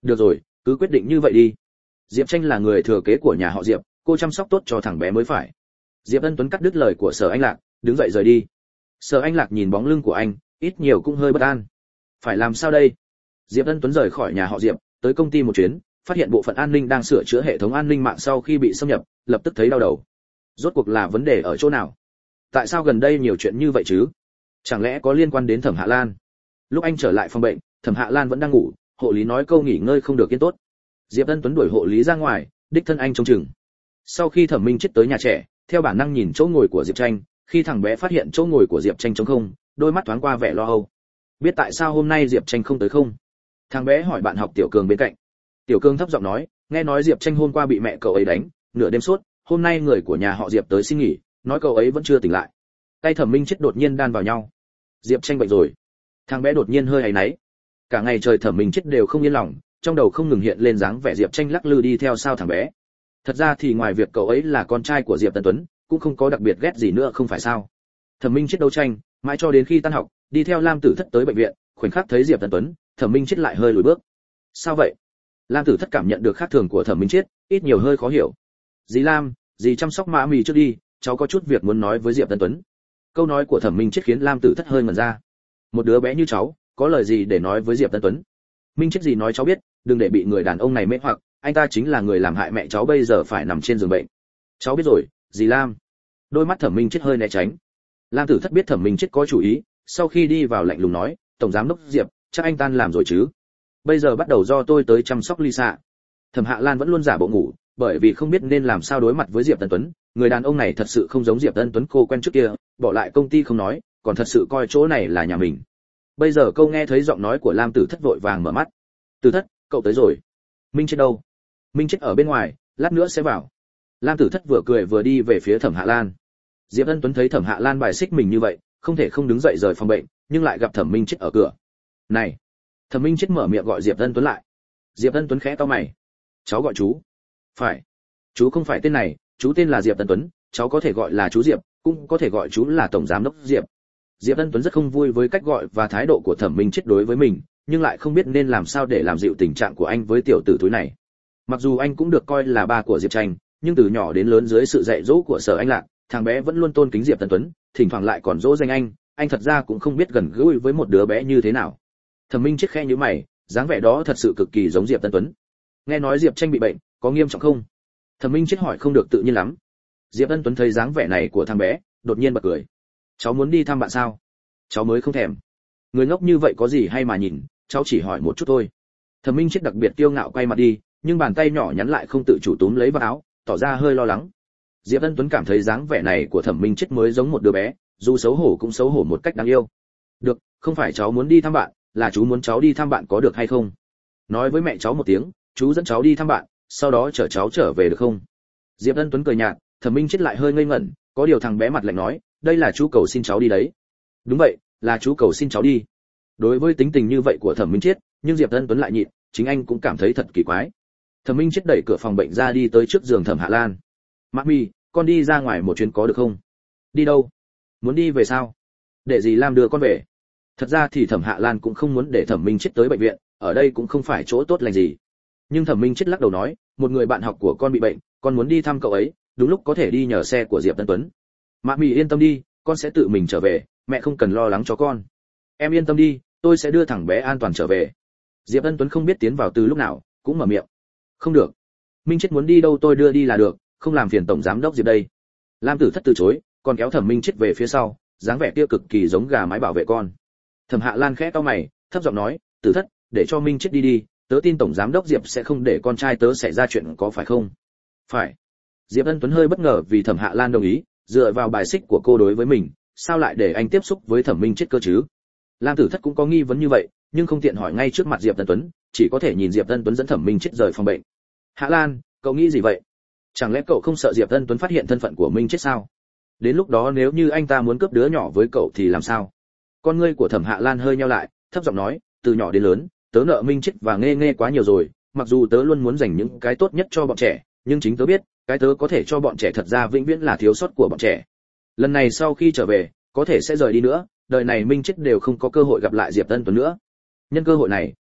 Được rồi, cứ quyết định như vậy đi. Diệp Tranh là người thừa kế của nhà họ Diệp, cô chăm sóc tốt cho thằng bé mới phải. Diệp Ân Tuấn cắt đứt lời của Sở Anh Lạc, đứng dậy rời đi. Sở Anh Lạc nhìn bóng lưng của anh, ít nhiều cũng hơi bất an. Phải làm sao đây? Diệp Ân Tuấn rời khỏi nhà họ Diệp, tới công ty một chuyến, phát hiện bộ phận an ninh đang sửa chữa hệ thống an ninh mạng sau khi bị xâm nhập, lập tức thấy đau đầu. Rốt cuộc là vấn đề ở chỗ nào? Tại sao gần đây nhiều chuyện như vậy chứ? Chẳng lẽ có liên quan đến Thẩm Hạ Lan? Lúc anh trở lại phòng bệnh, Thẩm Hạ Lan vẫn đang ngủ, hộ lý nói câu nghỉ ngơi không được yên tốt. Diệp Ân Tuấn đuổi hộ lý ra ngoài, đích thân anh trông chừng. Sau khi Thẩm Minh chết tới nhà trẻ, theo bản năng nhìn chỗ ngồi của Diệp Tranh, khi thằng bé phát hiện chỗ ngồi của Diệp Tranh trống không, đôi mắt thoáng qua vẻ lo âu. Biết tại sao hôm nay Diệp Tranh không tới không? Thằng bé hỏi bạn học Tiểu Cường bên cạnh. Tiểu Cường thấp giọng nói, nghe nói Diệp Tranh hôm qua bị mẹ cậu ấy đánh, nửa đêm suốt, hôm nay người của nhà họ Diệp tới xin nghỉ, nói cậu ấy vẫn chưa tỉnh lại. Tay Thẩm Minh chết đột nhiên đan vào nhau. Diệp Tranh bệnh rồi. Thằng bé đột nhiên hơi áy náy. Cả ngày trời Thẩm Minh chết đều không yên lòng, trong đầu không ngừng hiện lên dáng vẻ Diệp Tranh lắc lư đi theo sau thằng bé. Thật ra thì ngoài việc cậu ấy là con trai của Diệp Tân Tuấn, cũng không có đặc biệt ghét gì nữa không phải sao? Thẩm Minh chết đấu tranh, mãi cho đến khi tan học, đi theo Lam Tử Thất tới bệnh viện, khoảnh khắc thấy Diệp Tân Tuấn, Thẩm Minh chết lại hơi lùi bước. Sao vậy? Lam Tử Thất cảm nhận được khác thường của Thẩm Minh chết, ít nhiều hơi khó hiểu. Dì Lam, dì chăm sóc Mã Mì trước đi, cháu có chút việc muốn nói với Diệp Tân Tuấn. Câu nói của Thẩm Minh chết khiến Lam Tử Thất hơi ngẩn ra. Một đứa bé như cháu, có lời gì để nói với Diệp Tân Tuấn? Minh chết gì nói cháu biết, đừng để bị người đàn ông này mê hoặc, anh ta chính là người làm hại mẹ cháu bây giờ phải nằm trên giường bệnh. Cháu biết rồi, dì Lam. Đôi mắt Thẩm Minh chết hơi né tránh. Lam Tử Thất biết Thẩm Minh chết có chủ ý, sau khi đi vào lạnh lùng nói, tổng giám đốc Diệp, chắc anh tan làm rồi chứ? Bây giờ bắt đầu do tôi tới chăm sóc Lisa. Thẩm Hạ Lan vẫn luôn giả bộ ngủ, bởi vì không biết nên làm sao đối mặt với Diệp Tân Tuấn, người đàn ông này thật sự không giống Diệp Tân Tuấn cô quen trước kia, bỏ lại công ty không nói, còn thật sự coi chỗ này là nhà mình. Bây giờ câu nghe thấy giọng nói của Lam Tử Thất vội vàng mở mắt. Tử Thất, cậu tới rồi. Minh chết đâu? Minh chết ở bên ngoài, lát nữa sẽ vào. Lam Tử Thất vừa cười vừa đi về phía Thẩm Hạ Lan. Diệp Ân Tuấn thấy Thẩm Hạ Lan bài xích mình như vậy, không thể không đứng dậy rời phòng bệnh, nhưng lại gặp Thẩm Minh chết ở cửa. Này! Thẩm Minh chết mở miệng gọi Diệp Ân Tuấn lại. Diệp Ân Tuấn khẽ cau mày. Cháu gọi chú. Phải. Chú không phải tên này, chú tên là Diệp Ân Tuấn, cháu có thể gọi là chú Diệp, cũng có thể gọi chú là tổng giám đốc Diệp. Diệp Ân Tuấn rất không vui với cách gọi và thái độ của Thẩm Minh chết đối với mình, nhưng lại không biết nên làm sao để làm dịu tình trạng của anh với tiểu tử thúi này. Mặc dù anh cũng được coi là ba của Diệp Tranh, nhưng từ nhỏ đến lớn dưới sự dạy dỗ của Sở Anh Lạc, thằng bé vẫn luôn tôn kính Diệp Tân Tuấn, thỉnh thoảng lại còn dỗ danh anh thật ra cũng không biết gần gũi với một đứa bé như thế nào. Thẩm Minh chết khẽ nhíu mày, dáng vẻ đó thật sự cực kỳ giống Diệp Tân Tuấn. Nghe nói Diệp Tranh bị bệnh, có nghiêm trọng không? Thẩm Minh chết hỏi không được tự nhiên lắm. Diệp Tân Tuấn thấy dáng vẻ này của thằng bé, đột nhiên bật cười. Cháu muốn đi thăm bạn sao? Cháu mới không thèm. Người ngốc như vậy có gì hay mà nhìn, cháu chỉ hỏi một chút thôi. Thẩm Minh chết đặc biệt kiêu ngạo quay mặt đi, nhưng bàn tay nhỏ nhắn lại không tự chủ túm lấy vào áo, tỏ ra hơi lo lắng. Diệp Ân Tuấn cảm thấy dáng vẻ này của Thẩm Minh chết mới giống một đứa bé, dù xấu hổ cũng xấu hổ một cách đáng yêu. Được, không phải cháu muốn đi thăm bạn, là chú muốn cháu đi thăm bạn có được hay không? Nói với mẹ cháu một tiếng, chú dẫn cháu đi thăm bạn, sau đó chở cháu trở về được không? Diệp Ân Tuấn cười nhạt, Thẩm Minh chết lại hơi ngây ngẩn, có điều thằng bé mặt lạnh nói, đây là chú cầu xin cháu đi đấy. Đúng vậy, là chú cầu xin cháu đi. Đối với tính tình như vậy của Thẩm Minh chết, nhưng Diệp Ân Tuấn lại nhịn, chính anh cũng cảm thấy thật kỳ quái. Thẩm Minh chết đẩy cửa phòng bệnh ra đi tới trước giường Thẩm Hạ Lan. Mami, con đi ra ngoài một chuyến có được không? Đi đâu? Muốn đi về sao? Để dì Lam đưa con về. Thật ra thì Thẩm Hạ Lan cũng không muốn để Thẩm Minh chết tới bệnh viện, ở đây cũng không phải chỗ tốt lành gì. Nhưng Thẩm Minh chết lắc đầu nói, một người bạn học của con bị bệnh, con muốn đi thăm cậu ấy, đúng lúc có thể đi nhờ xe của Diệp Tân Tuấn. Mami yên tâm đi, con sẽ tự mình trở về, mẹ không cần lo lắng cho con. Em yên tâm đi, tôi sẽ đưa thằng bé an toàn trở về. Diệp Ân Tuấn không biết tiến vào từ lúc nào, cũng mở miệng. Không được. Minh chết muốn đi đâu tôi đưa đi là được, không làm phiền tổng giám đốc Diệp đây. Lam Tử Thất từ chối, còn kéo Thẩm Minh chết về phía sau, dáng vẻ kia cực kỳ giống gà mái bảo vệ con. Thẩm Hạ Lan khẽ cau mày, thấp giọng nói, Tử Thất, để cho Minh chết đi đi, tớ tin tổng giám đốc Diệp sẽ không để con trai tớ xảy ra chuyện có phải không? Phải. Diệp Ân Tuấn hơi bất ngờ vì Thẩm Hạ Lan đồng ý, dựa vào bài xích của cô đối với mình, sao lại để anh tiếp xúc với Thẩm Minh chết cơ chứ? Lam Tử Thất cũng có nghi vấn như vậy, nhưng không tiện hỏi ngay trước mặt Diệp Tân Tuấn, chỉ có thể nhìn Diệp Tân Tuấn dẫn Thẩm Minh chết rời phòng bệnh. Hạ Lan, cậu nghĩ gì vậy? Chẳng lẽ cậu không sợ Diệp Tân Tuấn phát hiện thân phận của Minh chết sao? Đến lúc đó nếu như anh ta muốn cướp đứa nhỏ với cậu thì làm sao? Con ngươi của Thẩm Hạ Lan hơi nheo lại, thấp giọng nói, từ nhỏ đến lớn, tớ nợ Minh chết và nghe nghe quá nhiều rồi, mặc dù tớ luôn muốn dành những cái tốt nhất cho bọn trẻ, nhưng chính tớ biết, cái tớ có thể cho bọn trẻ thật ra vĩnh viễn là thiếu sót của bọn trẻ. Lần này sau khi trở về, có thể sẽ rời đi nữa, đời này Minh chết đều không có cơ hội gặp lại Diệp Tân Tuấn nữa. Nhân cơ hội này,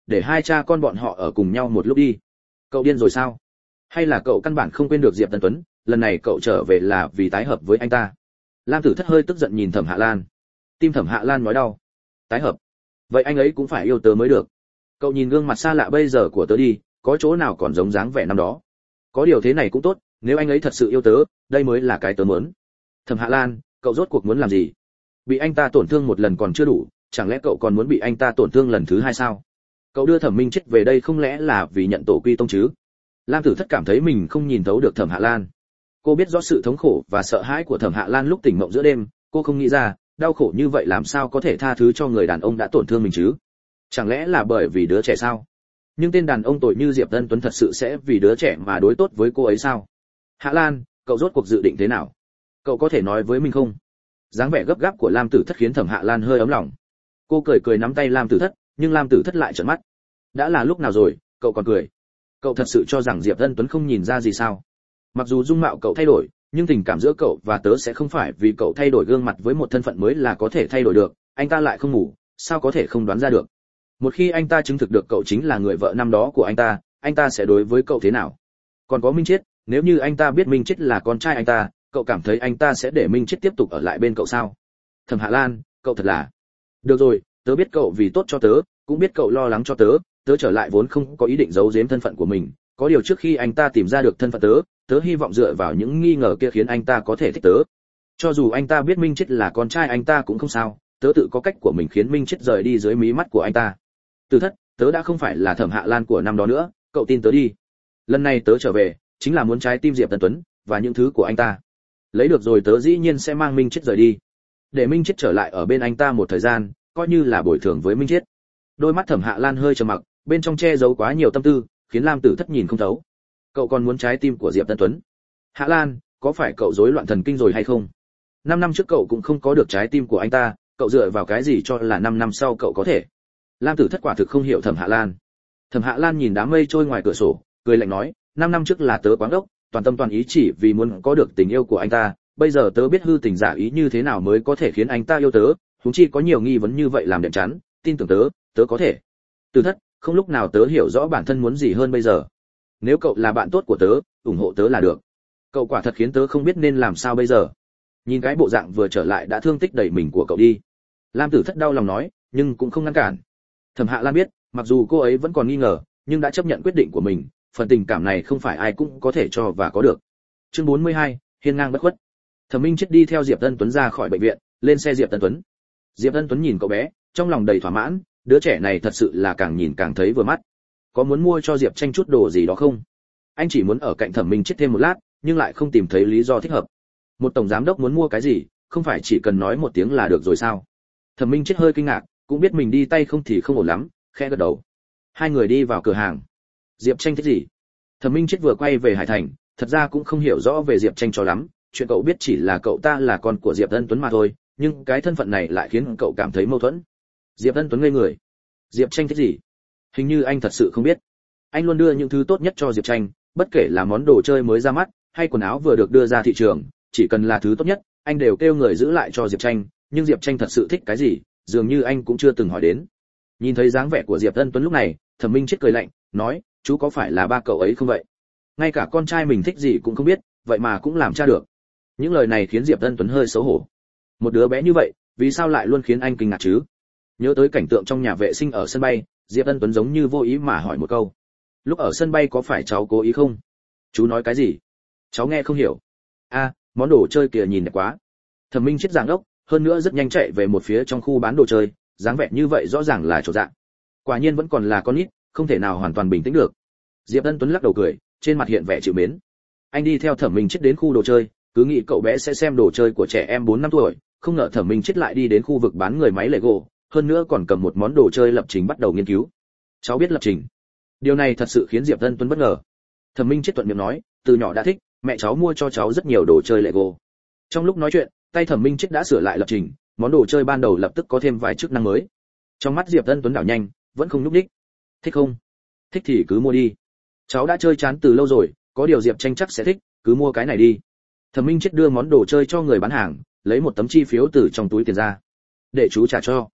để hai cha con bọn họ ở cùng nhau một lúc đi. Cậu điên rồi sao? Hay là cậu căn bản không quên được Diệp Tân Tuấn, lần này cậu trở về là vì tái hợp với anh ta? Lam Tử Thất hơi tức giận nhìn Thẩm Hạ Lan. Tim Thẩm Hạ Lan nói đau. Tái hợp? Vậy anh ấy cũng phải yêu tớ mới được. Cậu nhìn gương mặt xa lạ bây giờ của tớ đi, có chỗ nào còn giống dáng vẻ năm đó. Có điều thế này cũng tốt, nếu anh ấy thật sự yêu tớ, đây mới là cái tớ muốn. Thẩm Hạ Lan, cậu rốt cuộc muốn làm gì? Bị anh ta tổn thương một lần còn chưa đủ, chẳng lẽ cậu còn muốn bị anh ta tổn thương lần thứ hai sao? Cậu đưa Thẩm Minh Chết về đây không lẽ là vì nhận tổ quy tông chứ? Lam Tử Thất cảm thấy mình không nhìn thấu được Thẩm Hạ Lan. Cô biết rõ sự thống khổ và sợ hãi của Thẩm Hạ Lan lúc tỉnh mộng giữa đêm, cô không nghĩ ra, đau khổ như vậy làm sao có thể tha thứ cho người đàn ông đã tổn thương mình chứ? Chẳng lẽ là bởi vì đứa trẻ sao? Nhưng tên đàn ông tội như Diệp Tân Tuấn thật sự sẽ vì đứa trẻ mà đối tốt với cô ấy sao? Hạ Lan, cậu rốt cuộc dự định thế nào? Cậu có thể nói với mình không? Dáng vẻ gấp gáp của Lam Tử Thất khiến Thẩm Hạ Lan hơi ấm lòng. Cô cười cười nắm tay Lam Tử Thất, nhưng Lam Tử Thất lại trợn mắt. Đã là lúc nào rồi, cậu còn cười? Cậu thật sự cho rằng Diệp Tân Tuấn không nhìn ra gì sao? Mặc dù dung mạo cậu thay đổi, nhưng tình cảm giữa cậu và tớ sẽ không phải vì cậu thay đổi gương mặt với một thân phận mới là có thể thay đổi được, anh ta lại không ngủ, sao có thể không đoán ra được? Một khi anh ta chứng thực được cậu chính là người vợ năm đó của anh ta sẽ đối với cậu thế nào? Còn có Minh Chết, nếu như anh ta biết Minh Chết là con trai anh ta, cậu cảm thấy anh ta sẽ để Minh Chết tiếp tục ở lại bên cậu sao? Thẩm Hạ Lan, cậu thật là... Được rồi, tớ biết cậu vì tốt cho tớ, cũng biết cậu lo lắng cho tớ, tớ trở lại vốn không có ý định giấu giếm thân phận của mình, có điều trước khi anh ta tìm ra được thân phận tớ, tớ hy vọng dựa vào những nghi ngờ kia khiến anh ta có thể thích tớ. Cho dù anh ta biết Minh Chết là con trai anh ta cũng không sao, tớ tự có cách của mình khiến Minh Chết rời đi dưới mí mắt của anh ta. Tử Thất, tớ đã không phải là Thẩm Hạ Lan của năm đó nữa, cậu tin tớ đi. Lần này tớ trở về, chính là muốn trái tim Diệp Tân Tuấn và những thứ của anh ta. Lấy được rồi tớ dĩ nhiên sẽ mang Minh Chết rời đi, để Minh Chết trở lại ở bên anh ta một thời gian, coi như là bồi thường với Minh Chết. Đôi mắt Thẩm Hạ Lan hơi trầm mặc, bên trong che giấu quá nhiều tâm tư, khiến Lam Tử Thất nhìn không thấu. Cậu còn muốn trái tim của Diệp Tân Tuấn? Hạ Lan, có phải cậu rối loạn thần kinh rồi hay không? 5 năm trước cậu cũng không có được trái tim của anh ta, cậu dựa vào cái gì cho là 5 năm sau cậu có thể? Lam Tử Thất quả thực không hiểu Thẩm Hạ Lan. Thẩm Hạ Lan nhìn đám mây trôi ngoài cửa sổ, cười lạnh nói, 5 năm trước là tớ quáng đốc, toàn tâm toàn ý chỉ vì muốn có được tình yêu của anh ta, bây giờ tớ biết hư tình giả ý như thế nào mới có thể khiến anh ta yêu tớ, huống chi có nhiều nghi vấn như vậy làm đệm chắn, tin tưởng tớ có thể. Tử Thất, không lúc nào tớ hiểu rõ bản thân muốn gì hơn bây giờ. Nếu cậu là bạn tốt của tớ, ủng hộ tớ là được. Cậu quả thật khiến tớ không biết nên làm sao bây giờ. Nhìn cái bộ dạng vừa trở lại đã thương tích đầy mình của cậu đi. Lam Tử Thất đau lòng nói, nhưng cũng không ngăn cản. Thẩm Hạ Lan biết, mặc dù cô ấy vẫn còn nghi ngờ, nhưng đã chấp nhận quyết định của mình, phần tình cảm này không phải ai cũng có thể cho và có được. Chương 42, hiên ngang bất khuất. Thẩm Minh Chết đi theo Diệp Tân Tuấn ra khỏi bệnh viện, lên xe Diệp Tân Tuấn. Diệp Tân Tuấn nhìn cậu bé, trong lòng đầy thỏa mãn, đứa trẻ này thật sự là càng nhìn càng thấy vừa mắt. Có muốn mua cho Diệp Tranh chút đồ gì đó không? Anh chỉ muốn ở cạnh Thẩm Minh Chết thêm một lát, nhưng lại không tìm thấy lý do thích hợp. Một tổng giám đốc muốn mua cái gì, không phải chỉ cần nói một tiếng là được rồi sao? Thẩm Minh Chết hơi kinh ngạc, cũng biết mình đi tay không thì không ổn lắm, khẽ gật đầu. Hai người đi vào cửa hàng. Diệp Tranh thích gì? Thẩm Minh Chết vừa quay về Hải Thành, thật ra cũng không hiểu rõ về Diệp Tranh cho lắm, chuyện cậu biết chỉ là cậu ta là con của Diệp Tân Tuấn mà thôi, nhưng cái thân phận này lại khiến cậu cảm thấy mâu thuẫn. Diệp Tân Tuấn ngây người. Diệp Tranh thích gì? Hình như anh thật sự không biết. Anh luôn đưa những thứ tốt nhất cho Diệp Tranh, bất kể là món đồ chơi mới ra mắt hay quần áo vừa được đưa ra thị trường, chỉ cần là thứ tốt nhất, anh đều kêu người giữ lại cho Diệp Tranh, nhưng Diệp Tranh thật sự thích cái gì, dường như anh cũng chưa từng hỏi đến. Nhìn thấy dáng vẻ của Diệp Tân Tuấn lúc này, Thẩm Minh Chết cười lạnh, nói, chú có phải là ba cậu ấy không vậy? Ngay cả con trai mình thích gì cũng không biết, vậy mà cũng làm cha được. Những lời này khiến Diệp Tân Tuấn hơi xấu hổ. Một đứa bé như vậy, vì sao lại luôn khiến anh kinh ngạc chứ? Nhớ tới cảnh tượng trong nhà vệ sinh ở sân bay, Diệp Tân Tuấn giống như vô ý mà hỏi một câu. Lúc ở sân bay có phải cháu cố ý không? Chú nói cái gì? Cháu nghe không hiểu. Món đồ chơi kìa nhìn đẹp quá. Thẩm Minh Chết giảng đốc, hơn nữa rất nhanh chạy về một phía trong khu bán đồ chơi, dáng vẻ như vậy rõ ràng là chột dạ. Quả nhiên vẫn còn là con nít, không thể nào hoàn toàn bình tĩnh được. Diệp Tân Tuấn lắc đầu cười, trên mặt hiện vẻ chịu mến. Anh đi theo Thẩm Minh Chết đến khu đồ chơi, cứ nghĩ cậu bé sẽ xem đồ chơi của trẻ em 4 năm tuổi, không ngờ Thẩm Minh Chết lại đi đến khu vực bán người máy Lego, hơn nữa còn cầm một món đồ chơi lập trình bắt đầu nghiên cứu. Cháu biết lập trình. Điều này thật sự khiến Diệp Tân Tuấn bất ngờ. Thẩm Minh Chết thuận miệng nói, từ nhỏ đã thích, mẹ cháu mua cho cháu rất nhiều đồ chơi Lego. Trong lúc nói chuyện, tay Thẩm Minh Chết đã sửa lại lập trình, món đồ chơi ban đầu lập tức có thêm vài chức năng mới. Trong mắt Diệp Tân Tuấn đảo nhanh, vẫn không nhúc nhích. Thích không? Thích thì cứ mua đi. Cháu đã chơi chán từ lâu rồi, có điều Diệp Tranh chắc sẽ thích, cứ mua cái này đi. Thẩm Minh Chết đưa món đồ chơi cho người bán hàng, lấy một tấm chi phiếu từ trong túi tiền ra. Để chú trả cho.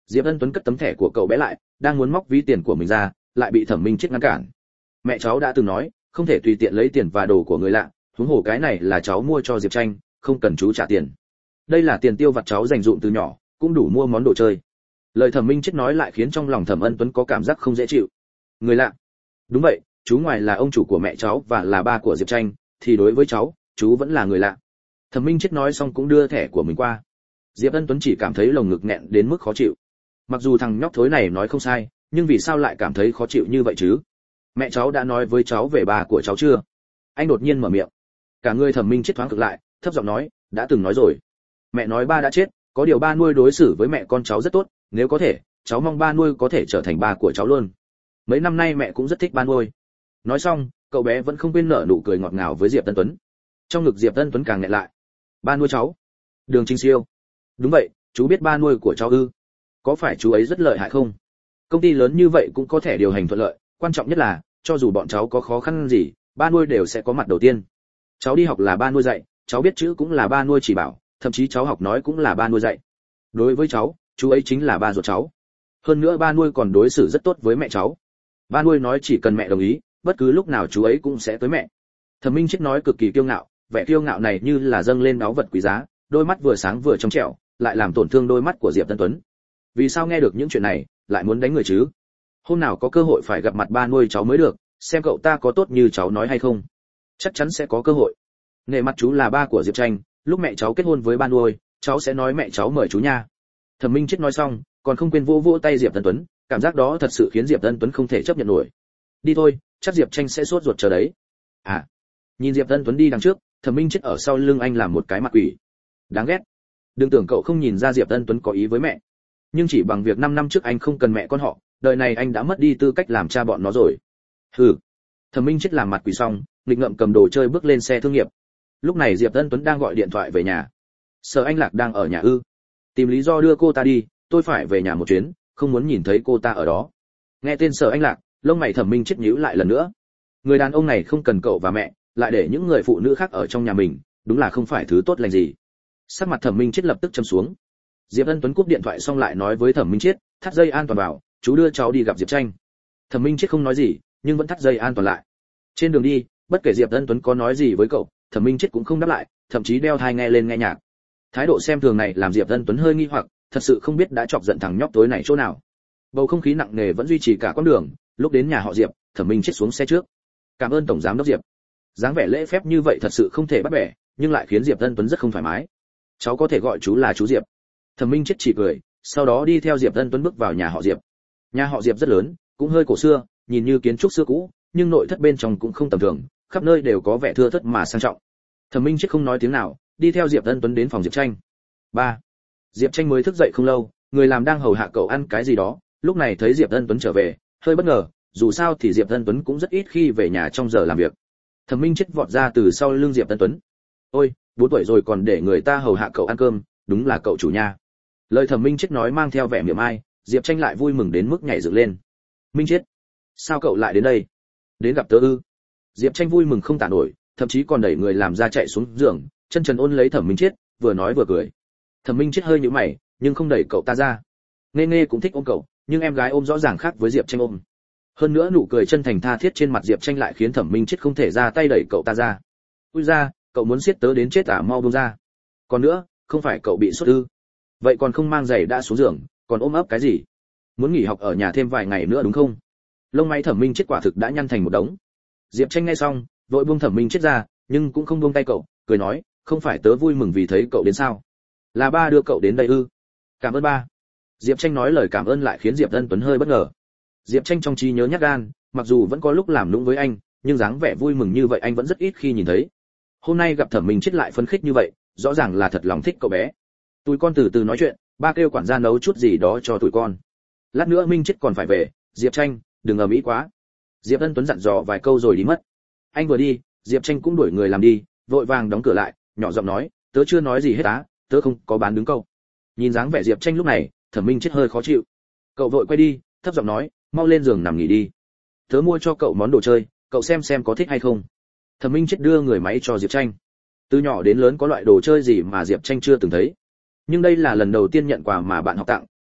Diệp Ân Tuấn cất tấm thẻ của cậu bé lại, đang muốn móc ví tiền của mình ra, lại bị Thẩm Minh Chết ngăn cản. Mẹ cháu đã từng nói, không thể tùy tiện lấy tiền và đồ của người lạ, huống hồ cái này là cháu mua cho Diệp Tranh, không cần chú trả tiền. Đây là tiền tiêu vặt cháu dành dụm từ nhỏ, cũng đủ mua món đồ chơi. Lời Thẩm Minh Chết nói lại khiến trong lòng Thẩm Ân Tuấn có cảm giác không dễ chịu. Người lạ? Đúng vậy, chú ngoài là ông chủ của mẹ cháu và là ba của Diệp Tranh, thì đối với cháu, chú vẫn là người lạ. Thẩm Minh Chết nói xong cũng đưa thẻ của mình qua. Diệp Ân Tuấn chỉ cảm thấy lồng ngực nghẹn đến mức khó chịu. Mặc dù thằng nhóc thối này nói không sai, nhưng vì sao lại cảm thấy khó chịu như vậy chứ? Mẹ cháu đã nói với cháu về bà của cháu chưa? Anh đột nhiên mở miệng. Cả người Thẩm Minh Chết thoáng cực lại, thấp giọng nói, đã từng nói rồi. Mẹ nói ba đã chết, có điều ba nuôi đối xử với mẹ con cháu rất tốt, nếu có thể, cháu mong ba nuôi có thể trở thành ba của cháu luôn. Mấy năm nay mẹ cũng rất thích ba nuôi. Nói xong, cậu bé vẫn không quên nở nụ cười ngọt ngào với Diệp Tân Tuấn. Trong ngực Diệp Tân Tuấn càng nghẹn lại. Ba nuôi cháu? Đường Trinh Siêu. Đúng vậy, chú biết ba nuôi của cháu ư? Có phải chú ấy rất lợi hại không? Công ty lớn như vậy cũng có thể điều hành thuận lợi, quan trọng nhất là, cho dù bọn cháu có khó khăn gì, ba nuôi đều sẽ có mặt đầu tiên. Cháu đi học là ba nuôi dạy, cháu biết chữ cũng là ba nuôi chỉ bảo, thậm chí cháu học nói cũng là ba nuôi dạy. Đối với cháu, chú ấy chính là ba ruột cháu. Hơn nữa ba nuôi còn đối xử rất tốt với mẹ cháu. Ba nuôi nói chỉ cần mẹ đồng ý, bất cứ lúc nào chú ấy cũng sẽ tới mẹ. Thẩm Minh Chết nói cực kỳ kiêu ngạo, vẻ kiêu ngạo này như là dâng lên báu vật quý giá, đôi mắt vừa sáng vừa trong trẻo, lại làm tổn thương đôi mắt của Diệp Tân Tuấn. Vì sao nghe được những chuyện này, lại muốn đánh người chứ? Hôm nào có cơ hội phải gặp mặt ba nuôi cháu mới được, xem cậu ta có tốt như cháu nói hay không. Chắc chắn sẽ có cơ hội. Nể mặt chú là ba của Diệp Tranh, lúc mẹ cháu kết hôn với ba nuôi, cháu sẽ nói mẹ cháu mời chú nha. Thẩm Minh Chết nói xong, còn không quên vỗ vỗ tay Diệp Tân Tuấn, cảm giác đó thật sự khiến Diệp Tân Tuấn không thể chấp nhận nổi. Đi thôi, chắc Diệp Tranh sẽ sốt ruột chờ đấy. À. Nhìn Diệp Tân Tuấn đi đằng trước, Thẩm Minh Chết ở sau lưng anh làm một cái mặt quỷ. Đáng ghét. Đừng tưởng cậu không nhìn ra Diệp Tân Tuấn có ý với mẹ. Nhưng chỉ bằng việc 5 năm trước anh không cần mẹ con họ, đời này anh đã mất đi tư cách làm cha bọn nó rồi. Hừ. Thẩm Minh Chết làm mặt quỷ xong, nghịch ngợm cầm đồ chơi bước lên xe thương nghiệp. Lúc này Diệp Tân Tuấn đang gọi điện thoại về nhà. Sở Anh Lạc đang ở nhà ư? Tìm lý do đưa cô ta đi, tôi phải về nhà một chuyến, không muốn nhìn thấy cô ta ở đó. Nghe tên Sở Anh Lạc, lông mày Thẩm Minh Chết nhíu lại lần nữa. Người đàn ông này không cần cậu và mẹ, lại để những người phụ nữ khác ở trong nhà mình, đúng là không phải thứ tốt lành gì. Sắc mặt Thẩm Minh Chết lập tức trầm xuống. Diệp Ân Tuấn cúp điện thoại xong lại nói với Thẩm Minh Chết, thắt dây an toàn vào, chú đưa cháu đi gặp Diệp Tranh. Thẩm Minh Chết không nói gì, nhưng vẫn thắt dây an toàn lại. Trên đường đi, bất kể Diệp Ân Tuấn có nói gì với cậu, Thẩm Minh Chết cũng không đáp lại, thậm chí đeo tai nghe lên nghe nhạc. Thái độ xem thường này làm Diệp Ân Tuấn hơi nghi hoặc, thật sự không biết đã chọc giận thằng nhóc tối này chỗ nào. Bầu không khí nặng nề vẫn duy trì cả con đường, lúc đến nhà họ Diệp, Thẩm Minh Chết xuống xe trước. Cảm ơn tổng giám đốc Diệp. Dáng vẻ lễ phép như vậy thật sự không thể bắt bẻ, nhưng lại khiến Diệp Ân Tuấn rất không thoải mái. Cháu có thể gọi chú là chú Diệp. Thẩm Minh Chết chỉ cười, sau đó đi theo Diệp Ân Tuấn bước vào nhà họ Diệp. Nhà họ Diệp rất lớn, cũng hơi cổ xưa, nhìn như kiến trúc xưa cũ, nhưng nội thất bên trong cũng không tầm thường, khắp nơi đều có vẻ thưa thớt mà sang trọng. Thẩm Minh Chết không nói tiếng nào, đi theo Diệp Ân Tuấn đến phòng Diệp Tranh. 3. Diệp Tranh mới thức dậy không lâu, người làm đang hầu hạ cậu ăn cái gì đó, lúc này thấy Diệp Ân Tuấn trở về, hơi bất ngờ, dù sao thì Diệp Ân Tuấn cũng rất ít khi về nhà trong giờ làm việc. Thẩm Minh Chết vọt ra từ sau lưng Diệp Ân Tuấn. "Ôi, 4 tuổi rồi còn để người ta hầu hạ cậu ăn cơm, đúng là cậu chủ nha." Lời Thẩm Minh Chết nói mang theo vẻ mỉa mai, Diệp Tranh lại vui mừng đến mức nhảy dựng lên. "Minh Chết, sao cậu lại đến đây? Đến gặp tớ ư?" Diệp Tranh vui mừng không tả nổi, thậm chí còn đẩy người làm ra chạy xuống giường, chân trần ôn lấy Thẩm Minh Chết, vừa nói vừa cười. Thẩm Minh Chết hơi nhíu mày, nhưng không đẩy cậu ta ra. Nghe Nghe cũng thích ôm cậu, nhưng em gái ôm rõ ràng khác với Diệp Tranh ôm. Hơn nữa nụ cười chân thành tha thiết trên mặt Diệp Tranh lại khiến Thẩm Minh Chết không thể ra tay đẩy cậu ta ra. "Ui ra, cậu muốn siết tớ đến chết à, mau buông ra. Còn nữa, không phải cậu bị sốt ư? Vậy còn không mang giày đã xuống giường, còn ôm ấp cái gì? Muốn nghỉ học ở nhà thêm vài ngày nữa đúng không?" Lông mày Thẩm Minh Chết quả thực đã nhăn thành một đống. Diệp Tranh nghe xong, vội buông Thẩm Minh Chết ra, nhưng cũng không buông tay cậu, cười nói, "Không phải tớ vui mừng vì thấy cậu đến sao? Là ba đưa cậu đến đây ư?" "Cảm ơn ba." Diệp Tranh nói lời cảm ơn lại khiến Diệp Ân Tuấn hơi bất ngờ. Diệp Tranh trong trí nhớ nhát gan, mặc dù vẫn có lúc làm nũng với anh, nhưng dáng vẻ vui mừng như vậy anh vẫn rất ít khi nhìn thấy. Hôm nay gặp Thẩm Minh Chết lại phấn khích như vậy, rõ ràng là thật lòng thích cậu bé. "Tụi con từ từ nói chuyện, ba kêu quản gia nấu chút gì đó cho tụi con. Lát nữa Minh Chết còn phải về, Diệp Tranh, đừng ầm ĩ quá." Diệp Ân Tuấn dặn dò vài câu rồi đi mất. Anh vừa đi, Diệp Tranh cũng đuổi người làm đi, vội vàng đóng cửa lại, nhỏ giọng nói, "Tớ chưa nói gì hết á, tớ không có bán đứng câu." Nhìn dáng vẻ Diệp Tranh lúc này, Thẩm Minh Chết hơi khó chịu. Cậu vội quay đi, thấp giọng nói, "Mau lên giường nằm nghỉ đi. Tớ mua cho cậu món đồ chơi, cậu xem có thích hay không." Thẩm Minh Chết đưa người máy cho Diệp Tranh. Từ nhỏ đến lớn có loại đồ chơi gì mà Diệp Tranh chưa từng thấy. Nhưng đây là lần đầu tiên nhận quà mà bạn học tặng,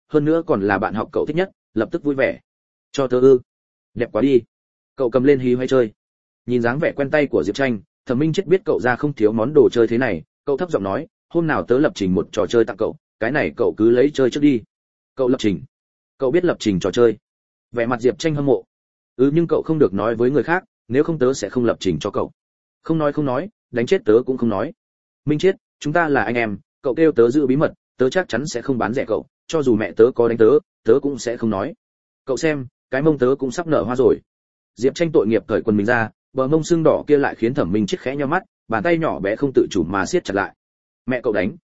hơn nữa còn là bạn học cậu thích nhất, lập tức vui vẻ. Cho tớ ư? Đẹp quá đi. Cậu cầm lên hí hoay chơi. Nhìn dáng vẻ quen tay của Diệp Tranh, Thẩm Minh Chết biết cậu ra không thiếu món đồ chơi thế này, cậu thấp giọng nói, hôm nào tớ lập trình một trò chơi tặng cậu, cái này cậu cứ lấy chơi trước đi. Cậu lập trình? Cậu biết lập trình trò chơi? Vẻ mặt Diệp Tranh hâm mộ. Nhưng cậu không được nói với người khác, nếu không tớ sẽ không lập trình cho cậu. Không nói, đánh chết tớ cũng không nói. Minh Chết, chúng ta là anh em, cậu kêu tớ giữ bí mật, tớ chắc chắn sẽ không bán rẻ cậu, cho dù mẹ tớ có đánh tớ cũng sẽ không nói. Cậu xem, cái mông tớ cũng sắp nở hoa rồi. Diệp Tranh tội nghiệp cởi quần mình ra, bờ mông sưng đỏ kia lại khiến Thẩm Minh Chết khẽ nhíu mắt, bàn tay nhỏ bé không tự chủ mà siết chặt lại. Mẹ cậu đánh?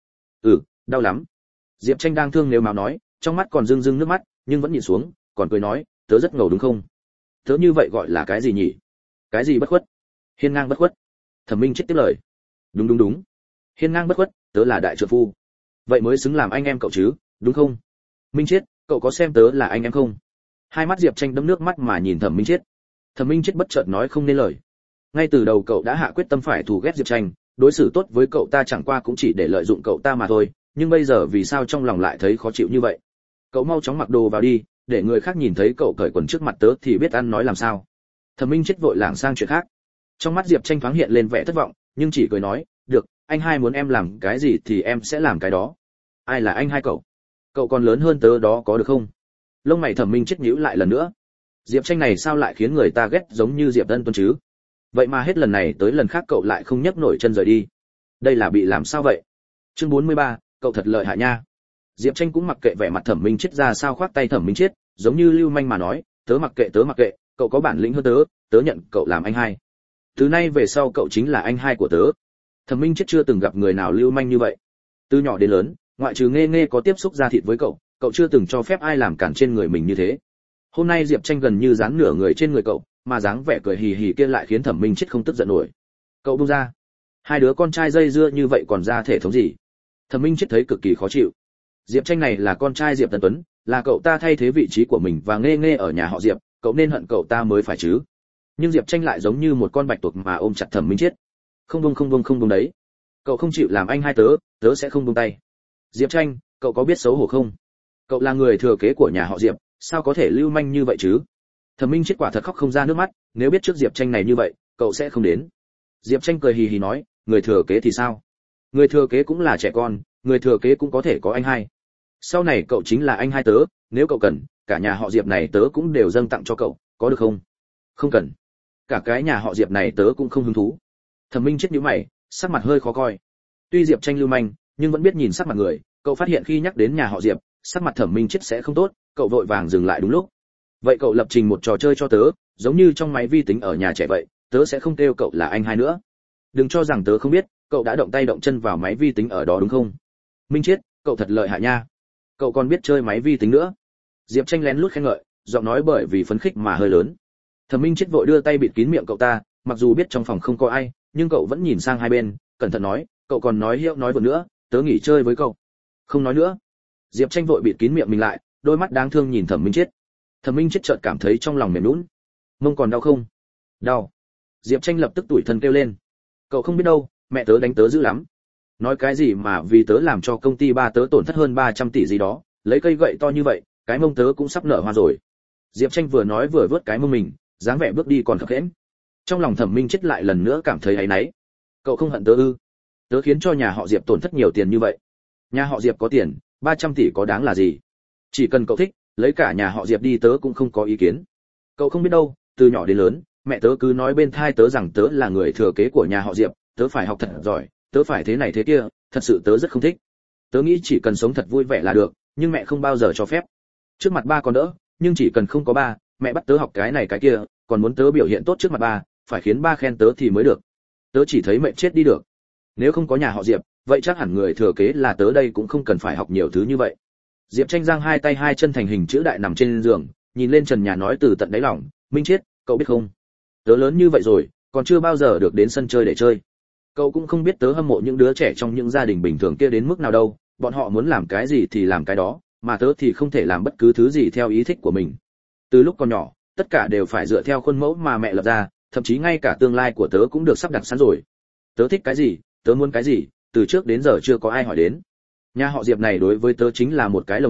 Đau lắm. Diệp Tranh đang thương nếu máu nói, trong mắt còn rưng rưng nước mắt, nhưng vẫn nhìn xuống, còn cười nói, tớ rất ngầu đúng không? Tớ như vậy gọi là cái gì nhỉ? Cái gì bất khuất? Hiên ngang bất khuất. Thẩm Minh Chết tiếp lời. Đúng. Hiên ngang bất khuất, tớ là đại trượng phu. Vậy mới xứng làm anh em cậu chứ, đúng không? Minh Chết, cậu có xem tớ là anh em không? Hai mắt Diệp Tranh đẫm nước mắt mà nhìn Thẩm Minh Chết. Thẩm Minh Chết bất chợt nói không nên lời. Ngay từ đầu cậu đã hạ quyết tâm phải thù ghét Diệp Tranh, đối xử tốt với cậu ta chẳng qua cũng chỉ để lợi dụng cậu ta mà thôi, nhưng bây giờ vì sao trong lòng lại thấy khó chịu như vậy? Cậu mau chóng mặc đồ vào đi, để người khác nhìn thấy cậu cởi quần trước mặt tớ thì biết ăn nói làm sao. Thẩm Minh Chết vội lảng sang chuyện khác. Trong mắt Diệp Tranh thoáng hiện lên vẻ thất vọng, nhưng chỉ cười nói, được, anh hai muốn em làm cái gì thì em sẽ làm cái đó. Ai là anh hai cậu? Cậu còn lớn hơn tớ đó có được không? Lông mày Thẩm Minh Chết nhíu lại lần nữa. Diệp Tranh này sao lại khiến người ta ghét giống như Diệp Ân Tuấn chứ? Vậy mà hết lần này tới lần khác cậu lại không nhấc nổi chân rời đi. Đây là bị làm sao vậy? Chương 43, cậu thật lợi hại nha. Diệp Tranh cũng mặc kệ vẻ mặt Thẩm Minh Chết ra sao, khoác tay Thẩm Minh Chết, giống như lưu manh mà nói, tớ mặc kệ, cậu có bản lĩnh hơn tớ nhận cậu làm anh hai. Từ nay về sau cậu chính là anh hai của tớ. Thẩm Minh Chết chưa từng gặp người nào lưu manh như vậy. Từ nhỏ đến lớn, ngoại trừ Nghe có tiếp xúc ra thịt với cậu chưa từng cho phép ai làm cản trên người mình như thế. Hôm nay Diệp Tranh gần như dán nửa người trên người cậu, mà dáng vẻ cười hì hì kia lại khiến Thẩm Minh Chết không tức giận nổi. Cậu buông ra. Hai đứa con trai dây dưa như vậy còn ra thể thống gì? Thẩm Minh Chết thấy cực kỳ khó chịu. Diệp Tranh này là con trai Diệp Tân Tuấn, là cậu ta thay thế vị trí của mình và Nghe ở nhà họ Diệp, cậu nên hận cậu ta mới phải chứ. Nhưng Diệp Tranh lại giống như một con bạch tuộc mà ôm chặt Thẩm Minh Chết. Không buông đấy. Cậu không chịu làm anh hai tớ sẽ không buông tay. Diệp Tranh, cậu có biết xấu hổ không? Cậu là người thừa kế của nhà họ Diệp, sao có thể lưu manh như vậy chứ? Thẩm Minh Chết quả thật khóc không ra nước mắt, nếu biết trước Diệp Tranh này như vậy, cậu sẽ không đến. Diệp Tranh cười hì hì nói, người thừa kế thì sao? Người thừa kế cũng là trẻ con, người thừa kế cũng có thể có anh hai. Sau này cậu chính là anh hai tớ, nếu cậu cần, cả nhà họ Diệp này tớ cũng đều dâng tặng cho cậu, có được không? Không cần. Cả cái nhà họ Diệp này tớ cũng không hứng thú. Thẩm Minh Chết nhíu mày, sắc mặt hơi khó coi. Tuy Diệp Tranh lưu manh, nhưng vẫn biết nhìn sắc mặt người, cậu phát hiện khi nhắc đến nhà họ Diệp, sắc mặt Thẩm Minh Chết sẽ không tốt, cậu vội vàng dừng lại đúng lúc. Vậy cậu lập trình một trò chơi cho tớ, giống như trong máy vi tính ở nhà trẻ vậy, tớ sẽ không kêu cậu là anh hai nữa. Đừng cho rằng tớ không biết, cậu đã động tay động chân vào máy vi tính ở đó đúng không? Minh Chết, cậu thật lợi hại nha. Cậu còn biết chơi máy vi tính nữa. Diệp Tranh lén lút khen ngợi, giọng nói bởi vì phấn khích mà hơi lớn. Thẩm Minh Chết vội đưa tay bịt kín miệng cậu ta, mặc dù biết trong phòng không có ai, nhưng cậu vẫn nhìn sang hai bên, cẩn thận nói, cậu còn nói hiệu nói vượt nữa, tớ nghỉ chơi với cậu. Không nói nữa. Diệp Tranh vội bịt kín miệng mình lại, đôi mắt đáng thương nhìn Thẩm Minh Chết. Thẩm Minh Chết chợt cảm thấy trong lòng mềm nhũn. Mông còn đau không? Đau. Diệp Tranh lập tức tủi thân kêu lên. Cậu không biết đâu, mẹ tớ đánh tớ dữ lắm. Nói cái gì mà vì tớ làm cho công ty ba tớ tổn thất hơn 300 tỷ gì đó, lấy cây gậy to như vậy, cái mông tớ cũng sắp nở hoa rồi. Diệp Tranh vừa nói vừa vớt cái mông mình, dáng vẻ bước đi còn khập khiễng. Trong lòng Thẩm Minh Chết lại lần nữa cảm thấy áy náy. Cậu không hận tớ ư? Tớ khiến cho nhà họ Diệp tổn thất nhiều tiền như vậy. Nhà họ Diệp có tiền, 300 tỷ có đáng là gì? Chỉ cần cậu thích, lấy cả nhà họ Diệp đi tớ cũng không có ý kiến. Cậu không biết đâu, từ nhỏ đến lớn, mẹ tớ cứ nói bên tai tớ rằng tớ là người thừa kế của nhà họ Diệp, tớ phải học thật giỏi, tớ phải thế này thế kia, thật sự tớ rất không thích. Tớ nghĩ chỉ cần sống thật vui vẻ là được, nhưng mẹ không bao giờ cho phép. Trước mặt ba còn đỡ, nhưng chỉ cần không có ba, mẹ bắt tớ học cái này cái kia, còn muốn tớ biểu hiện tốt trước mặt ba, phải khiến ba khen tớ thì mới được. Tớ chỉ thấy mẹ chết đi được. Nếu không có nhà họ Diệp, vậy chắc hẳn người thừa kế là tớ đây cũng không cần phải học nhiều thứ như vậy. Diệp Tranh giang hai tay hai chân thành hình chữ đại nằm trên giường, nhìn lên trần nhà nói từ tận đáy lòng, Minh Chết, cậu biết không? Tớ lớn như vậy rồi, còn chưa bao giờ được đến sân chơi để chơi. Cậu cũng không biết tớ hâm mộ những đứa trẻ trong những gia đình bình thường kia đến mức nào đâu, bọn họ muốn làm cái gì thì làm cái đó, mà tớ thì không thể làm bất cứ thứ gì theo ý thích của mình. Từ lúc còn nhỏ, tất cả đều phải dựa theo khuôn mẫu mà mẹ lập ra, thậm chí ngay cả tương lai của tớ cũng được sắp đặt sẵn rồi. Tớ thích cái gì, tớ muốn cái gì, từ trước đến giờ chưa có ai hỏi đến. Nhà họ Diệp này đối với tớ chính là một cái lồng giam,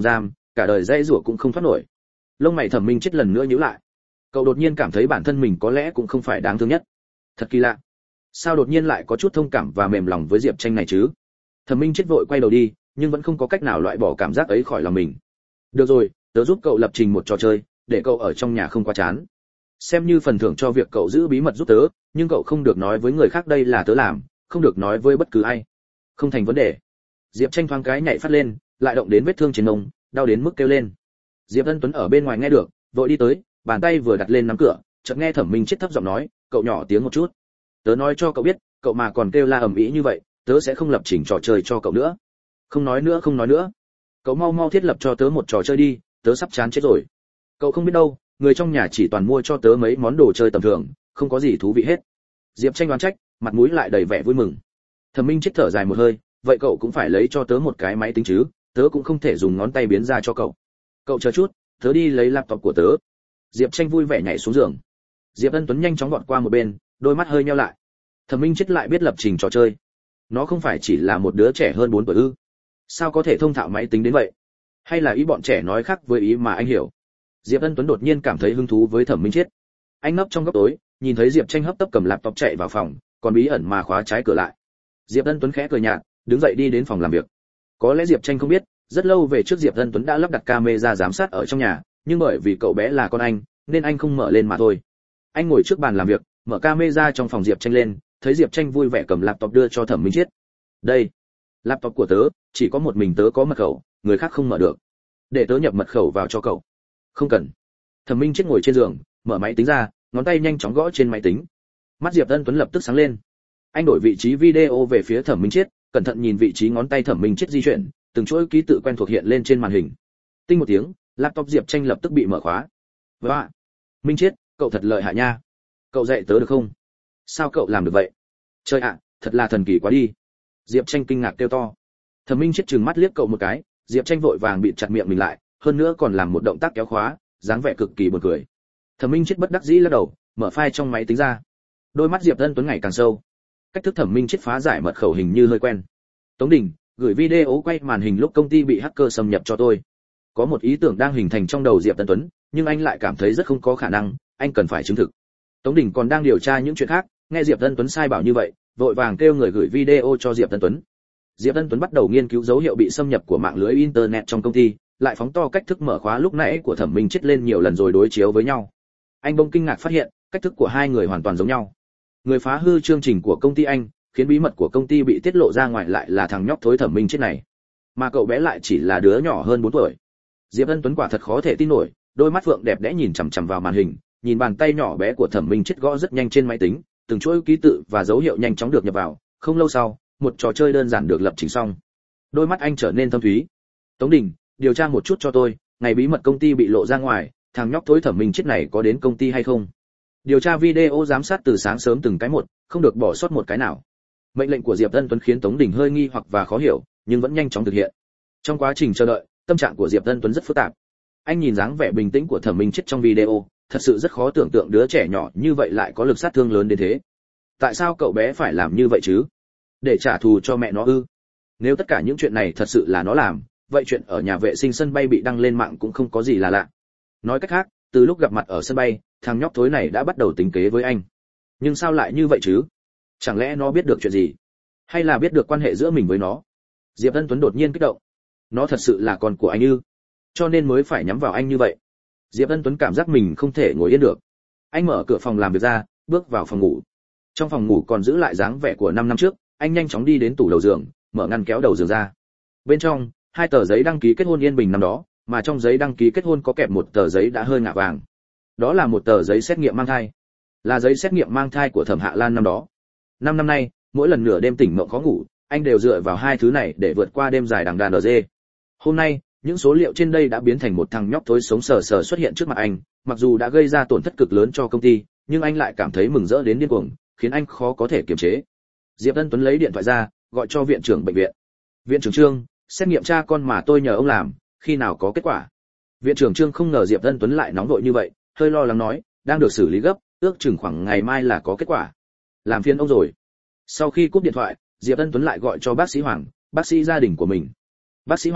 cả đời dây rủa cũng không thoát nổi. Lông mày Thẩm Minh Chết lần nữa nhíu lại. Cậu đột nhiên cảm thấy bản thân mình có lẽ cũng không phải đáng thương nhất. Thật kỳ lạ, sao đột nhiên lại có chút thông cảm và mềm lòng với Diệp Tranh này chứ? Thẩm Minh Chết vội quay đầu đi, nhưng vẫn không có cách nào loại bỏ cảm giác ấy khỏi lòng mình. Được rồi, tớ giúp cậu lập trình một trò chơi, để cậu ở trong nhà không quá chán. Xem như phần thưởng cho việc cậu giữ bí mật giúp tớ, nhưng cậu không được nói với người khác đây là tớ làm, không được nói với bất cứ ai. Không thành vấn đề. Diệp Tranh thoáng cái nhảy phát lên, lại động đến vết thương trên mông, đau đến mức kêu lên. Diệp Ân Tuấn ở bên ngoài nghe được, vội đi tới, bàn tay vừa đặt lên nắm cửa, chợt nghe Thẩm Minh Chết thấp giọng nói, cậu nhỏ tiếng một chút. Tớ nói cho cậu biết, cậu mà còn kêu la ầm ĩ như vậy, tớ sẽ không lập trình trò chơi cho cậu nữa. Không nói nữa, không nói nữa. Cậu mau mau thiết lập cho tớ một trò chơi đi, tớ sắp chán chết rồi. Cậu không biết đâu, người trong nhà chỉ toàn mua cho tớ mấy món đồ chơi tầm thường, không có gì thú vị hết. Diệp Tranh đoán trách, mặt mũi lại đầy vẻ vui mừng. Thẩm Minh Chết thở dài một hơi, vậy cậu cũng phải lấy cho tớ một cái máy tính chứ, tớ cũng không thể dùng ngón tay biến ra cho cậu. Cậu chờ chút, tớ đi lấy laptop của tớ. Diệp Tranh vui vẻ nhảy xuống giường. Diệp Ân Tuấn nhanh chóng vọt qua một bên, đôi mắt hơi nheo lại. Thẩm Minh Chết lại biết lập trình trò chơi. Nó không phải chỉ là một đứa trẻ hơn 4 tuổi ư? Sao có thể thông thạo máy tính đến vậy? Hay là ý bọn trẻ nói khác với ý mà anh hiểu? Diệp Ân Tuấn đột nhiên cảm thấy hứng thú với Thẩm Minh Chết. Anh nấp trong góc tối, nhìn thấy Diệp Tranh hấp tấp cầm laptop chạy vào phòng, còn bí ẩn mà khóa trái cửa lại. Diệp Ân Tuấn khẽ cười nhạt, đứng dậy đi đến phòng làm việc. Có lẽ Diệp Tranh không biết, rất lâu về trước Diệp Ân Tuấn đã lắp đặt camera giám sát ở trong nhà, nhưng bởi vì cậu bé là con anh, nên anh không mở lên mà thôi. Anh ngồi trước bàn làm việc, mở camera trong phòng Diệp Tranh lên, thấy Diệp Tranh vui vẻ cầm laptop đưa cho Thẩm Minh Chết. Đây, laptop của tớ, chỉ có một mình tớ có mật khẩu, người khác không mở được. Để tớ nhập mật khẩu vào cho cậu. Không cần. Thẩm Minh Chết ngồi trên giường, mở máy tính ra, ngón tay nhanh chóng gõ trên máy tính. Mắt Diệp Ân Tuấn lập tức sáng lên. Anh đổi vị trí video về phía Thẩm Minh Chết, cẩn thận nhìn vị trí ngón tay Thẩm Minh Chết di chuyển, từng chuỗi ký tự quen thuộc hiện lên trên màn hình. Tinh một tiếng, laptop Diệp Tranh lập tức bị mở khóa. Và, Minh Chết, cậu thật lợi hại nha. Cậu dạy tớ được không? Sao cậu làm được vậy? Trời ạ, thật là thần kỳ quá đi. Diệp Tranh kinh ngạc kêu to. Thẩm Minh Chết trừng mắt liếc cậu một cái, Diệp Tranh vội vàng bịt chặt miệng mình lại, hơn nữa còn làm một động tác kéo khóa, dáng vẻ cực kỳ buồn cười. Thẩm Minh Chết bất đắc dĩ lắc đầu, mở file trong máy tính ra. Đôi mắt Diệp Ân Tuấn ngày càng sâu. Cách thức Thẩm Minh Chết phá giải mật khẩu hình như hơi quen. Tống Đình, gửi video quay màn hình lúc công ty bị hacker xâm nhập cho tôi. Có một ý tưởng đang hình thành trong đầu Diệp Ân Tuấn, nhưng anh lại cảm thấy rất không có khả năng, anh cần phải chứng thực. Tống Đình còn đang điều tra những chuyện khác, nghe Diệp Ân Tuấn sai bảo như vậy, vội vàng kêu người gửi video cho Diệp Ân Tuấn. Diệp Ân Tuấn bắt đầu nghiên cứu dấu hiệu bị xâm nhập của mạng lưới internet trong công ty, lại phóng to cách thức mở khóa lúc nãy của Thẩm Minh Chết lên nhiều lần rồi đối chiếu với nhau. Anh bỗng kinh ngạc phát hiện, cách thức của hai người hoàn toàn giống nhau. Người phá hư chương trình của công ty anh, khiến bí mật của công ty bị tiết lộ ra ngoài lại là thằng nhóc thối Thẩm Minh Chết này, mà cậu bé lại chỉ là đứa nhỏ hơn 4 tuổi. Diệp Ân Tuấn quả thật khó thể tin nổi, đôi mắt phượng đẹp đẽ nhìn chằm chằm vào màn hình, nhìn bàn tay nhỏ bé của Thẩm Minh Chết gõ rất nhanh trên máy tính, từng chuỗi ký tự và dấu hiệu nhanh chóng được nhập vào. Không lâu sau, một trò chơi đơn giản được lập trình xong. Đôi mắt anh trở nên thâm thúy. Tống Đình, điều tra một chút cho tôi, ngày bí mật công ty bị lộ ra ngoài, thằng nhóc thối Thẩm Minh Chết này có đến công ty hay không? Điều tra video giám sát từ sáng sớm từng cái một, không được bỏ sót một cái nào. Mệnh lệnh của Diệp Ân Tuấn khiến Tống Đình hơi nghi hoặc và khó hiểu, nhưng vẫn nhanh chóng thực hiện. Trong quá trình chờ đợi, tâm trạng của Diệp Ân Tuấn rất phức tạp. Anh nhìn dáng vẻ bình tĩnh của Thẩm Minh Chết trong video, thật sự rất khó tưởng tượng đứa trẻ nhỏ như vậy lại có lực sát thương lớn đến thế. Tại sao cậu bé phải làm như vậy chứ? Để trả thù cho mẹ nó ư? Nếu tất cả những chuyện này thật sự là nó làm, vậy chuyện ở nhà vệ sinh sân bay bị đăng lên mạng cũng không có gì là lạ. Nói cách khác, từ lúc gặp mặt ở sân bay, thằng nhóc thối này đã bắt đầu tính kế với anh. Nhưng sao lại như vậy chứ? Chẳng lẽ nó biết được chuyện gì? Hay là biết được quan hệ giữa mình với nó? Diệp Ân Tuấn đột nhiên kích động. Nó thật sự là con của anh ư? Cho nên mới phải nhắm vào anh như vậy. Diệp Ân Tuấn cảm giác mình không thể ngồi yên được. Anh mở cửa phòng làm việc ra, bước vào phòng ngủ. Trong phòng ngủ còn giữ lại dáng vẻ của 5 năm trước, anh nhanh chóng đi đến tủ đầu giường, mở ngăn kéo đầu giường ra. Bên trong, 2 tờ giấy đăng ký kết hôn yên bình năm đó, mà trong giấy đăng ký kết hôn có kẹp một tờ giấy đã hơi ngả vàng. Đó là một tờ giấy xét nghiệm mang thai. Là giấy xét nghiệm mang thai của Thẩm Hạ Lan năm đó. 5 năm nay, mỗi lần nửa đêm tỉnh mộng khó ngủ, anh đều dựa vào hai thứ này để vượt qua đêm dài đằng đàn ở dê. Hôm nay, những số liệu trên đây đã biến thành một thằng nhóc thối sống sờ sờ xuất hiện trước mặt anh, mặc dù đã gây ra tổn thất cực lớn cho công ty, nhưng anh lại cảm thấy mừng rỡ đến điên cuồng, khiến anh khó có thể kiềm chế. Diệp Ân Tuấn lấy điện thoại ra, gọi cho viện trưởng bệnh viện. Viện trưởng Trương, xét nghiệm cha con mà tôi nhờ ông làm, khi nào có kết quả? Viện trưởng Trương không ngờ Diệp Ân Tuấn lại nóng vội như vậy, hơi lo lắng nói, đang được xử lý gấp, ước chừng khoảng ngày mai là có kết quả. Làm phiền ông rồi. Sau khi cúp điện thoại, Diệp Ân Tuấn lại gọi cho bác sĩ Hoàng, bác sĩ gia đình của mình. Bác sĩ Hoàng,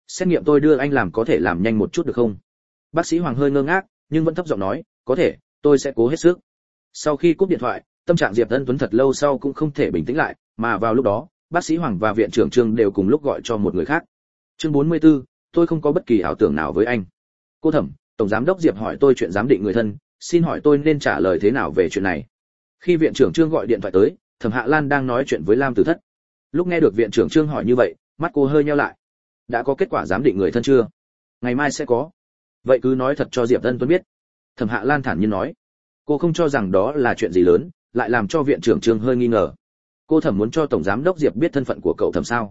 xét nghiệm tôi đưa anh làm có thể làm nhanh một chút được không? Bác sĩ Hoàng hơi ngơ ngác, nhưng vẫn thấp giọng nói, có thể, tôi sẽ cố hết sức. Sau khi cúp điện thoại, tâm trạng Diệp Ân Tuấn thật lâu sau cũng không thể bình tĩnh lại, mà vào lúc đó, bác sĩ Hoàng và viện trưởng Trương đều cùng lúc gọi cho một người khác. Chương 44, tôi không có bất kỳ ảo tưởng nào với anh. Cô Thẩm, tổng giám đốc Diệp hỏi tôi chuyện giám định người thân, xin hỏi tôi nên trả lời thế nào về chuyện này? Khi viện trưởng Trương gọi điện thoại tới, Thẩm Hạ Lan đang nói chuyện với Lam Tử Thất. Lúc nghe được viện trưởng Trương hỏi như vậy, mắt cô hơi nheo lại. Đã có kết quả giám định người thân chưa? Ngày mai sẽ có. Vậy cứ nói thật cho Diệp Ân Tuấn biết. Thẩm Hạ Lan thản nhiên nói. Cô không cho rằng đó là chuyện gì lớn, lại làm cho viện trưởng Trương hơi nghi ngờ. Cô Thẩm muốn cho tổng giám đốc Diệp biết thân phận của cậu Thẩm sao?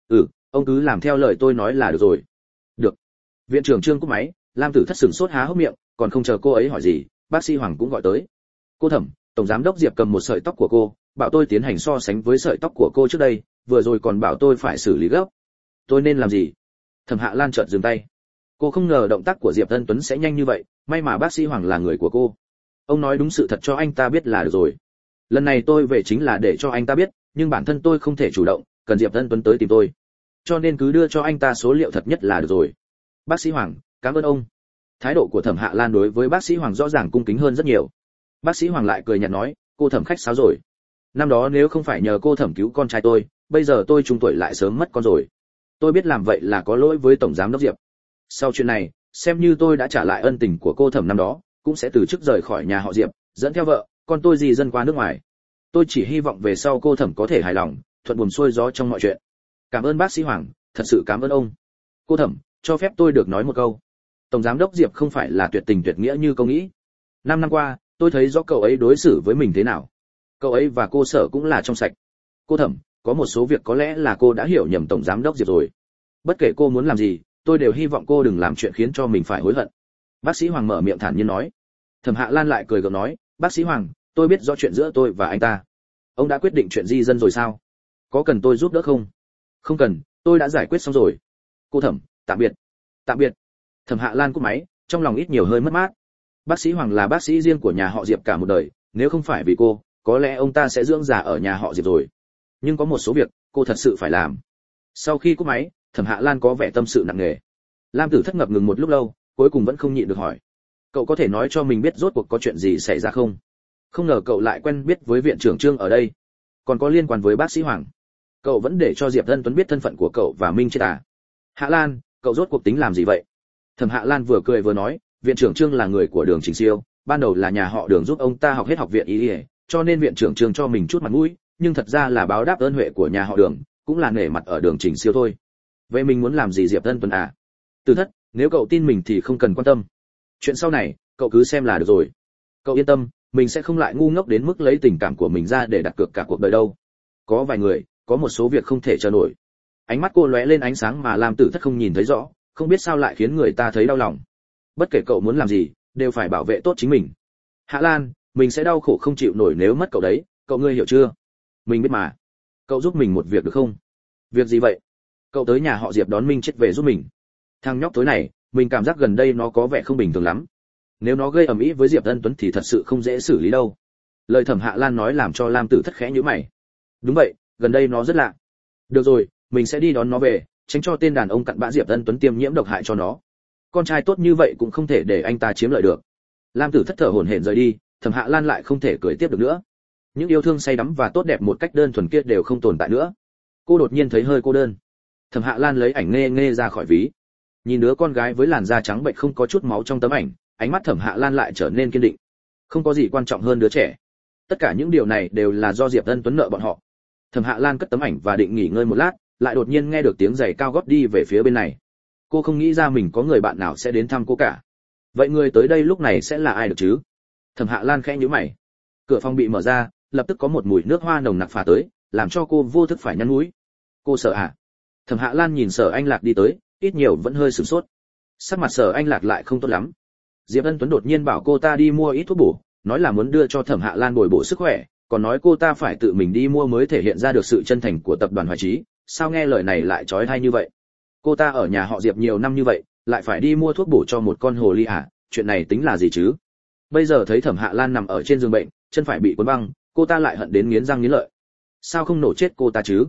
Ông cứ làm theo lời tôi nói là được rồi. Được. Viện trưởng Trương cúp máy, Lam Tử Thất sửng sốt há hốc miệng, còn không chờ cô ấy hỏi gì, bác sĩ Hoàng cũng gọi tới. Cô Thẩm, tổng giám đốc Diệp cầm một sợi tóc của cô, bảo tôi tiến hành so sánh với sợi tóc của cô trước đây, vừa rồi còn bảo tôi phải xử lý gấp. Tôi nên làm gì? Thẩm Hạ Lan chợt dừng tay. Cô không ngờ động tác của Diệp Ân Tuấn sẽ nhanh như vậy, may mà bác sĩ Hoàng là người của cô. Ông nói đúng sự thật cho anh ta biết là được rồi. Lần này tôi về chính là để cho anh ta biết, nhưng bản thân tôi không thể chủ động, cần Diệp Ân Tuấn tới tìm tôi. Cho nên cứ đưa cho anh ta số liệu thật nhất là được rồi. Bác sĩ Hoàng, cảm ơn ông. Thái độ của Thẩm Hạ Lan đối với bác sĩ Hoàng rõ ràng cung kính hơn rất nhiều. Bác sĩ Hoàng lại cười nhạt nói, cô Thẩm khách sáo rồi. Năm đó nếu không phải nhờ cô Thẩm cứu con trai tôi, bây giờ tôi trung tuổi lại sớm mất con rồi. Tôi biết làm vậy là có lỗi với tổng giám đốc Diệp. Sau chuyện này, xem như tôi đã trả lại ân tình của cô Thẩm năm đó, cũng sẽ từ chức rời khỏi nhà họ Diệp, dẫn theo vợ, con tôi di dân qua nước ngoài. Tôi chỉ hy vọng về sau cô Thẩm có thể hài lòng, thuận buồm xuôi gió trong mọi chuyện. Cảm ơn bác sĩ Hoàng, thật sự cảm ơn ông. Cô Thẩm, cho phép tôi được nói một câu. Tổng giám đốc Diệp không phải là tuyệt tình tuyệt nghĩa như câu nghĩ. 5 năm qua, tôi thấy rõ cậu ấy đối xử với mình thế nào. Cậu ấy và cô Sở cũng là trong sạch. Cô Thẩm, có một số việc có lẽ là cô đã hiểu nhầm tổng giám đốc Diệp rồi. Bất kể cô muốn làm gì, tôi đều hy vọng cô đừng làm chuyện khiến cho mình phải hối hận. Bác sĩ Hoàng mở miệng thản nhiên nói. Thẩm Hạ Lan lại cười gượng nói, bác sĩ Hoàng, tôi biết rõ chuyện giữa tôi và anh ta. Ông đã quyết định chuyện di dân rồi sao? Có cần tôi giúp đỡ không? Không cần, tôi đã giải quyết xong rồi. Cô Thẩm, tạm biệt. Tạm biệt. Thẩm Hạ Lan cúp máy, trong lòng ít nhiều hơi mất mát. Bác sĩ Hoàng là bác sĩ riêng của nhà họ Diệp cả một đời, nếu không phải vì cô, có lẽ ông ta sẽ dưỡng già ở nhà họ Diệp rồi. Nhưng có một số việc, cô thật sự phải làm. Sau khi cúp máy, Thẩm Hạ Lan có vẻ tâm sự nặng nề. Lam Tử Thất ngập ngừng một lúc lâu, cuối cùng vẫn không nhịn được hỏi. Cậu có thể nói cho mình biết rốt cuộc có chuyện gì xảy ra không? Không ngờ cậu lại quen biết với viện trưởng Trương ở đây. Còn có liên quan với bác sĩ Hoàng. Cậu vẫn để cho Diệp Ân Tuấn biết thân phận của cậu và Minh chết à? Hạ Lan, cậu rốt cuộc tính làm gì vậy? Thẩm Hạ Lan vừa cười vừa nói, viện trưởng Trương là người của Đường Trình Siêu, ban đầu là nhà họ Đường giúp ông ta học hết học viện y, cho nên viện trưởng Trương cho mình chút mặt mũi, nhưng thật ra là báo đáp ơn huệ của nhà họ Đường, cũng là nể mặt ở Đường Trình Siêu thôi. Vậy mình muốn làm gì Diệp Ân Tuấn à? Từ Thất, nếu cậu tin mình thì không cần quan tâm. Chuyện sau này, cậu cứ xem là được rồi. Cậu yên tâm, mình sẽ không lại ngu ngốc đến mức lấy tình cảm của mình ra để đặt cược cả cuộc đời đâu. Có vài người, có một số việc không thể chờ nổi. Ánh mắt cô lóe lên ánh sáng mà Lam Tử Thất không nhìn thấy rõ, không biết sao lại khiến người ta thấy đau lòng. Bất kể cậu muốn làm gì, đều phải bảo vệ tốt chính mình. Hạ Lan, mình sẽ đau khổ không chịu nổi nếu mất cậu đấy, cậu ngươi hiểu chưa? Mình biết mà. Cậu giúp mình một việc được không? Việc gì vậy? Cậu tới nhà họ Diệp đón Minh chết về giúp mình. Thằng nhóc tối này, mình cảm giác gần đây nó có vẻ không bình thường lắm. Nếu nó gây ầm ĩ với Diệp Ân Tuấn thì thật sự không dễ xử lý đâu. Lời Thẩm Hạ Lan nói làm cho Lam Tử Thất khẽ nhíu mày. Đúng vậy, gần đây nó rất lạ. Được rồi, mình sẽ đi đón nó về, tránh cho tên đàn ông cặn bã Diệp Ân Tuấn tiêm nhiễm độc hại cho nó. Con trai tốt như vậy cũng không thể để anh ta chiếm lợi được. Lam Tử Thất thở hổn hển rời đi, Thẩm Hạ Lan lại không thể cười tiếp được nữa. Những yêu thương say đắm và tốt đẹp một cách đơn thuần kia đều không tồn tại nữa. Cô đột nhiên thấy hơi cô đơn. Thẩm Hạ Lan lấy ảnh nghe nghe ra khỏi ví. Nhìn đứa con gái với làn da trắng bệch không có chút máu trong tấm ảnh, ánh mắt Thẩm Hạ Lan lại trở nên kiên định. Không có gì quan trọng hơn đứa trẻ. Tất cả những điều này đều là do Diệp Ân Tuấn nợ bọn họ. Thẩm Hạ Lan cất tấm ảnh và định nghỉ ngơi một lát, lại đột nhiên nghe được tiếng giày cao gót đi về phía bên này. Cô không nghĩ ra mình có người bạn nào sẽ đến thăm cô cả. Vậy người tới đây lúc này sẽ là ai được chứ? Thẩm Hạ Lan khẽ nhíu mày. Cửa phòng bị mở ra, lập tức có một mùi nước hoa nồng nặc phả tới, làm cho cô vô thức phải nhăn mũi. Cô Sở à? Thẩm Hạ Lan nhìn Sở Anh Lạc đi tới, ít nhiều vẫn hơi sửng sốt. Sắc mặt Sở Anh Lạc lại không tốt lắm. Diệp Ân Tuấn đột nhiên bảo cô ta đi mua ít thuốc bổ, nói là muốn đưa cho Thẩm Hạ Lan bồi bổ sức khỏe, còn nói cô ta phải tự mình đi mua mới thể hiện ra được sự chân thành của tập đoàn Hoài Chí. Sao nghe lời này lại chói tai như vậy? Cô ta ở nhà họ Diệp nhiều năm như vậy, lại phải đi mua thuốc bổ cho một con hồ ly à? Chuyện này tính là gì chứ? Bây giờ thấy Thẩm Hạ Lan nằm ở trên giường bệnh, chân phải bị cuốn băng, cô ta lại hận đến nghiến răng nghiến lợi. Sao không nổ chết cô ta chứ?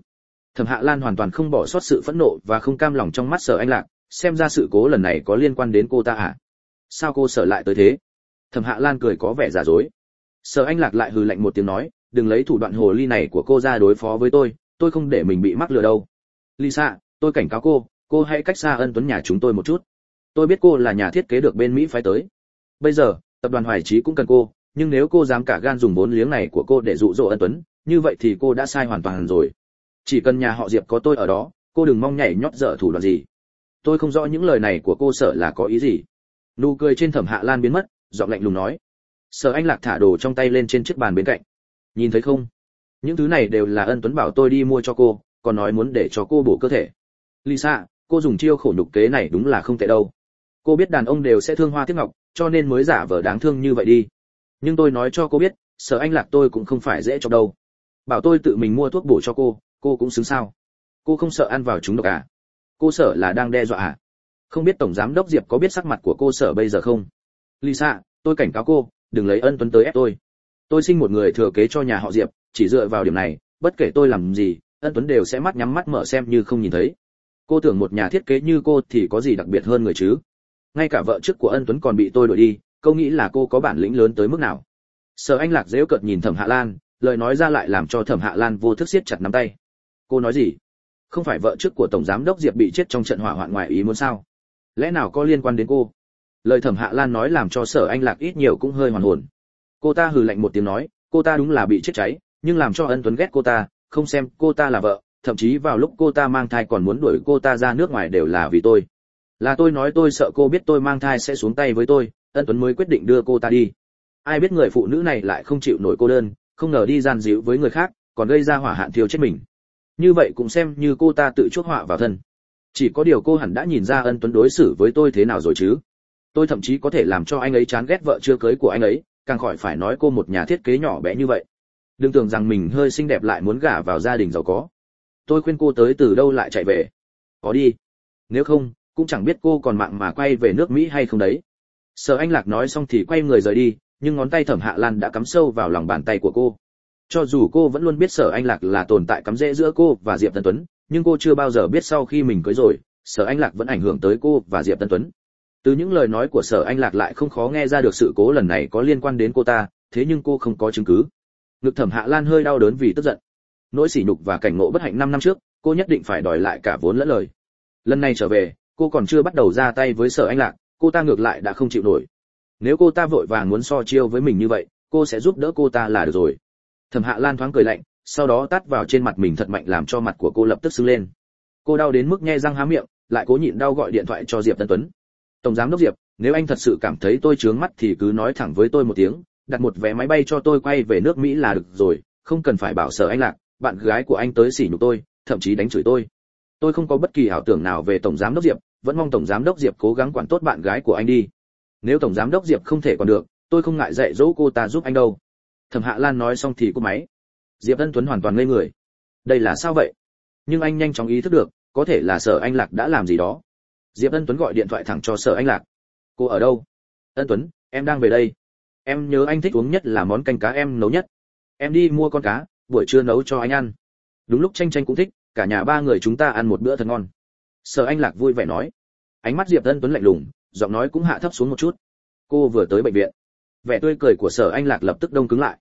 Thẩm Hạ Lan hoàn toàn không bỏ sót sự phẫn nộ và không cam lòng trong mắt Sở Anh Lạc, xem ra sự cố lần này có liên quan đến cô ta à? Sao cô Sở lại tới thế? Thẩm Hạ Lan cười có vẻ giả dối. Sở Anh Lạc lại hừ lạnh một tiếng nói, đừng lấy thủ đoạn hồ ly này của cô ra đối phó với tôi không để mình bị mắc lừa đâu. Lisa, tôi cảnh cáo cô hãy cách xa Ân Tuấn nhà chúng tôi một chút. Tôi biết cô là nhà thiết kế được bên Mỹ phái tới. Bây giờ, tập đoàn Hoài Chí cũng cần cô, nhưng nếu cô dám cả gan dùng vốn liếng này của cô để dụ dỗ Ân Tuấn, như vậy thì cô đã sai hoàn toàn rồi. Chỉ cần nhà họ Diệp có tôi ở đó, cô đừng mong nhảy nhót dở thủ đoạn gì. Tôi không rõ những lời này của cô Sở là có ý gì. Nụ cười trên Thẩm Hạ Lan biến mất, giọng lạnh lùng nói. Sở Anh Lạc thả đồ trong tay lên trên chiếc bàn bên cạnh. Nhìn thấy không? Những thứ này đều là Ân Tuấn bảo tôi đi mua cho cô, còn nói muốn để cho cô bổ cơ thể. Lisa, cô dùng chiêu khổ nhục kế này đúng là không tệ đâu. Cô biết đàn ông đều sẽ thương hoa tiếc ngọc, cho nên mới giả vờ đáng thương như vậy đi. Nhưng tôi nói cho cô biết, Sở Anh Lạc tôi cũng không phải dễ chọc đâu. Bảo tôi tự mình mua thuốc bổ cho cô cũng xứng sao? Cô không sợ ăn vào chúng độc à? Cô Sở là đang đe dọa à? Không biết tổng giám đốc Diệp có biết sắc mặt của cô Sở bây giờ không? Lisa, tôi cảnh cáo cô, đừng lấy Ân Tuấn tới ép tôi. Tôi sinh một người thừa kế cho nhà họ Diệp, chỉ dựa vào điểm này, bất kể tôi làm gì, Ân Tuấn đều sẽ mắt nhắm mắt mở xem như không nhìn thấy. Cô tưởng một nhà thiết kế như cô thì có gì đặc biệt hơn người chứ? Ngay cả vợ trước của Ân Tuấn còn bị tôi đuổi đi, cô nghĩ là cô có bản lĩnh lớn tới mức nào? Sở Anh Lạc giễu cợt nhìn Thẩm Hạ Lan, lời nói ra lại làm cho Thẩm Hạ Lan vô thức siết chặt nắm tay. Cô nói gì? Không phải vợ trước của tổng giám đốc Diệp bị chết trong trận hỏa hoạn ngoài ý muốn sao? Lẽ nào có liên quan đến cô? Lời Thẩm Hạ Lan nói làm cho Sở Anh Lạc ít nhiều cũng hơi hoàn hồn. Cô ta hừ lạnh một tiếng nói, cô ta đúng là bị chết cháy, nhưng làm cho Ân Tuấn ghét cô ta, không xem cô ta là vợ, thậm chí vào lúc cô ta mang thai còn muốn đuổi cô ta ra nước ngoài đều là vì tôi. Là tôi nói tôi sợ cô biết tôi mang thai sẽ xuống tay với tôi, Ân Tuấn mới quyết định đưa cô ta đi. Ai biết người phụ nữ này lại không chịu nổi cô đơn, không ngờ đi gian díu với người khác, còn gây ra hỏa hạn thiêu chết mình. Như vậy cũng xem như cô ta tự chuốc họa vào thân. Chỉ có điều cô hẳn đã nhìn ra Ân Tuấn đối xử với tôi thế nào rồi chứ. Tôi thậm chí có thể làm cho anh ấy chán ghét vợ chưa cưới của anh ấy, càng khỏi phải nói cô một nhà thiết kế nhỏ bé như vậy. Đừng tưởng rằng mình hơi xinh đẹp lại muốn gả vào gia đình giàu có. Tôi khuyên cô tới từ đâu lại chạy về. Có đi. Nếu không, cũng chẳng biết cô còn mạng mà quay về nước Mỹ hay không đấy. Sở Anh Lạc nói xong thì quay người rời đi, nhưng ngón tay Thẩm Hạ Lan đã cắm sâu vào lòng bàn tay của cô. Cho dù cô vẫn luôn biết Sở Anh Lạc là tồn tại cắm rễ giữa cô và Diệp Tân Tuấn, nhưng cô chưa bao giờ biết sau khi mình cưới rồi, Sở Anh Lạc vẫn ảnh hưởng tới cô và Diệp Tân Tuấn. Từ những lời nói của Sở Anh Lạc lại không khó nghe ra được sự cố lần này có liên quan đến cô ta, thế nhưng cô không có chứng cứ. Ngực Thẩm Hạ Lan hơi đau đớn vì tức giận. Nỗi sỉ nhục và cảnh ngộ bất hạnh 5 năm trước, cô nhất định phải đòi lại cả vốn lẫn lời. Lần này trở về, cô còn chưa bắt đầu ra tay với Sở Anh Lạc, cô ta ngược lại đã không chịu nổi. Nếu cô ta vội vàng muốn so chiêu với mình như vậy, cô sẽ giúp đỡ cô ta là được rồi. Thẩm Hạ Lan thoáng cười lạnh, sau đó tát vào trên mặt mình thật mạnh làm cho mặt của cô lập tức sưng lên. Cô đau đến mức nhe răng há miệng, lại cố nhịn đau gọi điện thoại cho Diệp Tân Tuấn. Tổng giám đốc Diệp, nếu anh thật sự cảm thấy tôi chướng mắt thì cứ nói thẳng với tôi một tiếng, đặt một vé máy bay cho tôi quay về nước Mỹ là được rồi, không cần phải bảo Sở Anh Lạc, bạn gái của anh tới sỉ nhục tôi, thậm chí đánh chửi tôi. Tôi không có bất kỳ ảo tưởng nào về tổng giám đốc Diệp, vẫn mong tổng giám đốc Diệp cố gắng quản tốt bạn gái của anh đi. Nếu tổng giám đốc Diệp không thể còn được, tôi không ngại dạy dỗ cô ta giúp anh đâu. Thẩm Hạ Lan nói xong thì cúp máy. Diệp Tân Tuấn hoàn toàn ngây người. Đây là sao vậy? Nhưng anh nhanh chóng ý thức được, có thể là Sở Anh Lạc đã làm gì đó. Diệp Ân Tuấn gọi điện thoại thẳng cho Sở Anh Lạc. Cô ở đâu? Ân Tuấn, em đang về đây. Em nhớ anh thích uống nhất là món canh cá em nấu nhất. Em đi mua con cá, buổi trưa nấu cho anh ăn. Đúng lúc Tranh Tranh cũng thích, cả nhà ba người chúng ta ăn một bữa thật ngon. Sở Anh Lạc vui vẻ nói. Ánh mắt Diệp Ân Tuấn lạnh lùng, giọng nói cũng hạ thấp xuống một chút. Cô vừa tới bệnh viện. Vẻ tươi cười của Sở Anh Lạc lập tức đông cứng lại.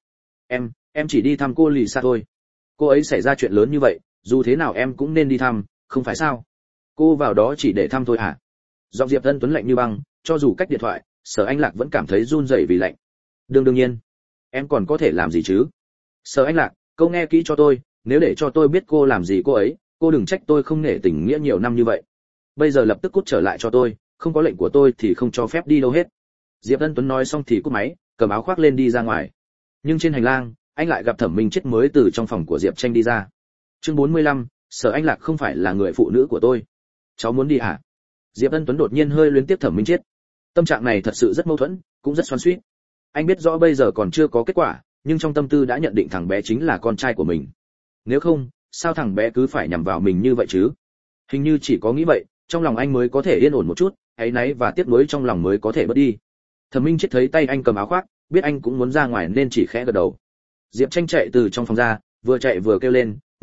Em chỉ đi thăm cô Lisa thôi. Cô ấy xảy ra chuyện lớn như vậy, dù thế nào em cũng nên đi thăm, không phải sao? Cô vào đó chỉ để thăm thôi hả? Giọng Diệp Ân Tuấn lạnh như băng, cho dù cách điện thoại, Sở Anh Lạc vẫn cảm thấy run rẩy vì lạnh. Đương nhiên, em còn có thể làm gì chứ? Sở Anh Lạc, câu nghe kỹ cho tôi, nếu để cho tôi biết cô làm gì cô ấy, cô đừng trách tôi không nể tình nghĩa nhiều năm như vậy. Bây giờ lập tức cút trở lại cho tôi, không có lệnh của tôi thì không cho phép đi đâu hết. Diệp Ân Tuấn nói xong thì cúp máy, cầm áo khoác lên đi ra ngoài. Nhưng trên hành lang, anh lại gặp Thẩm Minh Chết mới từ trong phòng của Diệp Tranh đi ra. Chương 45, Sở Anh Lạc không phải là người phụ nữ của tôi. Cháu muốn đi hả? Diệp Ân Tuấn đột nhiên hơi luyến tiếc Thẩm Minh Chết. Tâm trạng này thật sự rất mâu thuẫn, cũng rất xoắn xuýt. Anh biết rõ bây giờ còn chưa có kết quả, nhưng trong tâm tư đã nhận định thằng bé chính là con trai của mình. Nếu không, sao thằng bé cứ phải nhằm vào mình như vậy chứ? Hình như chỉ có nghĩ vậy, trong lòng anh mới có thể yên ổn một chút, áy náy và tiếc nuối trong lòng mới có thể bớt đi. Thẩm Minh Chết thấy tay anh cầm áo khoác, biết anh cũng muốn ra ngoài nên chỉ khẽ gật đầu. Diệp Tranh chạy từ trong phòng ra, vừa chạy vừa kêu lên, "Minh Chết,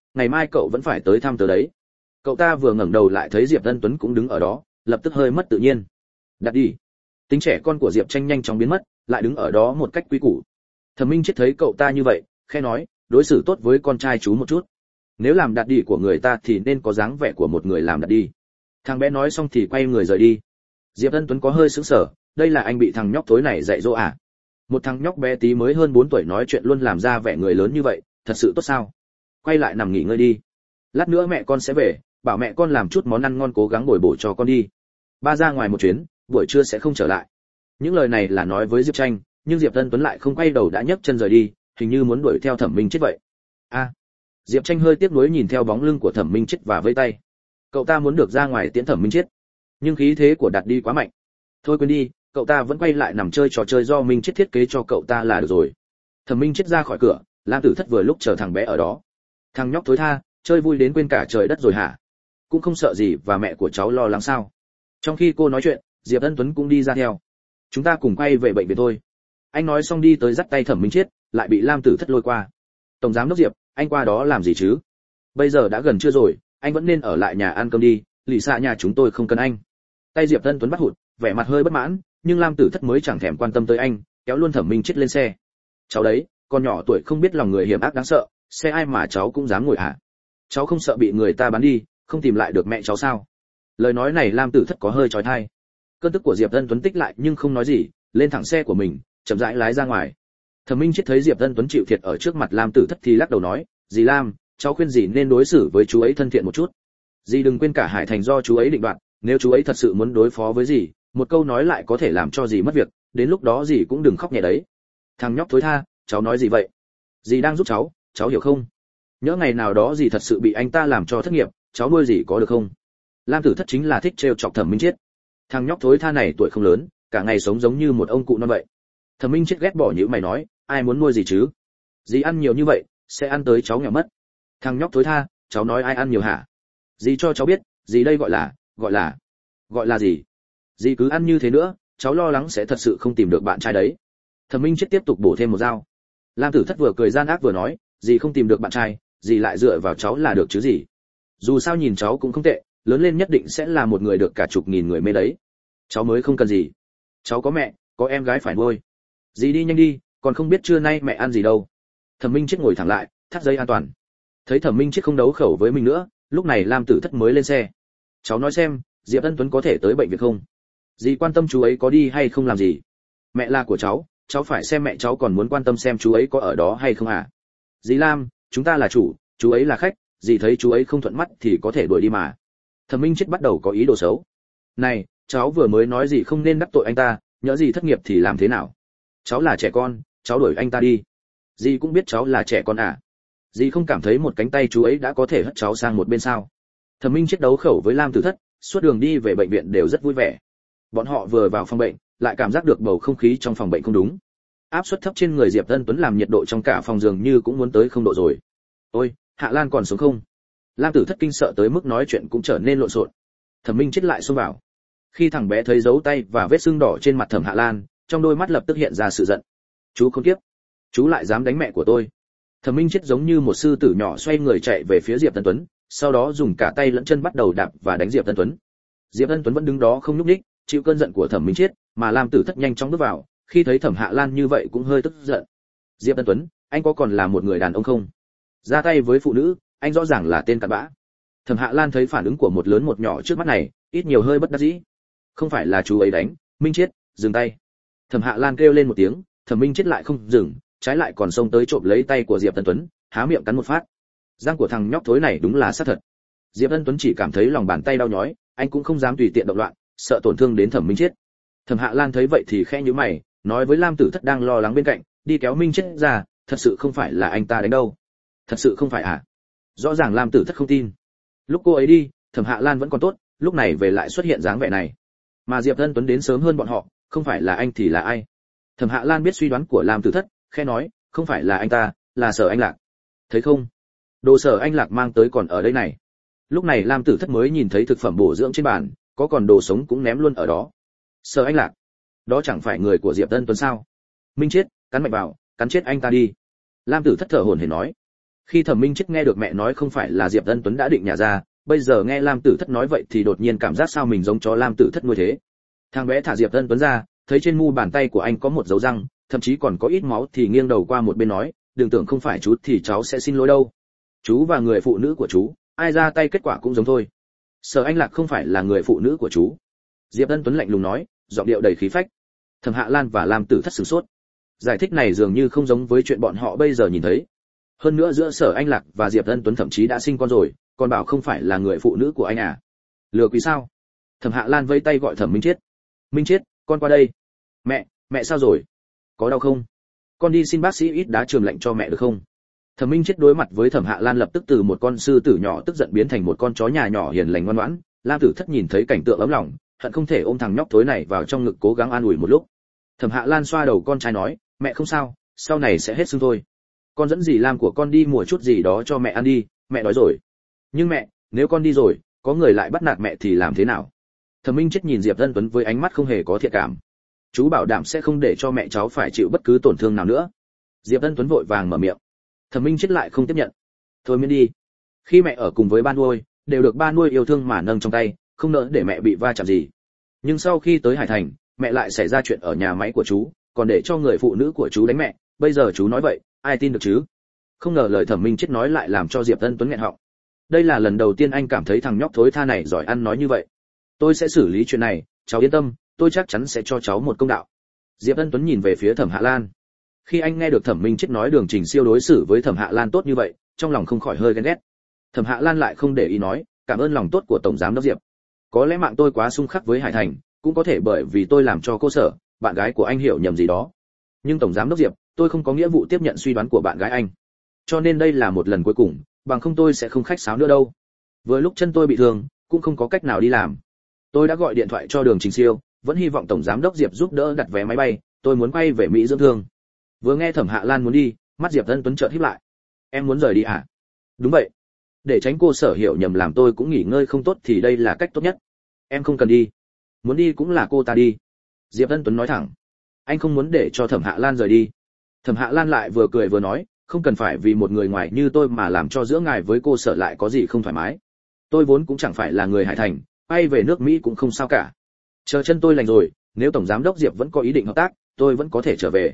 ngày mai cậu vẫn phải tới thăm tớ đấy. Cậu ta vừa ngẩng đầu lại thấy Diệp Ân Tuấn cũng đứng ở đó, lập tức hơi mất tự nhiên. Đặt đi. Tính trẻ con của Diệp Tranh nhanh chóng biến mất, lại đứng ở đó một cách quý củ. Thẩm Minh Chết thấy cậu ta như vậy, khẽ nói, đối xử tốt với con trai chú một chút. Nếu làm đặt đi của người ta thì nên có dáng vẻ của một người làm đặt đi. Thằng bé nói xong thì quay người rời đi. Diệp Ân Tuấn có hơi sững sờ, đây là anh bị thằng nhóc thối này dạy dỗ à? Một thằng nhóc bé tí mới hơn 4 tuổi nói chuyện luôn làm ra vẻ người lớn như vậy, thật sự tốt sao? Quay lại nằm nghỉ ngơi đi. Lát nữa mẹ con sẽ về, bảo mẹ con làm chút món ăn ngon cố gắng bồi bổ cho con đi. Ba ra ngoài một chuyến, buổi trưa sẽ không trở lại. Những lời này là nói với Diệp Tranh, nhưng Diệp Ân Tuấn lại không quay đầu đã nhấc chân rời đi, hình như muốn đuổi theo Thẩm Minh Chết vậy. A. Diệp Tranh hơi tiếc nuối nhìn theo bóng lưng của Thẩm Minh Chết và vẫy tay. Cậu ta muốn được ra ngoài tiễn Thẩm Minh Chết, nhưng khí thế của Đạt đi quá mạnh. Thôi quên đi, cậu ta vẫn quay lại nằm chơi trò chơi do Minh Chết thiết kế cho cậu ta là được rồi. Thẩm Minh Chết ra khỏi cửa, Lam Tử Thất vừa lúc chờ thằng bé ở đó. Thằng nhóc thối tha, chơi vui đến quên cả trời đất rồi hả? Cũng không sợ gì và mẹ của cháu lo lắng sao? Trong khi cô nói chuyện, Diệp Ân Tuấn cũng đi ra theo. Chúng ta cùng quay về bệnh viện thôi. Anh nói xong đi tới dắt tay Thẩm Minh Chết, lại bị Lam Tử Thất lôi qua. Tổng giám đốc Diệp, anh qua đó làm gì chứ? Bây giờ đã gần trưa rồi, anh vẫn nên ở lại nhà ăn cơm đi, lì xạ nhà chúng tôi không cần anh. Tay Diệp Ân Tuấn bắt hụt, vẻ mặt hơi bất mãn, nhưng Lam Tử Thất mới chẳng thèm quan tâm tới anh, kéo luôn Thẩm Minh Chết lên xe. Cháu đấy, con nhỏ tuổi không biết lòng người hiểm ác đáng sợ, xe ai mà cháu cũng dám ngồi hả? Cháu không sợ bị người ta bán đi, không tìm lại được mẹ cháu sao? Lời nói này Lam Tử Thất có hơi chói tai. Cơn tức của Diệp Ân Tuấn tích lại nhưng không nói gì, lên thẳng xe của mình, chậm rãi lái ra ngoài. Thẩm Minh Chết thấy Diệp Ân Tuấn chịu thiệt ở trước mặt Lam Tử Thất thì lắc đầu nói, "Dì Lam, cháu khuyên dì nên đối xử với chú ấy thân thiện một chút. Dì đừng quên cả Hải Thành do chú ấy định đoạt, nếu chú ấy thật sự muốn đối phó với dì, một câu nói lại có thể làm cho dì mất việc, đến lúc đó dì cũng đừng khóc nhẹ đấy." Thằng nhóc thối tha, cháu nói gì vậy? Dì đang giúp cháu hiểu không? Nhỡ ngày nào đó dì thật sự bị anh ta làm cho thất nghiệp, cháu nuôi dì có được không? Lam Tử Thất chính là thích trêu chọc Thẩm Minh Chết. Thằng nhóc thối tha này tuổi không lớn, cả ngày sống giống như một ông cụ non vậy. Thẩm Minh Chết ghét bỏ nhíu mày nói, ai muốn nuôi gì chứ? Dì ăn nhiều như vậy, sẽ ăn tới cháu nghèo mất. Thằng nhóc thối tha, cháu nói ai ăn nhiều hả? Dì cho cháu biết, dì đây gọi là gì? Dì cứ ăn như thế nữa, cháu lo lắng sẽ thật sự không tìm được bạn trai đấy. Thẩm Minh Chết tiếp tục bổ thêm một dao. Lam Tử Thất vừa cười gian ác vừa nói, dì không tìm được bạn trai, dì lại dựa vào cháu là được chứ gì? Dù sao nhìn cháu cũng không tệ, lớn lên nhất định sẽ là một người được cả chục nghìn người mê đấy. Cháu mới không cần gì. Cháu có mẹ, có em gái phải nuôi. Dì đi nhanh đi, còn không biết trưa nay mẹ ăn gì đâu. Thẩm Minh Chết ngồi thẳng lại, thắt dây an toàn. Thấy Thẩm Minh Chết không đấu khẩu với mình nữa, lúc này Lam Tử Thất mới lên xe. Cháu nói xem, Diệp Ân Tuấn có thể tới bệnh viện không? Dì quan tâm chú ấy có đi hay không làm gì? Mẹ là của cháu phải xem mẹ cháu còn muốn quan tâm xem chú ấy có ở đó hay không à? Dì Lam, chúng ta là chủ, chú ấy là khách, dì thấy chú ấy không thuận mắt thì có thể đuổi đi mà. Thẩm Minh Chết bắt đầu có ý đồ xấu. Này, cháu vừa mới nói gì không nên đắc tội anh ta, nhỡ gì thất nghiệp thì làm thế nào? Cháu là trẻ con, cháu đuổi anh ta đi. Dì cũng biết cháu là trẻ con à? Dì không cảm thấy một cánh tay chú ấy đã có thể hất cháu sang một bên sao? Thẩm Minh Chết đấu khẩu với Lam Tử Thất, suốt đường đi về bệnh viện đều rất vui vẻ. Bọn họ vừa vào phòng bệnh, lại cảm giác được bầu không khí trong phòng bệnh không đúng. Áp suất thấp trên người Diệp Ân Tuấn làm nhiệt độ trong cả phòng giường như cũng muốn tới 0 độ rồi. Ôi, Hạ Lan còn sống không? Lam Tử Thất kinh sợ tới mức nói chuyện cũng trở nên lộn xộn. Thẩm Minh Chết lại xông vào. Khi thằng bé thấy dấu tay và vết sưng đỏ trên mặt Thẩm Hạ Lan, trong đôi mắt lập tức hiện ra sự giận. Chú không tiếp, chú lại dám đánh mẹ của tôi. Thẩm Minh Chết giống như một sư tử nhỏ xoay người chạy về phía Diệp Ân Tuấn, sau đó dùng cả tay lẫn chân bắt đầu đạp và đánh Diệp Ân Tuấn. Diệp Ân Tuấn vẫn đứng đó không nhúc nhích, chịu cơn giận của Thẩm Minh Chết, mà Lam Tử Thất nhanh chóng bước vào, khi thấy Thẩm Hạ Lan như vậy cũng hơi tức giận. Diệp Ân Tuấn, anh có còn là một người đàn ông không? Ra tay với phụ nữ, anh rõ ràng là tên cặn bã. Thẩm Hạ Lan thấy phản ứng của một lớn một nhỏ trước mắt này, ít nhiều hơi bất đắc dĩ. Không phải là chú ấy đánh, Minh Chết, dừng tay. Thẩm Hạ Lan kêu lên một tiếng, Thẩm Minh Chết lại không dừng, trái lại còn xông tới trộm lấy tay của Diệp Ân Tuấn, há miệng cắn một phát. Răng của thằng nhóc thối này đúng là sát thật. Diệp Ân Tuấn chỉ cảm thấy lòng bàn tay đau nhói, anh cũng không dám tùy tiện động loạn, sợ tổn thương đến Thẩm Minh Chết. Thẩm Hạ Lan thấy vậy thì khẽ nhíu mày, nói với Lam Tử Thất đang lo lắng bên cạnh, đi kéo Minh Chết ra, thật sự không phải là anh ta đánh đâu. Thật sự không phải à? Rõ ràng Lam Tử Thất không tin. Lúc cô ấy đi, Thẩm Hạ Lan vẫn còn tốt, lúc này về lại xuất hiện dáng vẻ này. Mà Diệp Ân Tuấn đến sớm hơn bọn họ, không phải là anh thì là ai? Thẩm Hạ Lan biết suy đoán của Lam Tử Thất, khẽ nói, không phải là anh ta, là Sở Anh Lạc. Thấy không? Đồ Sở Anh Lạc mang tới còn ở đây này. Lúc này Lam Tử Thất mới nhìn thấy thực phẩm bổ dưỡng trên bàn, có còn đồ sống cũng ném luôn ở đó. Sở Anh Lạc, đó chẳng phải người của Diệp Ân Tuấn sao? Minh Chết, cắn mạnh vào, cắn chết anh ta đi. Lam Tử Thất thở hổn hển nói. Khi Thẩm Minh Chết nghe được mẹ nói không phải là Diệp Ân Tuấn đã định nhà ra, bây giờ nghe Lam Tử Thất nói vậy thì đột nhiên cảm giác sao mình giống chó Lam Tử Thất nuôi thế. Thằng bé thả Diệp Ân Tuấn ra, thấy trên mu bàn tay của anh có một dấu răng, thậm chí còn có ít máu thì nghiêng đầu qua một bên nói, đừng tưởng không phải chú thì cháu sẽ xin lỗi đâu. Chú và người phụ nữ của chú, ai ra tay kết quả cũng giống thôi. Sở Anh Lạc không phải là người phụ nữ của chú. Diệp Ân Tuấn lạnh lùng nói, giọng điệu đầy khí phách. Thẩm Hạ Lan và Lam Tử Thất sửng sốt. Giải thích này dường như không giống với chuyện bọn họ bây giờ nhìn thấy. Hơn nữa giữa Sở Anh Lạc và Diệp Ân Tuấn thậm chí đã sinh con rồi, còn bảo không phải là người phụ nữ của anh à? Lừa quỷ sao? Thẩm Hạ Lan vẫy tay gọi Thẩm Minh Chết. Minh Chết, con qua đây. Mẹ sao rồi? Có đau không? Con đi xin bác sĩ ít đá trường lạnh cho mẹ được không? Thẩm Minh Chết đối mặt với Thẩm Hạ Lan lập tức từ một con sư tử nhỏ tức giận biến thành một con chó nhà nhỏ hiền lành ngoan ngoãn. Lam Tử Thất nhìn thấy cảnh tượng ấm lòng, hận không thể ôm thằng nhóc thối này vào trong ngực cố gắng an ủi một lúc. Thẩm Hạ Lan xoa đầu con trai nói, mẹ không sao, sau này sẽ hết sưng thôi. Con dẫn dì Lam của con đi mua chút gì đó cho mẹ ăn đi, mẹ đói rồi. Nhưng mẹ, nếu con đi rồi, có người lại bắt nạt mẹ thì làm thế nào? Thẩm Minh Chết nhìn Diệp Ân Tuấn với ánh mắt không hề có thiện cảm. Chú bảo đảm sẽ không để cho mẹ cháu phải chịu bất cứ tổn thương nào nữa. Diệp Ân Tuấn vội vàng mở miệng. Thẩm Minh Chết lại không tiếp nhận. Thôi miễn đi. Khi mẹ ở cùng với ba nuôi, đều được ba nuôi yêu thương mà nâng trong tay, không nỡ để mẹ bị va chạm gì. Nhưng sau khi tới Hải Thành, mẹ lại xảy ra chuyện ở nhà máy của chú, còn để cho người phụ nữ của chú đánh mẹ, bây giờ chú nói vậy, ai tin được chứ? Không ngờ lời Thẩm Minh Chết nói lại làm cho Diệp Ân Tuấn nghẹn họng. Đây là lần đầu tiên anh cảm thấy thằng nhóc thối tha này giỏi ăn nói như vậy. Tôi sẽ xử lý chuyện này, cháu yên tâm, tôi chắc chắn sẽ cho cháu một công đạo. Diệp Ân Tuấn nhìn về phía Thẩm Hạ Lan. Khi anh nghe được Thẩm Minh Chết nói Đường Trình Siêu đối xử với Thẩm Hạ Lan tốt như vậy, trong lòng không khỏi hơi ghen ghét. Thẩm Hạ Lan lại không để ý nói, cảm ơn lòng tốt của tổng giám đốc Diệp. Có lẽ mạng tôi quá xung khắc với Hải Thành, cũng có thể bởi vì tôi làm cho cô Sở, bạn gái của anh hiểu nhầm gì đó. Nhưng tổng giám đốc Diệp, tôi không có nghĩa vụ tiếp nhận suy đoán của bạn gái anh. Cho nên đây là một lần cuối cùng, bằng không tôi sẽ không khách sáo nữa đâu. Vừa lúc chân tôi bị thương, cũng không có cách nào đi làm. Tôi đã gọi điện thoại cho Đường Trình Siêu, vẫn hy vọng tổng giám đốc Diệp giúp đỡ đặt vé máy bay, tôi muốn quay về Mỹ dưỡng thương. Vừa nghe Thẩm Hạ Lan muốn đi, mắt Diệp Ân Tuấn chợt híp lại. Em muốn rời đi à? Đúng vậy. Để tránh cô Sở hiểu nhầm làm tôi cũng nghỉ ngơi không tốt thì đây là cách tốt nhất. Em không cần đi. Muốn đi cũng là cô ta đi. Diệp Ân Tuấn nói thẳng. Anh không muốn để cho Thẩm Hạ Lan rời đi. Thẩm Hạ Lan lại vừa cười vừa nói, không cần phải vì một người ngoài như tôi mà làm cho giữa ngài với cô Sở lại có gì không thoải mái. Tôi vốn cũng chẳng phải là người Hải Thành, bay về nước Mỹ cũng không sao cả. Chờ chân tôi lành rồi, nếu tổng giám đốc Diệp vẫn có ý định hợp tác, tôi vẫn có thể trở về.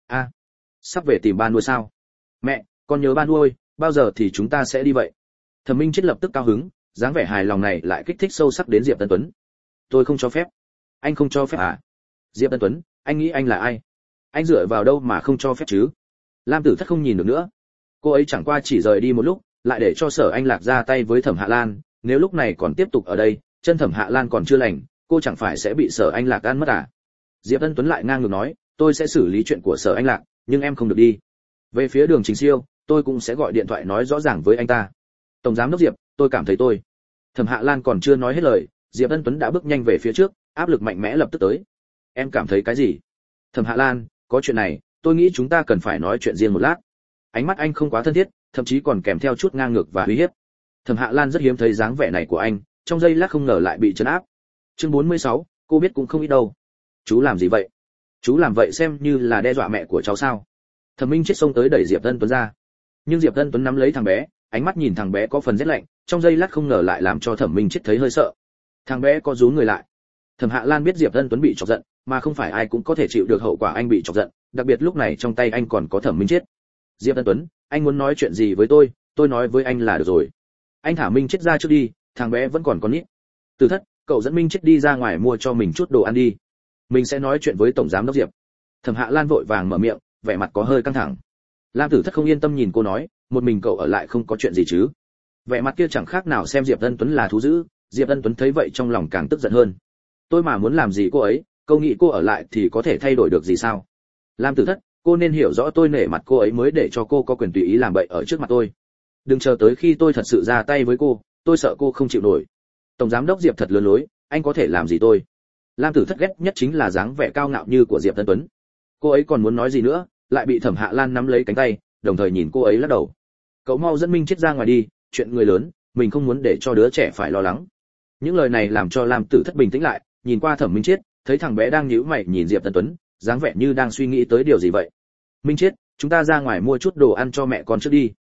Sắp về tìm ba nuôi sao? Mẹ, con nhớ ba nuôi, bao giờ thì chúng ta sẽ đi vậy? Thẩm Minh Chết lập tức cao hứng, dáng vẻ hài lòng này lại kích thích sâu sắc đến Diệp Ân Tuấn. Tôi không cho phép. Anh không cho phép à? Diệp Ân Tuấn, anh nghĩ anh là ai? Anh dựa vào đâu mà không cho phép chứ? Lam Tử Thất không nhìn được nữa. Cô ấy chẳng qua chỉ rời đi một lúc, lại để cho Sở Anh Lạc ra tay với Thẩm Hạ Lan, nếu lúc này còn tiếp tục ở đây, chân Thẩm Hạ Lan còn chưa lành, cô chẳng phải sẽ bị Sở Anh Lạc ăn mất à? Diệp Ân Tuấn lại ngang ngược nói, tôi sẽ xử lý chuyện của Sở Anh Lạc, nhưng em không được đi. Về phía Đường Trình Siêu, tôi cũng sẽ gọi điện thoại nói rõ ràng với anh ta. Tổng giám đốc Diệp, tôi cảm thấy tôi. Thẩm Hạ Lan còn chưa nói hết lời, Diệp Ân Tuấn đã bước nhanh về phía trước, áp lực mạnh mẽ lập tức tới. Em cảm thấy cái gì? Thẩm Hạ Lan, có chuyện này, tôi nghĩ chúng ta cần phải nói chuyện riêng một lát. Ánh mắt anh không quá thân thiết, thậm chí còn kèm theo chút ngang ngược và uy hiếp. Thẩm Hạ Lan rất hiếm thấy dáng vẻ này của anh, trong giây lát không ngờ lại bị trấn áp. Chương 46, cô biết cũng không ít đâu. Chú làm gì vậy? Chú làm vậy xem như là đe dọa mẹ của cháu sao? Thẩm Minh Chết xông tới đẩy Diệp Ân Tuấn ra. Nhưng Diệp Ân Tuấn nắm lấy thằng bé, ánh mắt nhìn thằng bé có phần rét lạnh, trong giây lát không ngờ lại làm cho Thẩm Minh Chết thấy hơi sợ. Thằng bé có rú người lại. Thẩm Hạ Lan biết Diệp Ân Tuấn bị chọc giận, mà không phải ai cũng có thể chịu được hậu quả anh bị chọc giận, đặc biệt lúc này trong tay anh còn có Thẩm Minh Chết. Diệp Ân Tuấn, anh muốn nói chuyện gì với tôi nói với anh là được rồi. Anh thả Minh Chết ra trước đi, thằng bé vẫn còn con nít. Từ Thất, cậu dẫn Minh Chết đi ra ngoài mua cho mình chút đồ ăn đi. Mình sẽ nói chuyện với tổng giám đốc Diệp. Thẩm Hạ Lan vội vàng mở miệng, vẻ mặt có hơi căng thẳng. Lam Tử Thất không yên tâm nhìn cô nói, một mình cậu ở lại không có chuyện gì chứ? Vẻ mặt kia chẳng khác nào xem Diệp Ân Tuấn là thú dữ. Diệp Ân Tuấn thấy vậy trong lòng càng tức giận hơn. Tôi mà muốn làm gì cô ấy, câu nghĩ cô ở lại thì có thể thay đổi được gì sao? Lam Tử Thất, cô nên hiểu rõ tôi nể mặt cô ấy mới để cho cô có quyền tùy ý làm bậy ở trước mặt tôi. Đừng chờ tới khi tôi thật sự ra tay với cô, tôi sợ cô không chịu nổi. Tổng giám đốc Diệp thật lừa lối, anh có thể làm gì tôi? Lam Tử Thất ghét nhất chính là dáng vẻ cao ngạo như của Diệp Ân Tuấn. Cô ấy còn muốn nói gì nữa, lại bị Thẩm Hạ Lan nắm lấy cánh tay, đồng thời nhìn cô ấy lắc đầu. Cậu mau dẫn Minh Chết ra ngoài đi, chuyện người lớn, mình không muốn để cho đứa trẻ phải lo lắng. Những lời này làm cho Lam Tử Thất bình tĩnh lại, nhìn qua Thẩm Minh Chết, thấy thằng bé đang nhíu mày nhìn Diệp Ân Tuấn, dáng vẻ như đang suy nghĩ tới điều gì vậy. Minh Chết, chúng ta ra ngoài mua chút đồ ăn cho mẹ con trước đi.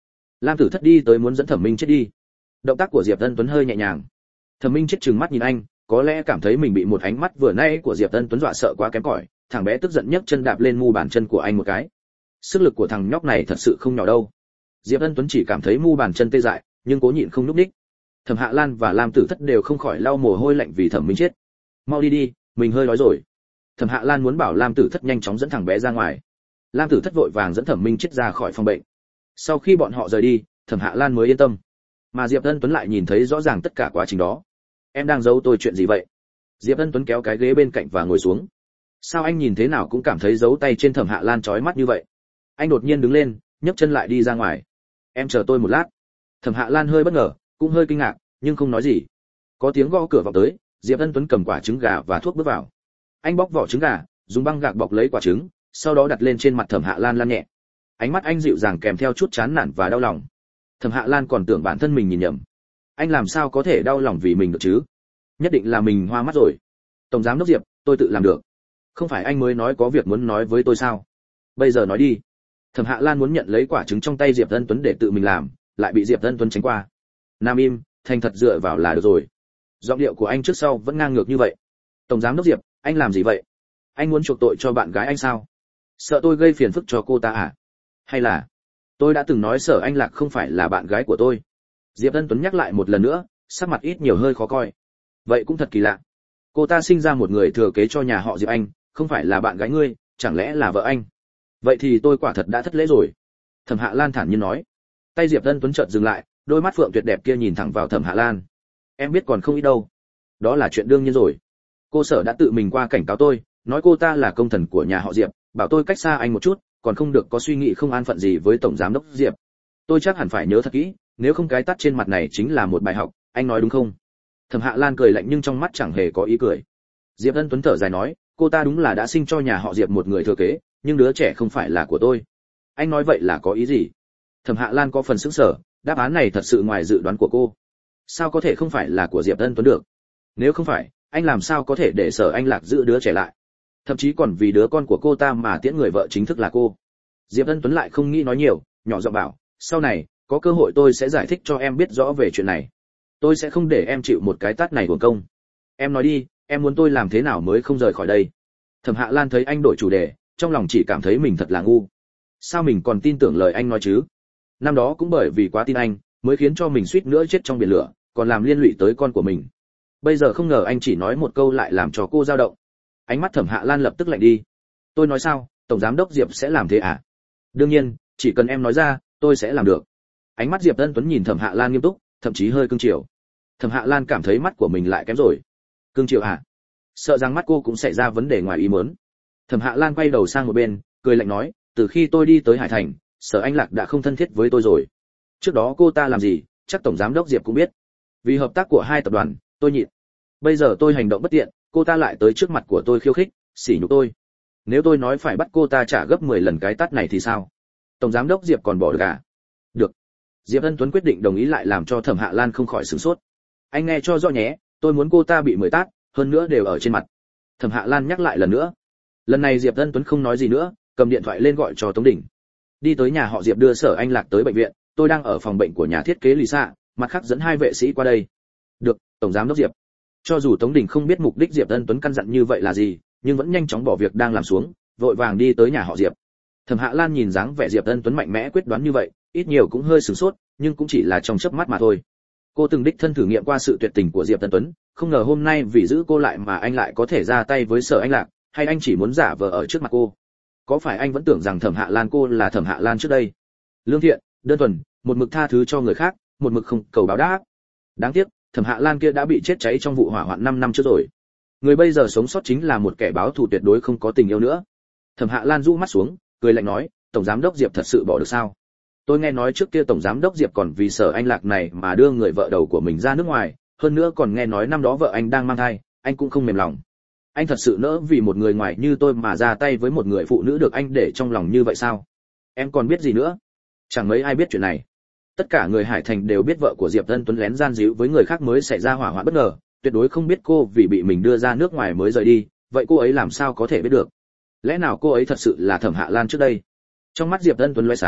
Lam Tử Thất đi tới muốn dẫn Thẩm Minh Chết đi. Động tác của Diệp Ân Tuấn hơi nhẹ nhàng. Thẩm Minh Chết trừng mắt nhìn anh, có lẽ cảm thấy mình bị một ánh mắt vừa nãy của Diệp Ân Tuấn dọa sợ quá kém cỏi, thằng bé tức giận nhấc chân đạp lên mu bàn chân của anh một cái. Sức lực của thằng nhóc này thật sự không nhỏ đâu. Diệp Ân Tuấn chỉ cảm thấy mu bàn chân tê dại, nhưng cố nhịn không nhúc nhích. Thẩm Hạ Lan và Lam Tử Thất đều không khỏi lau mồ hôi lạnh vì Thẩm Minh Chết. Mau đi đi, mình hơi đói rồi. Thẩm Hạ Lan muốn bảo Lam Tử Thất nhanh chóng dẫn thằng bé ra ngoài. Lam Tử Thất vội vàng dẫn Thẩm Minh Chết ra khỏi phòng bệnh. Sau khi bọn họ rời đi, Thẩm Hạ Lan mới yên tâm. Mà Diệp Ân Tuấn lại nhìn thấy rõ ràng tất cả quá trình đó. Em đang giấu tôi chuyện gì vậy? Diệp Ân Tuấn kéo cái ghế bên cạnh và ngồi xuống. Sao anh nhìn thế nào cũng cảm thấy giấu tay trên Thẩm Hạ Lan chói mắt như vậy? Anh đột nhiên đứng lên, nhấc chân lại đi ra ngoài. Em chờ tôi một lát. Thẩm Hạ Lan hơi bất ngờ, cũng hơi kinh ngạc, nhưng không nói gì. Có tiếng gõ cửa vọng tới, Diệp Ân Tuấn cầm quả trứng gà và thuốc bước vào. Anh bóc vỏ trứng gà, dùng băng gạc bọc lấy quả trứng, sau đó đặt lên trên mặt Thẩm Hạ Lan lăn nhẹ. Ánh mắt anh dịu dàng kèm theo chút chán nản và đau lòng. Thẩm Hạ Lan còn tưởng bản thân mình nhìn nhầm. Anh làm sao có thể đau lòng vì mình được chứ? Nhất định là mình hoa mắt rồi. Tổng giám đốc Diệp, tôi tự làm được. Không phải anh mới nói có việc muốn nói với tôi sao? Bây giờ nói đi. Thẩm Hạ Lan muốn nhận lấy quả trứng trong tay Diệp Ân Tuấn để tự mình làm, lại bị Diệp Ân Tuấn tránh qua. Nam im, thành thật dựa vào là được rồi. Giọng điệu của anh trước sau vẫn ngang ngược như vậy. Tổng giám đốc Diệp, anh làm gì vậy? Anh muốn chuộc tội cho bạn gái anh sao? Sợ tôi gây phiền phức cho cô ta à? Hay là tôi đã từng nói Sở Anh Lạc không phải là bạn gái của tôi? Diệp Ân Tuấn nhắc lại một lần nữa, sắc mặt ít nhiều hơi khó coi. Vậy cũng thật kỳ lạ. Cô ta sinh ra một người thừa kế cho nhà họ Diệp Anh, không phải là bạn gái ngươi, chẳng lẽ là vợ anh? Vậy thì tôi quả thật đã thất lễ rồi. Thẩm Hạ Lan thản nhiên nói. Tay Diệp Ân Tuấn chợt dừng lại, đôi mắt phượng tuyệt đẹp kia nhìn thẳng vào Thẩm Hạ Lan. Em biết còn không ít đâu. Đó là chuyện đương nhiên rồi. Cô Sở đã tự mình qua cảnh cáo tôi, nói cô ta là công thần của nhà họ Diệp, bảo tôi cách xa anh một chút, còn không được có suy nghĩ không an phận gì với tổng giám đốc Diệp. Tôi chắc hẳn phải nhớ thật kỹ, nếu không cái tát trên mặt này chính là một bài học, anh nói đúng không? Thẩm Hạ Lan cười lạnh nhưng trong mắt chẳng hề có ý cười. Diệp Ân Tuấn thở dài nói, cô ta đúng là đã sinh cho nhà họ Diệp một người thừa kế, nhưng đứa trẻ không phải là của tôi. Anh nói vậy là có ý gì? Thẩm Hạ Lan có phần sững sờ, đáp án này thật sự ngoài dự đoán của cô. Sao có thể không phải là của Diệp Ân Tuấn được? Nếu không phải, anh làm sao có thể để Sở Anh Lạc giữ đứa trẻ lại? Thậm chí còn vì đứa con của cô ta mà tiễn người vợ chính thức là cô. Diệp Ân Tuấn lại không nghĩ nói nhiều, nhỏ giọng bảo, sau này có cơ hội tôi sẽ giải thích cho em biết rõ về chuyện này. Tôi sẽ không để em chịu một cái tát này uổng công. Em nói đi, em muốn tôi làm thế nào mới không rời khỏi đây? Thẩm Hạ Lan thấy anh đổi chủ đề, trong lòng chỉ cảm thấy mình thật là ngu. Sao mình còn tin tưởng lời anh nói chứ? Năm đó cũng bởi vì quá tin anh, mới khiến cho mình suýt nữa chết trong biển lửa, còn làm liên lụy tới con của mình. Bây giờ không ngờ anh chỉ nói một câu lại làm cho cô dao động. Ánh mắt Thẩm Hạ Lan lập tức lạnh đi. Tôi nói sao, tổng giám đốc Diệp sẽ làm thế à? Đương nhiên, chỉ cần em nói ra, tôi sẽ làm được. Ánh mắt Diệp Ân Tuấn nhìn Thẩm Hạ Lan nghiêm túc, thậm chí hơi cương chiều. Thẩm Hạ Lan cảm thấy mắt của mình lại kém rồi. Cương chiều à? Sợ rằng mắt cô cũng xảy ra vấn đề ngoài ý muốn. Thẩm Hạ Lan quay đầu sang một bên, cười lạnh nói, từ khi tôi đi tới Hải Thành, Sở Anh Lạc đã không thân thiết với tôi rồi. Trước đó cô ta làm gì, chắc tổng giám đốc Diệp cũng biết. Vì hợp tác của hai tập đoàn, tôi nhịn. Bây giờ tôi hành động bất tiện, cô ta lại tới trước mặt của tôi khiêu khích, sỉ nhục tôi. Nếu tôi nói phải bắt cô ta trả gấp 10 lần cái tát này thì sao? Tổng giám đốc Diệp còn bỏ được à? Được. Diệp Ân Tuấn quyết định đồng ý lại làm cho Thẩm Hạ Lan không khỏi sửng sốt. Anh nghe cho rõ nhé, tôi muốn cô ta bị 10 tát, hơn nữa đều ở trên mặt. Thẩm Hạ Lan nhắc lại lần nữa. Lần này Diệp Ân Tuấn không nói gì nữa, cầm điện thoại lên gọi cho Tống Đình. Đi tới nhà họ Diệp đưa Sở Anh Lạc tới bệnh viện, tôi đang ở phòng bệnh của nhà thiết kế Lisa, mặt khác dẫn 2 vệ sĩ qua đây. Được, tổng giám đốc Diệp. Cho dù Tống Đình không biết mục đích Diệp Ân Tuấn căn dặn như vậy là gì, nhưng vẫn nhanh chóng bỏ việc đang làm xuống, vội vàng đi tới nhà họ Diệp. Thẩm Hạ Lan nhìn dáng vẻ Diệp Ân Tuấn mạnh mẽ quyết đoán như vậy, ít nhiều cũng hơi sửng sốt, nhưng cũng chỉ là trong chớp mắt mà thôi. Cô từng đích thân thử nghiệm qua sự tuyệt tình của Diệp Ân Tuấn, không ngờ hôm nay vì giữ cô lại mà anh lại có thể ra tay với Sở Anh Lạc, hay anh chỉ muốn giả vờ ở trước mặt cô? Có phải anh vẫn tưởng rằng Thẩm Hạ Lan cô là Thẩm Hạ Lan trước đây? Lương thiện, đơn thuần, một mực tha thứ cho người khác, một mực không cầu báo đáp. Đáng tiếc, Thẩm Hạ Lan kia đã bị chết cháy trong vụ hỏa hoạn 5 năm trước rồi. Người bây giờ sống sót chính là một kẻ báo thù tuyệt đối không có tình yêu nữa. Thẩm Hạ Lan rũ mắt xuống, cười lạnh nói, tổng giám đốc Diệp thật sự bỏ được sao? Tôi nghe nói trước kia tổng giám đốc Diệp còn vì Sở Anh Lạc này mà đưa người vợ đầu của mình ra nước ngoài, hơn nữa còn nghe nói năm đó vợ anh đang mang thai, anh cũng không mềm lòng. Anh thật sự nỡ vì một người ngoài như tôi mà ra tay với một người phụ nữ được anh để trong lòng như vậy sao? Em còn biết gì nữa? Chẳng mấy ai biết chuyện này. Tất cả người Hải Thành đều biết vợ của Diệp Ân Tuấn lén gian díu với người khác mới xảy ra hỏa hoạn bất ngờ, tuyệt đối không biết cô vì bị mình đưa ra nước ngoài mới rời đi, vậy cô ấy làm sao có thể biết được? Lẽ nào cô ấy thật sự là Thẩm Hạ Lan trước đây? Trong mắt Diệp Ân Tuấn lóe sáng,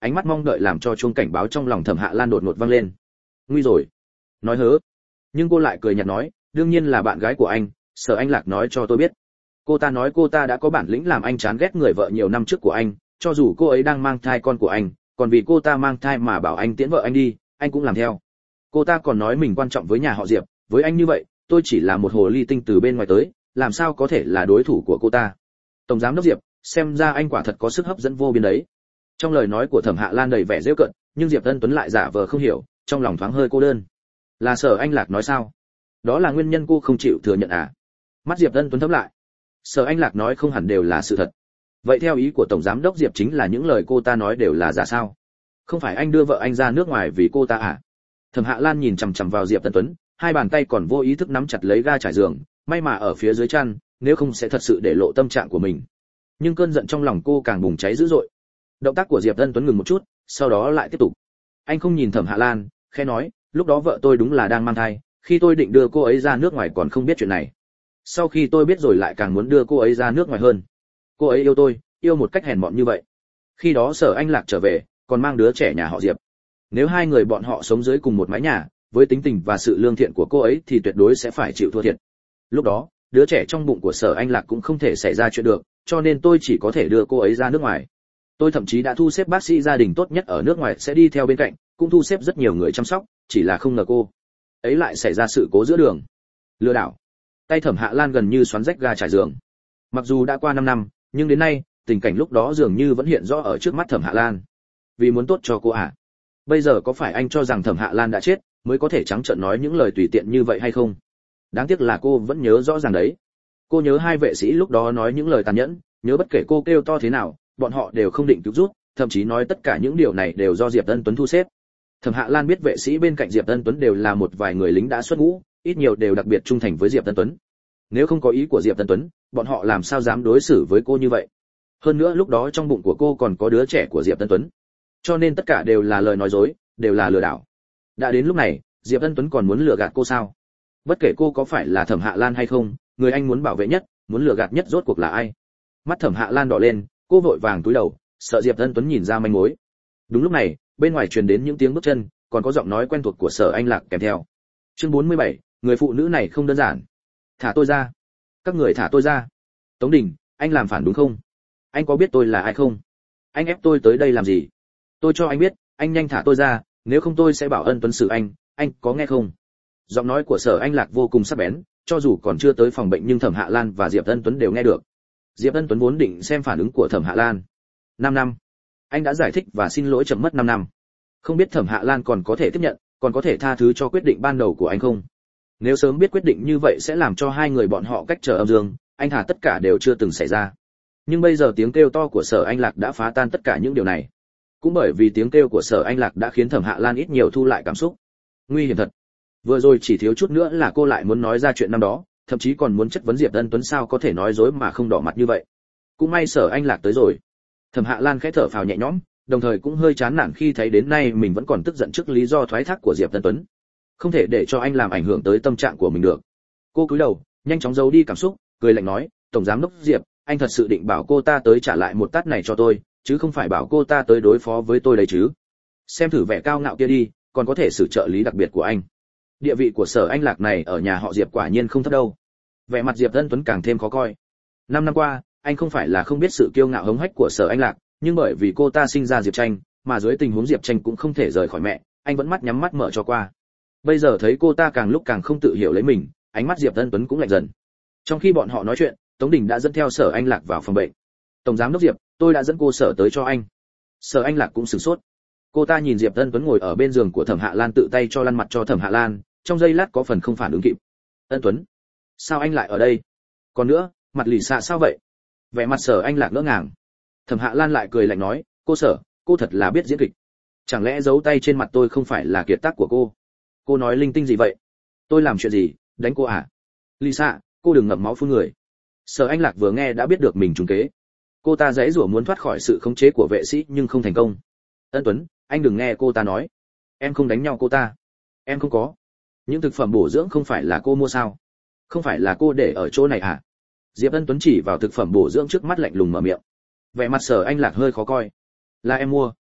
ánh mắt mong đợi làm cho chuông cảnh báo trong lòng Thẩm Hạ Lan đột ngột vang lên. Nguy rồi. Nói hớ. Nhưng cô lại cười nhạt nói, đương nhiên là bạn gái của anh, Sở Anh Lạc nói cho tôi biết. Cô ta nói cô ta đã có bản lĩnh làm anh chán ghét người vợ nhiều năm trước của anh, cho dù cô ấy đang mang thai con của anh, còn vì cô ta mang thai mà bảo anh tiễn vợ anh đi, anh cũng làm theo. Cô ta còn nói mình quan trọng với nhà họ Diệp, với anh như vậy, tôi chỉ là một hồ ly tinh từ bên ngoài tới, làm sao có thể là đối thủ của cô ta. Tổng giám đốc Diệp, xem ra anh quả thật có sức hấp dẫn vô biên đấy. Trong lời nói của Thẩm Hạ Lan đầy vẻ giễu cợt, nhưng Diệp Ân Tuấn lại giả vờ không hiểu, trong lòng thoáng hơi cô đơn. Là Sở Anh Lạc nói sao? Đó là nguyên nhân cô không chịu thừa nhận à? Mắt Diệp Ân Tuấn thấp lại. Sở Anh Lạc nói không hẳn đều là sự thật. Vậy theo ý của tổng giám đốc Diệp chính là những lời cô ta nói đều là giả sao? Không phải anh đưa vợ anh ra nước ngoài vì cô ta à? Thẩm Hạ Lan nhìn chằm chằm vào Diệp Ân Tuấn, hai bàn tay còn vô ý thức nắm chặt lấy ga trải giường, may mà ở phía dưới chăn, nếu không sẽ thật sự để lộ tâm trạng của mình. Nhưng cơn giận trong lòng cô càng bùng cháy dữ dội. Động tác của Diệp Ân Tuấn ngừng một chút, sau đó lại tiếp tục. Anh không nhìn Thẩm Hạ Lan, khẽ nói, lúc đó vợ tôi đúng là đang mang thai, khi tôi định đưa cô ấy ra nước ngoài còn không biết chuyện này. Sau khi tôi biết rồi lại càng muốn đưa cô ấy ra nước ngoài hơn. Cô ấy yêu tôi, yêu một cách hèn mọn như vậy. Khi đó Sở Anh Lạc trở về, còn mang đứa trẻ nhà họ Diệp. Nếu hai người bọn họ sống dưới cùng một mái nhà, với tính tình và sự lương thiện của cô ấy thì tuyệt đối sẽ phải chịu thua thiệt. Lúc đó, đứa trẻ trong bụng của Sở Anh Lạc cũng không thể xảy ra chuyện được, cho nên tôi chỉ có thể đưa cô ấy ra nước ngoài. Tôi thậm chí đã thu xếp bác sĩ gia đình tốt nhất ở nước ngoài sẽ đi theo bên cạnh, cũng thu xếp rất nhiều người chăm sóc, chỉ là không ngờ cô ấy lại xảy ra sự cố giữa đường. Lừa đảo. Tay Thẩm Hạ Lan gần như xoắn rách ga trải giường. Mặc dù đã qua 5 năm, nhưng đến nay, tình cảnh lúc đó dường như vẫn hiện rõ ở trước mắt Thẩm Hạ Lan. Vì muốn tốt cho cô à? Bây giờ có phải anh cho rằng Thẩm Hạ Lan đã chết mới có thể trắng trợn nói những lời tùy tiện như vậy hay không? Đáng tiếc là cô vẫn nhớ rõ ràng đấy. Cô nhớ hai vệ sĩ lúc đó nói những lời tàn nhẫn, nhớ bất kể cô kêu to thế nào, bọn họ đều không định cứu giúp, thậm chí nói tất cả những điều này đều do Diệp Ân Tuấn thu xếp. Thẩm Hạ Lan biết vệ sĩ bên cạnh Diệp Ân Tuấn đều là một vài người lính đã xuất ngũ, ít nhiều đều đặc biệt trung thành với Diệp Ân Tuấn. Nếu không có ý của Diệp Ân Tuấn, bọn họ làm sao dám đối xử với cô như vậy? Hơn nữa lúc đó trong bụng của cô còn có đứa trẻ của Diệp Ân Tuấn. Cho nên tất cả đều là lời nói dối, đều là lừa đảo. Đã đến lúc này, Diệp Ân Tuấn còn muốn lừa gạt cô sao? Bất kể cô có phải là Thẩm Hạ Lan hay không, người anh muốn bảo vệ nhất, muốn lừa gạt nhất rốt cuộc là ai? Mắt Thẩm Hạ Lan đỏ lên, cô vội vàng cúi đầu, sợ Diệp Ân Tuấn nhìn ra manh mối. Đúng lúc này, bên ngoài truyền đến những tiếng bước chân, còn có giọng nói quen thuộc của Sở Anh Lạc kèm theo. Chương 47, người phụ nữ này không đơn giản. Thả tôi ra. Các người thả tôi ra. Tống Đình, anh làm phản đúng không? Anh có biết tôi là ai không? Anh ép tôi tới đây làm gì? Tôi cho anh biết, anh nhanh thả tôi ra, nếu không tôi sẽ bảo Ân Tuấn xử anh có nghe không? Giọng nói của Sở Anh Lạc vô cùng sắc bén, cho dù còn chưa tới phòng bệnh nhưng Thẩm Hạ Lan và Diệp Ân Tuấn đều nghe được. Diệp Ân Tuấn vốn định xem phản ứng của Thẩm Hạ Lan. 5 năm. Anh đã giải thích và xin lỗi chậm mất 5 năm. Không biết Thẩm Hạ Lan còn có thể tiếp nhận, còn có thể tha thứ cho quyết định ban đầu của anh không? Nếu sớm biết quyết định như vậy sẽ làm cho hai người bọn họ cách trở âm dương, anh thả tất cả đều chưa từng xảy ra. Nhưng bây giờ tiếng kêu to của Sở Anh Lạc đã phá tan tất cả những điều này. Cũng bởi vì tiếng kêu của Sở Anh Lạc đã khiến Thẩm Hạ Lan ít nhiều thu lại cảm xúc. Nguy hiểm thật. Vừa rồi chỉ thiếu chút nữa là cô lại muốn nói ra chuyện năm đó, thậm chí còn muốn chất vấn Diệp Ân Tuấn sao có thể nói dối mà không đỏ mặt như vậy. Cũng may Sở Anh Lạc tới rồi. Thẩm Hạ Lan khẽ thở phào nhẹ nhõm, đồng thời cũng hơi chán nản khi thấy đến nay mình vẫn còn tức giận trước lý do thoái thác của Diệp Ân Tuấn. Không thể để cho anh làm ảnh hưởng tới tâm trạng của mình được. Cô cúi đầu, nhanh chóng giấu đi cảm xúc, cười lạnh nói, "Tổng giám đốc Diệp, anh thật sự định bảo cô ta tới trả lại một tát này cho tôi, chứ không phải bảo cô ta tới đối phó với tôi đấy chứ? Xem thử vẻ cao ngạo kia đi, còn có thể xử trợ lý đặc biệt của anh." Địa vị của Sở Anh Lạc này ở nhà họ Diệp quả nhiên không thấp đâu. Vẻ mặt Diệp Ân Tuấn càng thêm khó coi. 5 năm qua, anh không phải là không biết sự kiêu ngạo hống hách của Sở Anh Lạc, nhưng bởi vì cô ta sinh ra Diệp Tranh, mà dưới tình huống Diệp Tranh cũng không thể rời khỏi mẹ, anh vẫn mắt nhắm mắt mở cho qua. Bây giờ thấy cô ta càng lúc càng không tự hiểu lấy mình, ánh mắt Diệp Ân Tuấn cũng lạnh dần. Trong khi bọn họ nói chuyện, Tống Đình đã dẫn theo Sở Anh Lạc vào phòng bệnh. "Tổng giám đốc Diệp, tôi đã dẫn cô Sở tới cho anh." Sở Anh Lạc cũng sửng sốt. Cô ta nhìn Diệp Ân Tuấn ngồi ở bên giường của Thẩm Hạ Lan tự tay cho lăn mặt cho Thẩm Hạ Lan, trong giây lát có phần không phản ứng kịp. "Ân Tuấn, sao anh lại ở đây? Còn nữa, mặt lì xạ sao vậy?" Vẻ mặt Sở Anh Lạc ngỡ ngàng. Thẩm Hạ Lan lại cười lạnh nói, "Cô Sở, cô thật là biết diễn kịch. Chẳng lẽ giấu tay trên mặt tôi không phải là kiệt tác của cô? Cô nói linh tinh gì vậy? Tôi làm chuyện gì, đánh cô à? Lisa, cô đừng ngậm máu phun người." Sở Anh Lạc vừa nghe đã biết được mình trúng kế. Cô ta giãy giụa muốn thoát khỏi sự khống chế của vệ sĩ nhưng không thành công. "Ân Tuấn, anh đừng nghe cô ta nói. Em không đánh nhau cô ta. Em không có. Những thực phẩm bổ dưỡng không phải là cô mua sao? Không phải là cô để ở chỗ này à?" Diệp Ân Tuấn chỉ vào thực phẩm bổ dưỡng trước mắt lạnh lùng mở miệng. Vẻ mặt Sở Anh Lạc hơi khó coi. "Là em mua."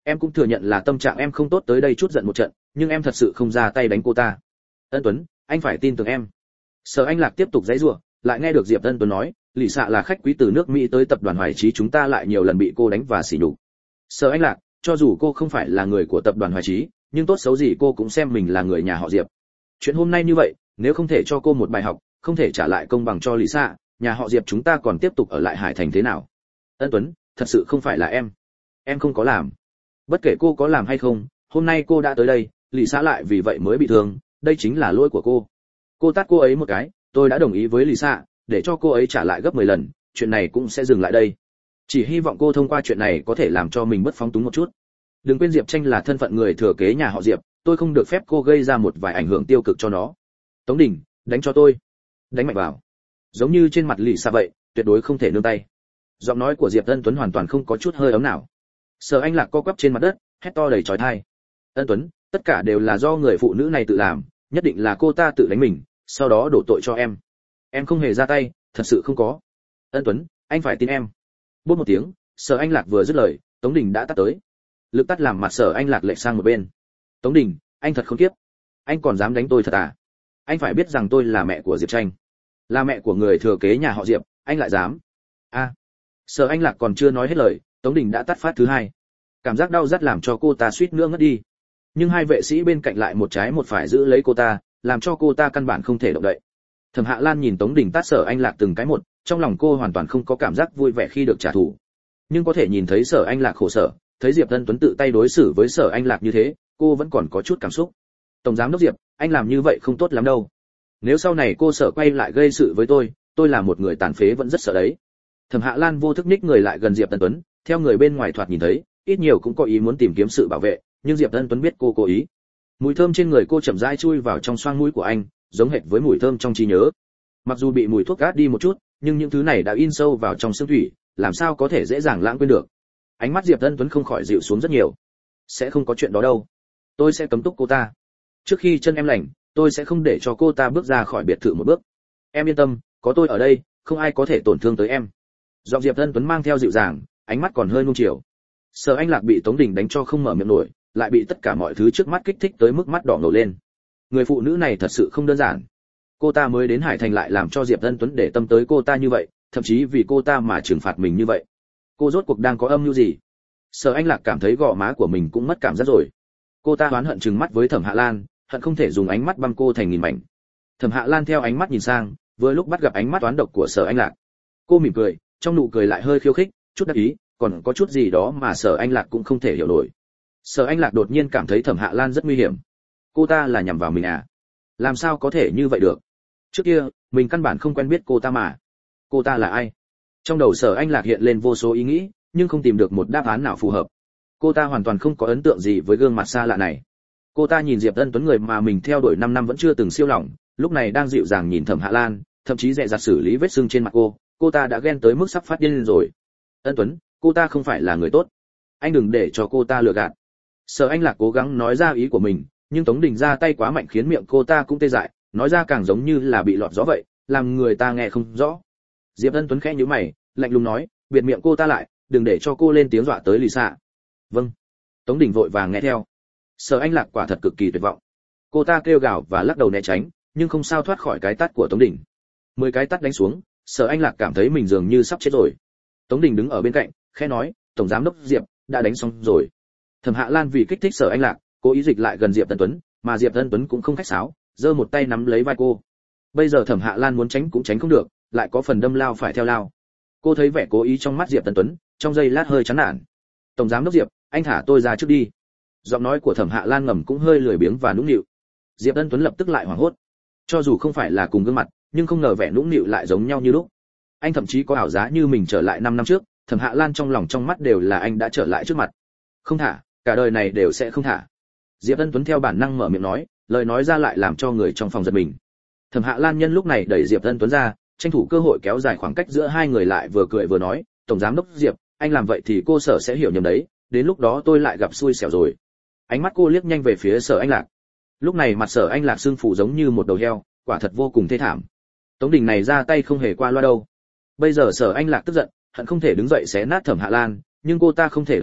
Em cũng thừa nhận là tâm trạng em không tốt tới đây chút giận một trận, nhưng em thật sự không ra tay đánh cô ta. Ân Tuấn, anh phải tin tưởng em. Sở Anh Lạc tiếp tục giãy giụa, lại nghe được Diệp Ân Tuấn nói, Lý Sạ là khách quý từ nước Mỹ tới tập đoàn Hoài Chí, chúng ta lại nhiều lần bị cô đánh và sỉ nhục. Sở Anh Lạc, cho dù cô không phải là người của tập đoàn Hoài Chí, nhưng tốt xấu gì cô cũng xem mình là người nhà họ Diệp. Chuyện hôm nay như vậy, nếu không thể cho cô một bài học, không thể trả lại công bằng cho Lý Sạ, nhà họ Diệp chúng ta còn tiếp tục ở lại Hải Thành thế nào? Ân Tuấn, thật sự không phải là em không có làm. Bất kể cô có làm hay không, hôm nay cô đã tới đây, Lý Sạ lại vì vậy mới bị thương, đây chính là lỗi của cô. Cô tát cô ấy một cái, tôi đã đồng ý với Lý Sạ, để cho cô ấy trả lại gấp 10 lần, chuyện này cũng sẽ dừng lại đây. Chỉ hy vọng cô thông qua chuyện này có thể làm cho mình bớt phóng túng một chút. Đừng quên Diệp Tranh là thân phận người thừa kế nhà họ Diệp, tôi không được phép cô gây ra một vài ảnh hưởng tiêu cực cho nó. Tống Đình, đánh cho tôi. Đánh mạnh vào. Giống như trên mặt Lý Sạ vậy, tuyệt đối không thể nương tay. Giọng nói của Diệp Ân Tuấn hoàn toàn không có chút hơi ấm nào. Sở Anh Lạc co quắp trên mặt đất, hét to đầy chói tai. Ân Tuấn, tất cả đều là do người phụ nữ này tự làm, nhất định là cô ta tự đánh mình, sau đó đổ tội cho em. Em không hề ra tay, thật sự không có. Ân Tuấn, anh phải tin em. Bút một tiếng, Sở Anh Lạc vừa dứt lời, Tống Đình đã tắt tới. Lực tắt làm mặt Sở Anh Lạc lệch sang một bên. Tống Đình, anh thật khốn kiếp. Anh còn dám đánh tôi thật à? Anh phải biết rằng tôi là mẹ của Diệp Tranh, là mẹ của người thừa kế nhà họ Diệp, anh lại dám? A. Sở Anh Lạc còn chưa nói hết lời, Tống Đình đã tắt phát thứ hai. Cảm giác đau rát làm cho cô ta suýt nữa ngất đi. Nhưng hai vệ sĩ bên cạnh lại một trái một phải giữ lấy cô ta, làm cho cô ta căn bản không thể động đậy. Thẩm Hạ Lan nhìn Tống Đình tát Sở Anh Lạc từng cái một, trong lòng cô hoàn toàn không có cảm giác vui vẻ khi được trả thù. Nhưng có thể nhìn thấy Sở Anh Lạc khổ sở, thấy Diệp Ân Tuấn tự tay đối xử với Sở Anh Lạc như thế, cô vẫn còn có chút cảm xúc. Tổng giám đốc Diệp, anh làm như vậy không tốt lắm đâu. Nếu sau này cô sợ quay lại gây sự với tôi là một người tàn phế vẫn rất sợ đấy. Thẩm Hạ Lan vô thức ních người lại gần Diệp Ân Tuấn, theo người bên ngoài thoạt nhìn thấy, ít nhiều cũng có ý muốn tìm kiếm sự bảo vệ, nhưng Diệp Ân Tuấn biết cô cố ý. Mùi thơm trên người cô chậm rãi chui vào trong xoang mũi của anh, giống hệt với mùi thơm trong trí nhớ. Mặc dù bị mùi thuốc gát đi một chút, nhưng những thứ này đã in sâu vào trong xương thủy, làm sao có thể dễ dàng lãng quên được. Ánh mắt Diệp Ân Tuấn không khỏi dịu xuống rất nhiều. Sẽ không có chuyện đó đâu. Tôi sẽ cấm túc cô ta. Trước khi chân em lành, tôi sẽ không để cho cô ta bước ra khỏi biệt thự một bước. Em yên tâm, có tôi ở đây, không ai có thể tổn thương tới em. Giọng Diệp Ân Tuấn mang theo dịu dàng, ánh mắt còn hơi nuông chiều. Sở Anh Lạc bị Tống Đình đánh cho không mở miệng nổi, lại bị tất cả mọi thứ trước mắt kích thích tới mức mắt đỏ ngầu lên. Người phụ nữ này thật sự không đơn giản. Cô ta mới đến Hải Thành lại làm cho Diệp Ân Tuấn để tâm tới cô ta như vậy, thậm chí vì cô ta mà trừng phạt mình như vậy. Cô rốt cuộc đang có âm mưu gì? Sở Anh Lạc cảm thấy gò má của mình cũng mất cảm giác rồi. Cô ta oán hận trừng mắt với Thẩm Hạ Lan, hận không thể dùng ánh mắt băm cô thành nghìn mảnh. Thẩm Hạ Lan theo ánh mắt nhìn sang, vừa lúc bắt gặp ánh mắt toán độc của Sở Anh Lạc. Cô mỉm cười, trong nụ cười lại hơi khiêu khích, chút đắc ý, còn có chút gì đó mà Sở Anh Lạc cũng không thể hiểu nổi. Sở Anh Lạc đột nhiên cảm thấy Thẩm Hạ Lan rất nguy hiểm. Cô ta là nhằm vào mình à? Làm sao có thể như vậy được? Trước kia, mình căn bản không quen biết cô ta mà. Cô ta là ai? Trong đầu Sở Anh Lạc hiện lên vô số ý nghĩ, nhưng không tìm được một đáp án nào phù hợp. Cô ta hoàn toàn không có ấn tượng gì với gương mặt xa lạ này. Cô ta nhìn Diệp Ân Tuấn, người mà mình theo đuổi 5 năm vẫn chưa từng siêu lòng, lúc này đang dịu dàng nhìn Thẩm Hạ Lan, thậm chí dè dặt xử lý vết sưng trên mặt cô ta đã ghen tới mức sắp phát điên lên rồi. Ân Tuấn, cô ta không phải là người tốt, anh đừng để cho cô ta lừa gạt. Sở Anh Lạc cố gắng nói ra ý của mình, nhưng Tống Đình ra tay quá mạnh khiến miệng cô ta cũng tê dại, nói ra càng giống như là bị lọt gió vậy, làm người ta nghe không rõ. Diệp Ân Tuấn khẽ nhíu mày, lạnh lùng nói, biệt miệng cô ta lại, đừng để cho cô lên tiếng dọa tới Lý Sạ. Vâng. Tống Đình vội vàng nghe theo. Sở Anh Lạc quả thật cực kỳ tuyệt vọng. Cô ta kêu gào và lắc đầu né tránh, nhưng không sao thoát khỏi cái tát của Tống Đình. 10 cái tát đánh xuống, Sở Anh Lạc cảm thấy mình dường như sắp chết rồi. Tống Đình đứng ở bên cạnh, khẽ nói, tổng giám đốc Diệp đã đánh xong rồi. Thẩm Hạ Lan vì kích thích Sở Anh Lạc, cố ý dịch lại gần Diệp Ân Tuấn, mà Diệp Ân Tuấn cũng không khách sáo, giơ một tay nắm lấy vai cô. Bây giờ Thẩm Hạ Lan muốn tránh cũng tránh không được, lại có phần đâm lao phải theo lao. Cô thấy vẻ cố ý trong mắt Diệp Ân Tuấn, trong giây lát hơi chán nản. Tổng giám đốc Diệp, anh thả tôi ra trước đi. Giọng nói của Thẩm Hạ Lan ngầm cũng hơi lười biếng và nũng nịu. Diệp Ân Tuấn lập tức lại hoảng hốt. Cho dù không phải là cùng gương mặt, nhưng không ngờ vẻ nũng nịu lại giống nhau như lúc. Anh thậm chí có ảo giá như mình trở lại 5 năm trước, Thẩm Hạ Lan trong lòng trong mắt đều là anh đã trở lại trước mặt. Không thả, cả đời này đều sẽ không thả. Diệp Ân Tuấn theo bản năng mở miệng nói, lời nói ra lại làm cho người trong phòng giật mình. Thẩm Hạ Lan nhân lúc này đẩy Diệp Ân Tuấn ra, tranh thủ cơ hội kéo dài khoảng cách giữa hai người lại, vừa cười vừa nói, tổng giám đốc Diệp, anh làm vậy thì cô Sở sẽ hiểu nhầm đấy, đến lúc đó tôi lại gặp xui xẻo rồi. Ánh mắt cô liếc nhanh về phía Sở Anh Lạc. Lúc này mặt Sở Anh Lạc sưng phù giống như một đầu heo, quả thật vô cùng thê thảm. Tống Đình này ra tay không hề qua loa đâu. Bây giờ Sở Anh Lạc tức giận, hận không thể đứng dậy xé nát Thẩm Hạ Lan, nhưng cô ta không thể động đậy,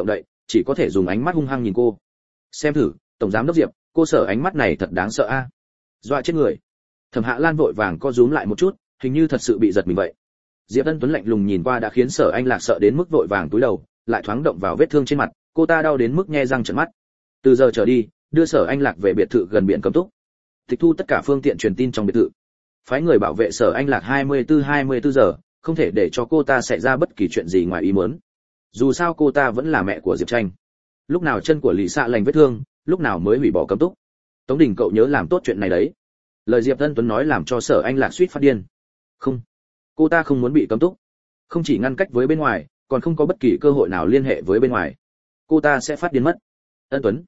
chỉ có thể dùng ánh mắt hung hăng nhìn cô. Xem thử, tổng giám đốc Diệp, cô Sở ánh mắt này thật đáng sợ a. Dọa chết người. Thẩm Hạ Lan vội vàng co rúm lại một chút, hình như thật sự bị giật mình vậy. Diệp Ân Tuấn lạnh lùng nhìn qua đã khiến Sở Anh Lạc sợ đến mức vội vàng cúi đầu, lại thoáng động vào vết thương trên mặt, cô ta đau đến mức nhe răng trợn mắt. Từ giờ trở đi, đưa Sở Anh Lạc về biệt thự gần biển Cấm Túc. Tịch thu tất cả phương tiện truyền tin trong biệt thự. Phái người bảo vệ Sở Anh Lạc 24 giờ, không thể để cho cô ta xảy ra bất kỳ chuyện gì ngoài ý muốn. Dù sao cô ta vẫn là mẹ của Diệp Tranh. Lúc nào chân của Lý Xạ lành vết thương, lúc nào mới hủy bỏ Cấm Túc. Tống Đình cậu nhớ làm tốt chuyện này đấy. Lời Diệp Ân Tuấn nói làm cho Sở Anh Lạc suýt phát điên. Không, cô ta không muốn bị cấm túc, không chỉ ngăn cách với bên ngoài, còn không có bất kỳ cơ hội nào liên hệ với bên ngoài. Cô ta sẽ phát điên mất. Ân Tuấn,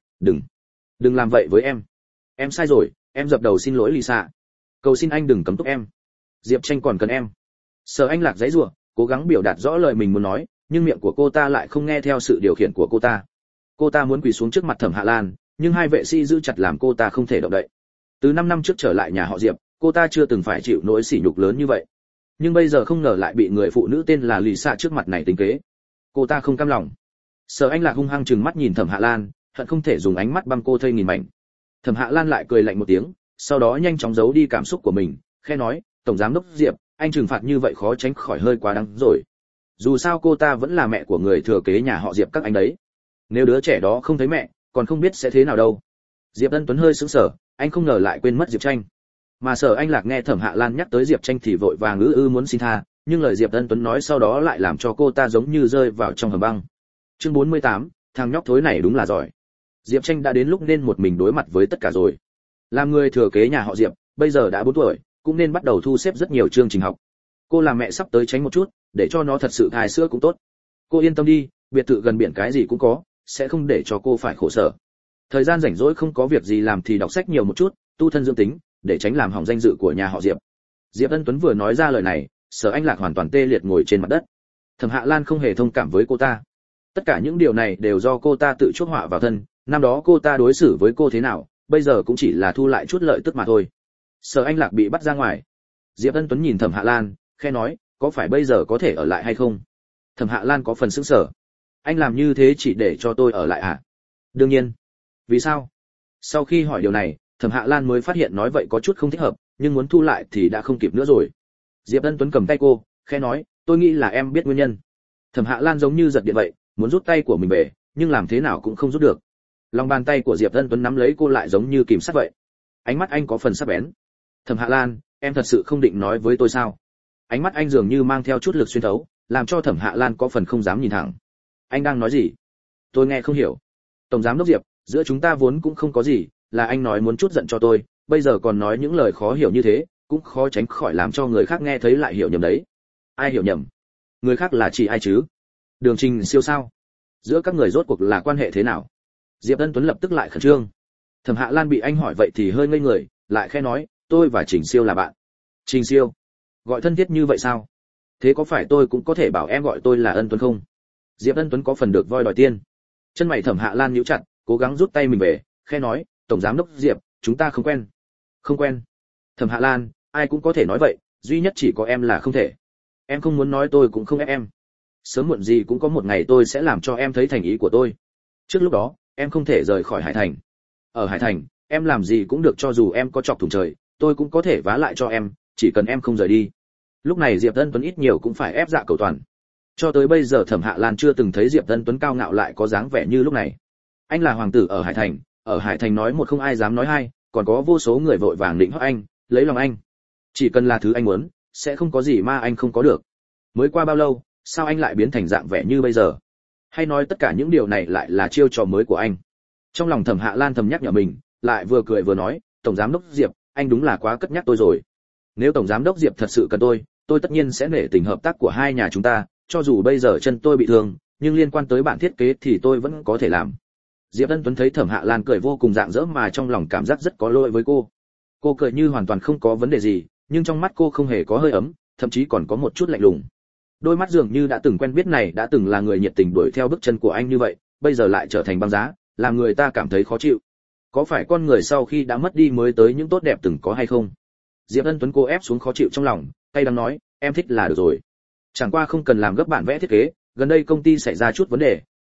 đừng làm vậy với em sai rồi, em dập đầu xin lỗi Lisa, cầu xin anh đừng cấm túc em, Diệp Tranh còn cần em. Sở Anh Lạc giãy giụa, cố gắng biểu đạt rõ lời mình muốn nói, nhưng miệng của cô ta lại không nghe theo sự điều khiển của cô ta. Cô ta muốn quỳ xuống trước mặt Thẩm Hạ Lan, nhưng hai vệ sĩ giữ chặt làm cô ta không thể động đậy. Từ 5 năm trước trở lại nhà họ Diệp, cô ta chưa từng phải chịu nỗi sỉ nhục lớn như vậy. Nhưng bây giờ không ngờ lại bị người phụ nữ tên là Lisa trước mặt này tính kế. Cô ta không cam lòng. Sở Anh Lạc hung hăng trừng mắt nhìn Thẩm Hạ Lan, hận không thể dùng ánh mắt băm cô thây nghìn mảnh. Thẩm Hạ Lan lại cười lạnh một tiếng, sau đó nhanh chóng giấu đi cảm xúc của mình, khẽ nói, "Tổng giám đốc Diệp, anh trừng phạt như vậy khó tránh khỏi hơi quá đáng rồi. Dù sao cô ta vẫn là mẹ của người thừa kế nhà họ Diệp các anh đấy. Nếu đứa trẻ đó không thấy mẹ, còn không biết sẽ thế nào đâu." Diệp Ân Tuấn hơi sững sờ, anh không ngờ lại quên mất Diệp Tranh. Mà Sở Anh Lạc nghe Thẩm Hạ Lan nhắc tới Diệp Tranh thì vội vàng muốn xin tha, nhưng lời Diệp Ân Tuấn nói sau đó lại làm cho cô ta giống như rơi vào trong hầm băng. Chương 48, thằng nhóc thối này đúng là giỏi. Diệp Tranh đã đến lúc nên một mình đối mặt với tất cả rồi. Làm người thừa kế nhà họ Diệp, bây giờ đã 4 tuổi, cũng nên bắt đầu thu xếp rất nhiều chương trình học. Cô làm mẹ sắp tới tránh một chút, để cho nó thật sự thai sữa cũng tốt. Cô yên tâm đi, biệt thự gần biển cái gì cũng có, sẽ không để cho cô phải khổ sở. Thời gian rảnh rỗi không có việc gì làm thì đọc sách nhiều một chút, tu thân dưỡng tính, để tránh làm hỏng danh dự của nhà họ Diệp. Diệp Ân Tuấn vừa nói ra lời này, Sở Anh Lạc hoàn toàn tê liệt ngồi trên mặt đất. Thẩm Hạ Lan không hề thông cảm với cô ta. Tất cả những điều này đều do cô ta tự chuốc họa vào thân, năm đó cô ta đối xử với cô thế nào, bây giờ cũng chỉ là thu lại chút lợi tức mà thôi. Sở Anh Lạc bị bắt ra ngoài. Diệp Ân Tuấn nhìn Thẩm Hạ Lan, khẽ nói, có phải bây giờ có thể ở lại hay không? Thẩm Hạ Lan có phần sững sờ. Anh làm như thế chỉ để cho tôi ở lại à? Đương nhiên. Vì sao? Sau khi hỏi điều này, Thẩm Hạ Lan mới phát hiện nói vậy có chút không thích hợp, nhưng muốn thu lại thì đã không kịp nữa rồi. Diệp Ân Tuấn cầm tay cô, khẽ nói, tôi nghĩ là em biết nguyên nhân. Thẩm Hạ Lan giống như giật điện vậy, muốn rút tay của mình về, nhưng làm thế nào cũng không rút được. Lòng bàn tay của Diệp Ân Tuấn nắm lấy cô lại giống như kìm sắt vậy. Ánh mắt anh có phần sắc bén. Thẩm Hạ Lan, em thật sự không định nói với tôi sao? Ánh mắt anh dường như mang theo chút lực xuyên thấu, làm cho Thẩm Hạ Lan có phần không dám nhìn thẳng. Anh đang nói gì? Tôi nghe không hiểu. Tổng giám đốc Diệp, giữa chúng ta vốn cũng không có gì, là anh nói muốn chút giận cho tôi, bây giờ còn nói những lời khó hiểu như thế, cũng khó tránh khỏi làm cho người khác nghe thấy lại hiểu nhầm đấy. Ai hiểu nhầm? Người khác là chỉ ai chứ? Đường Trình Siêu sao? Giữa các người rốt cuộc là quan hệ thế nào? Diệp Ân Tuấn lập tức lại khẩn trương. Thẩm Hạ Lan bị anh hỏi vậy thì hơi ngây người, lại khẽ nói, tôi và Trình Siêu là bạn. Trình Siêu? Gọi thân thiết như vậy sao? Thế có phải tôi cũng có thể bảo em gọi tôi là Ân Tuấn không? Diệp Ân Tuấn có phần được voi đòi tiên. Chân mày Thẩm Hạ Lan nhíu chặt, cố gắng rút tay mình về, khẽ nói, tổng giám đốc Diệp, chúng ta không quen. Không quen? Thẩm Hạ Lan, ai cũng có thể nói vậy, duy nhất chỉ có em là không thể. Em không muốn nói tôi cũng không ép em. Sớm muộn gì cũng có một ngày tôi sẽ làm cho em thấy thành ý của tôi. Trước lúc đó, em không thể rời khỏi Hải Thành. Ở Hải Thành, em làm gì cũng được, cho dù em có chọc thủng trời, tôi cũng có thể vá lại cho em, chỉ cần em không rời đi. Lúc này Diệp Ân Tuấn ít nhiều cũng phải ép dạ cầu toàn. Cho tới bây giờ Thẩm Hạ Lan chưa từng thấy Diệp Ân Tuấn cao ngạo lại có dáng vẻ như lúc này. Anh là hoàng tử ở Hải Thành nói một không ai dám nói hai, còn có vô số người vội vàng định hót anh, lấy lòng anh. Chỉ cần là thứ anh muốn, sẽ không có gì mà anh không có được. Mới qua bao lâu, sao anh lại biến thành dạng vẻ như bây giờ? Hay nói tất cả những điều này lại là chiêu trò mới của anh? Trong lòng Thẩm Hạ Lan thầm nhắc nhở mình, lại vừa cười vừa nói, tổng giám đốc Diệp, anh đúng là quá cất nhắc tôi rồi. Nếu tổng giám đốc Diệp thật sự cần tôi tất nhiên sẽ nể tình hợp tác của hai nhà chúng ta, cho dù bây giờ chân tôi bị thương, nhưng liên quan tới bản thiết kế thì tôi vẫn có thể làm. Diệp Ân Tuấn thấy Thẩm Hạ Lan cười vô cùng rạng rỡ mà trong lòng cảm giác rất có lỗi với cô. Cô cười như hoàn toàn không có vấn đề gì, nhưng trong mắt cô không hề có hơi ấm, thậm chí còn có một chút lạnh lùng. Đôi mắt dường như đã từng quen biết này đã từng là người nhiệt tình đuổi theo bước chân của anh như vậy, bây giờ lại trở thành băng giá, làm người ta cảm thấy khó chịu. Có phải con người sau khi đã mất đi mới tới những tốt đẹp từng có hay không? Diệp Ân Tuấn cô ép xuống khó chịu trong lòng, tay đang nói, em thích là được rồi. Chẳng qua không cần làm gấp bản vẽ thiết kế, gần đây công ty xảy ra chút vấn đề,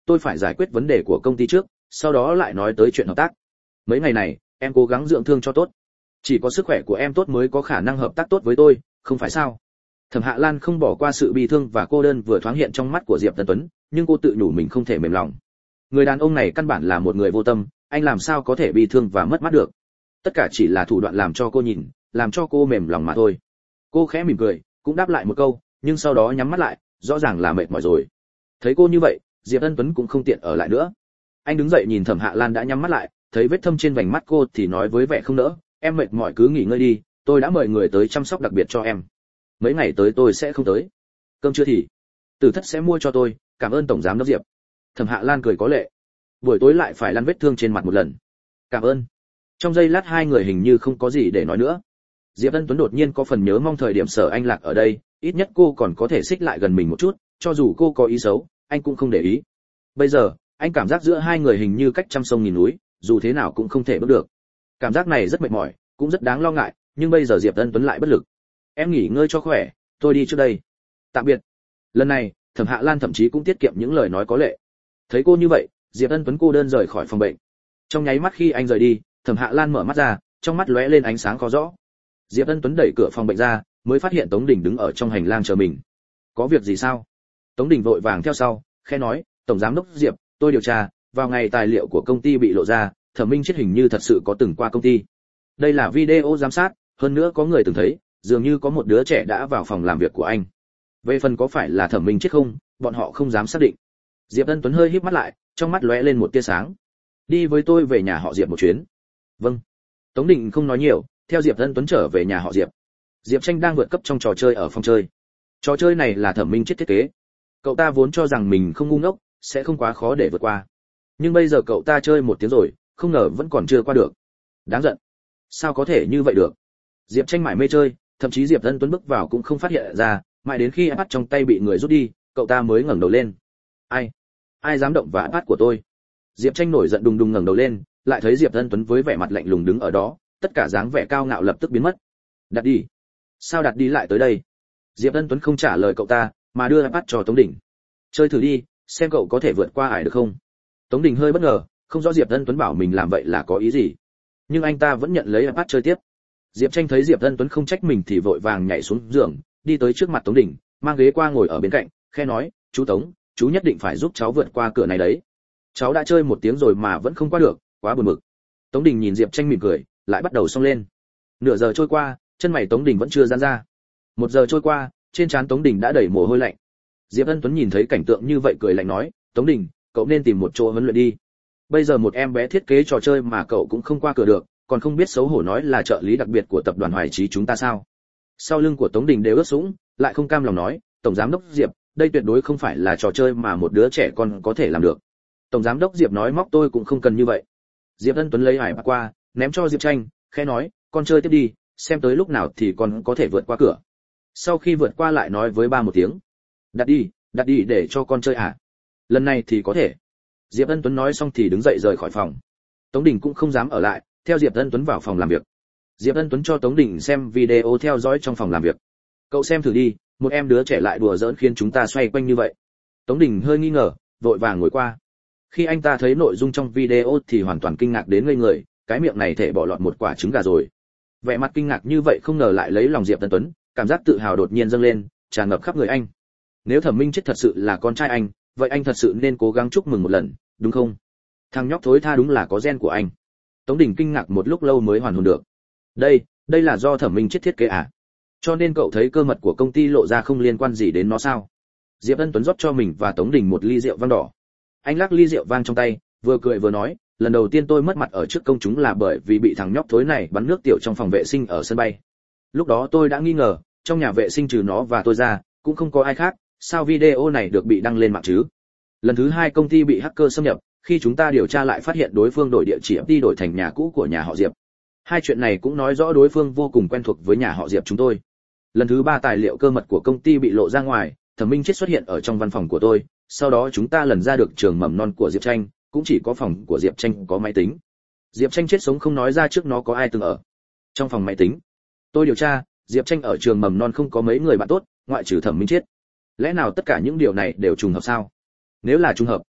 tôi phải giải quyết vấn đề của công ty trước, sau đó lại nói tới chuyện hợp tác. Mấy ngày này em cố gắng dưỡng thương cho tốt, chỉ có sức khỏe của em tốt mới có khả năng hợp tác tốt với tôi, không phải sao? Thẩm Hạ Lan không bỏ qua sự bi thương và cô đơn vừa thoáng hiện trong mắt của Diệp Tân Tuấn, nhưng cô tự nhủ mình không thể mềm lòng. Người đàn ông này căn bản là một người vô tâm, anh làm sao có thể bi thương và mất mát được? Tất cả chỉ là thủ đoạn làm cho cô nhìn, làm cho cô mềm lòng mà thôi. Cô khẽ mỉm cười, cũng đáp lại một câu, nhưng sau đó nhắm mắt lại, rõ ràng là mệt mỏi rồi. Thấy cô như vậy, Diệp Tân Tuấn cũng không tiện ở lại nữa. Anh đứng dậy nhìn Thẩm Hạ Lan đã nhắm mắt lại, thấy vết thâm trên vành mắt cô thì nói với vẻ không nỡ, em mệt mỏi cứ nghỉ ngơi đi, tôi đã mời người tới chăm sóc đặc biệt cho em. Mấy ngày tới tôi sẽ không tới. Cơm trưa thì Tử Thất sẽ mua cho tôi, cảm ơn tổng giám đốc Diệp. Thẩm Hạ Lan cười có lệ. Buổi tối lại phải lăn vết thương trên mặt một lần. Cảm ơn. Trong giây lát hai người hình như không có gì để nói nữa. Diệp Ân Tuấn đột nhiên có phần nhớ mong thời điểm Sở Anh Lạc ở đây, ít nhất cô còn có thể xích lại gần mình một chút, cho dù cô có ý xấu, anh cũng không để ý. Bây giờ, anh cảm giác giữa hai người hình như cách trăm sông nghìn núi, dù thế nào cũng không thể bước được. Cảm giác này rất mệt mỏi, cũng rất đáng lo ngại, nhưng bây giờ Diệp Ân Tuấn lại bất lực. Em nghỉ ngơi cho khỏe, tôi đi trước đây. Tạm biệt. Lần này, Thẩm Hạ Lan thậm chí cũng tiết kiệm những lời nói có lệ. Thấy cô như vậy, Diệp Ân Tuấn cô đơn rời khỏi phòng bệnh. Trong nháy mắt khi anh rời đi, Thẩm Hạ Lan mở mắt ra, trong mắt lóe lên ánh sáng khó rõ. Diệp Ân Tuấn đẩy cửa phòng bệnh ra, mới phát hiện Tống Đình đứng ở trong hành lang chờ mình. Có việc gì sao? Tống Đình vội vàng theo sau, khẽ nói, tổng giám đốc Diệp, tôi điều tra, vào ngày tài liệu của công ty bị lộ ra, Thẩm Minh Chết hình như thật sự có từng qua công ty. Đây là video giám sát, hơn nữa có người từng thấy, dường như có một đứa trẻ đã vào phòng làm việc của anh. Về phần có phải là Thẩm Minh Chết không, bọn họ không dám xác định. Diệp Ân Tuấn hơi híp mắt lại, trong mắt lóe lên một tia sáng. Đi với tôi về nhà họ Diệp một chuyến. Vâng. Tống Đình không nói nhiều, theo Diệp Ân Tuấn trở về nhà họ Diệp. Diệp Tranh đang vượt cấp trong trò chơi ở phòng chơi. Trò chơi này là Thẩm Minh Chết thiết kế. Cậu ta vốn cho rằng mình không ngu ngốc, sẽ không quá khó để vượt qua. Nhưng bây giờ cậu ta chơi một tiếng rồi, không ngờ vẫn còn chưa qua được. Đáng giận. Sao có thể như vậy được? Diệp Tranh mải mê chơi, thậm chí Diệp Ân Tuấn bước vào cũng không phát hiện ra, mãi đến khi iPad trong tay bị người rút đi, cậu ta mới ngẩng đầu lên. Ai dám động vào iPad của tôi? Diệp Tranh nổi giận đùng đùng ngẩng đầu lên, lại thấy Diệp Ân Tuấn với vẻ mặt lạnh lùng đứng ở đó, tất cả dáng vẻ cao ngạo lập tức biến mất. Đặt đi. Sao đặt đi lại tới đây? Diệp Ân Tuấn không trả lời cậu ta, mà đưa iPad cho Tống Đình. Chơi thử đi, xem cậu có thể vượt qua ải được không? Tống Đình hơi bất ngờ, không rõ Diệp Ân Tuấn bảo mình làm vậy là có ý gì, nhưng anh ta vẫn nhận lấy iPad chơi tiếp. Diệp Tranh thấy Diệp Ân Tuấn không trách mình thì vội vàng nhảy xuống giường, đi tới trước mặt Tống Đình, mang ghế qua ngồi ở bên cạnh, khẽ nói, chú Tống, chú nhất định phải giúp cháu vượt qua cửa này đấy. Cháu đã chơi một tiếng rồi mà vẫn không qua được, quá buồn bực. Tống Đình nhìn Diệp Tranh mỉm cười, lại bắt đầu xông lên. Nửa giờ trôi qua, chân mày Tống Đình vẫn chưa giãn ra. 1 giờ trôi qua, trên trán Tống Đình đã đầy mồ hôi lạnh. Diệp Ân Tuấn nhìn thấy cảnh tượng như vậy cười lạnh nói, Tống Đình, cậu nên tìm một chỗ huấn luyện đi. Bây giờ một em bé thiết kế trò chơi mà cậu cũng không qua cửa được, còn không biết xấu hổ nói là trợ lý đặc biệt của tập đoàn Hoài Chí chúng ta sao? Sau lưng của Tống Đình đều ướt sũng, lại không cam lòng nói, tổng giám đốc Diệp, đây tuyệt đối không phải là trò chơi mà một đứa trẻ con có thể làm được. Tổng giám đốc Diệp nói móc tôi cũng không cần như vậy. Diệp Ân Tuấn lấy hải bạc qua, ném cho Diệp Tranh, khẽ nói, con chơi tiếp đi, xem tới lúc nào thì con có thể vượt qua cửa. Sau khi vượt qua lại nói với ba một tiếng, đặt đi để cho con chơi à? Lần này thì có thể. Diệp Ân Tuấn nói xong thì đứng dậy rời khỏi phòng. Tống Đình cũng không dám ở lại, theo Diệp Ân Tuấn vào phòng làm việc. Diệp Ân Tuấn cho Tống Đình xem video theo dõi trong phòng làm việc. Cậu xem thử đi, một em đứa trẻ lại đùa giỡn khiến chúng ta xoay quanh như vậy. Tống Đình hơi nghi ngờ, vội vàng ngồi qua. Khi anh ta thấy nội dung trong video thì hoàn toàn kinh ngạc đến ngây người, cái miệng này thể bỏ lọt một quả trứng gà rồi. Vẻ mặt kinh ngạc như vậy không ngờ lại lấy lòng Diệp Ân Tuấn, cảm giác tự hào đột nhiên dâng lên, tràn ngập khắp người anh. Nếu Thẩm Minh Chết thật sự là con trai anh, vậy anh thật sự nên cố gắng chúc mừng một lần, đúng không? Thằng nhóc thối tha đúng là có gen của anh. Tống Đình kinh ngạc một lúc lâu mới hoàn hồn được. Đây là do Thẩm Minh Chết thiết kế à? Cho nên cậu thấy cơ mật của công ty lộ ra không liên quan gì đến nó sao? Diệp Ân Tuấn rót cho mình và Tống Đình một ly rượu vang đỏ. Anh lắc ly rượu vang trong tay, vừa cười vừa nói, lần đầu tiên tôi mất mặt ở trước công chúng là bởi vì bị thằng nhóc thối này bắn nước tiểu trong phòng vệ sinh ở sân bay. Lúc đó tôi đã nghi ngờ, trong nhà vệ sinh trừ nó và tôi ra, cũng không có ai khác, sao video này được bị đăng lên mạng chứ? Lần thứ 2 công ty bị hacker xâm nhập, khi chúng ta điều tra lại phát hiện đối phương đổi địa chỉ đi đổi thành nhà cũ của nhà họ Diệp. Hai chuyện này cũng nói rõ đối phương vô cùng quen thuộc với nhà họ Diệp chúng tôi. Lần thứ 3 tài liệu cơ mật của công ty bị lộ ra ngoài, Thẩm Minh Chết xuất hiện ở trong văn phòng của tôi, sau đó chúng ta lần ra được trường mầm non của Diệp Tranh, cũng chỉ có phòng của Diệp Tranh có máy tính. Diệp Tranh chết sống không nói ra trước nó có ai từng ở trong phòng máy tính. Tôi điều tra, Diệp Tranh ở trường mầm non không có mấy người bạn tốt, ngoại trừ Thẩm Minh Chết. Lẽ nào tất cả những điều này đều trùng hợp sao? Nếu là trùng hợp,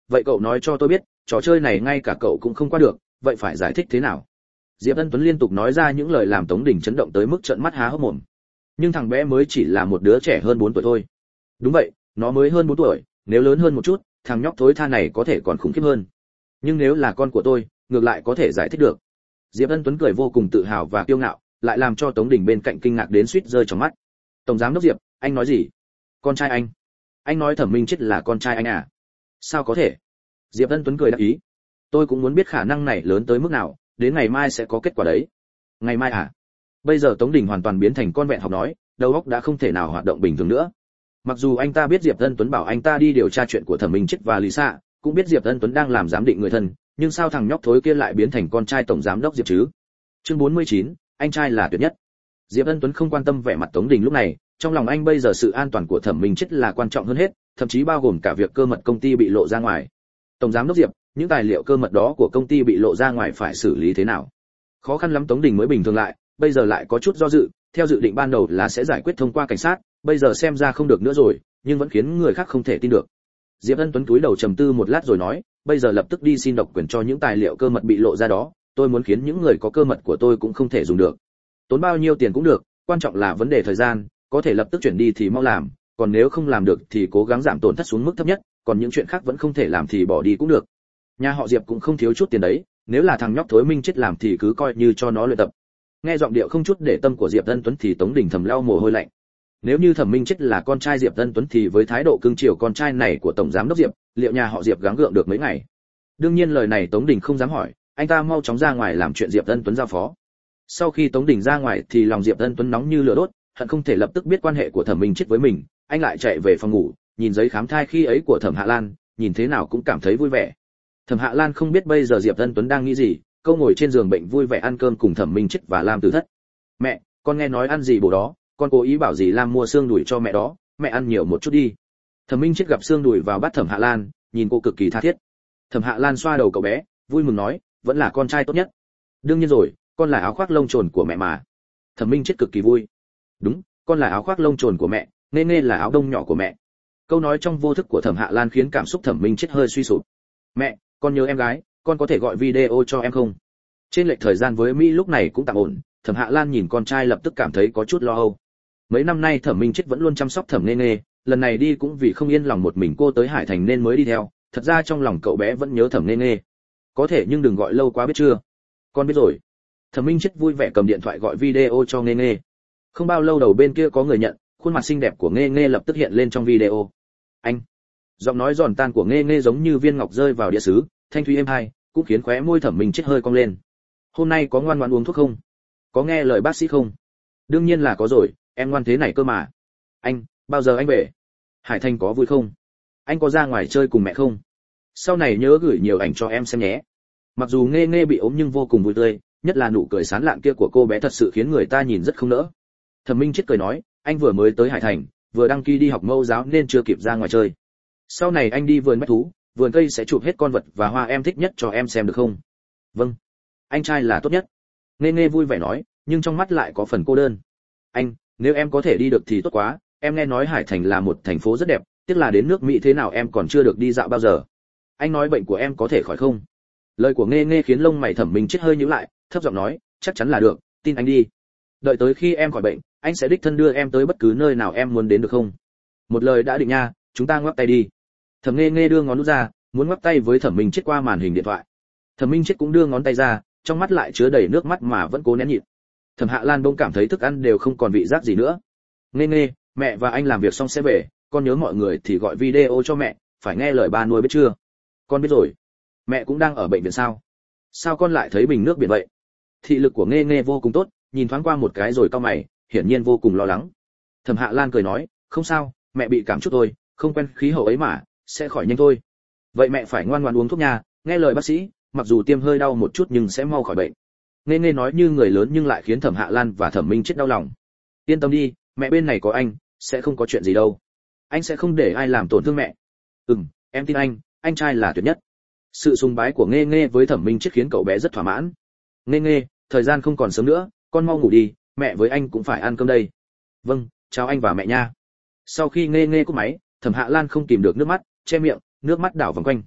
vậy cậu nói cho tôi biết, trò chơi này ngay cả cậu cũng không qua được, vậy phải giải thích thế nào? Diệp Ân Tuấn liên tục nói ra những lời làm Tống Đình chấn động tới mức trợn mắt há hốc mồm. Nhưng thằng bé mới chỉ là một đứa trẻ hơn 4 tuổi thôi. Đúng vậy, nó mới hơn 4 tuổi, nếu lớn hơn một chút, thằng nhóc thối tha này có thể còn khủng khiếp hơn. Nhưng nếu là con của tôi, ngược lại có thể giải thích được. Diệp Ân Tuấn cười vô cùng tự hào và kiêu ngạo, lại làm cho Tống Đình bên cạnh kinh ngạc đến suýt rơi trong mắt. Tổng giám đốc Diệp, anh nói gì? Con trai anh? Anh nói Thẩm Minh Chết là con trai anh à? Sao có thể? Diệp Ân Tuấn cười đáp ý. Tôi cũng muốn biết khả năng này lớn tới mức nào, đến ngày mai sẽ có kết quả đấy. Ngày mai à? Bây giờ Tống Đình hoàn toàn biến thành con vẹn học nói, đầu óc đã không thể nào hoạt động bình thường nữa. Mặc dù anh ta biết Diệp Ân Tuấn bảo anh ta đi điều tra chuyện của Thẩm Minh Chết và Lisa, cũng biết Diệp Ân Tuấn đang làm giám định người thân, nhưng sao thằng nhóc thối kia lại biến thành con trai tổng giám đốc Diệp chứ? Chương 49, anh trai là tuyệt nhất. Diệp Ân Tuấn không quan tâm vẻ mặt Tống Đình lúc này, trong lòng anh bây giờ sự an toàn của Thẩm Minh Chết là quan trọng hơn hết, thậm chí bao gồm cả việc cơ mật công ty bị lộ ra ngoài. Tổng giám đốc Diệp, những tài liệu cơ mật đó của công ty bị lộ ra ngoài phải xử lý thế nào? Khó khăn lắm Tống Đình mới bình thường lại, bây giờ lại có chút do dự, theo dự định ban đầu là sẽ giải quyết thông qua cảnh sát, bây giờ xem ra không được nữa rồi, nhưng vẫn khiến người khác không thể tin được. Diệp Ân Tuấn cúi đầu trầm tư một lát rồi nói, bây giờ lập tức đi xin độc quyền cho những tài liệu cơ mật bị lộ ra đó, tôi muốn khiến những người có cơ mật của tôi cũng không thể dùng được. Tốn bao nhiêu tiền cũng được, quan trọng là vấn đề thời gian, có thể lập tức chuyển đi thì mau làm, còn nếu không làm được thì cố gắng giảm tổn thất xuống mức thấp nhất, còn những chuyện khác vẫn không thể làm thì bỏ đi cũng được. Nhà họ Diệp cũng không thiếu chút tiền đấy, nếu là thằng nhóc thối Minh Chết làm thì cứ coi như cho nó luyện tập. Nghe giọng điệu không chút để tâm của Diệp Ân Tuấn thì Tống Đình thầm lau mồ hôi lạnh. Nếu như Thẩm Minh Chết là con trai Diệp Ân Tuấn thì với thái độ cưng chiều con trai này của tổng giám đốc Diệp, liệu nhà họ Diệp gắng gượng được mấy ngày? Đương nhiên lời này Tống Đình không dám hỏi, anh ta mau chóng ra ngoài làm chuyện Diệp Ân Tuấn giao phó. Sau khi Tống Đình ra ngoài thì lòng Diệp Ân Tuấn nóng như lửa đốt, hận không thể lập tức biết quan hệ của Thẩm Minh Chết với mình, anh lại chạy về phòng ngủ, nhìn giấy khám thai khi ấy của Thẩm Hạ Lan, nhìn thế nào cũng cảm thấy vui vẻ. Thẩm Hạ Lan không biết bây giờ Diệp Ân Tuấn đang nghĩ gì, câu ngồi trên giường bệnh vui vẻ ăn cơm cùng Thẩm Minh Chết và Lam Tử Thất. Mẹ, con nghe nói ăn gì bổ đó, con cố ý bảo dì Lam mua xương đùi cho mẹ đó, mẹ ăn nhiều một chút đi. Thẩm Minh Chết gặp xương đùi vào bát Thẩm Hạ Lan, nhìn cô cực kỳ tha thiết. Thẩm Hạ Lan xoa đầu cậu bé, vui mừng nói, vẫn là con trai tốt nhất. Đương nhiên rồi, con là áo khoác lông trồn của mẹ mà. Thẩm Minh Chết cực kỳ vui. Đúng, con là áo khoác lông trồn của mẹ, Nghe Nghe là áo đông nhỏ của mẹ. Câu nói trong vô thức của Thẩm Hạ Lan khiến cảm xúc Thẩm Minh Chết hơi suy sụp. Mẹ, con nhớ em gái, con có thể gọi video cho em không? Trên lệch thời gian với Mỹ lúc này cũng tạm ổn, Thẩm Hạ Lan nhìn con trai lập tức cảm thấy có chút lo âu. Mấy năm nay Thẩm Minh Chết vẫn luôn chăm sóc Thẩm Nghe Nghe, lần này đi cũng vì không yên lòng một mình cô tới Hải Thành nên mới đi theo, thật ra trong lòng cậu bé vẫn nhớ Thẩm Nghe Nghe. Có thể nhưng đừng gọi lâu quá biết chưa? Con biết rồi. Thẩm Minh Chết vui vẻ cầm điện thoại gọi video cho Nghe Nghe. Không bao lâu đầu bên kia có người nhận, khuôn mặt xinh đẹp của Nghe Nghe lập tức hiện lên trong video. Anh. Giọng nói giòn tan của Nghe Nghe giống như viên ngọc rơi vào đĩa sứ, thanh thúy êm hai, cũng khiến khóe môi Thẩm Minh Chết hơi cong lên. Hôm nay có ngoan ngoãn uống thuốc không? Có nghe lời bác sĩ không? Đương nhiên là có rồi, em ngoan thế này cơ mà. Anh, bao giờ anh về? Hải Thành có vui không? Anh có ra ngoài chơi cùng mẹ không? Sau này nhớ gửi nhiều ảnh cho em xem nhé. Mặc dù Nghe Nghe bị ốm nhưng vô cùng vui tươi, nhất là nụ cười sán lạn kia của cô bé thật sự khiến người ta nhìn rất không nỡ. Thẩm Minh Chết cười nói, anh vừa mới tới Hải Thành, vừa đăng ký đi học mẫu giáo nên chưa kịp ra ngoài chơi. Sau này anh đi vườn bách thú, vườn cây sẽ chụp hết con vật và hoa em thích nhất cho em xem được không? Vâng, anh trai là tốt nhất. Nghe Nghe vui vẻ nói, nhưng trong mắt lại có phần cô đơn. Anh, nếu em có thể đi được thì tốt quá, em nghe nói Hải Thành là một thành phố rất đẹp, tiếc là đến nước Mỹ thế nào em còn chưa được đi dạo bao giờ. Anh nói bệnh của em có thể khỏi không? Lời của Nghe Nghe khiến lông mày Thẩm Minh Chết hơi nhíu lại, thấp giọng nói, chắc chắn là được, tin anh đi. Đợi tới khi em khỏi bệnh, anh sẽ đích thân đưa em tới bất cứ nơi nào em muốn đến được không? Một lời đã định nha, chúng ta ngoắc tay đi. Thẩm Nghe Nghe đưa ngón út ra, muốn ngoắc tay với Thẩm Minh Chết qua màn hình điện thoại. Thẩm Minh Chết cũng đưa ngón tay ra, trong mắt lại chứa đầy nước mắt mà vẫn cố nén nhịn. Thẩm Hạ Lan bỗng cảm thấy thức ăn đều không còn vị giác gì nữa. Nghe Nghe, mẹ và anh làm việc xong sẽ về, con nhớ mọi người thì gọi video cho mẹ, phải nghe lời ba nuôi biết chưa? Con biết rồi. Mẹ cũng đang ở bệnh viện sao? Sao con lại thấy bình nước biển vậy? Thị lực của Nghe Nghe vô cùng tốt, nhìn thoáng qua một cái rồi cau mày, hiển nhiên vô cùng lo lắng. Thẩm Hạ Lan cười nói, không sao, mẹ bị cảm chút thôi, không quen khí hậu ấy mà, sẽ khỏi nhanh thôi. Vậy mẹ phải ngoan ngoãn uống thuốc nha, nghe lời bác sĩ, mặc dù tiêm hơi đau một chút nhưng sẽ mau khỏi bệnh. Nghe Nghe nói như người lớn nhưng lại khiến Thẩm Hạ Lan và Thẩm Minh Chết đau lòng. Yên tâm đi, mẹ bên này có anh, sẽ không có chuyện gì đâu. Anh sẽ không để ai làm tổn thương mẹ. Em tin anh trai là tuyệt nhất. Sự sùng bái của Nghe Nghe với Thẩm Minh Chết khiến cậu bé rất thỏa mãn. Nghe Nghe, thời gian không còn sớm nữa, con mau ngủ đi, mẹ với anh cũng phải ăn cơm đây. Vâng, chào anh và mẹ nha. Sau khi Nghe Nghe cúp máy, Thẩm Hạ Lan không kìm được nước mắt, che miệng, nước mắt đảo vòng quanh.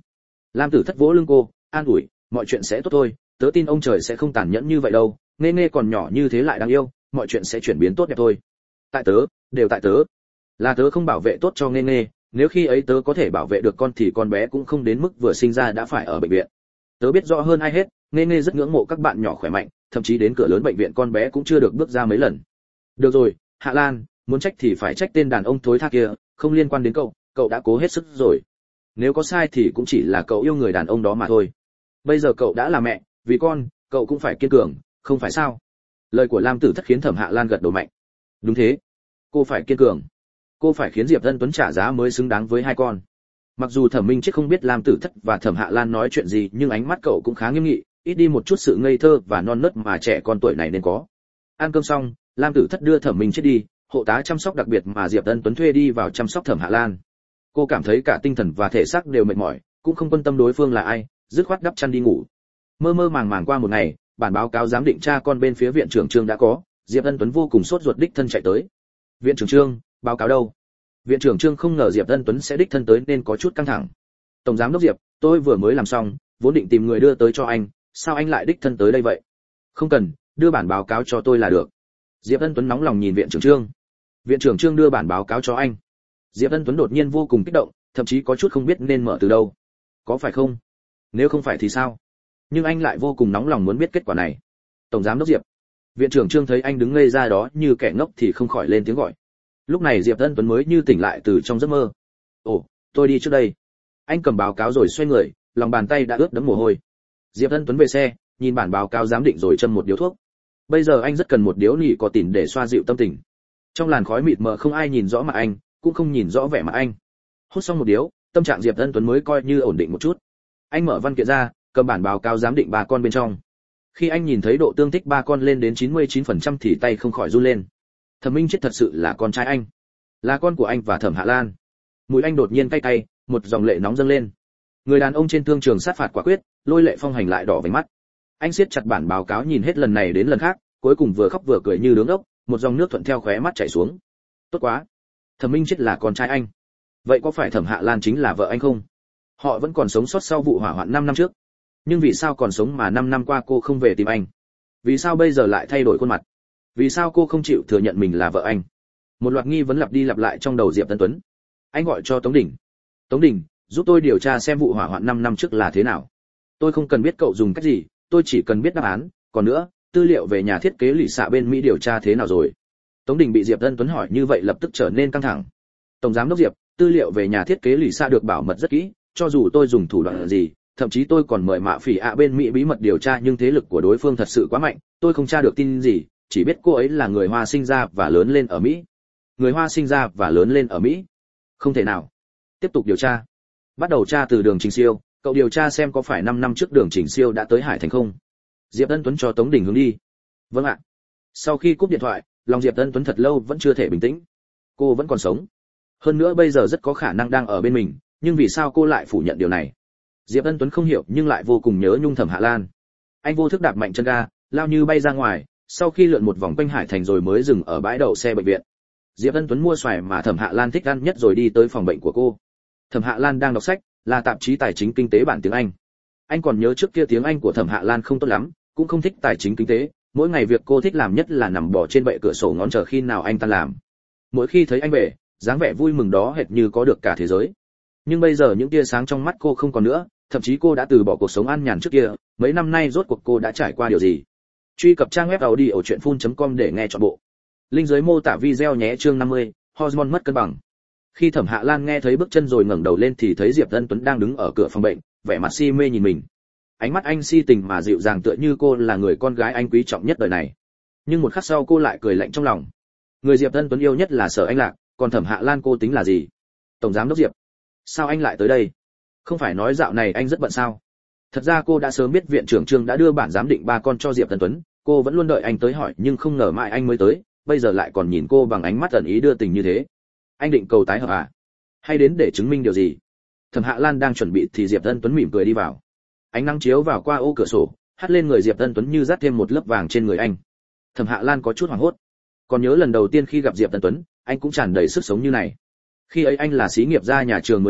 Lam Tử Thất vỗ lưng cô, an ủi, mọi chuyện sẽ tốt thôi, tớ tin ông trời sẽ không tàn nhẫn như vậy đâu, nghe nghe còn nhỏ như thế lại đáng yêu, mọi chuyện sẽ chuyển biến tốt đẹp thôi. Tại tớ, đều tại tớ. Là tớ không bảo vệ tốt cho nghe nghe, nếu khi ấy tớ có thể bảo vệ được con thì con bé cũng không đến mức vừa sinh ra đã phải ở bệnh viện. Tớ biết rõ hơn ai hết, nghe nghe rất ngưỡng mộ các bạn nhỏ khỏe mạnh, thậm chí đến cửa lớn bệnh viện con bé cũng chưa được bước ra mấy lần. Được rồi, Hạ Lan, muốn trách thì phải trách tên đàn ông thối tha kia, không liên quan đến cậu, cậu đã cố hết sức rồi. Nếu có sai thì cũng chỉ là cậu yêu người đàn ông đó mà thôi. Bây giờ cậu đã là mẹ, vì con, cậu cũng phải kiên cường, không phải sao? Lời của Lam Tử Thất khiến Thẩm Hạ Lan gật đầu mạnh. Đúng thế, cô phải kiên cường. Cô phải khiến Diệp Ân Tuấn trả giá mới xứng đáng với hai con. Mặc dù Thẩm Minh Chết không biết Lam Tử Thất và Thẩm Hạ Lan nói chuyện gì, nhưng ánh mắt cậu cũng khá nghiêm nghị, ít đi một chút sự ngây thơ và non nớt mà trẻ con tuổi này nên có. Ăn cơm xong, Lam Tử Thất đưa Thẩm Minh Chết đi, hộ tá chăm sóc đặc biệt mà Diệp Ân Tuấn thuê đi vào chăm sóc Thẩm Hạ Lan. Cô cảm thấy cả tinh thần và thể xác đều mệt mỏi, cũng không quan tâm đối phương là ai, dứt khoát đắp chăn đi ngủ. Mơ mơ màng màng qua một ngày, bản báo cáo giám định cha con bên phía viện trưởng Trương đã có, Diệp Ân Tuấn vô cùng sốt ruột đích thân chạy tới. Viện trưởng Trương, báo cáo đâu? Viện trưởng Trương không ngờ Diệp Ân Tuấn sẽ đích thân tới nên có chút căng thẳng. Tổng giám đốc Diệp, tôi vừa mới làm xong, vốn định tìm người đưa tới cho anh, sao anh lại đích thân tới đây vậy? Không cần, đưa bản báo cáo cho tôi là được. Diệp Ân Tuấn nóng lòng nhìn viện trưởng Trương. Viện trưởng Trương đưa bản báo cáo cho anh. Diệp Ân Tuấn đột nhiên vô cùng kích động, thậm chí có chút không biết nên mở từ đâu. Có phải không? Nếu không phải thì sao? Nhưng anh lại vô cùng nóng lòng muốn biết kết quả này. Tổng giám đốc Diệp. Viện trưởng Trương thấy anh đứng ngây ra đó như kẻ ngốc thì không khỏi lên tiếng gọi. Lúc này Diệp Ân Tuấn mới như tỉnh lại từ trong giấc mơ. Ồ, tôi đi trước đây. Anh cầm báo cáo rồi xoay người, lòng bàn tay đã ướt đẫm mồ hôi. Diệp Ân Tuấn về xe, nhìn bản báo cáo giám định rồi châm một điếu thuốc. Bây giờ anh rất cần một điếu nỉ có tỉn để xoa dịu tâm tình. Trong làn khói mịt mờ không ai nhìn rõ mặt anh, cũng không nhìn rõ vẻ mặt anh. Hút xong một điếu, tâm trạng Diệp Ân Tuấn mới coi như ổn định một chút. Anh mở văn kiện ra, cầm bản báo cáo giám định ba con bên trong. Khi anh nhìn thấy độ tương thích ba con lên đến 99% thì tay không khỏi run lên. Thẩm Minh Chết thật sự là con trai anh, là con của anh và Thẩm Hạ Lan. Mũi anh đột nhiên cay cay, một dòng lệ nóng dâng lên. Người đàn ông trên thương trường sát phạt quả quyết, lôi Lệ Phong Hành lại đỏ vành mắt. Anh siết chặt bản báo cáo nhìn hết lần này đến lần khác, cuối cùng vừa khóc vừa cười như đứng ốc, một dòng nước thuận theo khóe mắt chảy xuống. Tốt quá, Thẩm Minh Chết là con trai anh. Vậy có phải Thẩm Hạ Lan chính là vợ anh không? Họ vẫn còn sống sót sau vụ hỏa hoạn 5 năm trước. Nhưng vì sao còn sống mà 5 năm qua cô không về tìm anh? Vì sao bây giờ lại thay đổi khuôn mặt? Vì sao cô không chịu thừa nhận mình là vợ anh? Một loạt nghi vấn lặp đi lặp lại trong đầu Diệp Tân Tuấn. Anh gọi cho Tống Đình. Tống Đình, giúp tôi điều tra xem vụ hỏa hoạn 5 năm trước là thế nào. Tôi không cần biết cậu dùng cách gì, tôi chỉ cần biết đáp án. Còn nữa, tư liệu về nhà thiết kế lì xạ bên Mỹ điều tra thế nào rồi? Tống Đình bị Diệp Tân Tuấn hỏi như vậy lập tức trở nên căng thẳng. Tổng giám đốc Diệp, tư liệu về nhà thiết kế lì xạ được bảo mật rất kỹ, cho dù tôi dùng thủ đoạn gì, thậm chí tôi còn mời mạ phỉ ạ bên Mỹ bí mật điều tra, nhưng thế lực của đối phương thật sự quá mạnh, tôi không tra được tin gì, chỉ biết cô ấy là người Hoa sinh ra và lớn lên ở Mỹ. Người Hoa sinh ra và lớn lên ở Mỹ? Không thể nào. Tiếp tục điều tra. Bắt đầu tra từ Đường Trình Siêu, cậu điều tra xem có phải 5 năm trước Đường Trình Siêu đã tới Hải Thành không? Diệp Ân Tuấn cho Tống Đình hướng đi. Vâng ạ. Sau khi cúp điện thoại, lòng Diệp Ân Tuấn thật lâu vẫn chưa thể bình tĩnh. Cô vẫn còn sống. Hơn nữa bây giờ rất có khả năng đang ở bên mình, nhưng vì sao cô lại phủ nhận điều này? Diệp Ân Tuấn không hiểu nhưng lại vô cùng nhớ nhung Thẩm Hạ Lan. Anh vô thức đạp mạnh chân ga, lao như bay ra ngoài, sau khi lượn một vòng quanh Hải Thành rồi mới dừng ở bãi đậu xe bệnh viện. Diệp Ân Tuấn mua xoài mà Thẩm Hạ Lan thích ăn nhất rồi đi tới phòng bệnh của cô. Thẩm Hạ Lan đang đọc sách, là tạp chí tài chính kinh tế bản tiếng Anh. Anh còn nhớ trước kia tiếng Anh của Thẩm Hạ Lan không tốt lắm, cũng không thích tài chính kinh tế, mỗi ngày việc cô thích làm nhất là nằm bò trên bệ cửa sổ ngóng chờ khi nào anh tan làm. Mỗi khi thấy anh về, dáng vẻ vui mừng đó hệt như có được cả thế giới. Nhưng bây giờ những tia sáng trong mắt cô không còn nữa, thậm chí cô đã từ bỏ cuộc sống an nhàn trước kia. Mấy năm nay rốt cuộc cô đã trải qua điều gì? Truy cập trang web audiochuyenphun.com để nghe trọn bộ. Link dưới mô tả video nhé. Chương 50, hormone mất cân bằng. Khi Thẩm Hạ Lan nghe thấy bước chân rồi ngẩng đầu lên thì thấy Diệp Ân Tuấn đang đứng ở cửa phòng bệnh, vẻ mặt si mê nhìn mình. Ánh mắt anh si tình mà dịu dàng tựa như cô là người con gái anh quý trọng nhất đời này. Nhưng một khắc sau cô lại cười lạnh trong lòng. Người Diệp Ân Tuấn yêu nhất là Sở Anh Lạc, còn Thẩm Hạ Lan cô tính là gì? Tổng giám đốc Diệp, sao anh lại tới đây? Không phải nói dạo này anh rất bận sao? Thật ra cô đã sớm biết viện trưởng Trương đã đưa bản giám định ba con cho Diệp Ân Tuấn, cô vẫn luôn đợi anh tới hỏi nhưng không ngờ mãi anh mới tới, bây giờ lại còn nhìn cô bằng ánh mắt ẩn ý đưa tình như thế. Anh định cầu tái hợp à? Hay đến để chứng minh điều gì? Thẩm Hạ Lan đang chuẩn bị thì Diệp Ân Tuấn mỉm cười đi vào. Ánh nắng chiếu vào qua ô cửa sổ, hắt lên người Diệp Ân Tuấn như dắt thêm một lớp vàng trên người anh. Thẩm Hạ Lan có chút hoảng hốt. Còn nhớ lần đầu tiên khi gặp Diệp Ân Tuấn, anh cũng tràn đầy sức sống như này. Khi ấy anh là xí nghiệp gia nhà trường mới tới,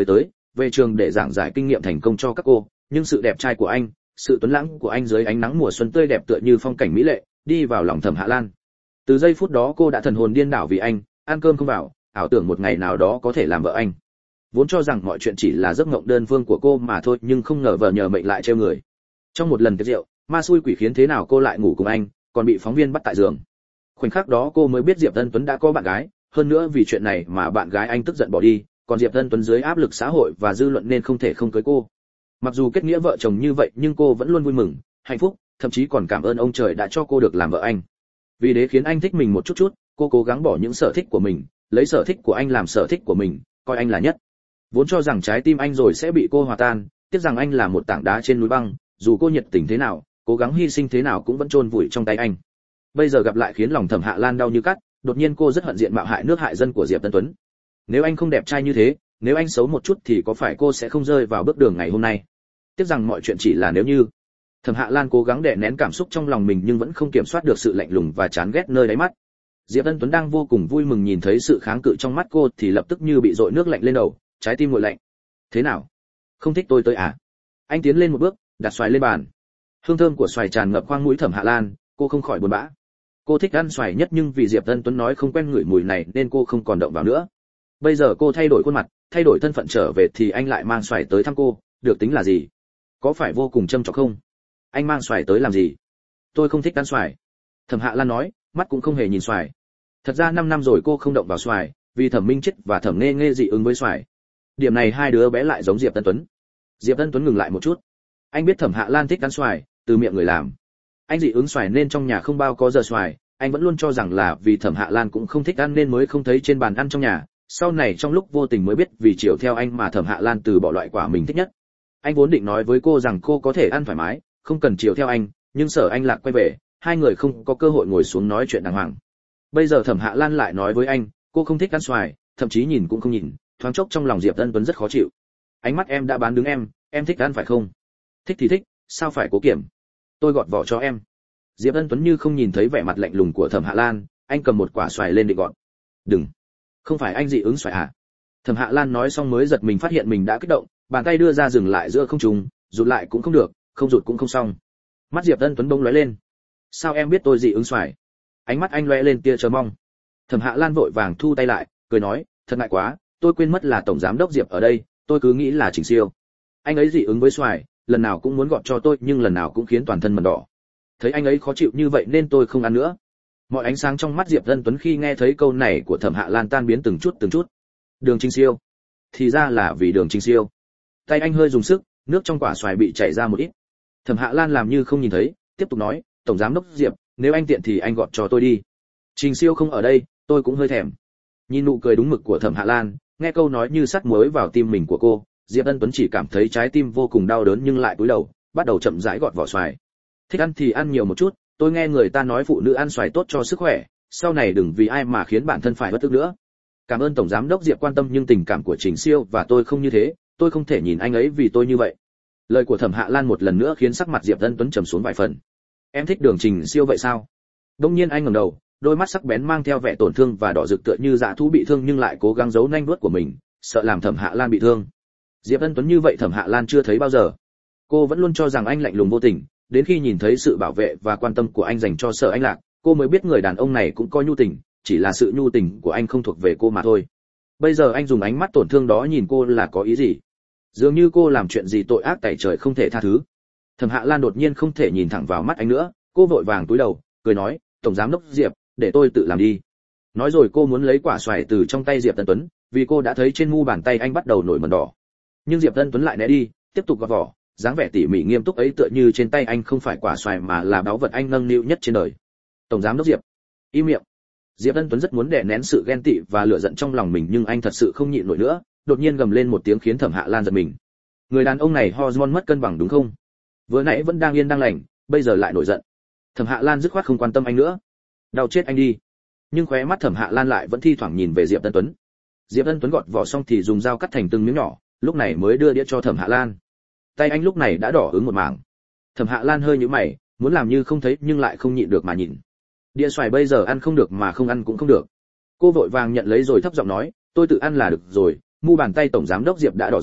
về trường để giảng giải kinh nghiệm thành công cho các cô, nhưng sự đẹp trai của anh, sự tuấn lãng của anh dưới ánh nắng mùa xuân tươi đẹp tựa như phong cảnh mỹ lệ, đi vào lòng Thẩm Hạ Lan. Từ giây phút đó cô đã thần hồn điên đảo vì anh, ăn cơm không vào, ảo tưởng một ngày nào đó có thể làm vợ anh. Vốn cho rằng mọi chuyện chỉ là giấc mộng đơn phương của cô mà thôi, nhưng không ngờ vợ nhờ mệnh lại trêu người. Trong một lần tiệc rượu, ma xui quỷ khiến thế nào cô lại ngủ cùng anh, còn bị phóng viên bắt tại giường. Khoảnh khắc đó cô mới biết Diệp Ân Tuấn đã có bạn gái, hơn nữa vì chuyện này mà bạn gái anh tức giận bỏ đi, còn Diệp Ân Tuấn dưới áp lực xã hội và dư luận nên không thể không cưới cô. Mặc dù kết nghĩa vợ chồng như vậy nhưng cô vẫn luôn vui mừng, hạnh phúc, thậm chí còn cảm ơn ông trời đã cho cô được làm vợ anh. Vì thế khiến anh thích mình một chút chút, cô cố gắng bỏ những sở thích của mình, lấy sở thích của anh làm sở thích của mình, coi anh là nhất. Vốn cho rằng trái tim anh rồi sẽ bị cô hòa tan, tiếc rằng anh là một tảng đá trên núi băng, dù cô nhiệt tình thế nào, cố gắng hy sinh thế nào cũng vẫn chôn vùi trong tay anh. Bây giờ gặp lại khiến lòng Thẩm Hạ Lan đau như cắt, đột nhiên cô rất hận diện mạo hại nước hại dân của Diệp Ân Tuấn. Nếu anh không đẹp trai như thế, nếu anh xấu một chút thì có phải cô sẽ không rơi vào bước đường ngày hôm nay. Tiếc rằng mọi chuyện chỉ là nếu như. Thẩm Hạ Lan cố gắng đè nén cảm xúc trong lòng mình nhưng vẫn không kiểm soát được sự lạnh lùng và chán ghét nơi đáy mắt. Diệp Ân Tuấn đang vô cùng vui mừng nhìn thấy sự kháng cự trong mắt cô thì lập tức như bị dội nước lạnh lên đầu, trái tim nguội lạnh. Thế nào? Không thích tôi tới à? Anh tiến lên một bước, đặt xoài lên bàn. Hương thơm của xoài tràn ngập khoang mũi Thẩm Hạ Lan, cô không khỏi buồn bã. Cô thích ăn xoài nhất nhưng vì Diệp Ân Tuấn nói không quen ngửi mùi này nên cô không còn động vào nữa. Bây giờ cô thay đổi khuôn mặt, thay đổi thân phận trở về thì anh lại mang xoài tới thăm cô, được tính là gì? Có phải vô cùng châm chọc không? Anh mang xoài tới làm gì? Tôi không thích ăn xoài. Thẩm Hạ Lan nói, mắt cũng không hề nhìn xoài. Thật ra 5 năm rồi cô không động vào xoài, vì Thẩm Minh Chết và Thẩm Nghe Nghe dị ứng với xoài. Điểm này hai đứa bé lại giống Diệp Ân Tuấn. Diệp Ân Tuấn ngừng lại một chút. Anh biết Thẩm Hạ Lan thích ăn xoài, từ miệng người làm. Anh dị ứng xoài nên trong nhà không bao có giờ xoài, anh vẫn luôn cho rằng là vì Thẩm Hạ Lan cũng không thích ăn nên mới không thấy trên bàn ăn trong nhà. Sau này trong lúc vô tình mới biết vì chiều theo anh mà Thẩm Hạ Lan từ bỏ loại quả mình thích nhất. Anh vốn định nói với cô rằng cô có thể ăn thoải mái, không cần chiều theo anh, nhưng Sở Anh Lạc quay về, hai người không có cơ hội ngồi xuống nói chuyện đàng hoàng. Bây giờ Thẩm Hạ Lan lại nói với anh, cô không thích ăn xoài, thậm chí nhìn cũng không nhìn, thoáng chốc trong lòng Diệp Ân Tuấn rất khó chịu. Ánh mắt em đã bán đứng em thích ăn phải không? Thích thì thích, sao phải cố kiểm? Tôi gọt vỏ cho em. Diệp Ân Tuấn như không nhìn thấy vẻ mặt lạnh lùng của Thẩm Hạ Lan, anh cầm một quả xoài lên định gọt. Đừng, không phải anh dị ứng xoài à? Thẩm Hạ Lan nói xong mới giật mình phát hiện mình đã kích động, bàn tay đưa ra dừng lại giữa không trung, rụt lại cũng không được, không rụt cũng không xong. Mắt Diệp Ân Tuấn bỗng lóe lên. Sao em biết tôi dị ứng xoài? Ánh mắt anh lóe lên tia chờ mong. Thẩm Hạ Lan vội vàng thu tay lại, cười nói, thật ngại quá, tôi quên mất là tổng giám đốc Diệp ở đây, tôi cứ nghĩ là Trình Siêu. Anh ấy dị ứng với xoài, lần nào cũng muốn gọt cho tôi nhưng lần nào cũng khiến toàn thân mẩn đỏ. Thấy anh ấy khó chịu như vậy nên tôi không ăn nữa. Mọi ánh sáng trong mắt Diệp Ân Tuấn khi nghe thấy câu này của Thẩm Hạ Lan tan biến từng chút từng chút. Đường Trình Siêu. Thì ra là vì Đường Trình Siêu. Tay anh hơi dùng sức, nước trong quả xoài bị chảy ra một ít. Thẩm Hạ Lan làm như không nhìn thấy, tiếp tục nói, tổng giám đốc Diệp, nếu anh tiện thì anh gọt cho tôi đi. Trình Siêu không ở đây, tôi cũng hơi thèm. Nhìn nụ cười đúng mực của Thẩm Hạ Lan, nghe câu nói như sắt muối vào tim mình của cô, Diệp Ân Tuấn chỉ cảm thấy trái tim vô cùng đau đớn nhưng lại cúi đầu, bắt đầu chậm rãi gọt vỏ xoài. Thích ăn thì ăn nhiều một chút, tôi nghe người ta nói phụ nữ ăn xoài tốt cho sức khỏe, sau này đừng vì ai mà khiến bản thân phải bất tức nữa. Cảm ơn tổng giám đốc Diệp quan tâm nhưng tình cảm của Trình Siêu và tôi không như thế, tôi không thể nhìn anh ấy vì tôi như vậy. Lời của Thẩm Hạ Lan một lần nữa khiến sắc mặt Diệp Ân Tuấn trầm xuống vài phần. Em thích Đường Trình Siêu vậy sao? Đông nhiên anh ngẩng đầu, đôi mắt sắc bén mang theo vẻ tổn thương và đỏ rực tựa như dã thú bị thương nhưng lại cố gắng giấu nanh vuốt của mình, sợ làm Thẩm Hạ Lan bị thương. Diệp Ân Tuấn như vậy Thẩm Hạ Lan chưa thấy bao giờ. Cô vẫn luôn cho rằng anh lạnh lùng vô tình, đến khi nhìn thấy sự bảo vệ và quan tâm của anh dành cho Sở Anh Lạc, cô mới biết người đàn ông này cũng có nhu tình, chỉ là sự nhu tình của anh không thuộc về cô mà thôi. Bây giờ anh dùng ánh mắt tổn thương đó nhìn cô là có ý gì? Dường như cô làm chuyện gì tội ác tày trời không thể tha thứ. Thẩm Hạ Lan đột nhiên không thể nhìn thẳng vào mắt anh nữa, cô vội vàng cúi đầu, cười nói, tổng giám đốc Diệp, để tôi tự làm đi. Nói rồi cô muốn lấy quả xoài từ trong tay Diệp Ân Tuấn, vì cô đã thấy trên mu bàn tay anh bắt đầu nổi mẩn đỏ. Nhưng Diệp Ân Tuấn lại né đi, tiếp tục gọt vỏ, dáng vẻ tỉ mỉ nghiêm túc ấy tựa như trên tay anh không phải quả xoài mà là báu vật anh nâng niu nhất trên đời. Tổng giám đốc Diệp, im miệng. Diệp Ân Tuấn rất muốn đè nén sự ghen tị và lửa giận trong lòng mình nhưng anh thật sự không nhịn nổi nữa, đột nhiên gầm lên một tiếng khiến Thẩm Hạ Lan giật mình. Người đàn ông này hormone mất cân bằng đúng không? Vừa nãy vẫn đang yên đang lành, bây giờ lại nổi giận. Thẩm Hạ Lan dứt khoát không quan tâm anh nữa. Đau chết anh đi. Nhưng khóe mắt Thẩm Hạ Lan lại vẫn thi thoảng nhìn về Diệp Ân Tuấn. Diệp Ân Tuấn gọt vỏ xong thì dùng dao cắt thành từng miếng nhỏ, lúc này mới đưa đĩa cho Thẩm Hạ Lan. Tay anh lúc này đã đỏ ửng một mảng. Thẩm Hạ Lan hơi nhíu mày, muốn làm như không thấy nhưng lại không nhịn được mà nhìn. Đĩa xoài bây giờ ăn không được mà không ăn cũng không được. Cô vội vàng nhận lấy rồi thấp giọng nói, tôi tự ăn là được rồi, mu bàn tay tổng giám đốc Diệp đã đỏ rồi,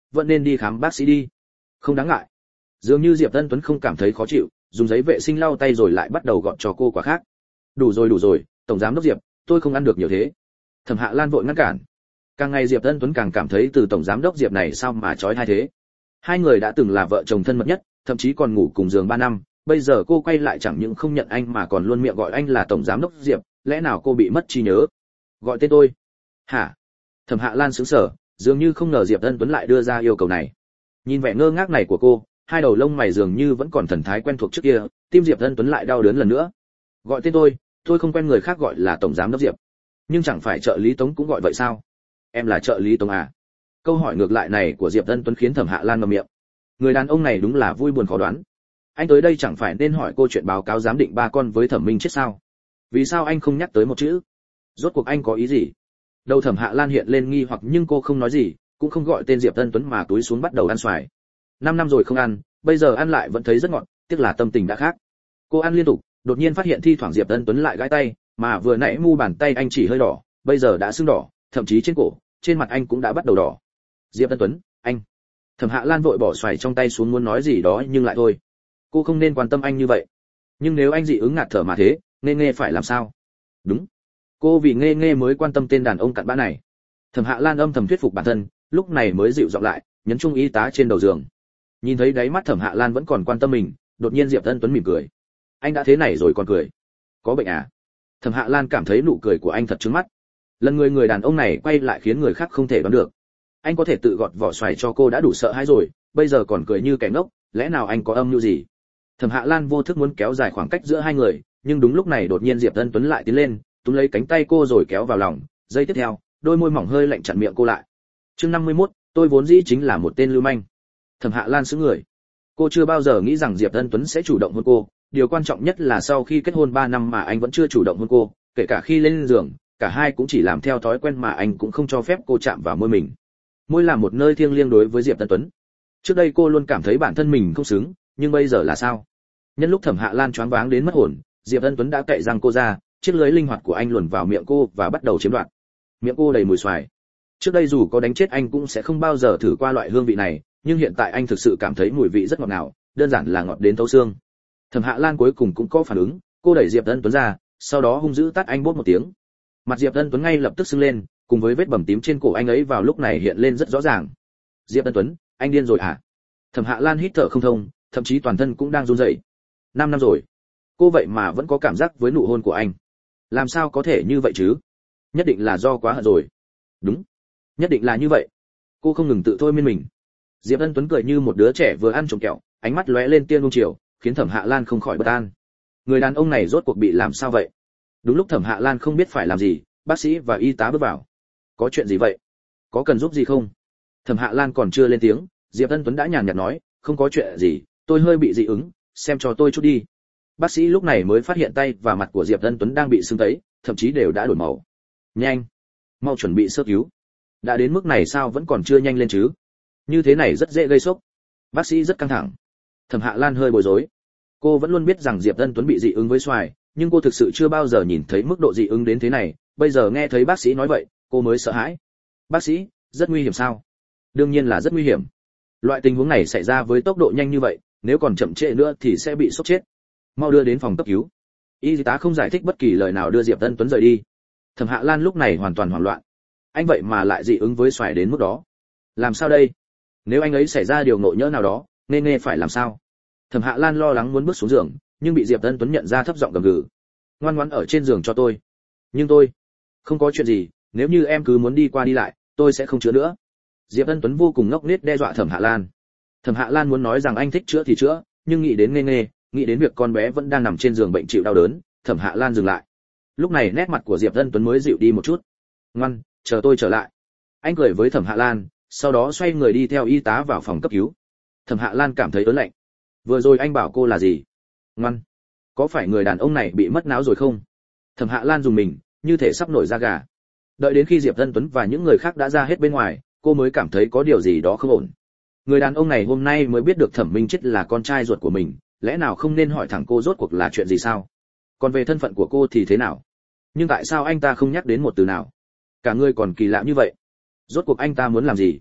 vẫn nên đi khám bác sĩ đi. Không đáng ngại. Dường như Diệp Ân Tuấn không cảm thấy khó chịu, dùng giấy vệ sinh lau tay rồi lại bắt đầu gọt cho cô quả khác. Đủ rồi, tổng giám đốc Diệp, tôi không ăn được nhiều thế. Thẩm Hạ Lan vội ngăn cản. Càng ngày Diệp Ân Tuấn càng cảm thấy từ tổng giám đốc Diệp này sao mà chói tai thế. Hai người đã từng là vợ chồng thân mật nhất, thậm chí còn ngủ cùng giường 3 năm, bây giờ cô quay lại chẳng những không nhận anh mà còn luôn miệng gọi anh là tổng giám đốc Diệp, lẽ nào cô bị mất trí nhớ? Gọi tên tôi? Hả? Thẩm Hạ Lan sững sờ, dường như không ngờ Diệp Ân Tuấn lại đưa ra yêu cầu này. Nhìn vẻ ngơ ngác này của cô, hai đầu lông mày dường như vẫn còn thần thái quen thuộc trước kia, tim Diệp Ân Tuấn lại đau đớn lần nữa. Gọi tên tôi không quen người khác gọi là tổng giám đốc Diệp. Nhưng chẳng phải trợ lý Tống cũng gọi vậy sao? Em là trợ lý Tống à? Câu hỏi ngược lại này của Diệp Ân Tuấn khiến Thẩm Hạ Lan ngậm miệng. Người đàn ông này đúng là vui buồn khó đoán. Anh tới đây chẳng phải nên hỏi cô chuyện báo cáo giám định 3 con với Thẩm Minh Chết sao? Vì sao anh không nhắc tới một chữ? Rốt cuộc anh có ý gì? Đầu Thẩm Hạ Lan hiện lên nghi hoặc nhưng cô không nói gì, cũng không gọi tên Diệp Ân Tuấn mà túi xuống bắt đầu ăn xoài. 5 năm rồi không ăn, bây giờ ăn lại vẫn thấy rất ngọt, tiếc là tâm tình đã khác. Cô ăn liên tục, đột nhiên phát hiện thi thoảng Diệp Ân Tuấn lại gãi tay, mà vừa nãy mu bàn tay anh chỉ hơi đỏ, bây giờ đã sưng đỏ, thậm chí trên cổ, trên mặt anh cũng đã bắt đầu đỏ. Diệp Ân Tuấn, anh. Thẩm Hạ Lan vội bỏ xoài trong tay xuống muốn nói gì đó nhưng lại thôi. Cô không nên quan tâm anh như vậy. Nhưng nếu anh dị ứng ngạt thở mà thế, nghe phải làm sao? Đúng. Cô vì nghe mới quan tâm tên đàn ông cặn bã này. Thẩm Hạ Lan âm thầm thuyết phục bản thân, lúc này mới dịu giọng lại, nhấn chung y tá trên đầu giường. Nhìn thấy đáy mắt Thẩm Hạ Lan vẫn còn quan tâm mình, đột nhiên Diệp Ân Tuấn mỉm cười. Anh đã thế này rồi còn cười. Có bệnh à? Thẩm Hạ Lan cảm thấy nụ cười của anh thật trướng mắt. Lần người đàn ông này quay lại khiến người khác không thể đoán được. Anh có thể tự gọt vỏ xoài cho cô đã đủ sợ hãi rồi, bây giờ còn cười như kẻ ngốc, lẽ nào anh có âm mưu gì? Thẩm Hạ Lan vô thức muốn kéo dài khoảng cách giữa hai người, nhưng đúng lúc này đột nhiên Diệp Ân Tuấn lại tiến lên, túm lấy cánh tay cô rồi kéo vào lòng, giây tiếp theo, đôi môi mỏng hơi lạnh chặn miệng cô lại. Chương 51, tôi vốn dĩ chính là một tên lưu manh. Thẩm Hạ Lan sững người. Cô chưa bao giờ nghĩ rằng Diệp Ân Tuấn sẽ chủ động hôn cô, điều quan trọng nhất là sau khi kết hôn 3 năm mà anh vẫn chưa chủ động hôn cô, kể cả khi lên giường, cả hai cũng chỉ làm theo thói quen mà anh cũng không cho phép cô chạm vào môi mình. Môi là một nơi thiêng liêng đối với Diệp Ân Tuấn. Trước đây cô luôn cảm thấy bản thân mình không xứng, nhưng bây giờ là sao? Nhân lúc Thẩm Hạ Lan choáng váng đến mất hồn, Diệp Ân Tuấn đã cạy răng cô ra, chiếc lưỡi linh hoạt của anh luồn vào miệng cô và bắt đầu chiếm đoạt. Miệng cô đầy mùi xoài. Trước đây dù có đánh chết anh cũng sẽ không bao giờ thử qua loại hương vị này, nhưng hiện tại anh thực sự cảm thấy mùi vị rất ngọt ngào, đơn giản là ngọt đến thấu xương. Thẩm Hạ Lan cuối cùng cũng có phản ứng, cô đẩy Diệp Ân Tuấn ra, sau đó hung dữ tát anh bốp một tiếng. Mặt Diệp Ân Tuấn ngay lập tức sưng lên, cùng với vết bầm tím trên cổ anh ấy vào lúc này hiện lên rất rõ ràng. Diệp Ân Tuấn, anh điên rồi hả? Thẩm Hạ Lan hít thở không thông, thậm chí toàn thân cũng đang run rẩy. 5 năm rồi, cô vậy mà vẫn có cảm giác với nụ hôn của anh. Làm sao có thể như vậy chứ? Nhất định là do quá hận rồi. Đúng, nhất định là như vậy. Cô không ngừng tự thôi miên mình. Diệp Ân Tuấn cười như một đứa trẻ vừa ăn trộm kẹo, ánh mắt lóe lên tia nuông chiều, khiến Thẩm Hạ Lan không khỏi bất an. Người đàn ông này rốt cuộc bị làm sao vậy? Đúng lúc Thẩm Hạ Lan không biết phải làm gì, bác sĩ và y tá bước vào. Có chuyện gì vậy? Có cần giúp gì không? Thẩm Hạ Lan còn chưa lên tiếng, Diệp Ân Tuấn đã nhàn nhạt nói, không có chuyện gì, tôi hơi bị dị ứng, xem cho tôi chút đi. Bác sĩ lúc này mới phát hiện tay và mặt của Diệp Ân Tuấn đang bị sưng tấy, thậm chí đều đã đổi màu. Nhanh, mau chuẩn bị sơ cứu. Đã đến mức này sao vẫn còn chưa nhanh lên chứ? Như thế này rất dễ gây sốc. Bác sĩ rất căng thẳng. Thẩm Hạ Lan hơi bối rối. Cô vẫn luôn biết rằng Diệp Ân Tuấn bị dị ứng với xoài, nhưng cô thực sự chưa bao giờ nhìn thấy mức độ dị ứng đến thế này, bây giờ nghe thấy bác sĩ nói vậy, cô mới sợ hãi. Bác sĩ, rất nguy hiểm sao? Đương nhiên là rất nguy hiểm. Loại tình huống này xảy ra với tốc độ nhanh như vậy, nếu còn chậm trễ nữa thì sẽ bị sốc chết. Mau đưa đến phòng cấp cứu. Y tá không giải thích bất kỳ lời nào đưa Diệp Ân Tuấn rời đi. Thẩm Hạ Lan lúc này hoàn toàn hoảng loạn. Anh vậy mà lại dị ứng với xoài đến mức đó. Làm sao đây? Nếu anh ấy xảy ra điều ngộ nhỡ nào đó, nghe phải làm sao? Thẩm Hạ Lan lo lắng muốn bước xuống giường, nhưng bị Diệp Ân Tuấn nhận ra thấp giọng gầm gừ. Ngoan ngoãn ở trên giường cho tôi. Nhưng tôi, không có chuyện gì, nếu như em cứ muốn đi qua đi lại, tôi sẽ không chữa nữa. Diệp Ân Tuấn vô cùng ngốc nghếch đe dọa Thẩm Hạ Lan. Thẩm Hạ Lan muốn nói rằng anh thích chữa thì chữa, nhưng nghĩ đến nghĩ đến việc con bé vẫn đang nằm trên giường bệnh chịu đau đớn, Thẩm Hạ Lan dừng lại. Lúc này nét mặt của Diệp Ân Tuấn mới dịu đi một chút. Ngoan, chờ tôi trở lại. Anh cười với Thẩm Hạ Lan, sau đó xoay người đi theo y tá vào phòng cấp cứu. Thẩm Hạ Lan cảm thấy ớn lạnh. Vừa rồi anh bảo cô là gì? Ngoan, có phải người đàn ông này bị mất não rồi không? Thẩm Hạ Lan dùng mình, như thể sắp nổi da gà. Đợi đến khi Diệp Ân Tuấn và những người khác đã ra hết bên ngoài, cô mới cảm thấy có điều gì đó không ổn. Người đàn ông này hôm nay mới biết được Thẩm Minh Chết là con trai ruột của mình, lẽ nào không nên hỏi thẳng cô rốt cuộc là chuyện gì sao? Còn về thân phận của cô thì thế nào? Nhưng tại sao anh ta không nhắc đến một từ nào? Cả người còn kỳ lạ như vậy. Rốt cuộc anh ta muốn làm gì?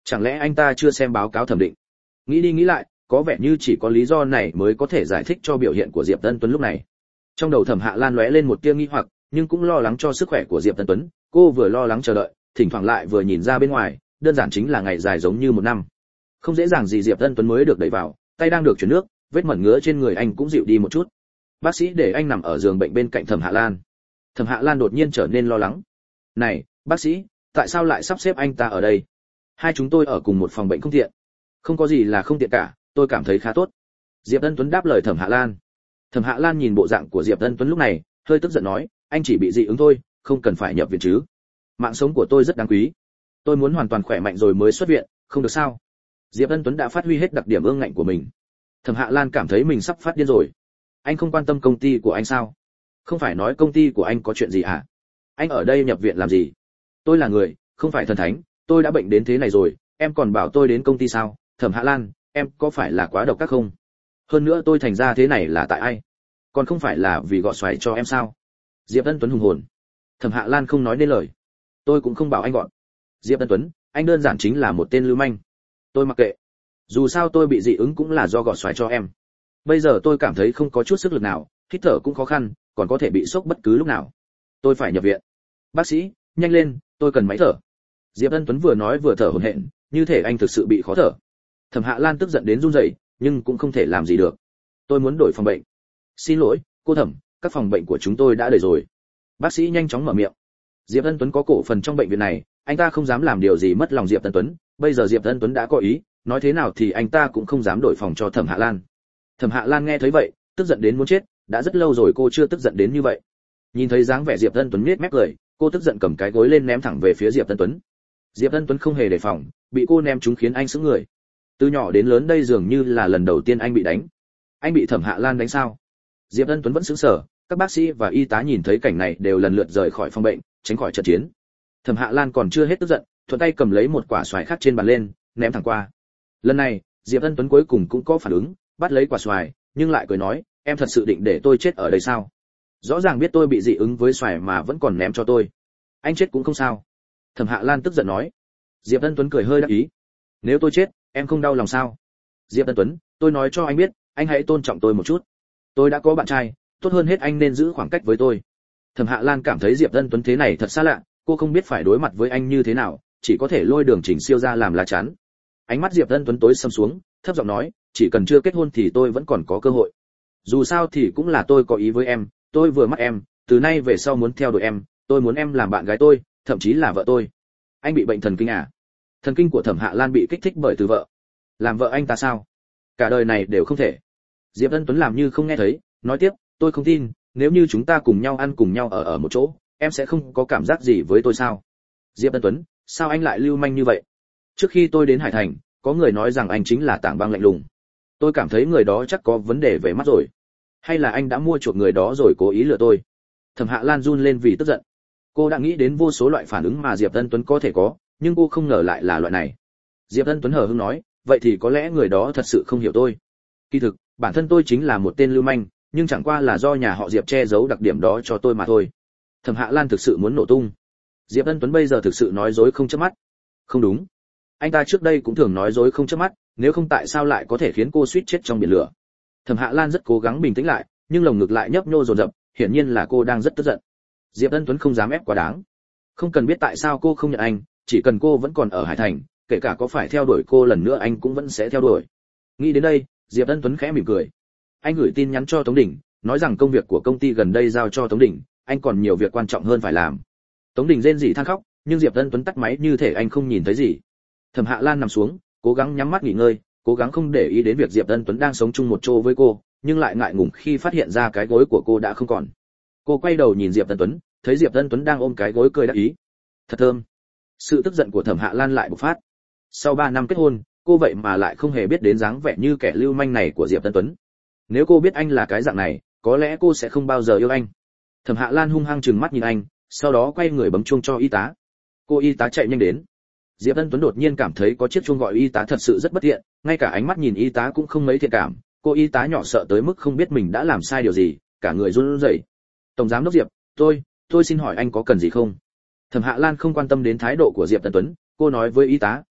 Chẳng lẽ anh ta chưa xem báo cáo thẩm định? Nghĩ đi nghĩ lại, có vẻ như chỉ có lý do này mới có thể giải thích cho biểu hiện của Diệp Tân Tuấn lúc này. Trong đầu Thẩm Hạ Lan lóe lên một tia nghi hoặc, nhưng cũng lo lắng cho sức khỏe của Diệp Tân Tuấn, cô vừa lo lắng chờ đợi, thỉnh thoảng lại vừa nhìn ra bên ngoài, đơn giản chính là ngày dài giống như một năm. Không dễ dàng gì Diệp Tân Tuấn mới được đẩy vào, tay đang được chuyển nước, vết mẩn ngứa trên người anh cũng dịu đi một chút. Bác sĩ để anh nằm ở giường bệnh bên cạnh Thẩm Hạ Lan. Thẩm Hạ Lan đột nhiên trở nên lo lắng. "Này, bác sĩ, tại sao lại sắp xếp anh ta ở đây? Hai chúng tôi ở cùng một phòng bệnh không tiện." "Không có gì là không tiện cả, tôi cảm thấy khá tốt." Diệp Tân Tuấn đáp lời Thẩm Hạ Lan. Thẩm Hạ Lan nhìn bộ dạng của Diệp Tân Tuấn lúc này, hơi tức giận nói, "Anh chỉ bị dị ứng thôi, không cần phải nhập viện chứ. Mạng sống của tôi rất đáng quý. Tôi muốn hoàn toàn khỏe mạnh rồi mới xuất viện, không được sao?" Diệp Tân Tuấn đã phát huy hết đặc điểm ương ngạnh của mình. Thẩm Hạ Lan cảm thấy mình sắp phát điên rồi. "Anh không quan tâm công ty của anh sao? Không phải nói công ty của anh có chuyện gì à? Anh ở đây nhập viện làm gì? Tôi là người, không phải thần thánh, tôi đã bệnh đến thế này rồi, em còn bảo tôi đến công ty sao? Thẩm Hạ Lan, em có phải là quá độc ác không? Hơn nữa tôi thành ra thế này là tại ai? Còn không phải là vì gọt xoài cho em sao?" Diệp Tân Tuấn hùng hồn. Thẩm Hạ Lan không nói nên lời. "Tôi cũng không bảo anh gọn. Diệp Tân Tuấn, anh đơn giản chính là một tên lưu manh. Tôi mặc kệ. Dù sao tôi bị dị ứng cũng là do gọt xoài cho em. Bây giờ tôi cảm thấy không có chút sức lực nào, hít thở cũng khó khăn, còn có thể bị sốc bất cứ lúc nào. Tôi phải nhập viện. Bác sĩ, nhanh lên, tôi cần máy thở." Diệp Tân Tuấn vừa nói vừa thở hổn hển, như thể anh thực sự bị khó thở. Thẩm Hạ Lan tức giận đến run rẩy, nhưng cũng không thể làm gì được. "Tôi muốn đổi phòng bệnh." "Xin lỗi, cô Thẩm, các phòng bệnh của chúng tôi đã đầy rồi." Bác sĩ nhanh chóng mở miệng. Diệp Tân Tuấn có cổ phần trong bệnh viện này, anh ta không dám làm điều gì mất lòng Diệp Tân Tuấn, bây giờ Diệp Tân Tuấn đã có ý, nói thế nào thì anh ta cũng không dám đổi phòng cho Thẩm Hạ Lan. Thẩm Hạ Lan nghe thấy vậy, tức giận đến muốn chết, đã rất lâu rồi cô chưa tức giận đến như vậy. Nhìn thấy dáng vẻ Diệp Tân Tuấn nhếch mép cười, cô tức giận cầm cái gối lên ném thẳng về phía Diệp Tân Tuấn. Diệp Tân Tuấn không hề đề phòng, bị cô ném trúng khiến anh sững người. Từ nhỏ đến lớn đây dường như là lần đầu tiên anh bị đánh. Anh bị Thẩm Hạ Lan đánh sao? Diệp Tân Tuấn vẫn sững sờ, các bác sĩ và y tá nhìn thấy cảnh này đều lần lượt rời khỏi phòng bệnh, tránh khỏi trận chiến. Thẩm Hạ Lan còn chưa hết tức giận, thuận tay cầm lấy một quả xoài khác trên bàn lên, ném thẳng qua. Lần này, Diệp Tân Tuấn cuối cùng cũng có phản ứng, bắt lấy quả xoài, nhưng lại cười nói, "Em thật sự định để tôi chết ở đây sao? Rõ ràng biết tôi bị dị ứng với xoài mà vẫn còn ném cho tôi. Anh chết cũng không sao." Thẩm Hạ Lan tức giận nói. Diệp Tân Tuấn cười hơi đắc ý. "Nếu tôi chết, em không đau lòng sao?" "Diệp Tân Tuấn, tôi nói cho anh biết, anh hãy tôn trọng tôi một chút. Tôi đã có bạn trai, tốt hơn hết anh nên giữ khoảng cách với tôi." Thẩm Hạ Lan cảm thấy Diệp Tân Tuấn thế này thật xa lạ, cô không biết phải đối mặt với anh như thế nào, chỉ có thể lôi Đường Trình Siêu ra làm lá chắn. Ánh mắt Diệp Tân Tuấn tối sầm xuống, thấp giọng nói, "Chỉ cần chưa kết hôn thì tôi vẫn còn có cơ hội. Dù sao thì cũng là tôi có ý với em, tôi vừa mắt em, từ nay về sau muốn theo đuổi em, tôi muốn em làm bạn gái tôi, thậm chí là vợ tôi." "Anh bị bệnh thần kinh à?" Thần kinh của Thẩm Hạ Lan bị kích thích bởi từ vợ. "Làm vợ anh ta sao? Cả đời này đều không thể." Diệp Tân Tuấn làm như không nghe thấy, nói tiếp, "Tôi không tin, nếu như chúng ta cùng nhau ăn cùng nhau ở một chỗ, em sẽ không có cảm giác gì với tôi sao?" "Diệp Tân Tuấn, sao anh lại lưu manh như vậy? Trước khi tôi đến Hải Thành, có người nói rằng anh chính là Tảng Băng lạnh lùng. Tôi cảm thấy người đó chắc có vấn đề về mắt rồi. Hay là anh đã mua chuộc người đó rồi cố ý lừa tôi?" Thẩm Hạ Lan run lên vì tức giận. Cô đã nghĩ đến vô số loại phản ứng mà Diệp Tân Tuấn có thể có, nhưng cô không ngờ lại là loại này. Diệp Tân Tuấn hờ hững nói, "Vậy thì có lẽ người đó thật sự không hiểu tôi. Kỳ thực, bản thân tôi chính là một tên lưu manh, nhưng chẳng qua là do nhà họ Diệp che giấu đặc điểm đó cho tôi mà thôi." Thẩm Hạ Lan thực sự muốn nổ tung. Diệp Tân Tuấn bây giờ thực sự nói dối không chớp mắt. Không đúng, anh ta trước đây cũng thường nói dối không chớp mắt, nếu không tại sao lại có thể khiến cô suýt chết trong biển lửa. Thẩm Hạ Lan rất cố gắng bình tĩnh lại, nhưng lồng ngực lại nhấp nhô dồn dập, hiển nhiên là cô đang rất tức giận. Diệp Tân Tuấn không dám ép quá đáng. Không cần biết tại sao cô không nhận anh, chỉ cần cô vẫn còn ở Hải Thành, kể cả có phải theo đuổi cô lần nữa anh cũng vẫn sẽ theo đuổi. Nghĩ đến đây, Diệp Tân Tuấn khẽ mỉm cười. Anh gửi tin nhắn cho Tống Đình, nói rằng công việc của công ty gần đây giao cho Tống Đình, anh còn nhiều việc quan trọng hơn phải làm. Tống Đình rên rỉ than khóc, nhưng Diệp Tân Tuấn tắt máy như thể anh không nhìn thấy gì. Thẩm Hạ Lan nằm xuống, cố gắng nhắm mắt nghỉ ngơi, cố gắng không để ý đến việc Diệp Tân Tuấn đang sống chung một chỗ với cô, nhưng lại ngại ngùng khi phát hiện ra cái gối của cô đã không còn. Cô quay đầu nhìn Diệp Tân Tuấn, thấy Diệp Tân Tuấn đang ôm cái gối cười đắc ý. Thật thơm. Sự tức giận của Thẩm Hạ Lan lại bộc phát. Sau 3 năm kết hôn, cô vậy mà lại không hề biết đến dáng vẻ như kẻ lưu manh này của Diệp Tân Tuấn. Nếu cô biết anh là cái dạng này, có lẽ cô sẽ không bao giờ yêu anh. Thẩm Hạ Lan hung hăng trừng mắt nhìn anh, sau đó quay người bấm chuông cho y tá. Cô y tá chạy nhanh đến. Diệp Tân Tuấn đột nhiên cảm thấy có chiếc chuông gọi y tá thật sự rất bất tiện, ngay cả ánh mắt nhìn y tá cũng không mấy thiện cảm. Cô y tá nhỏ sợ tới mức không biết mình đã làm sai điều gì, cả người run rẩy. "Tổng giám đốc Diệp, tôi xin hỏi anh có cần gì không?" Thẩm Hạ Lan không quan tâm đến thái độ của Diệp Tân Tuấn, cô nói với y tá,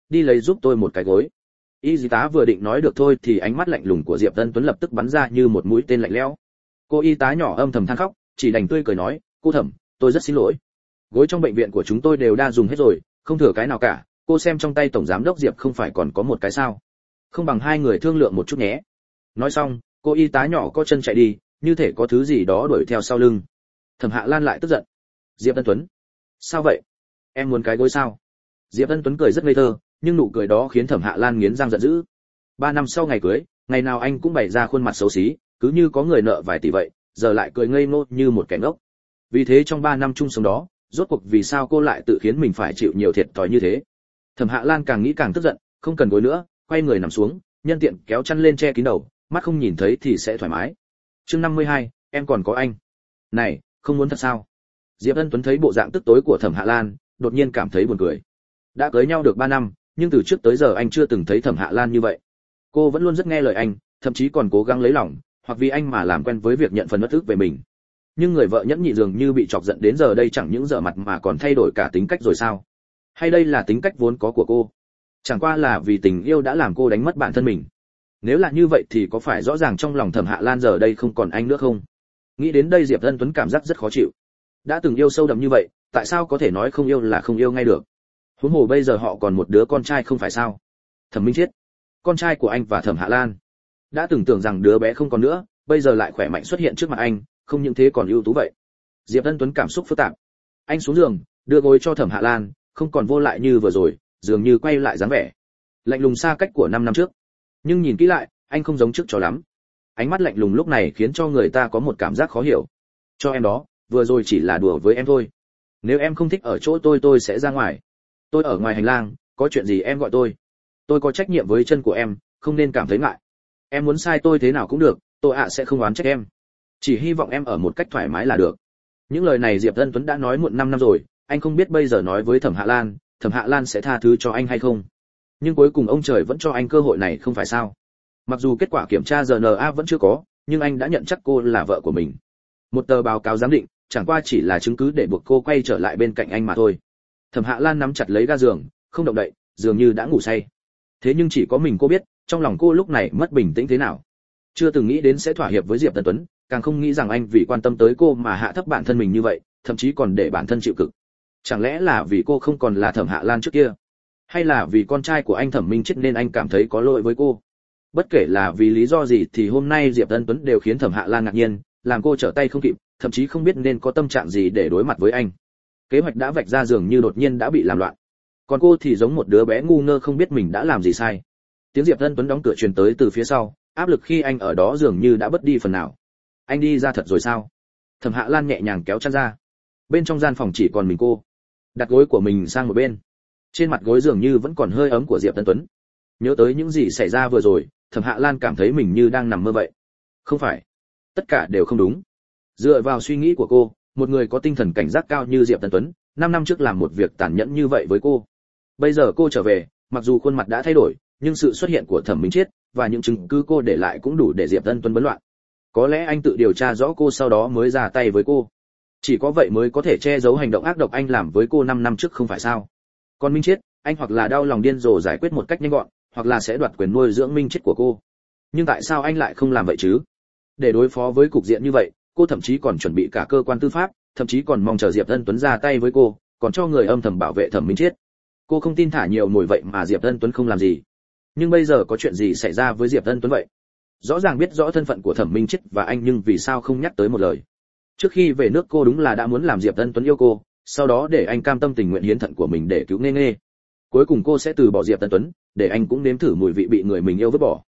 đi lấy giúp tôi một cái gối. Y tá vừa định nói được thôi thì ánh mắt lạnh lùng của Diệp Tân Tuấn lập tức bắn ra như một mũi tên lạnh lẽo. Cô y tá nhỏ âm thầm than khóc, chỉ đành tươi cười nói, cô Thẩm, tôi rất xin lỗi. Gối trong bệnh viện của chúng tôi đều đã dùng hết rồi, không thừa cái nào cả. Cô xem trong tay tổng giám đốc Diệp không phải còn có một cái sao? Không bằng hai người thương lượng một chút nhé. Nói xong, cô y tá nhỏ có chân chạy đi, như thể có thứ gì đó đuổi theo sau lưng. Thẩm Hạ Lan lại tức giận. Diệp Tân Tuấn, sao vậy? Em muốn cái gối sao? Diệp Tân Tuấn cười rất ngây thơ, nhưng nụ cười đó khiến Thẩm Hạ Lan nghiến răng giận dữ. 3 năm sau ngày cưới, ngày nào anh cũng bày ra khuôn mặt xấu xí, cứ như có người nợ vài tỷ vậy, giờ lại cười ngây ngô như một kẻ ngốc. Vì thế trong 3 năm chung sống đó, rốt cuộc vì sao cô lại tự khiến mình phải chịu nhiều thiệt thòi như thế? Thẩm Hạ Lan càng nghĩ càng tức giận, không cần gối nữa, quay người nằm xuống, nhân tiện kéo chăn lên che kín đầu, mắt không nhìn thấy thì sẽ thoải mái. Chương 52, em còn có anh. Này, không muốn thật sao? Diệp Ân Tuấn thấy bộ dạng tức tối của Thẩm Hạ Lan, đột nhiên cảm thấy buồn cười. Đã cưới nhau được 3 năm, nhưng từ trước tới giờ anh chưa từng thấy Thẩm Hạ Lan như vậy. Cô vẫn luôn rất nghe lời anh, thậm chí còn cố gắng lấy lòng, hoặc vì anh mà làm quen với việc nhận phần bất ức về mình. Nhưng người vợ nhẫn nhị dường như bị chọc giận đến giờ đây chẳng những dở mặt mà còn thay đổi cả tính cách rồi sao? Hay đây là tính cách vốn có của cô? Chẳng qua là vì tình yêu đã làm cô đánh mất bản thân mình. Nếu là như vậy thì có phải rõ ràng trong lòng Thẩm Hạ Lan giờ đây không còn anh nữa không? Nghĩ đến đây Diệp Ân Tuấn cảm giác rất khó chịu. Đã từng yêu sâu đậm như vậy, tại sao có thể nói không yêu là không yêu ngay được? Huống hồ bây giờ họ còn một đứa con trai không phải sao? Thẩm Minh Chiết, con trai của anh và Thẩm Hạ Lan. Đã từng tưởng rằng đứa bé không còn nữa, bây giờ lại khỏe mạnh xuất hiện trước mặt anh, không những thế còn ưu tú vậy. Diệp Ân Tuấn cảm xúc phức tạp. Anh xuống giường, đưa gối cho Thẩm Hạ Lan, không còn vô lại như vừa rồi, dường như quay lại dáng vẻ lạnh lùng xa cách của 5 năm trước. Nhưng nhìn kỹ lại, anh không giống trước cho lắm. Ánh mắt lạnh lùng lúc này khiến cho người ta có một cảm giác khó hiểu. Cho em đó, vừa rồi chỉ là đùa với em thôi. Nếu em không thích ở chỗ tôi sẽ ra ngoài. Tôi ở ngoài hành lang, có chuyện gì em gọi tôi. Tôi có trách nhiệm với chân của em, không nên cảm thấy ngại. Em muốn sai tôi thế nào cũng được, tôi sẽ không oán trách em. Chỉ hy vọng em ở một cách thoải mái là được. Những lời này Diệp Ân Tuấn đã nói muộn 5 năm rồi, anh không biết bây giờ nói với Thẩm Hạ Lan sẽ tha thứ cho anh hay không. Nhưng cuối cùng ông trời vẫn cho anh cơ hội này không phải sao? Mặc dù kết quả kiểm tra DNA vẫn chưa có, nhưng anh đã nhận chắc cô là vợ của mình. Một tờ báo cáo giám định, chẳng qua chỉ là chứng cứ để buộc cô quay trở lại bên cạnh anh mà thôi. Thẩm Hạ Lan nắm chặt lấy ga giường, không động đậy, dường như đã ngủ say. Thế nhưng chỉ có mình cô biết, trong lòng cô lúc này mất bình tĩnh thế nào. Chưa từng nghĩ đến sẽ thỏa hiệp với Diệp Tân Tuấn, càng không nghĩ rằng anh vì quan tâm tới cô mà hạ thấp bản thân mình như vậy, thậm chí còn để bản thân chịu cực. Chẳng lẽ là vì cô không còn là Thẩm Hạ Lan trước kia, hay là vì con trai của anh Thẩm Minh Chết nên anh cảm thấy có lỗi với cô? Bất kể là vì lý do gì thì hôm nay Diệp Tân Tuấn đều khiến Thẩm Hạ Lan ngạc nhiên, làm cô trở tay không kịp, thậm chí không biết nên có tâm trạng gì để đối mặt với anh. Kế hoạch đã vạch ra dường như đột nhiên đã bị làm loạn. Còn cô thì giống một đứa bé ngu ngơ không biết mình đã làm gì sai. Tiếng Diệp Tân Tuấn đóng cửa truyền tới từ phía sau, áp lực khi anh ở đó dường như đã bớt đi phần nào. Anh đi ra thật rồi sao? Thẩm Hạ Lan nhẹ nhàng kéo chăn ra. Bên trong gian phòng chỉ còn mình cô. Đặt gối của mình sang một bên. Trên mặt gối dường như vẫn còn hơi ấm của Diệp Tân Tuấn. Nhớ tới những gì xảy ra vừa rồi, Thẩm Hạ Lan cảm thấy mình như đang nằm mơ vậy. Không phải, tất cả đều không đúng. Dựa vào suy nghĩ của cô, một người có tinh thần cảnh giác cao như Diệp Tân Tuấn, 5 năm trước làm một việc tàn nhẫn như vậy với cô. Bây giờ cô trở về, mặc dù khuôn mặt đã thay đổi, nhưng sự xuất hiện của Thẩm Minh Chiết và những chứng cứ cô để lại cũng đủ để Diệp Tân Tuấn bấn loạn. Có lẽ anh tự điều tra rõ cô sau đó mới ra tay với cô. Chỉ có vậy mới có thể che giấu hành động ác độc anh làm với cô 5 năm trước không phải sao? Còn Minh Chiết, anh hoặc là đau lòng điên rồ giải quyết một cách nhanh gọn, hoặc là sẽ đoạt quyền nuôi dưỡng Minh Chiết của cô. Nhưng tại sao anh lại không làm vậy chứ? Để đối phó với cục diện như vậy, cô thậm chí còn chuẩn bị cả cơ quan tư pháp, thậm chí còn mong chờ Diệp Tân Tuấn ra tay với cô, còn cho người âm thầm bảo vệ Thẩm Minh Chiết. Cô không tin thả nhiều mồi vậy mà Diệp Tân Tuấn không làm gì. Nhưng bây giờ có chuyện gì xảy ra với Diệp Tân Tuấn vậy? Rõ ràng biết rõ thân phận của Thẩm Minh Chiết và anh nhưng vì sao không nhắc tới một lời? Trước khi về nước cô đúng là đã muốn làm Diệp Tân Tuấn yêu cô, sau đó để anh cam tâm tình nguyện hiến thận của mình để cứu Nghê Nghê. Cuối cùng cô sẽ từ bỏ Diệp Tân Tuấn, để anh cũng nếm thử mùi vị bị người mình yêu vứt bỏ.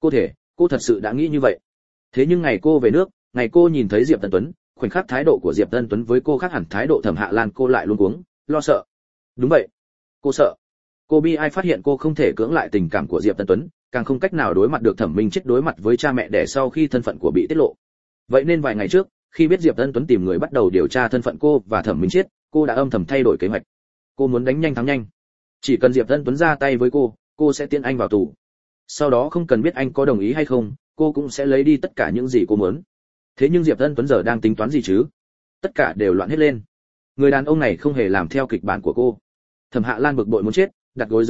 Cô thật sự đã nghĩ như vậy. Thế nhưng ngày cô về nước, ngày cô nhìn thấy Diệp Tân Tuấn, khoảnh khắc thái độ của Diệp Tân Tuấn với cô khác hẳn thái độ Thẩm Hạ Lan, cô lại luống cuống, lo sợ. Đúng vậy, cô sợ. Cô bi ai phát hiện cô không thể cưỡng lại tình cảm của Diệp Tân Tuấn, càng không cách nào đối mặt được Thẩm Minh Chiết đối mặt với cha mẹ đẻ sau khi thân phận của bị tiết lộ. Vậy nên vài ngày trước, khi biết Diệp Tân Tuấn tìm người bắt đầu điều tra thân phận cô và Thẩm Minh Chiết, cô đã âm thầm thay đổi kế hoạch. Cô muốn đánh nhanh thắng nhanh. Chỉ cần Diệp Tân Tuấn ra tay với cô sẽ tiễn anh vào tù. Sau đó không cần biết anh có đồng ý hay không, cô cũng sẽ lấy đi tất cả những gì cô muốn. Thế nhưng Diệp Tân Tuấn giờ đang tính toán gì chứ? Tất cả đều loạn hết lên. Người đàn ông này không hề làm theo kịch bản của cô. Thẩm Hạ Lan bực bội muốn chết, đặt gối dưới đầu,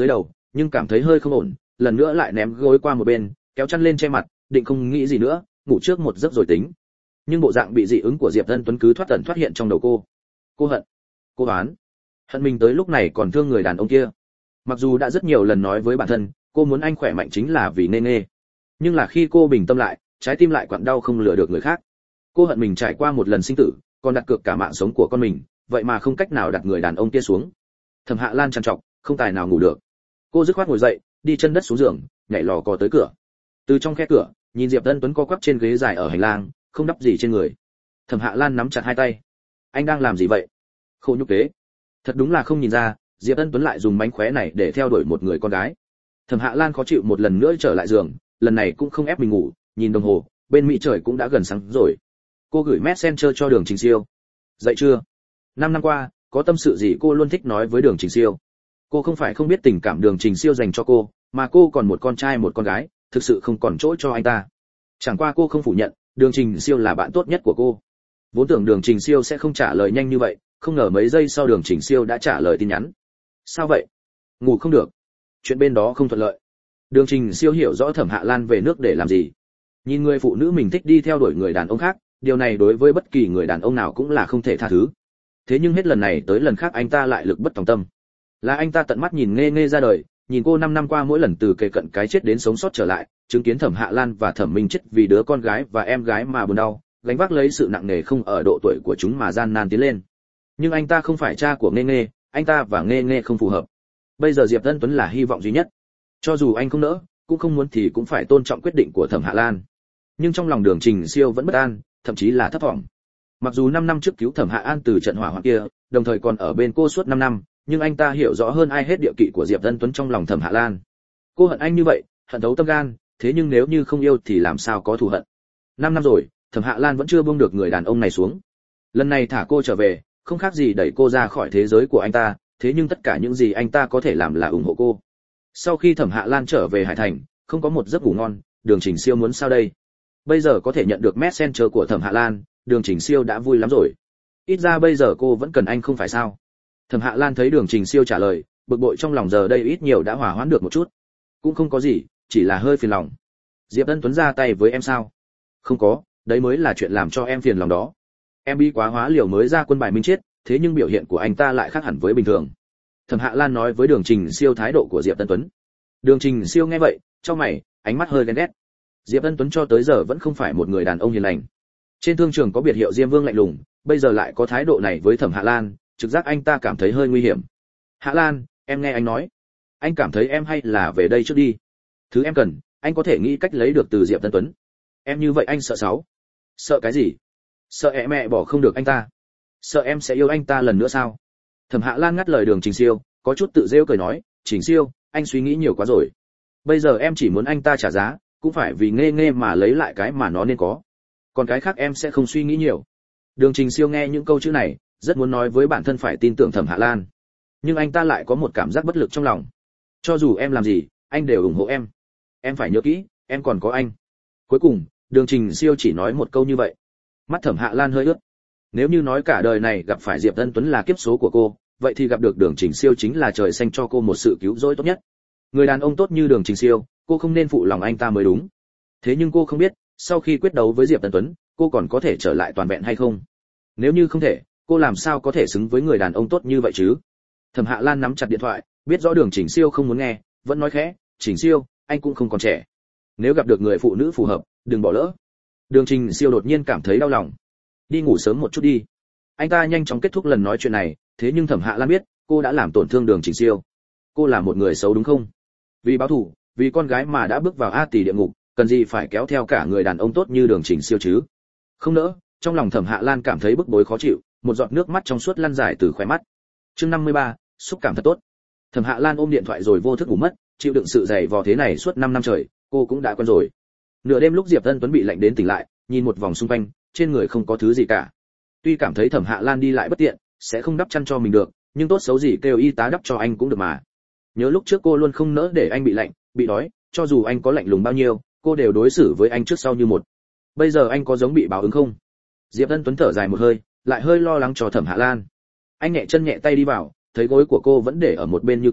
nhưng cảm thấy hơi không ổn, lần nữa lại ném gối qua một bên, kéo chăn lên che mặt, định không nghĩ gì nữa, ngủ trước một giấc rồi tính. Nhưng bộ dạng bị dị ứng của Diệp Ân Tuấn cứ thoát hiện trong đầu cô. Cô hận, cô oán, hận mình tới lúc này còn thương người đàn ông kia. Mặc dù đã rất nhiều lần nói với bản thân, cô muốn anh khỏe mạnh chính là vì Nghê Nghê, nhưng là khi cô bình tâm lại, trái tim lại quặn đau không lừa được người khác. Cô hận mình trải qua một lần sinh tử, còn đặt cược cả mạng sống của con mình, vậy mà không cách nào đặt người đàn ông kia xuống. Thẩm Hạ Lan trằn trọc, không tài nào ngủ được. Cô dứt khoát ngồi dậy, đi chân đất xuống giường, nhảy lò cò tới cửa. Từ trong khe cửa, nhìn Diệp Ân Tuấn co quắp trên ghế dài ở hành lang, không đắp gì trên người. Thẩm Hạ Lan nắm chặt hai tay. Anh đang làm gì vậy? Khổ nhục kế. Thật đúng là không nhìn ra, Diệp Ân Tuấn lại dùng mánh khóe này để theo đuổi một người con gái. Thẩm Hạ Lan khó chịu một lần nữa trở lại giường, lần này cũng không ép mình ngủ, nhìn đồng hồ, bên mỹ trời cũng đã gần sáng rồi. Cô gửi messenger cho Đường Trình Siêu. Dậy chưa? 5 năm qua, có tâm sự gì cô luôn thích nói với Đường Trình Siêu. Cô không phải không biết tình cảm Đường Trình Siêu dành cho cô, mà cô còn một con trai một con gái, thực sự không còn chỗ cho anh ta. Chẳng qua cô không phủ nhận, Đường Trình Siêu là bạn tốt nhất của cô. Vốn tưởng Đường Trình Siêu sẽ không trả lời nhanh như vậy, không ngờ mấy giây sau Đường Trình Siêu đã trả lời tin nhắn. Sao vậy? Ngủ không được. Chuyện bên đó không thuận lợi. Đường Trình Siêu hiểu rõ Thẩm Hạ Lan về nước để làm gì. Nhìn người phụ nữ mình thích đi theo đuổi người đàn ông khác, điều này đối với bất kỳ người đàn ông nào cũng là không thể tha thứ. Thế nhưng hết lần này tới lần khác anh ta lại lực bất tòng tâm. Là anh ta tận mắt nhìn Nghê Nghê ra đời, nhìn cô 5 năm qua mỗi lần từ kề cận cái chết đến sống sót trở lại, chứng kiến Thẩm Hạ Lan và Thẩm Minh chết vì đứa con gái và em gái mà buồn đau, gánh vác lấy sự nặng nề không ở độ tuổi của chúng mà gian nan tiến lên. Nhưng anh ta không phải cha của Nghê Nghê, anh ta và Nghê Nghê không phù hợp. Bây giờ Diệp Ân Tuấn là hy vọng duy nhất. Cho dù anh không nỡ, cũng không muốn thì cũng phải tôn trọng quyết định của Thẩm Hạ Lan. Nhưng trong lòng Đường Trình Siêu vẫn bất an, thậm chí là thất vọng. Mặc dù 5 năm trước cứu Thẩm Hạ An từ trận hỏa hoạn kia, đồng thời còn ở bên cô suốt 5 năm, nhưng anh ta hiểu rõ hơn ai hết địa kỵ của Diệp Ân Tuấn trong lòng Thẩm Hạ Lan. Cô hận anh như vậy, hận thấu tâm gan, thế nhưng nếu như không yêu thì làm sao có thù hận. 5 năm rồi, Thẩm Hạ Lan vẫn chưa buông được người đàn ông này xuống. Lần này thả cô trở về, không khác gì đẩy cô ra khỏi thế giới của anh ta, thế nhưng tất cả những gì anh ta có thể làm là ủng hộ cô. Sau khi Thẩm Hạ Lan trở về Hải Thành, không có một giấc ngủ ngon, Đường Trình Siêu muốn sao đây? Bây giờ có thể nhận được messenger của Thẩm Hạ Lan, Đường Trình Siêu đã vui lắm rồi. Ít ra bây giờ cô vẫn cần anh không phải sao? Thẩm Hạ Lan thấy Đường Trình Siêu trả lời, bực bội trong lòng giờ đây ít nhiều đã hòa hoãn được một chút. Cũng không có gì, chỉ là hơi phiền lòng. Diệp Ân Tuấn ra tay với em sao? Không có, đấy mới là chuyện làm cho em phiền lòng đó. Em bi quá hóa liều mới ra quân bài minh chết, thế nhưng biểu hiện của anh ta lại khác hẳn với bình thường. Thẩm Hạ Lan nói với Đường Trình Siêu thái độ của Diệp Ân Tuấn. Đường Trình Siêu nghe vậy, chau mày, ánh mắt hơi ghen ghét. Diệp Ân Tuấn cho tới giờ vẫn không phải một người đàn ông hiền lành. Trên thương trường có biệt hiệu Diêm Vương lạnh lùng, bây giờ lại có thái độ này với Thẩm Hạ Lan, trực giác anh ta cảm thấy hơi nguy hiểm. Hạ Lan, em nghe anh nói. Anh cảm thấy em hay là về đây trước đi. Thứ em cần, anh có thể nghĩ cách lấy được từ Diệp Ân Tuấn. Em như vậy anh sợ sao? Sợ cái gì? Sợ em mẹ bỏ không được anh ta. Sợ em sẽ yêu anh ta lần nữa sao? Thẩm Hạ Lan ngắt lời Đường Trình Siêu, có chút tự rêu cười nói, Trình Siêu, anh suy nghĩ nhiều quá rồi. Bây giờ em chỉ muốn anh ta trả giá, cũng phải vì Nghê Nghê mà lấy lại cái mà nó nên có. Còn cái khác em sẽ không suy nghĩ nhiều. Đường Trình Siêu nghe những câu chữ này, rất muốn nói với bản thân phải tin tưởng Thẩm Hạ Lan. Nhưng anh ta lại có một cảm giác bất lực trong lòng. Cho dù em làm gì, anh đều ủng hộ em. Em phải nhớ kỹ, em còn có anh. Cuối cùng, Đường Trình Siêu chỉ nói một câu như vậy. Mắt Thẩm Hạ Lan hơi ướt. Nếu như nói cả đời này gặp phải Diệp Ân Tuấn là kiếp số của cô, vậy thì gặp được Đường Trình Siêu chính là trời xanh cho cô một sự cứu rỗi tốt nhất. Người đàn ông tốt như Đường Trình Siêu, cô không nên phụ lòng anh ta mới đúng. Thế nhưng cô không biết, sau khi quyết đấu với Diệp Ân Tuấn, cô còn có thể trở lại toàn vẹn hay không? Nếu như không thể, cô làm sao có thể xứng với người đàn ông tốt như vậy chứ? Thẩm Hạ Lan nắm chặt điện thoại, biết rõ Đường Trình Siêu không muốn nghe, vẫn nói khẽ, "Trình Siêu, anh cũng không còn trẻ. Nếu gặp được người phụ nữ phù hợp, đừng bỏ lỡ." Đường Trình Siêu đột nhiên cảm thấy đau lòng. "Đi ngủ sớm một chút đi." Anh ta nhanh chóng kết thúc lần nói chuyện này, thế nhưng Thẩm Hạ Lan biết, cô đã làm tổn thương Đường Trình Siêu. Cô là một người xấu đúng không? Vì báo thù, vì con gái mà đã bước vào A tỷ địa ngục, cần gì phải kéo theo cả người đàn ông tốt như Đường Trình Siêu chứ? Không nỡ, trong lòng Thẩm Hạ Lan cảm thấy bức bối khó chịu, một giọt nước mắt trong suốt lăn dài từ khóe mắt. Chương 53, xúc cảm thật tốt. Thẩm Hạ Lan ôm điện thoại rồi vô thức ngủ mất, chịu đựng sự dày vò thế này suốt 5 năm trời, cô cũng đã quen rồi. Nửa đêm lúc Diệp Ân Tuấn bị lạnh đến tỉnh lại, nhìn một vòng xung quanh, trên người không có thứ gì cả. Tuy cảm thấy Thẩm Hạ Lan đi lại bất tiện, sẽ không đắp chăn cho mình được, nhưng tốt xấu gì kêu y tá đắp cho anh cũng được mà. Nhớ lúc trước cô luôn không nỡ để anh bị lạnh, bị đói, cho dù anh có lạnh lùng bao nhiêu, cô đều đối xử với anh trước sau như một. Bây giờ anh có giống bị báo ứng không? Diệp Ân Tuấn thở dài một hơi, lại hơi lo lắng cho Thẩm Hạ Lan. Anh nhẹ chân nhẹ tay đi vào, thấy gối của cô vẫn để ở một bên như cũ,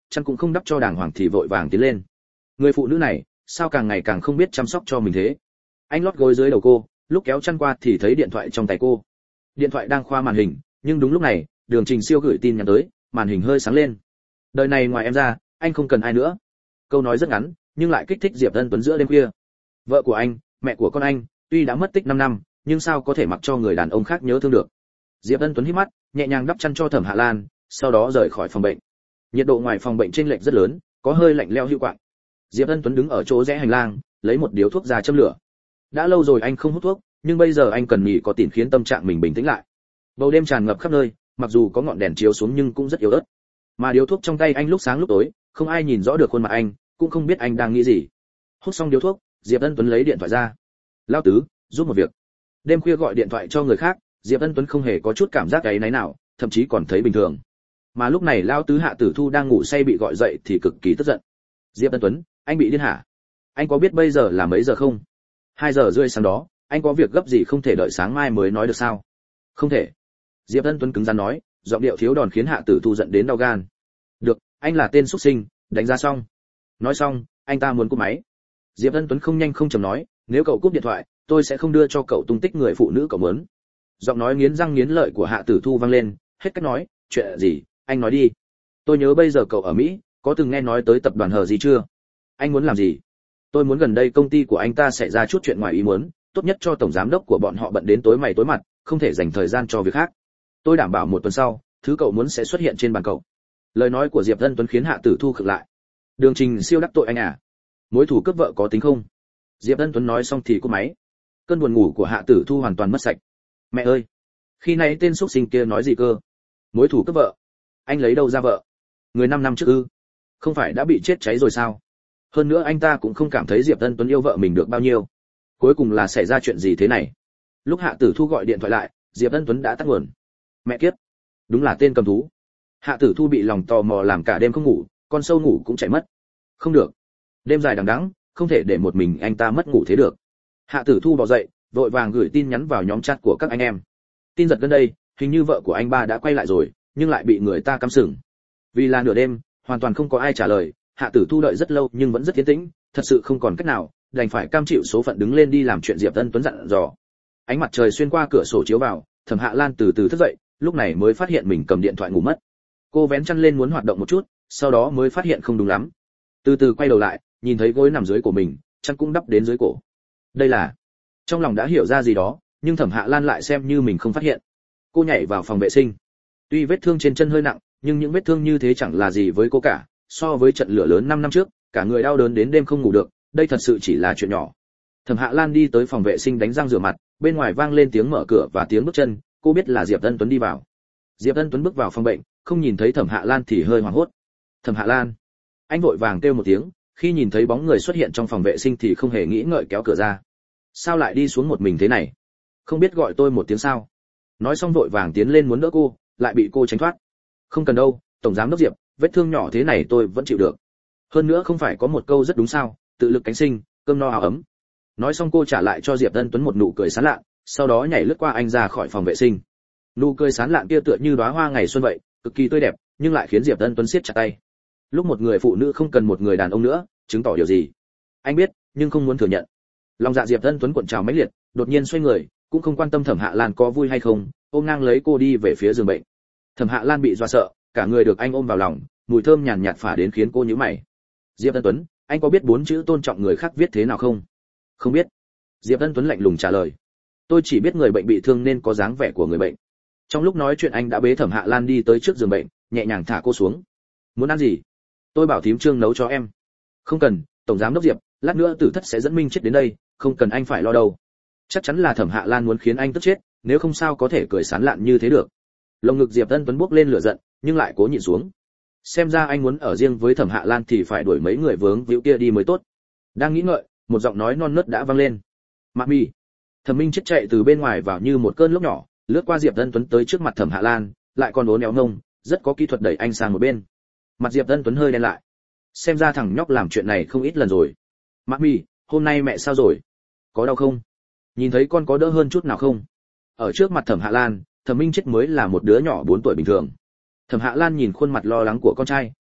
chăn cũng không đắp cho đàng hoàng thì vội vàng tiến lên. Người phụ nữ này sao càng ngày càng không biết chăm sóc cho mình thế. Anh lót gối dưới đầu cô, lúc kéo chăn qua thì thấy điện thoại trong tay cô. Điện thoại đang khoa màn hình, nhưng đúng lúc này Đường Trình Siêu gửi tin nhắn tới, màn hình hơi sáng lên. Đời này ngoài em ra anh không cần ai nữa. Câu nói rất ngắn nhưng lại kích thích Diệp Ân Tuấn giữa đêm khuya. Vợ của anh, mẹ của con anh tuy đã mất tích 5 năm nhưng sao có thể mặc cho người đàn ông khác nhớ thương được. Diệp Ân Tuấn híp mắt, nhẹ nhàng đắp chăn cho Thẩm Hạ Lan, sau đó rời khỏi phòng bệnh. Nhiệt độ ngoài phòng bệnh chênh lệch rất lớn, có hơi lạnh lẽo hữu quạng. Diệp Ân Tuấn đứng ở chỗ rẽ hành lang, lấy một điếu thuốc ra châm lửa. Đã lâu rồi anh không hút thuốc, nhưng bây giờ anh cần nghỉ có tiền khiến tâm trạng mình bình tĩnh lại. Bầu đêm tràn ngập khắp nơi, mặc dù có ngọn đèn chiếu xuống nhưng cũng rất yếu ớt. Mà điếu thuốc trong tay anh lúc sáng lúc tối, không ai nhìn rõ được khuôn mặt anh, cũng không biết anh đang nghĩ gì. Hút xong điếu thuốc, Diệp Ân Tuấn lấy điện thoại ra. Lão Tứ, giúp một việc. Đêm khuya gọi điện thoại cho người khác, Diệp Ân Tuấn không hề có chút cảm giác áy náy nào, thậm chí còn thấy bình thường. Mà lúc này Lão Tứ Hạ Tử Thu đang ngủ say bị gọi dậy thì cực kỳ tức giận. Diệp Ân Tuấn, anh bị điên hả? Anh có biết bây giờ là mấy giờ không? 2 giờ rưỡi sáng đó, anh có việc gấp gì không thể đợi sáng mai mới nói được sao? Không thể. Diệp Ân Tuấn cứng rắn nói, giọng điệu thiếu đòn khiến Hạ Tử Thu giận đến đau gan. Được, anh là tên xuất sinh, đánh ra xong. Nói xong, anh ta muốn cúp máy. Diệp Ân Tuấn không nhanh không chậm nói, nếu cậu cúp điện thoại, tôi sẽ không đưa cho cậu tung tích người phụ nữ cậu muốn. Giọng nói nghiến răng nghiến lợi của Hạ Tử Thu vang lên, hết cách nói, chuyện gì, anh nói đi. Tôi nhớ bây giờ cậu ở Mỹ, có từng nghe nói tới tập đoàn Hờ gì chưa? Anh muốn làm gì? Tôi muốn gần đây công ty của anh ta xảy ra chút chuyện ngoài ý muốn, tốt nhất cho tổng giám đốc của bọn họ bận đến tối mày tối mặt, không thể dành thời gian cho việc khác. Tôi đảm bảo 1 tuần sau, thứ cậu muốn sẽ xuất hiện trên bàn cậu. Lời nói của Diệp Ân Tuấn khiến Hạ Tử Thu khựng lại. Đường Trình Siêu đắc tội anh à? Mối thù cướp vợ có tính không? Diệp Ân Tuấn nói xong thì cúp máy. Cơn buồn ngủ của Hạ Tử Thu hoàn toàn mất sạch. Mẹ ơi, khi nãy tên xuất sinh kia nói gì cơ? Mối thù cướp vợ? Anh lấy đâu ra vợ? Người 5 năm trước ư? Không phải đã bị chết cháy rồi sao? Hơn nữa anh ta cũng không cảm thấy Diệp Ân Tuấn yêu vợ mình được bao nhiêu. Cuối cùng là xảy ra chuyện gì thế này? Lúc Hạ Tử Thu gọi điện thoại lại, Diệp Ân Tuấn đã tắt nguồn. Mẹ kiếp, đúng là tên cầm thú. Hạ Tử Thu bị lòng tò mò làm cả đêm không ngủ, con sâu ngủ cũng chạy mất. Không được, đêm dài đằng đẵng, không thể để một mình anh ta mất ngủ thế được. Hạ Tử Thu bò dậy, vội vàng gửi tin nhắn vào nhóm chat của các anh em. Tin giật gần đây, hình như vợ của anh ba đã quay lại rồi, nhưng lại bị người ta cắm sừng. Vì là nửa đêm, hoàn toàn không có ai trả lời, Hạ Tử Thu đợi rất lâu nhưng vẫn rất yên tĩnh, thật sự không còn cách nào, đành phải cam chịu số phận đứng lên đi làm chuyện Diệp Ân Tuấn dặn dò. Ánh mặt trời xuyên qua cửa sổ chiếu vào, Thẩm Hạ Lan từ từ thức dậy, lúc này mới phát hiện mình cầm điện thoại ngủ mất. Cô vén chăn lên muốn hoạt động một chút, sau đó mới phát hiện không đúng lắm. Từ từ quay đầu lại, nhìn thấy gối nằm dưới của mình, chăn cũng đắp đến dưới cổ. Đây là... Trong lòng đã hiểu ra gì đó, nhưng Thẩm Hạ Lan lại xem như mình không phát hiện. Cô nhảy vào phòng vệ sinh. Tuy vết thương trên chân hơi nặng, nhưng những vết thương như thế chẳng là gì với cô cả, so với trận lửa lớn 5 năm trước, cả người đau đớn đến đêm không ngủ được, đây thật sự chỉ là chuyện nhỏ. Thẩm Hạ Lan đi tới phòng vệ sinh đánh răng rửa mặt, bên ngoài vang lên tiếng mở cửa và tiếng bước chân, cô biết là Diệp Ân Tuấn đi vào. Diệp Ân Tuấn bước vào phòng bệnh, không nhìn thấy Thẩm Hạ Lan thì hơi hoảng hốt. Thẩm Hạ Lan, anh vội vàng kêu một tiếng, khi nhìn thấy bóng người xuất hiện trong phòng vệ sinh thì không hề nghĩ ngợi kéo cửa ra. Sao lại đi xuống một mình thế này? Không biết gọi tôi một tiếng sao? Nói xong vội vàng tiến lên muốn đỡ cô, lại bị cô tránh thoát. Không cần đâu, tổng giám đốc Diệp, vết thương nhỏ thế này tôi vẫn chịu được. Hơn nữa không phải có một câu rất đúng sao, tự lực cánh sinh, cơm no áo ấm. Nói xong cô trả lại cho Diệp Ân Tuấn một nụ cười sán lạn, sau đó nhảy lướt qua anh ra khỏi phòng vệ sinh. Nụ cười sán lạn kia tựa như đóa hoa ngày xuân vậy, cực kỳ tươi đẹp, nhưng lại khiến Diệp Ân Tuấn siết chặt tay. Lúc một người phụ nữ không cần một người đàn ông nữa, chứng tỏ điều gì? Anh biết, nhưng không muốn thừa nhận. Lòng dạ Diệp Ân Tuấn cuộn trào mãnh liệt, đột nhiên xoay người, cũng không quan tâm Thẩm Hạ Lan có vui hay không, ôm ngang lấy cô đi về phía giường bệnh. Thẩm Hạ Lan bị dọa sợ, cả người được anh ôm vào lòng, mùi thơm nhàn nhạt phả đến khiến cô nhíu mày. Diệp Ân Tuấn, anh có biết 4 chữ tôn trọng người khác viết thế nào không? Không biết. Diệp Ân Tuấn lạnh lùng trả lời. Tôi chỉ biết người bệnh bị thương nên có dáng vẻ của người bệnh. Trong lúc nói chuyện anh đã bế Thẩm Hạ Lan đi tới trước giường bệnh, nhẹ nhàng thả cô xuống. Muốn ăn gì? Tôi bảo thím Trương nấu cho em. Không cần, tổng giám đốc Diệp, lát nữa Tử Thất sẽ dẫn Minh chết đến đây, không cần anh phải lo đâu. Chắc chắn là Thẩm Hạ Lan muốn khiến anh tức chết, nếu không sao có thể cười sán lạn như thế được. Lồng ngực Diệp Ân Tuấn bốc lên lửa giận, nhưng lại cố nhịn xuống. Xem ra anh muốn ở riêng với Thẩm Hạ Lan thì phải đuổi mấy người vướng víu kia đi mới tốt. Đang nghĩ ngợi, một giọng nói non nớt đã vang lên. Mạc Mi. Thẩm Minh chết chạy từ bên ngoài vào như một cơn lốc nhỏ, lướt qua Diệp Ân Tuấn tới trước mặt Thẩm Hạ Lan, lại còn uốn éo ngông, rất có kỹ thuật đẩy anh sang một bên. Mặt Diệp Ân Tuấn hơi đen lại. Xem ra thằng nhóc làm chuyện này không ít lần rồi. Mạc Mi, hôm nay mẹ sao rồi? Có đau không? Nhìn thấy con có đỡ hơn chút nào không? Ở trước mặt Thẩm Hạ Lan, Thẩm Minh chết mới là một đứa nhỏ 4 tuổi bình thường. Thẩm Hạ Lan nhìn khuôn mặt lo lắng của con trai,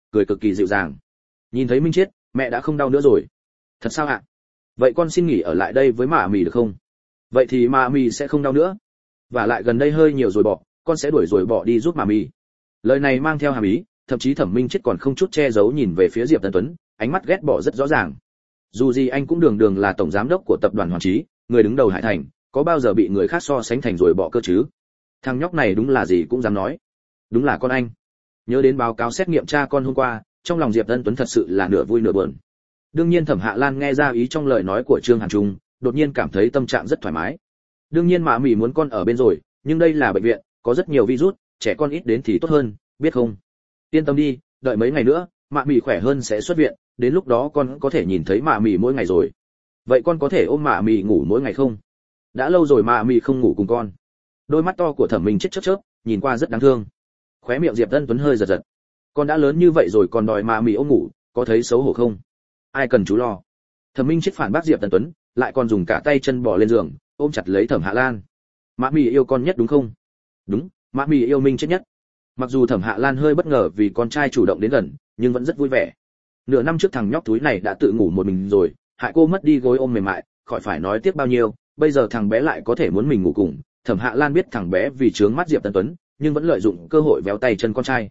cười cực kỳ dịu dàng. Nhìn thấy Minh Chiết, mẹ đã không đau nữa rồi. Thật sao ạ? Vậy con xin nghỉ ở lại đây với mạ mì được không? Vậy thì mạ mì sẽ không đau nữa. Và lại gần đây hơi nhiều rồi bỏ, con sẽ đuổi rồi bỏ đi giúp mạ mì. Lời này mang theo hàm ý, thậm chí Thẩm Minh Chiết còn không chút che giấu nhìn về phía Diệp Tân Tuấn, ánh mắt ghét bỏ rất rõ ràng. Dù gì anh cũng đường đường là tổng giám đốc của tập đoàn Hoàn Chí, người đứng đầu Hải Thành, có bao giờ bị người khác so sánh thành rồi bỏ cơ chứ? Thằng nhóc này đúng là gì cũng dám nói. Đúng là con anh. Nhớ đến báo cáo xét nghiệm cha con hôm qua, trong lòng Diệp Tân Tuấn thật sự là nửa vui nửa buồn. Đương nhiên Thẩm Hạ Lan nghe ra ý trong lời nói của Trương Hàn Trung, đột nhiên cảm thấy tâm trạng rất thoải mái. Đương nhiên mạ mì muốn con ở bên rồi, nhưng đây là bệnh viện, có rất nhiều virus, trẻ con ít đến thì tốt hơn, biết không? Yên tâm đi, đợi mấy ngày nữa, mạ mì khỏe hơn sẽ xuất viện, đến lúc đó con có thể nhìn thấy mạ mì mỗi ngày rồi. Vậy con có thể ôm mạ mì ngủ mỗi ngày không? Đã lâu rồi mạ mì không ngủ cùng con. Đôi mắt to của Thẩm Minh Chết chớp chớp, nhìn qua rất đáng thương. Khóe miệng Diệp Tân Tuấn hơi giật giật. Con đã lớn như vậy rồi còn đòi mạ mì ôm ngủ, có thấy xấu hổ không? Ai cần chú lo. Thẩm Minh Chết phản bác Diệp Tân Tuấn, lại còn dùng cả tay chân bò lên giường, ôm chặt lấy Thẩm Hạ Lan. Mạ mì yêu con nhất đúng không? Đúng, mạ mì yêu Minh Chết nhất. Mặc dù Thẩm Hạ Lan hơi bất ngờ vì con trai chủ động đến gần, nhưng vẫn rất vui vẻ. Nửa năm trước thằng nhóc túi này đã tự ngủ một mình rồi, hại cô mất đi gối ôm mềm mại, khỏi phải nói tiếc bao nhiêu, bây giờ thằng bé lại có thể muốn mình ngủ cùng. Thẩm Hạ Lan biết thằng bé vì trướng mắt Diệp Tân Tuấn, nhưng vẫn lợi dụng cơ hội véo tay chân con trai.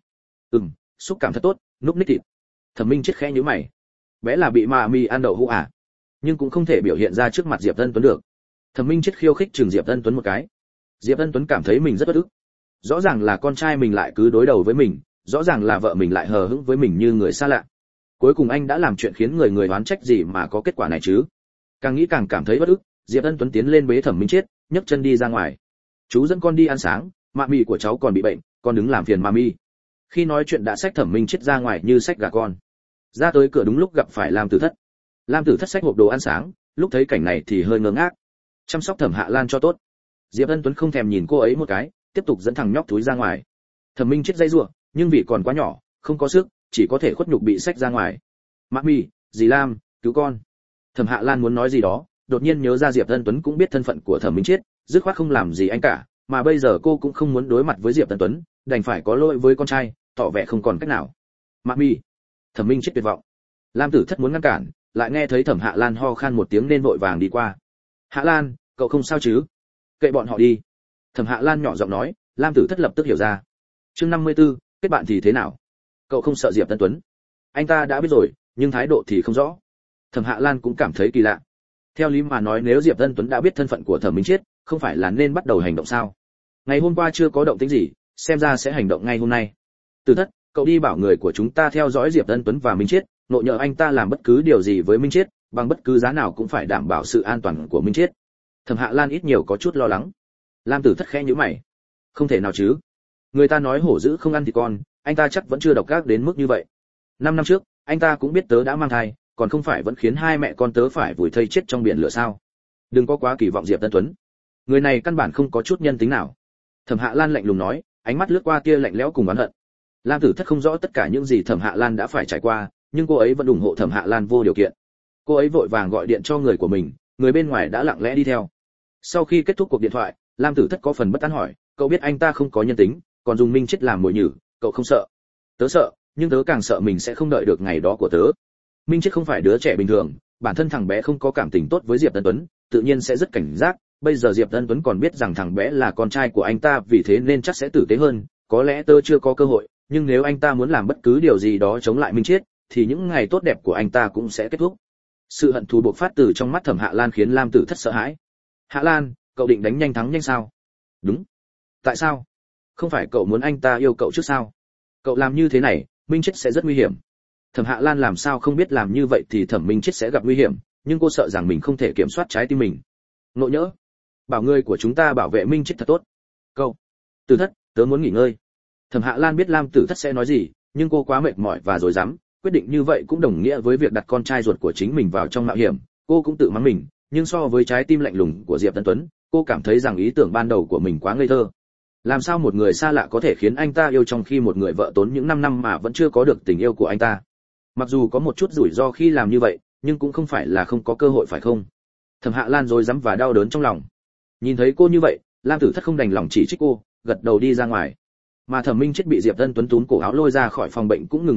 Xúc cảm thật tốt, núp ních thịt. Thẩm Minh Chết khẽ nhíu mày. Bé là bị mạ mì ăn đậu hũ à? Nhưng cũng không thể biểu hiện ra trước mặt Diệp Tân Tuấn được. Thẩm Minh Chết khiêu khích chừng Diệp Tân Tuấn một cái. Diệp Tân Tuấn cảm thấy mình rất bất ức. Rõ ràng là con trai mình lại cứ đối đầu với mình, rõ ràng là vợ mình lại hờ hững với mình như người xa lạ. Cuối cùng anh đã làm chuyện khiến người người oán trách gì mà có kết quả này chứ? Càng nghĩ càng cảm thấy bất ức, Diệp Tân Tuấn tiến lên bế Thẩm Minh Chết, nhấc chân đi ra ngoài. Chú dẫn con đi ăn sáng, mạ mì của cháu còn bị bệnh, con đứng làm phiền mami. Khi nói chuyện đã xách Thẩm Minh Chết ra ngoài như xách gà con. Ra tới cửa đúng lúc gặp phải Lam Tử Thất. Lam Tử Thất xách hộp đồ ăn sáng, lúc thấy cảnh này thì hơi ngơ ngác. Chăm sóc Thẩm Hạ Lan cho tốt. Diệp Tân Tuấn không thèm nhìn cô ấy một cái, tiếp tục dẫn thằng nhóc túi ra ngoài. Thẩm Minh Chết dây rủa, nhưng vì còn quá nhỏ, không có sức, chỉ có thể khuất nhục bị xách ra ngoài. Mami, dì Lam, cứu con. Thẩm Hạ Lan muốn nói gì đó, đột nhiên nhớ ra Diệp Tân Tuấn cũng biết thân phận của Thẩm Minh Chết, dứt khoát không làm gì anh cả, mà bây giờ cô cũng không muốn đối mặt với Diệp Tân Tuấn, đành phải có lỗi với con trai, tỏ vẻ không còn cách nào. Mami. Thẩm Minh Chết tuyệt vọng. Lam Tử Thất muốn ngăn cản, lại nghe thấy Thẩm Hạ Lan ho khan một tiếng nên vội vàng đi qua. Hạ Lan, cậu không sao chứ? Kệ bọn họ đi. Thẩm Hạ Lan nhỏ giọng nói. Lam Tử Thất lập tức hiểu ra. Chương 54, kết bạn thì thế nào? Cậu không sợ Diệp Tân Tuấn? Anh ta đã biết rồi, nhưng thái độ thì không rõ. Thẩm Hạ Lan cũng cảm thấy kỳ lạ. Theo lý mà nói nếu Diệp Tân Tuấn đã biết thân phận của Thẩm Minh Chết, không phải là nên bắt đầu hành động sao? Ngày hôm qua chưa có động tĩnh gì, xem ra sẽ hành động ngay hôm nay. Tử Thất, cậu đi bảo người của chúng ta theo dõi Diệp Tân Tuấn và Minh Chết, nội nhờ anh ta làm bất cứ điều gì với Minh Chết, bằng bất cứ giá nào cũng phải đảm bảo sự an toàn của Minh Chết. Thẩm Hạ Lan ít nhiều có chút lo lắng. Lam Tử Thất khẽ nhíu mày. Không thể nào chứ? Người ta nói hổ dữ không ăn thịt con, anh ta chắc vẫn chưa độc ác đến mức như vậy. 5 năm trước, anh ta cũng biết tớ đã mang thai, còn không phải vẫn khiến hai mẹ con tớ phải vùi thây chết trong biển lửa sao? Đừng có quá kỳ vọng Diệp Tân Tuấn. Người này căn bản không có chút nhân tính nào. Thẩm Hạ Lan lạnh lùng nói, ánh mắt lướt qua tia lạnh lẽo cùng oán hận. Lam Tử Thất không rõ tất cả những gì Thẩm Hạ Lan đã phải trải qua, nhưng cô ấy vẫn ủng hộ Thẩm Hạ Lan vô điều kiện. Cô ấy vội vàng gọi điện cho người của mình, người bên ngoài đã lặng lẽ đi theo. Sau khi kết thúc cuộc điện thoại, Lam Tử Thất có phần bất an hỏi, cậu biết anh ta không có nhân tính, còn dùng Minh Chết làm mồi nhử, cậu không sợ? Tớ sợ, nhưng tớ càng sợ mình sẽ không đợi được ngày đó của tớ. Minh Chết không phải đứa trẻ bình thường, bản thân thằng bé không có cảm tình tốt với Diệp Tân Tuấn, tự nhiên sẽ rất cảnh giác. Bây giờ Diệp Tân Tuấn còn biết rằng thằng bé là con trai của anh ta, vì thế nên chắc sẽ tử tế hơn. Có lẽ tớ chưa có cơ hội, nhưng nếu anh ta muốn làm bất cứ điều gì đó chống lại Minh Chết, thì những ngày tốt đẹp của anh ta cũng sẽ kết thúc. Sự hận thù bộc phát từ trong mắt Thẩm Hạ Lan khiến Lam Tử Thất sợ hãi. Hạ Lan, cậu định đánh nhanh thắng nhanh sao? Đúng. Tại sao? Không phải cậu muốn anh ta yêu cậu trước sao? Cậu làm như thế này, Minh Chết sẽ rất nguy hiểm. Thẩm Hạ Lan làm sao không biết làm như vậy thì Thẩm Minh Chết sẽ gặp nguy hiểm, nhưng cô sợ rằng mình không thể kiểm soát trái tim mình. Ngộ nhỡ. Bảo người của chúng ta bảo vệ Minh Chết thật tốt. Cậu. Tử Thất, tớ muốn nghỉ ngơi. Thẩm Hạ Lan biết Lam Tử Thất sẽ nói gì, nhưng cô quá mệt mỏi và rối rắm, quyết định như vậy cũng đồng nghĩa với việc đặt con trai ruột của chính mình vào trong mạo hiểm. Cô cũng tự mắng mình, nhưng so với trái tim lạnh lùng của Diệp Tân Tuấn, cô cảm thấy rằng ý tưởng ban đầu của mình quá ngây thơ. Làm sao một người xa lạ có thể khiến anh ta yêu trong khi một người vợ tốn những 5 năm mà vẫn chưa có được tình yêu của anh ta? Mặc dù có một chút rủi ro khi làm như vậy, nhưng cũng không phải là không có cơ hội phải không? Thẩm Hạ Lan rối rắm và đau đớn trong lòng. Nhìn thấy cô như vậy, Lam Tử Thất không đành lòng chỉ trích cô, gật đầu đi ra ngoài. Mà Thẩm Minh Chết bị Diệp Tân Tuấn túm cổ áo lôi ra khỏi phòng bệnh cũng ngừng la hét,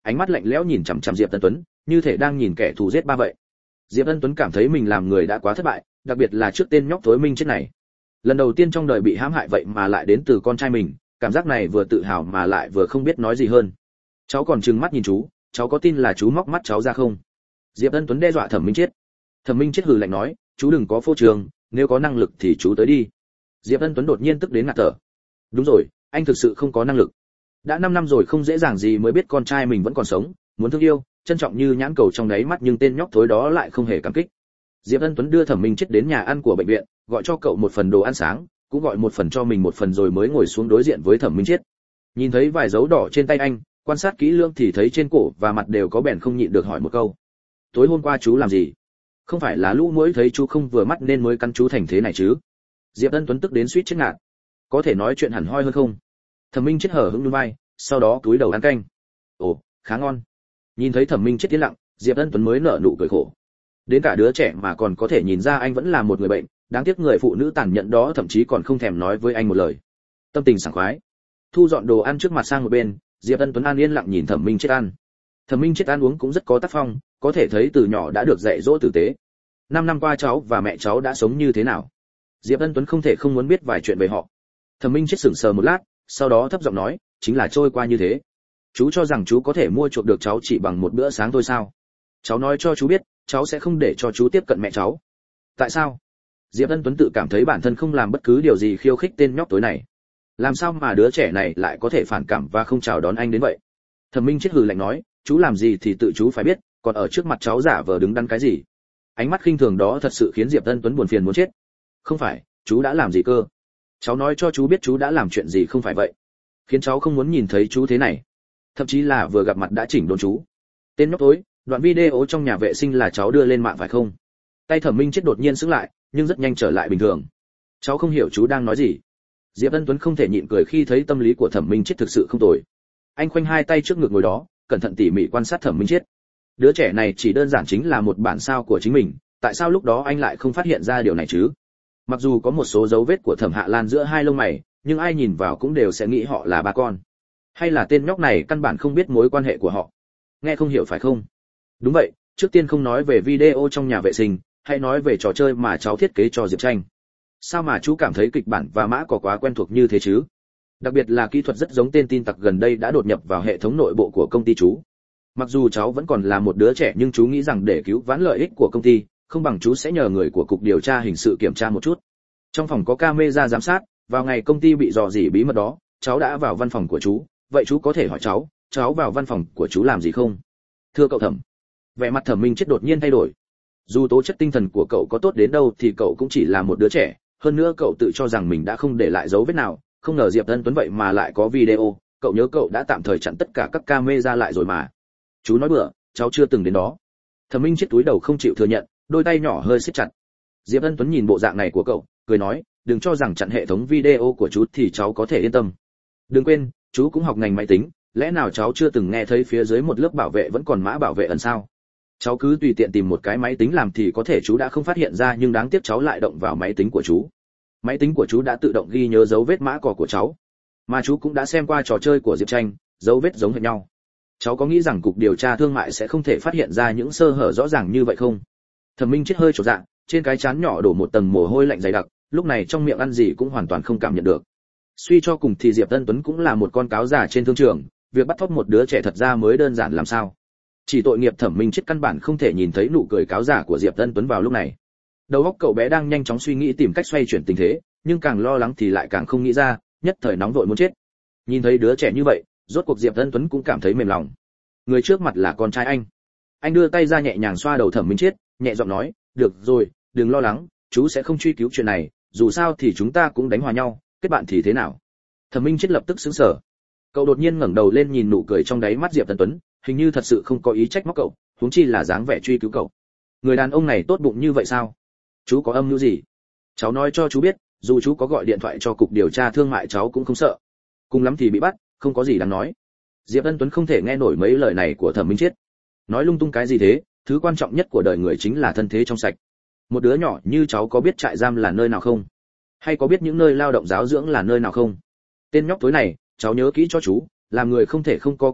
ánh mắt lạnh lẽo nhìn chằm chằm Diệp Ân Tuấn, như thể đang nhìn kẻ thù giết ba vậy. Diệp Ân Tuấn cảm thấy mình làm người đã quá thất bại, đặc biệt là trước tên nhóc thối minh chết này. Lần đầu tiên trong đời bị hãm hại vậy mà lại đến từ con trai mình, cảm giác này vừa tự hào mà lại vừa không biết nói gì hơn. Cháu còn trừng mắt nhìn chú, cháu có tin là chú móc mắt cháu ra không? Diệp Ân Tuấn đe dọa Thẩm Minh Chết. Thẩm Minh Chết hừ lạnh nói, chú đừng có phô trương, nếu có năng lực thì chú tới đi. Diệp Ân Tuấn đột nhiên tức đến ngạt thở. Đúng rồi, anh thực sự không có năng lực. Đã 5 năm rồi không dễ dàng gì mới biết con trai mình vẫn còn sống, muốn thương yêu, trân trọng như nhãn cầu trong đáy mắt, nhưng tên nhóc thối đó lại không hề cảm kích. Diệp Ân Tuấn đưa Thẩm Minh Chết đến nhà ăn của bệnh viện, gọi cho cậu một phần đồ ăn sáng, cũng gọi một phần cho mình một phần, rồi mới ngồi xuống đối diện với Thẩm Minh Chết. Nhìn thấy vài dấu đỏ trên tay anh, quan sát kỹ lưỡng thì thấy trên cổ và mặt đều có, bèn không nhịn được hỏi một câu. Tối hôm qua chú làm gì? Không phải là lũ muỗi thấy chú không vừa mắt nên mới cắn chú thành thế này chứ? Diệp Ân Tuấn tức đến suýt chết ngạt. Có thể nói chuyện hẳn hoi hơn không? Thẩm Minh Chết hở hững nhún vai, sau đó cúi đầu ăn canh. Ồ, khá ngon. Nhìn thấy Thẩm Minh Chết yên lặng, Diệp Ân Tuấn mới nở nụ cười khổ. Đến cả đứa trẻ mà còn có thể nhìn ra anh vẫn là một người bệnh, đáng tiếc người phụ nữ tàn nhẫn đó thậm chí còn không thèm nói với anh một lời. Tâm tình sảng khoái, thu dọn đồ ăn trước mặt sang một bên, Diệp Ân Tuấn an yên lặng nhìn Thẩm Minh Chết ăn. Thẩm Minh Chết ăn uống cũng rất có tác phong, có thể thấy từ nhỏ đã được dạy dỗ tử tế. 5 năm qua cháu và mẹ cháu đã sống như thế nào? Diệp Ân Tuấn không thể không muốn biết vài chuyện về họ. Thẩm Minh Chết sững sờ một lát, sau đó thấp giọng nói, chính là trôi qua như thế. Chú cho rằng chú có thể mua chuộc được cháu chỉ bằng một bữa sáng thôi sao? Cháu nói cho chú biết, cháu sẽ không để cho chú tiếp cận mẹ cháu. Tại sao? Diệp Ân Tuấn tự cảm thấy bản thân không làm bất cứ điều gì khiêu khích tên nhóc tối này. Làm sao mà đứa trẻ này lại có thể phản cảm và không chào đón anh đến vậy? Thẩm Minh Chết hừ lạnh nói, chú làm gì thì tự chú phải biết, còn ở trước mặt cháu giả vờ đứng đắn cái gì? Ánh mắt khinh thường đó thật sự khiến Diệp Ân Tuấn buồn phiền muốn chết. Không phải, chú đã làm gì cơ? Cháu nói cho chú biết chú đã làm chuyện gì không phải vậy? Khiến cháu không muốn nhìn thấy chú thế này. Thậm chí là vừa gặp mặt đã chỉnh đốn chú. Tên nhóc tối, đoạn video trong nhà vệ sinh là cháu đưa lên mạng phải không? Tay Thẩm Minh Chết đột nhiên sững lại, nhưng rất nhanh trở lại bình thường. Cháu không hiểu chú đang nói gì. Diệp Ân Tuấn không thể nhịn cười khi thấy tâm lý của Thẩm Minh Chết thực sự không tồi. Anh khoanh hai tay trước ngực ngồi đó, cẩn thận tỉ mỉ quan sát Thẩm Minh Chết. Đứa trẻ này chỉ đơn giản chính là một bản sao của chính mình, tại sao lúc đó anh lại không phát hiện ra điều này chứ? Mặc dù có một số dấu vết của Thẩm Hạ Lan giữa hai lông mày, nhưng ai nhìn vào cũng đều sẽ nghĩ họ là ba con. Hay là tên nhóc này căn bản không biết mối quan hệ của họ? Nghe không hiểu phải không? Đúng vậy, trước tiên không nói về video trong nhà vệ sinh, hãy nói về trò chơi mà cháu thiết kế cho Diệp Tranh. Sao mà chú cảm thấy kịch bản và mã có quá quen thuộc như thế chứ? Đặc biệt là kỹ thuật rất giống tên tin tặc gần đây đã đột nhập vào hệ thống nội bộ của công ty chú. Mặc dù cháu vẫn còn là một đứa trẻ, nhưng chú nghĩ rằng để cứu vãn lợi ích của công ty, không bằng chú sẽ nhờ người của cục điều tra hình sự kiểm tra một chút. Trong phòng có camera giám sát, vào ngày công ty bị dò dỉ bí mật đó, cháu đã vào văn phòng của chú, vậy chú có thể hỏi cháu vào văn phòng của chú làm gì không? Thưa cậu Thẩm. Vẻ mặt Thẩm Minh Chết đột nhiên thay đổi. Dù tố chất tinh thần của cậu có tốt đến đâu thì cậu cũng chỉ là một đứa trẻ, hơn nữa cậu tự cho rằng mình đã không để lại dấu vết nào, không ngờ Diệp Ân Tuấn vậy mà lại có video, cậu nhớ cậu đã tạm thời chặn tất cả các camera lại rồi mà. Chú nói bừa, cháu chưa từng đến đó. Thẩm Minh Chết túi đầu không chịu thừa nhận, đôi tay nhỏ hơi siết chặt. Diệp Ân Tuấn nhìn bộ dạng này của cậu, cười nói, đừng cho rằng chặn hệ thống video của chú thì cháu có thể yên tâm. Đừng quên, chú cũng học ngành máy tính, lẽ nào cháu chưa từng nghe thấy phía dưới một lớp bảo vệ vẫn còn mã bảo vệ ẩn sao? Cháu cứ tùy tiện tìm một cái máy tính làm thì có thể chú đã không phát hiện ra, nhưng đáng tiếc cháu lại động vào máy tính của chú. Máy tính của chú đã tự động ghi nhớ dấu vết mã cò của cháu, mà chú cũng đã xem qua trò chơi của Diệp Tranh, dấu vết giống hệt nhau. Cháu có nghĩ rằng cục điều tra thương mại sẽ không thể phát hiện ra những sơ hở rõ ràng như vậy không? Thẩm Minh Chết hơi chột dạ, trên cái trán nhỏ đổ một tầng mồ hôi lạnh dày đặc, lúc này trong miệng ăn gì cũng hoàn toàn không cảm nhận được. Suy cho cùng thì Diệp Ân Tuấn cũng là một con cáo già trên thương trường, việc bắt thóp một đứa trẻ thật ra mới đơn giản làm sao. Chỉ tội nghiệp Thẩm Minh Chết căn bản không thể nhìn thấy nụ cười cáo già của Diệp Ân Tuấn vào lúc này. Đầu óc cậu bé đang nhanh chóng suy nghĩ tìm cách xoay chuyển tình thế, nhưng càng lo lắng thì lại càng không nghĩ ra, nhất thời nóng vội muốn chết. Nhìn thấy đứa trẻ như vậy, rốt cuộc Diệp Ân Tuấn cũng cảm thấy mềm lòng. Người trước mặt là con trai anh. Anh đưa tay ra nhẹ nhàng xoa đầu Thẩm Minh Chết, nhẹ giọng nói, "Được rồi, đừng lo lắng, chú sẽ không truy cứu chuyện này, dù sao thì chúng ta cũng đánh hòa nhau, kết bạn thì thế nào?" Thẩm Minh Chết lập tức sững sờ. Cậu đột nhiên ngẩng đầu lên nhìn nụ cười trong đáy mắt Diệp Ân Tuấn, hình như thật sự không có ý trách móc cậu, huống chi là dáng vẻ truy cứu cậu. Người đàn ông này tốt bụng như vậy sao? Chú có âm mưu gì? Cháu nói cho chú biết, dù chú có gọi điện thoại cho cục điều tra thương mại cháu cũng không sợ. Cùng lắm thì bị bắt, không có gì đáng nói. Diệp Ân Tuấn không thể nghe nổi mấy lời này của Thẩm Minh Chết. Nói lung tung cái gì thế, thứ quan trọng nhất của đời người chính là thân thế trong sạch. Một đứa nhỏ như cháu có biết trại giam là nơi nào không? Hay có biết những nơi lao động giáo dưỡng là nơi nào không? Tên nhóc tối này, cháu nhớ kỹ cho chú, làm người không thể không có quy tắc,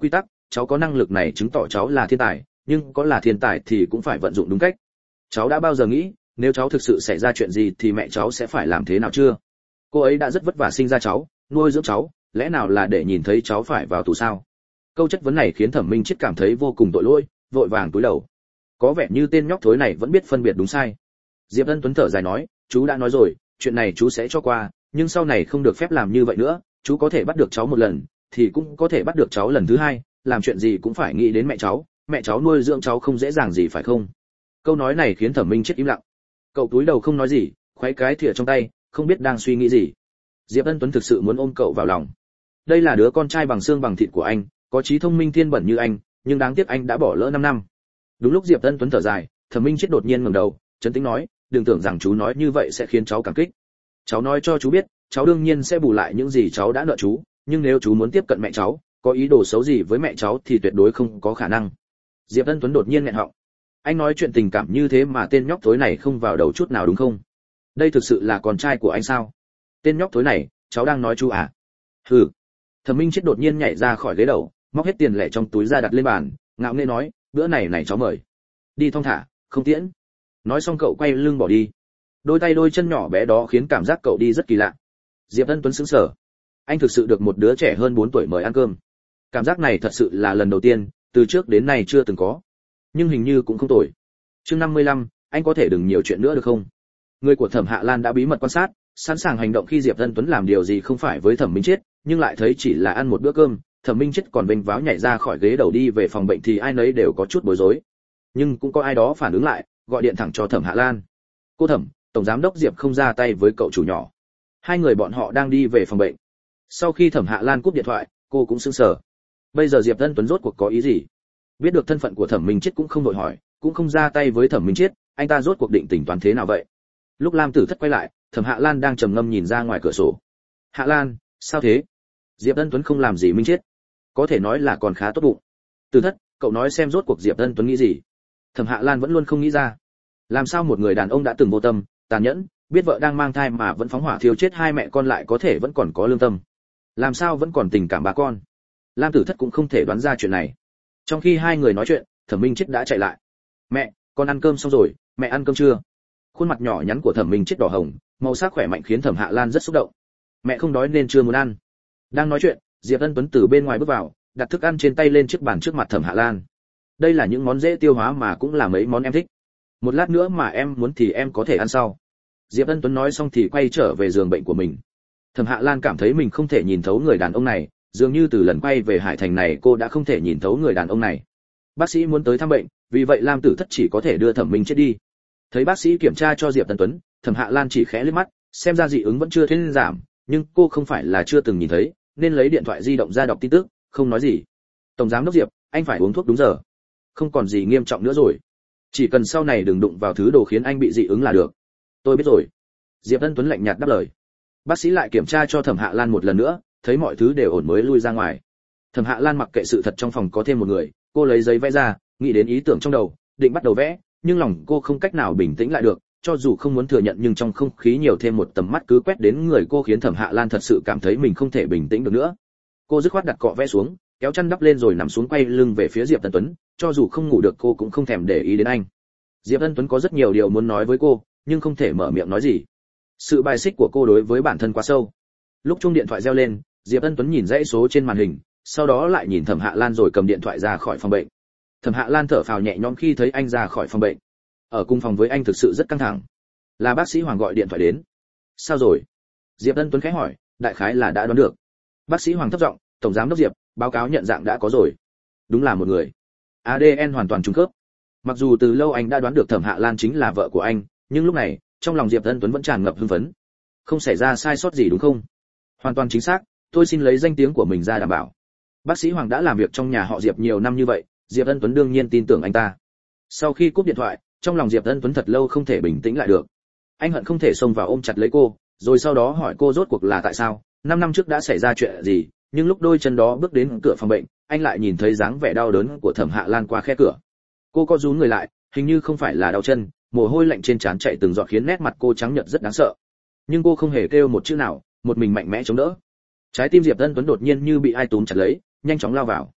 cháu có năng lực này chứng tỏ cháu là thiên tài, nhưng có là thiên tài thì cũng phải vận dụng đúng cách. Cháu đã bao giờ nghĩ, nếu cháu thực sự xảy ra chuyện gì thì mẹ cháu sẽ phải làm thế nào chưa? Cô ấy đã rất vất vả sinh ra cháu, nuôi dưỡng cháu, lẽ nào là để nhìn thấy cháu phải vào tù sao? Câu chất vấn này khiến Thẩm Minh Chết cảm thấy vô cùng tội lỗi, vội vàng cúi đầu. Có vẻ như tên nhóc thối này vẫn biết phân biệt đúng sai. Diệp Ân Tuấn thở dài nói, chú đã nói rồi, chuyện này chú sẽ cho qua, nhưng sau này không được phép làm như vậy nữa, chú có thể bắt được cháu một lần, thì cũng có thể bắt được cháu lần thứ hai, làm chuyện gì cũng phải nghĩ đến mẹ cháu nuôi dưỡng cháu không dễ dàng gì phải không? Câu nói này khiến Thẩm Minh Chết im lặng. Cậu cúi đầu không nói gì, khoái cái thìa trong tay, không biết đang suy nghĩ gì. Diệp Ân Tuấn thực sự muốn ôm cậu vào lòng. Đây là đứa con trai bằng xương bằng thịt của anh, có trí thông minh thiên bẩm như anh, nhưng đáng tiếc anh đã bỏ lỡ 5 năm. Đúng lúc Diệp Ân Tuấn thở dài, Thẩm Minh Chết đột nhiên ngẩng đầu, trấn tĩnh nói, đừng tưởng rằng chú nói như vậy sẽ khiến cháu cảm kích. Cháu nói cho chú biết, cháu đương nhiên sẽ bù lại những gì cháu đã nợ chú, nhưng nếu chú muốn tiếp cận mẹ cháu, có ý đồ xấu gì với mẹ cháu thì tuyệt đối không có khả năng. Diệp Ân Tuấn đột nhiên nghẹn họng. Anh nói chuyện tình cảm như thế mà tên nhóc thối này không vào đầu chút nào đúng không? Đây thực sự là con trai của anh sao? Tên nhóc thối này, cháu đang nói chú à? Hừ. Thẩm Minh Chết đột nhiên nhảy ra khỏi ghế đầu, móc hết tiền lẻ trong túi ra đặt lên bàn, ngạo nghễ nói, bữa này cháu mời. Đi thong thả, không tiễn. Nói xong cậu quay lưng bỏ đi. Đôi tay đôi chân nhỏ bé đó khiến cảm giác cậu đi rất kỳ lạ. Diệp Ân Tuấn sững sờ. Anh thực sự được một đứa trẻ hơn 4 tuổi mời ăn cơm. Cảm giác này thật sự là lần đầu tiên, từ trước đến nay chưa từng có. Nhưng hình như cũng không tồi. Chương 55, anh có thể đừng nhiều chuyện nữa được không? Người của Thẩm Hạ Lan đã bí mật quan sát, sẵn sàng hành động khi Diệp Ân Tuấn làm điều gì không phải với Thẩm Minh Chết, nhưng lại thấy chỉ là ăn một bữa cơm, Thẩm Minh Chết còn vênh váo nhảy ra khỏi ghế đầu đi về phòng bệnh thì ai nấy đều có chút bối rối. Nhưng cũng có ai đó phản ứng lại, gọi điện thẳng cho Thẩm Hạ Lan. Cô Thẩm, tổng giám đốc Diệp không ra tay với cậu chủ nhỏ. Hai người bọn họ đang đi về phòng bệnh. Sau khi Thẩm Hạ Lan cúp điện thoại, cô cũng sững sờ. Bây giờ Diệp Ân Tuấn rốt cuộc có ý gì? Biết được thân phận của Thẩm Minh Chết cũng không đội hỏi, cũng không ra tay với Thẩm Minh Chết, anh ta rốt cuộc định tính toán thế nào vậy? Lúc Lam Tử Thất quay lại, Thẩm Hạ Lan đang trầm ngâm nhìn ra ngoài cửa sổ. Hạ Lan, sao thế? Diệp Ân Tuấn không làm gì Minh Chết, có thể nói là còn khá tốt bụng. Tử Thất, cậu nói xem rốt cuộc Diệp Ân Tuấn nghĩ gì? Thẩm Hạ Lan vẫn luôn không nghĩ ra. Làm sao một người đàn ông đã từng vô tâm, tàn nhẫn, biết vợ đang mang thai mà vẫn phóng hỏa thiêu chết hai mẹ con lại có thể vẫn còn có lương tâm? Làm sao vẫn còn tình cảm bà con? Lam Tử Thất cũng không thể đoán ra chuyện này. Trong khi hai người nói chuyện, Thẩm Minh Chết đã chạy lại. Mẹ, con ăn cơm xong rồi, mẹ ăn cơm chưa? Khuôn mặt nhỏ nhắn của Thẩm Minh Chết đỏ hồng, màu sắc khỏe mạnh khiến Thẩm Hạ Lan rất xúc động. Mẹ không đói nên chưa muốn ăn. Đang nói chuyện, Diệp Ân Tuấn từ bên ngoài bước vào, đặt thức ăn trên tay lên chiếc bàn trước mặt Thẩm Hạ Lan. Đây là những món dễ tiêu hóa mà cũng là mấy món em thích. Một lát nữa mà em muốn thì em có thể ăn sau. Diệp Ân Tuấn nói xong thì quay trở về giường bệnh của mình. Thẩm Hạ Lan cảm thấy mình không thể nhìn thấu người đàn ông này, dường như từ lần quay về Hải Thành này cô đã không thể nhìn thấu người đàn ông này. Bác sĩ muốn tới thăm bệnh, vì vậy Lam Tử Thất chỉ có thể đưa Thẩm Minh Chết đi. Thấy bác sĩ kiểm tra cho Diệp Ân Tuấn, Thẩm Hạ Lan chỉ khẽ liếc mắt, xem ra dị ứng vẫn chưa thuyên giảm, nhưng cô không phải là chưa từng nhìn thấy, nên lấy điện thoại di động ra đọc tin tức, không nói gì. Tổng giám đốc Diệp, anh phải uống thuốc đúng giờ. Không còn gì nghiêm trọng nữa rồi. Chỉ cần sau này đừng đụng vào thứ đồ khiến anh bị dị ứng là được. Tôi biết rồi. Diệp Ân Tuấn lạnh nhạt đáp lời. Bác sĩ lại kiểm tra cho Thẩm Hạ Lan một lần nữa, thấy mọi thứ đều ổn mới lui ra ngoài. Thẩm Hạ Lan mặc kệ sự thật trong phòng có thêm một người, cô lấy giấy vẽ ra, nghĩ đến ý tưởng trong đầu, định bắt đầu vẽ, nhưng lòng cô không cách nào bình tĩnh lại được, cho dù không muốn thừa nhận nhưng trong không khí nhiều thêm một tầm mắt cứ quét đến người cô khiến Thẩm Hạ Lan thật sự cảm thấy mình không thể bình tĩnh được nữa. Cô dứt khoát đặt cọ vẽ xuống, kéo chăn đắp lên rồi nằm xuống quay lưng về phía Diệp Ân Tuấn, cho dù không ngủ được cô cũng không thèm để ý đến anh. Diệp Ân Tuấn có rất nhiều điều muốn nói với cô, nhưng không thể mở miệng nói gì. Sự bài xích của cô đối với bản thân quá sâu. Lúc chuông điện thoại reo lên, Diệp Ân Tuấn nhìn dãy số trên màn hình, sau đó lại nhìn Thẩm Hạ Lan rồi cầm điện thoại ra khỏi phòng bệnh. Thẩm Hạ Lan thở phào nhẹ nhõm khi thấy anh ra khỏi phòng bệnh. Ở cùng phòng với anh thực sự rất căng thẳng. Là bác sĩ Hoàng gọi điện thoại đến. Sao rồi? Diệp Ân Tuấn khẽ hỏi, đại khái là đã đoán được. Bác sĩ Hoàng thấp giọng, tổng giám đốc Diệp, báo cáo nhận dạng đã có rồi. Đúng là một người. ADN hoàn toàn trùng khớp. Mặc dù từ lâu anh đã đoán được Thẩm Hạ Lan chính là vợ của anh, nhưng lúc này, trong lòng Diệp Ân Tuấn vẫn tràn ngập hưng phấn. Không xảy ra sai sót gì đúng không? Hoàn toàn chính xác, tôi xin lấy danh tiếng của mình ra đảm bảo. Bác sĩ Hoàng đã làm việc trong nhà họ Diệp nhiều năm như vậy, Diệp Ân Tuấn đương nhiên tin tưởng anh ta. Sau khi cúp điện thoại, trong lòng Diệp Ân Tuấn thật lâu không thể bình tĩnh lại được. Anh hận không thể xông vào ôm chặt lấy cô, rồi sau đó hỏi cô rốt cuộc là tại sao, 5 năm trước đã xảy ra chuyện gì, nhưng lúc đôi chân đó bước đến cửa phòng bệnh, anh lại nhìn thấy dáng vẻ đau đớn của Thẩm Hạ Lan qua khe cửa. Cô co rúm người lại, hình như không phải là đau chân, mồ hôi lạnh trên trán chảy từng giọt khiến nét mặt cô trắng nhợt rất đáng sợ. Nhưng cô không hề kêu một chữ nào, một mình mạnh mẽ chống đỡ. Trái tim Diệp Ân Tuấn đột nhiên như bị ai túm chặt lấy, nhanh chóng lao vào.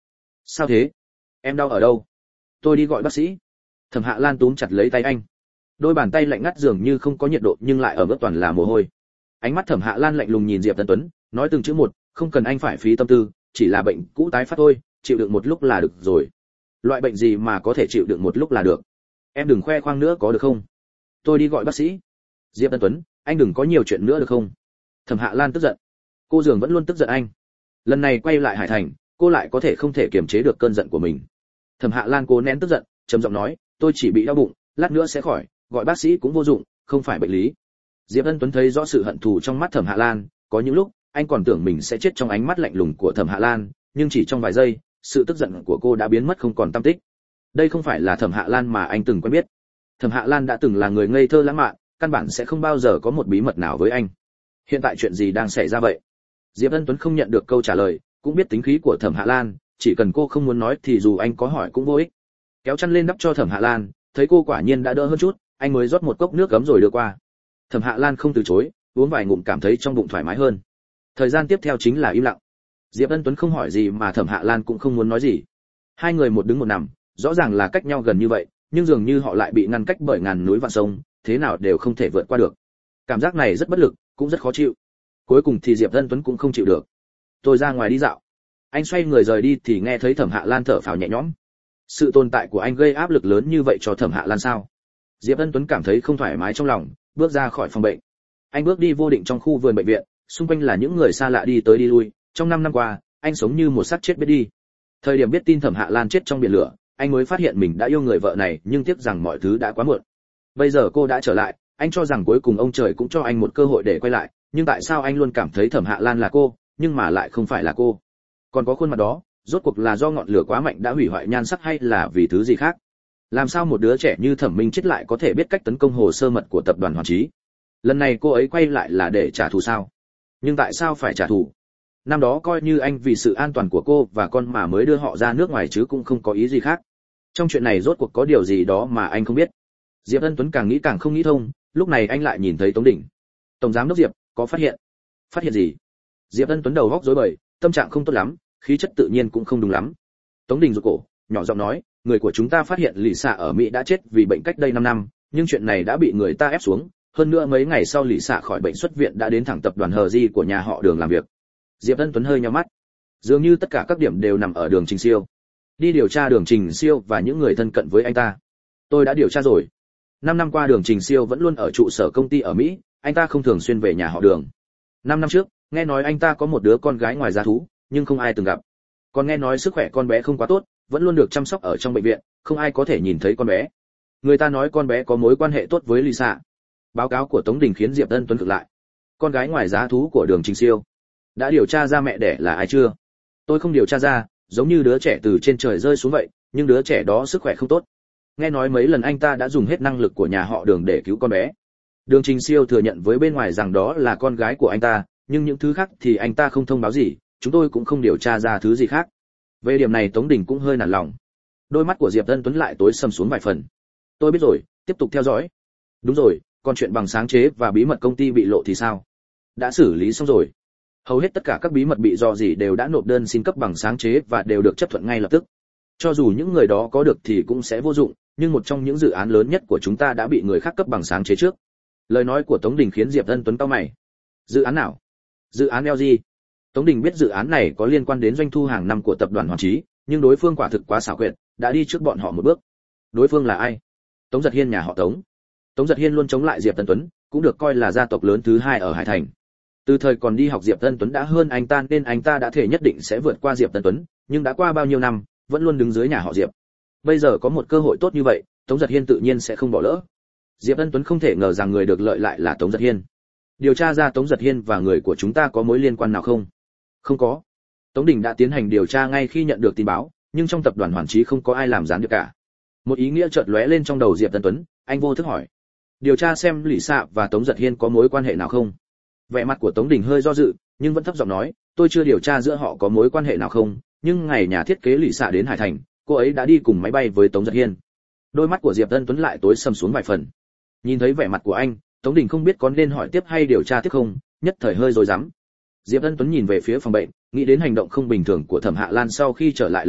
Sao thế? Em đau ở đâu? Tôi đi gọi bác sĩ. Thẩm Hạ Lan túm chặt lấy tay anh. Đôi bàn tay lạnh ngắt dường như không có nhiệt độ nhưng lại ở mức toàn là mồ hôi. Ánh mắt Thẩm Hạ Lan lạnh lùng nhìn Diệp Tân Tuấn, nói từng chữ một, không cần anh phải phí tâm tư, chỉ là bệnh cũ tái phát thôi, chịu đựng một lúc là được rồi. Loại bệnh gì mà có thể chịu đựng một lúc là được? Em đừng khoe khoang nữa có được không? Tôi đi gọi bác sĩ. Diệp Tân Tuấn, anh đừng có nhiều chuyện nữa được không? Thẩm Hạ Lan tức giận. Cô dường vẫn luôn tức giận anh. Lần này quay lại Hải Thành, cô lại có thể không thể kiềm chế được cơn giận của mình. Thẩm Hạ Lan cố nén tức giận, trầm giọng nói, tôi chỉ bị đau bụng, lát nữa sẽ khỏi, gọi bác sĩ cũng vô dụng, không phải bệnh lý. Diệp Ân Tuấn thấy rõ sự hận thù trong mắt Thẩm Hạ Lan, có những lúc anh còn tưởng mình sẽ chết trong ánh mắt lạnh lùng của Thẩm Hạ Lan, nhưng chỉ trong vài giây, sự tức giận của cô đã biến mất không còn tăm tích. Đây không phải là Thẩm Hạ Lan mà anh từng quen biết. Thẩm Hạ Lan đã từng là người ngây thơ lãng mạn, căn bản sẽ không bao giờ có một bí mật nào với anh. Hiện tại chuyện gì đang xảy ra vậy? Diệp Ân Tuấn không nhận được câu trả lời, cũng biết tính khí của Thẩm Hạ Lan, chỉ cần cô không muốn nói thì dù anh có hỏi cũng vô ích. Kéo chăn lên đắp cho Thẩm Hạ Lan, thấy cô quả nhiên đã đỡ hơn chút, anh mới rót một cốc nước ấm rồi đưa qua. Thẩm Hạ Lan không từ chối, uống vài ngụm cảm thấy trong bụng thoải mái hơn. Thời gian tiếp theo chính là im lặng. Diệp Ân Tuấn không hỏi gì mà Thẩm Hạ Lan cũng không muốn nói gì. Hai người một đứng một nằm, rõ ràng là cách nhau gần như vậy, nhưng dường như họ lại bị ngăn cách bởi ngàn núi vạn sông, thế nào đều không thể vượt qua được. Cảm giác này rất bất lực, cũng rất khó chịu. Cuối cùng thì Diệp Ân Tuấn cũng không chịu được. Tôi ra ngoài đi dạo. Anh xoay người rời đi thì nghe thấy Thẩm Hạ Lan thở phào nhẹ nhõm. Sự tồn tại của anh gây áp lực lớn như vậy cho Thẩm Hạ Lan sao? Diệp Ân Tuấn cảm thấy không thoải mái trong lòng, bước ra khỏi phòng bệnh. Anh bước đi vô định trong khu vườn bệnh viện, xung quanh là những người xa lạ đi tới đi lui. Trong 5 năm qua, anh sống như một xác chết biết đi. Thời điểm biết tin Thẩm Hạ Lan chết trong biển lửa, anh mới phát hiện mình đã yêu người vợ này, nhưng tiếc rằng mọi thứ đã quá muộn. Bây giờ cô đã trở lại, anh cho rằng cuối cùng ông trời cũng cho anh một cơ hội để quay lại, nhưng tại sao anh luôn cảm thấy Thẩm Hạ Lan là cô, nhưng mà lại không phải là cô? Còn có khuôn mặt đó, rốt cuộc là do ngọn lửa quá mạnh đã hủy hoại nhan sắc hay là vì thứ gì khác? Làm sao một đứa trẻ như Thẩm Minh Chết lại có thể biết cách tấn công hồ sơ mật của tập đoàn Hoàn Chí? Lần này cô ấy quay lại là để trả thù sao? Nhưng tại sao phải trả thù? Năm đó coi như anh vì sự an toàn của cô và con mà mới đưa họ ra nước ngoài chứ cũng không có ý gì khác. Trong chuyện này rốt cuộc có điều gì đó mà anh không biết. Diệp Ân Tuấn càng nghĩ càng không nghĩ thông, lúc này anh lại nhìn thấy Tống Đình. Tổng giám đốc Diệp, có phát hiện? Phát hiện gì? Diệp Ân Tuấn đầu óc rối bời, tâm trạng không tốt lắm, khí chất tự nhiên cũng không đúng lắm. Tống Đình rụt cổ, nhỏ giọng nói, người của chúng ta phát hiện Lỷ Xạ ở Mỹ đã chết vì bệnh cách đây 5 năm, nhưng chuyện này đã bị người ta ép xuống, hơn nữa mấy ngày sau Lỷ Xạ khỏi bệnh xuất viện đã đến thẳng tập đoàn Hờ Di của nhà họ Đường làm việc. Diệp Ân Tuấn hơi nhíu mắt. Dường như tất cả các điểm đều nằm ở Đường Trình Siêu. Đi điều tra Đường Trình Siêu và những người thân cận với anh ta. Tôi đã điều tra rồi. 5 năm qua Đường Trình Siêu vẫn luôn ở trụ sở công ty ở Mỹ, anh ta không thường xuyên về nhà họ Đường. 5 năm trước, nghe nói anh ta có một đứa con gái ngoài giá thú, nhưng không ai từng gặp. Còn nghe nói sức khỏe con bé không quá tốt, vẫn luôn được chăm sóc ở trong bệnh viện, không ai có thể nhìn thấy con bé. Người ta nói con bé có mối quan hệ tốt với Lisa. Báo cáo của Tống Đình khiến Diệp Ân Tuấn cực lại. Con gái ngoài giá thú của Đường Trình Siêu. Đã điều tra ra mẹ đẻ là ai chưa? Tôi không điều tra ra, giống như đứa trẻ từ trên trời rơi xuống vậy, nhưng đứa trẻ đó sức khỏe không tốt. Nghe nói mấy lần anh ta đã dùng hết năng lực của nhà họ Đường để cứu con bé. Đường Trình Siêu thừa nhận với bên ngoài rằng đó là con gái của anh ta, nhưng những thứ khác thì anh ta không thông báo gì, chúng tôi cũng không điều tra ra thứ gì khác. Về điểm này Tống Đình cũng hơi nản lòng. Đôi mắt của Diệp Ân Tuấn lại tối sầm xuống vài phần. Tôi biết rồi, tiếp tục theo dõi. Đúng rồi, còn chuyện bằng sáng chế và bí mật công ty bị lộ thì sao? Đã xử lý xong rồi. Hầu hết tất cả các bí mật bị rò rỉ đều đã nộp đơn xin cấp bằng sáng chế và đều được chấp thuận ngay lập tức. Cho dù những người đó có được thì cũng sẽ vô dụng, nhưng một trong những dự án lớn nhất của chúng ta đã bị người khác cấp bằng sáng chế trước. Lời nói của Tống Đình khiến Diệp Ân Tuấn cau mày. Dự án nào? Dự án LG. Tống Đình biết dự án này có liên quan đến doanh thu hàng năm của tập đoàn Hoàn Chí, nhưng đối phương quả thực quá xảo quyệt, đã đi trước bọn họ một bước. Đối phương là ai? Tống Giật Hiên nhà họ Tống. Tống Giật Hiên luôn chống lại Diệp Ân Tuấn, cũng được coi là gia tộc lớn thứ hai ở Hải Thành. Từ thời còn đi học Diệp Ân Tuấn đã hơn anh ta nên anh ta đã thể nhất định sẽ vượt qua Diệp Ân Tuấn, nhưng đã qua bao nhiêu năm, vẫn luôn đứng dưới nhà họ Diệp. Bây giờ có một cơ hội tốt như vậy, Tống Giật Hiên tự nhiên sẽ không bỏ lỡ. Diệp Ân Tuấn không thể ngờ rằng người được lợi lại là Tống Giật Hiên. Điều tra ra Tống Giật Hiên và người của chúng ta có mối liên quan nào không? Không có. Tống Đình đã tiến hành điều tra ngay khi nhận được tin báo, nhưng trong tập đoàn Hoàn Chí không có ai làm gián điệp cả. Một ý nghĩa chợt lóe lên trong đầu Diệp Ân Tuấn, anh vô thức hỏi: điều tra xem Lý Sạ và Tống Giật Hiên có mối quan hệ nào không? Vẻ mặt của Tống Đình hơi do dự, nhưng vẫn thấp giọng nói: tôi chưa điều tra giữa họ có mối quan hệ nào không, nhưng ngày nhà thiết kế Lý Sạ đến Hải Thành, cô ấy đã đi cùng máy bay với Tống Giật Hiên. Đôi mắt của Diệp Ân Tuấn lại tối sầm xuống vài phần. Nhìn thấy vẻ mặt của anh, Tống Đình không biết có nên hỏi tiếp hay điều tra tiếp không, nhất thời hơi rối rắm. Diệp Ân Tuấn nhìn về phía phòng bệnh, nghĩ đến hành động không bình thường của Thẩm Hạ Lan sau khi trở lại lần này,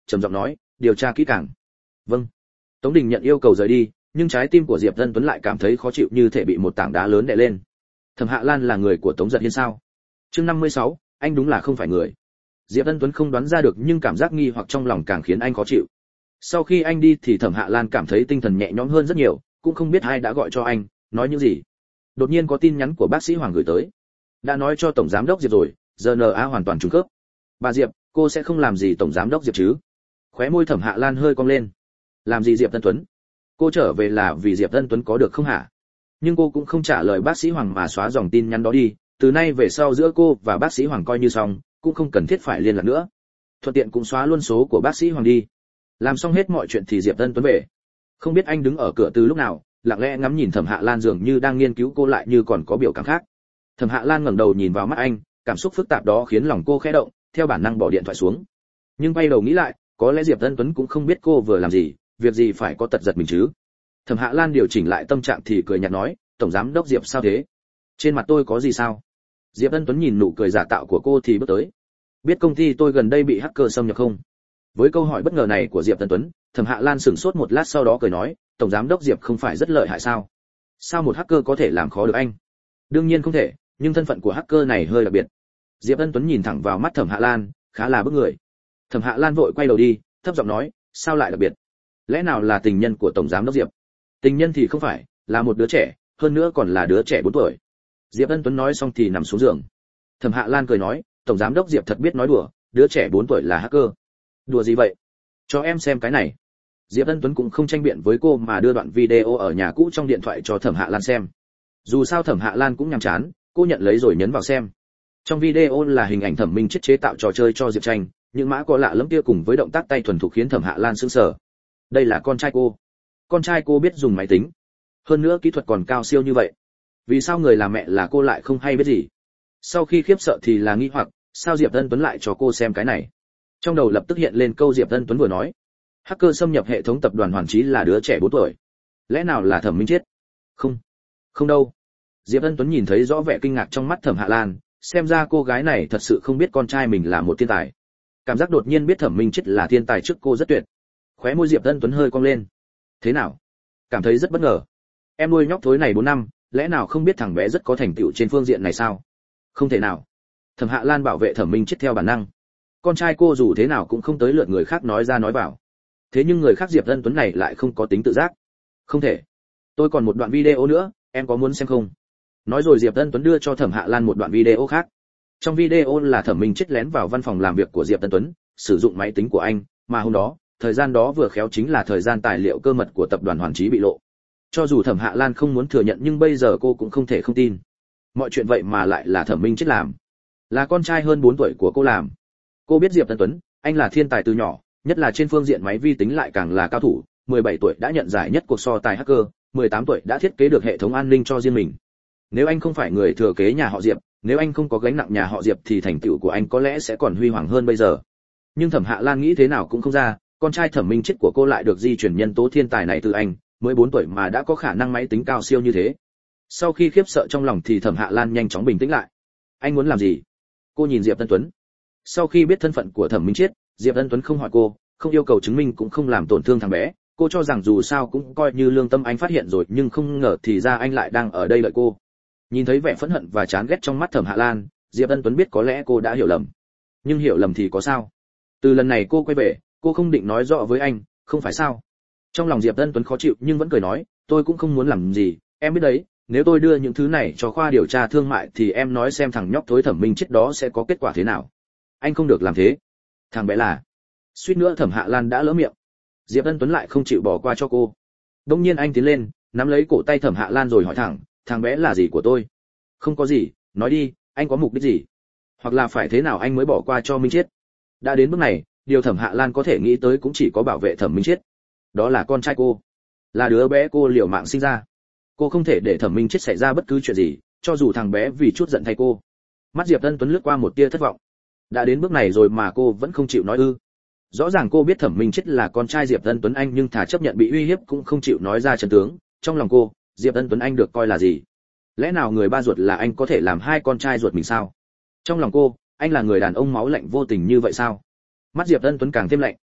trầm giọng nói, điều tra kỹ càng. Vâng. Tống Đình nhận yêu cầu rời đi, nhưng trái tim của Diệp Ân Tuấn lại cảm thấy khó chịu như thể bị một tảng đá lớn đè lên. Thẩm Hạ Lan là người của Tống Giật Hiên sao? Chương 56, anh đúng là không phải người. Diệp Ân Tuấn không đoán ra được nhưng cảm giác nghi hoặc trong lòng càng khiến anh khó chịu. Sau khi anh đi thì Thẩm Hạ Lan cảm thấy tinh thần nhẹ nhõm hơn rất nhiều, cũng không biết ai đã gọi cho anh, nói những gì. Đột nhiên có tin nhắn của bác sĩ Hoàng gửi tới. Đã nói cho tổng giám đốc Diệp rồi, RNA hoàn toàn trùng khớp. Bà Diệp, cô sẽ không làm gì tổng giám đốc Diệp chứ? Khóe môi Thẩm Hạ Lan hơi cong lên. Làm gì Diệp Ân Tuấn? Cô trở về là vì Diệp Ân Tuấn có được không hả? Nhưng cô cũng không trả lời bác sĩ Hoàng mà xóa dòng tin nhắn đó đi, từ nay về sau giữa cô và bác sĩ Hoàng coi như xong, cũng không cần thiết phải liên lạc nữa. Thuận tiện cũng xóa luôn số của bác sĩ Hoàng đi. Làm xong hết mọi chuyện thì Diệp Ân Tuấn về. Không biết anh đứng ở cửa từ lúc nào, lặng lẽ ngắm nhìn Thẩm Hạ Lan dường như đang nghiên cứu cô lại như còn có biểu cảm khác. Thẩm Hạ Lan ngẩng đầu nhìn vào mắt anh, cảm xúc phức tạp đó khiến lòng cô khẽ động, theo bản năng bỏ điện thoại xuống. Nhưng quay đầu nghĩ lại, có lẽ Diệp Ân Tuấn cũng không biết cô vừa làm gì, việc gì phải có tật giật mình chứ. Thẩm Hạ Lan điều chỉnh lại tâm trạng thì cười nhạt nói, tổng giám đốc Diệp sao thế? Trên mặt tôi có gì sao? Diệp Ân Tuấn nhìn nụ cười giả tạo của cô thì bước tới. Biết công ty tôi gần đây bị hacker xâm nhập không? Với câu hỏi bất ngờ này của Diệp Ân Tuấn, Thẩm Hạ Lan sững sốt một lát sau đó cười nói, tổng giám đốc Diệp không phải rất lợi hại sao? Sao một hacker có thể làm khó được anh? Đương nhiên không thể, nhưng thân phận của hacker này hơi đặc biệt. Diệp Ân Tuấn nhìn thẳng vào mắt Thẩm Hạ Lan, khá là bức người. Thẩm Hạ Lan vội quay đầu đi, thấp giọng nói, sao lại đặc biệt? Lẽ nào là tình nhân của tổng giám đốc Diệp? Tình nhân thì không phải, là một đứa trẻ, hơn nữa còn là đứa trẻ 4 tuổi. Diệp Ân Tuấn nói xong thì nằm xuống giường. Thẩm Hạ Lan cười nói, tổng giám đốc Diệp thật biết nói đùa, đứa trẻ 4 tuổi là hacker. Đùa gì vậy? Cho em xem cái này. Diệp Ân Tuấn cũng không tranh biện với cô mà đưa đoạn video ở nhà cũ trong điện thoại cho Thẩm Hạ Lan xem. Dù sao Thẩm Hạ Lan cũng nhàm chán, cô nhận lấy rồi nhấn vào xem. Trong video là hình ảnh Thẩm Minh Chết chế tạo trò chơi cho Diệp Tranh, những mã có lạ lẫm kia cùng với động tác tay thuần thục khiến Thẩm Hạ Lan sững sờ. Đây là con trai cô. Con trai cô biết dùng máy tính. Hơn nữa kỹ thuật còn cao siêu như vậy. Vì sao người làm mẹ là cô lại không hay biết gì? Sau khi khiếp sợ thì là nghi hoặc, sao Diệp Ân Tuấn lại cho cô xem cái này? Trong đầu lập tức hiện lên câu Diệp Ân Tuấn vừa nói. Hacker xâm nhập hệ thống tập đoàn Hoàn Chí là đứa trẻ 4 tuổi. Lẽ nào là Thẩm Minh Chết? Không, không đâu. Diệp Ân Tuấn nhìn thấy rõ vẻ kinh ngạc trong mắt Thẩm Hạ Lan, xem ra cô gái này thật sự không biết con trai mình là một thiên tài. Cảm giác đột nhiên biết Thẩm Minh Chết là thiên tài trước cô rất tuyệt. Khóe môi Diệp Ân Tuấn hơi cong lên. Thế nào? Cảm thấy rất bất ngờ. Em nuôi nhóc thối này 4 năm, lẽ nào không biết thằng bé rất có thành tựu trên phương diện này sao? Không thể nào. Thẩm Hạ Lan bảo vệ Thẩm Minh Chết theo bản năng. Con trai cô dù thế nào cũng không tới lượt người khác nói ra nói vào. Thế nhưng người khác Diệp Ân Tuấn này lại không có tính tự giác. Không thể. Tôi còn một đoạn video nữa, em có muốn xem không? Nói rồi Diệp Ân Tuấn đưa cho Thẩm Hạ Lan một đoạn video khác. Trong video là Thẩm Minh Chết lén vào văn phòng làm việc của Diệp Ân Tuấn, sử dụng máy tính của anh, mà hôm đó, thời gian đó vừa khéo chính là thời gian tài liệu cơ mật của tập đoàn Hoàn Chí bị lộ. Cho dù Thẩm Hạ Lan không muốn thừa nhận nhưng bây giờ cô cũng không thể không tin. Mọi chuyện vậy mà lại là Thẩm Minh Chết làm. Là con trai hơn 4 tuổi của cô làm. Cô biết Diệp Ân Tuấn, anh là thiên tài từ nhỏ, nhất là trên phương diện máy vi tính lại càng là cao thủ, 17 tuổi đã nhận giải nhất cuộc so tài hacker, 18 tuổi đã thiết kế được hệ thống an ninh cho riêng mình. Nếu anh không phải người thừa kế nhà họ Diệp, nếu anh không có gánh nặng nhà họ Diệp thì thành tựu của anh có lẽ sẽ còn huy hoàng hơn bây giờ. Nhưng Thẩm Hạ Lan nghĩ thế nào cũng không ra, con trai Thẩm Minh Chết của cô lại được di truyền nhân tố thiên tài này từ anh, mới 4 tuổi mà đã có khả năng máy tính cao siêu như thế. Sau khi khiếp sợ trong lòng thì Thẩm Hạ Lan nhanh chóng bình tĩnh lại. Anh muốn làm gì? Cô nhìn Diệp Ân Tuấn. Sau khi biết thân phận của Thẩm Minh Chết, Diệp Ân Tuấn không hỏi cô, không yêu cầu chứng minh cũng không làm tổn thương thằng bé. Cô cho rằng dù sao cũng coi như lương tâm anh phát hiện rồi, nhưng không ngờ thì ra anh lại đang ở đây đợi cô. Nhìn thấy vẻ phẫn hận và chán ghét trong mắt Thẩm Hạ Lan, Diệp Ân Tuấn biết có lẽ cô đã hiểu lầm. Nhưng hiểu lầm thì có sao? Từ lần này cô quay về, cô không định nói rõ với anh, không phải sao? Trong lòng Diệp Ân Tuấn khó chịu nhưng vẫn cười nói, tôi cũng không muốn làm gì, em biết đấy, nếu tôi đưa những thứ này cho khoa điều tra thương mại thì em nói xem thằng nhóc thối Thẩm Minh Chết đó sẽ có kết quả thế nào. Anh không được làm thế. Thằng bé là... Suýt nữa Thẩm Hạ Lan đã lỡ miệng. Diệp Ân Tuấn lại không chịu bỏ qua cho cô. Đông nhiên anh tiến lên, nắm lấy cổ tay Thẩm Hạ Lan rồi hỏi thẳng, thằng bé là gì của tôi? Không có gì, nói đi, anh có mục đích gì? Hoặc là phải thế nào anh mới bỏ qua cho Minh Chết? Đã đến bước này, điều Thẩm Hạ Lan có thể nghĩ tới cũng chỉ có bảo vệ Thẩm Minh Chết. Đó là con trai cô, là đứa bé cô liều mạng sinh ra. Cô không thể để Thẩm Minh Chết xảy ra bất cứ chuyện gì, cho dù thằng bé vì chút giận thay cô. Mắt Diệp Ân Tuấn lướt qua một tia thất vọng. Đã đến bước này rồi mà cô vẫn không chịu nói ư? Rõ ràng cô biết Thẩm Minh Chết là con trai Diệp Ân Tuấn anh nhưng thà chấp nhận bị uy hiếp cũng không chịu nói ra chân tướng. Trong lòng cô, Diệp Ân Tuấn anh được coi là gì? Lẽ nào người ba ruột là anh có thể làm hai con trai ruột mình sao? Trong lòng cô, anh là người đàn ông máu lạnh vô tình như vậy sao? Mắt Diệp Ân Tuấn càng thêm lạnh.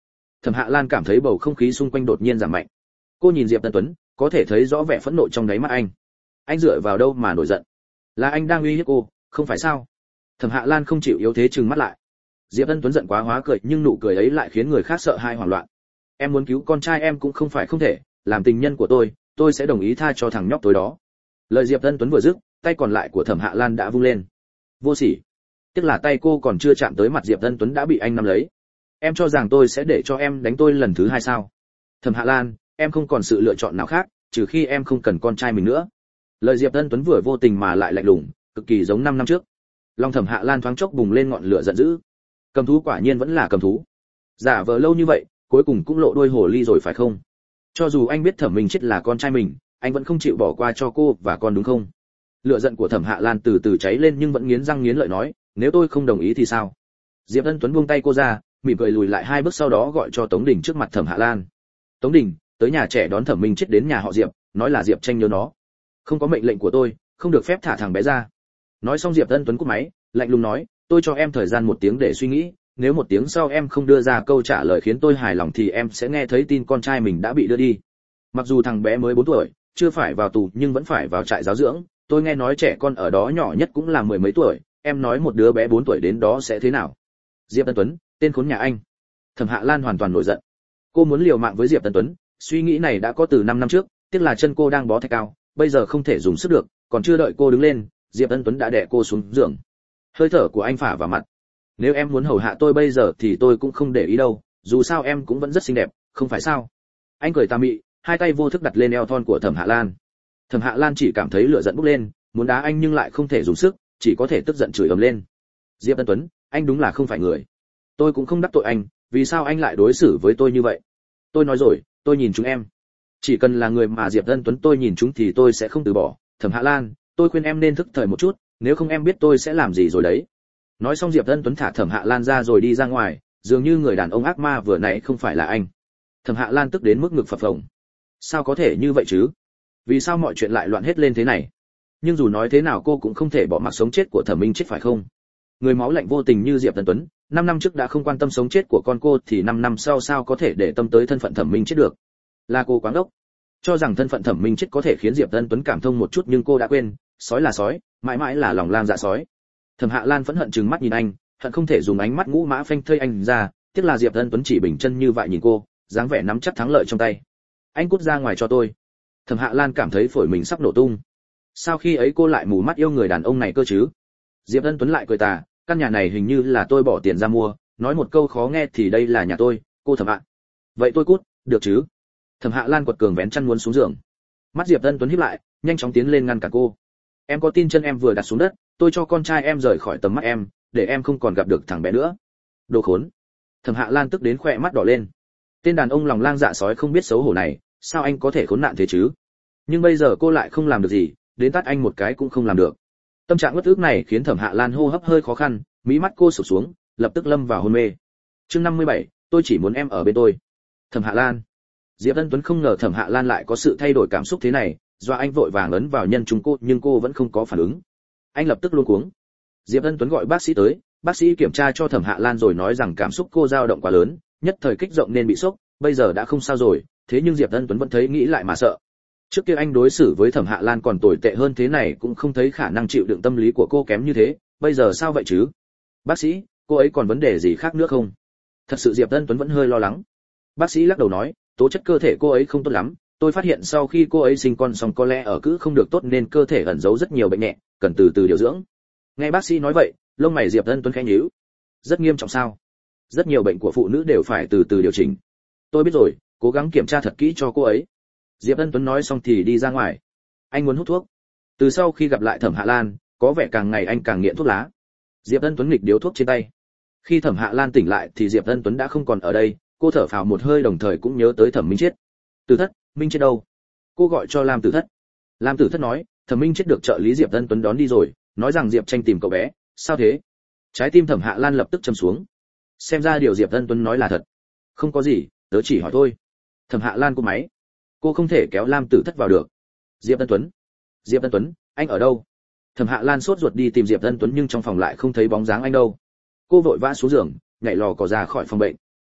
Thẩm Hạ Lan cảm thấy bầu không khí xung quanh đột nhiên giảm mạnh. Cô nhìn Diệp Tân Tuấn, có thể thấy rõ vẻ phẫn nộ trong đáy mắt anh. Anh dựa vào đâu mà nổi giận? Là anh đang uy hiếp cô, không phải sao? Thẩm Hạ Lan không chịu yếu thế trừng mắt lại. Diệp Tân Tuấn giận quá hóa cười, nhưng nụ cười ấy lại khiến người khác sợ hãi hoảng loạn. Em muốn cứu con trai em cũng không phải không thể, làm tình nhân của tôi sẽ đồng ý tha cho thằng nhóc tối đó. Lời Diệp Tân Tuấn vừa dứt, tay còn lại của Thẩm Hạ Lan đã vung lên. Vô sỉ. Tiếc là tay cô còn chưa chạm tới mặt Diệp Tân Tuấn đã bị anh nắm lấy. Em cho rằng tôi sẽ để cho em đánh tôi lần thứ hai sao? Thẩm Hạ Lan, em không còn sự lựa chọn nào khác, trừ khi em không cần con trai mình nữa. Lời Diệp Tân Tuấn vừa vô tình mà lại lạnh lùng, cực kỳ giống 5 năm trước. Lòng Thẩm Hạ Lan thoáng chốc bùng lên ngọn lửa giận dữ. Cầm thú quả nhiên vẫn là cầm thú. Giả vờ lâu như vậy, cuối cùng cũng lộ đuôi hồ ly rồi phải không? Cho dù anh biết Thẩm Minh Chết là con trai mình, anh vẫn không chịu bỏ qua cho cô và con đúng không? Lửa giận của Thẩm Hạ Lan từ từ cháy lên nhưng vẫn nghiến răng nghiến lợi nói, nếu tôi không đồng ý thì sao? Diệp Tân Tuấn buông tay cô ra, mỉm cười lùi lại 2 bước, sau đó gọi cho Tống Đình trước mặt Thẩm Hạ Lan. Tống Đình, tới nhà trẻ đón Thẩm Minh Chết đến nhà họ Diệp, nói là Diệp Tranh nhớ nó. Không có mệnh lệnh của tôi, không được phép thả thằng bé ra. Nói xong Diệp Tân Tuấn cúp máy, lạnh lùng nói, tôi cho em thời gian 1 tiếng để suy nghĩ, nếu 1 tiếng sau em không đưa ra câu trả lời khiến tôi hài lòng thì em sẽ nghe thấy tin con trai mình đã bị đưa đi. Mặc dù thằng bé mới 4 tuổi, chưa phải vào tù nhưng vẫn phải vào trại giáo dưỡng, tôi nghe nói trẻ con ở đó nhỏ nhất cũng là 10 mấy tuổi, em nói một đứa bé 4 tuổi đến đó sẽ thế nào? Diệp Tân Tuấn, tên khốn nhà anh. Thẩm Hạ Lan hoàn toàn nổi giận. Cô muốn liều mạng với Diệp Tân Tuấn, suy nghĩ này đã có từ 5 năm trước, tiếc là chân cô đang bó thạch cao, bây giờ không thể dùng sức được, còn chưa đợi cô đứng lên, Diệp Tân Tuấn đã đè cô xuống giường. Hơi thở của anh phả vào mặt. Nếu em muốn hầu hạ tôi bây giờ thì tôi cũng không để ý đâu, dù sao em cũng vẫn rất xinh đẹp, không phải sao? Anh cười tà mị, 2 tay vô thức đặt lên eo thon của Thẩm Hạ Lan. Thẩm Hạ Lan chỉ cảm thấy lửa giận bốc lên, muốn đá anh nhưng lại không thể dùng sức, chỉ có thể tức giận chửi ầm lên. Diệp Tân Tuấn, anh đúng là không phải người. Tôi cũng không đắc tội anh, vì sao anh lại đối xử với tôi như vậy? Tôi nói rồi, tôi nhìn chúng em. Chỉ cần là người mà Diệp Tân Tuấn tôi nhìn chúng thì tôi sẽ không từ bỏ. Thẩm Hạ Lan, tôi khuyên em nên thức thời một chút, nếu không em biết tôi sẽ làm gì rồi đấy. Nói xong Diệp Tân Tuấn thả Thẩm Hạ Lan ra rồi đi ra ngoài, dường như người đàn ông ác ma vừa nãy không phải là anh. Thẩm Hạ Lan tức đến mức ngực phập phồng. Sao có thể như vậy chứ? Vì sao mọi chuyện lại loạn hết lên thế này? Nhưng dù nói thế nào cô cũng không thể bỏ mặc sống chết của Thẩm Minh Chết phải không? Người máu lạnh vô tình như Diệp Tân Tuấn, 5 năm trước đã không quan tâm sống chết của con cô thì 5 năm sau sao có thể để tâm tới thân phận Thẩm Minh Chết được? Là cô quá ngốc, cho rằng thân phận Thẩm Minh Chết có thể khiến Diệp Tân Tuấn cảm thông một chút, nhưng cô đã quên, sói là sói, mãi mãi là lòng lang dạ sói. Thẩm Hạ Lan phẫn hận trừng mắt nhìn anh, hận không thể dùng ánh mắt ngũ mã phanh thây anh ra, tiếc là Diệp Tân Tuấn chỉ bình chân như vậy nhìn cô, dáng vẻ nắm chắc thắng lợi trong tay. Anh cút ra ngoài cho tôi. Thẩm Hạ Lan cảm thấy phổi mình sắp nổ tung. Sao khi ấy cô lại mù mắt yêu người đàn ông này cơ chứ? Diệp Tân Tuấn lại cười tà, căn nhà này hình như là tôi bỏ tiền ra mua, nói một câu khó nghe thì đây là nhà tôi, cô Thẩm Hạ. Vậy tôi cút, được chứ? Thẩm Hạ Lan quật cường vén chăn muốn xuống giường. Mắt Diệp Tân Tuấn híp lại, nhanh chóng tiến lên ngăn cản cô. Em có tin chân em vừa đặt xuống đất, tôi cho con trai em rời khỏi tầm mắt em, để em không còn gặp được thằng bé nữa. Đồ khốn. Thẩm Hạ Lan tức đến khóe mắt đỏ lên. Tên đàn ông lòng lang dạ sói không biết xấu hổ này, sao anh có thể khốn nạn thế chứ? Nhưng bây giờ cô lại không làm được gì, đến tát anh một cái cũng không làm được. Tâm trạng uất ức này khiến Thẩm Hạ Lan hô hấp hơi khó khăn, mí mắt cô sụp xuống, lập tức lâm vào hôn mê. Chương 57, tôi chỉ muốn em ở bên tôi. Thẩm Hạ Lan. Diệp Tân Tuấn không ngờ Thẩm Hạ Lan lại có sự thay đổi cảm xúc thế này, do anh vội vàng ấn vào nhân trùng cô nhưng cô vẫn không có phản ứng. Anh lập tức luống cuống. Diệp Tân Tuấn gọi bác sĩ tới, bác sĩ kiểm tra cho Thẩm Hạ Lan rồi nói rằng cảm xúc cô dao động quá lớn, nhất thời kích động nên bị sốc, bây giờ đã không sao rồi, thế nhưng Diệp Tân Tuấn vẫn thấy nghĩ lại mà sợ. Trước kia anh đối xử với Thẩm Hạ Lan còn tồi tệ hơn thế này cũng không thấy khả năng chịu đựng tâm lý của cô kém như thế, bây giờ sao vậy chứ? Bác sĩ, cô ấy còn vấn đề gì khác nữa không? Thật sự Diệp Tân Tuấn vẫn hơi lo lắng. Bác sĩ lắc đầu nói, tố chất cơ thể cô ấy không tốt lắm, tôi phát hiện sau khi cô ấy sinh con xong có lẽ ở cữ không được tốt nên cơ thể ẩn giấu rất nhiều bệnh nhẹ, cần từ từ điều dưỡng. Nghe bác sĩ nói vậy, lông mày Diệp Tân Tuấn khẽ nhíu. Rất nghiêm trọng sao? Rất nhiều bệnh của phụ nữ đều phải từ từ điều chỉnh. Tôi biết rồi, cố gắng kiểm tra thật kỹ cho cô ấy. Diệp Tân Tuấn nói xong thì đi ra ngoài. Anh muốn hút thuốc. Từ sau khi gặp lại Thẩm Hạ Lan, có vẻ càng ngày anh càng nghiện thuốc lá. Diệp Tân Tuấn nghịch điếu thuốc trên tay. Khi Thẩm Hạ Lan tỉnh lại thì Diệp Tân Tuấn đã không còn ở đây, cô thở phào một hơi đồng thời cũng nhớ tới Thẩm Minh Chết. Tử Thất, Minh Chết đâu? Cô gọi cho Lam Tử Thất. Lam Tử Thất nói, Thẩm Minh Chết được trợ lý Diệp Tân Tuấn đón đi rồi, nói rằng Diệp Tranh tìm cậu bé. Sao thế? Trái tim Thẩm Hạ Lan lập tức châm xuống. Xem ra điều Diệp Tân Tuấn nói là thật. Không có gì, tớ chỉ hỏi thôi. Thẩm Hạ Lan cúp máy. Cô không thể kéo Lam Tử Thất vào được. Diệp Tân Tuấn, Diệp Tân Tuấn, anh ở đâu? Thẩm Hạ Lan sốt ruột đi tìm Diệp Tân Tuấn nhưng trong phòng lại không thấy bóng dáng anh đâu. Cô vội vã xuống giường, nhảy lò cò ra khỏi phòng bệnh.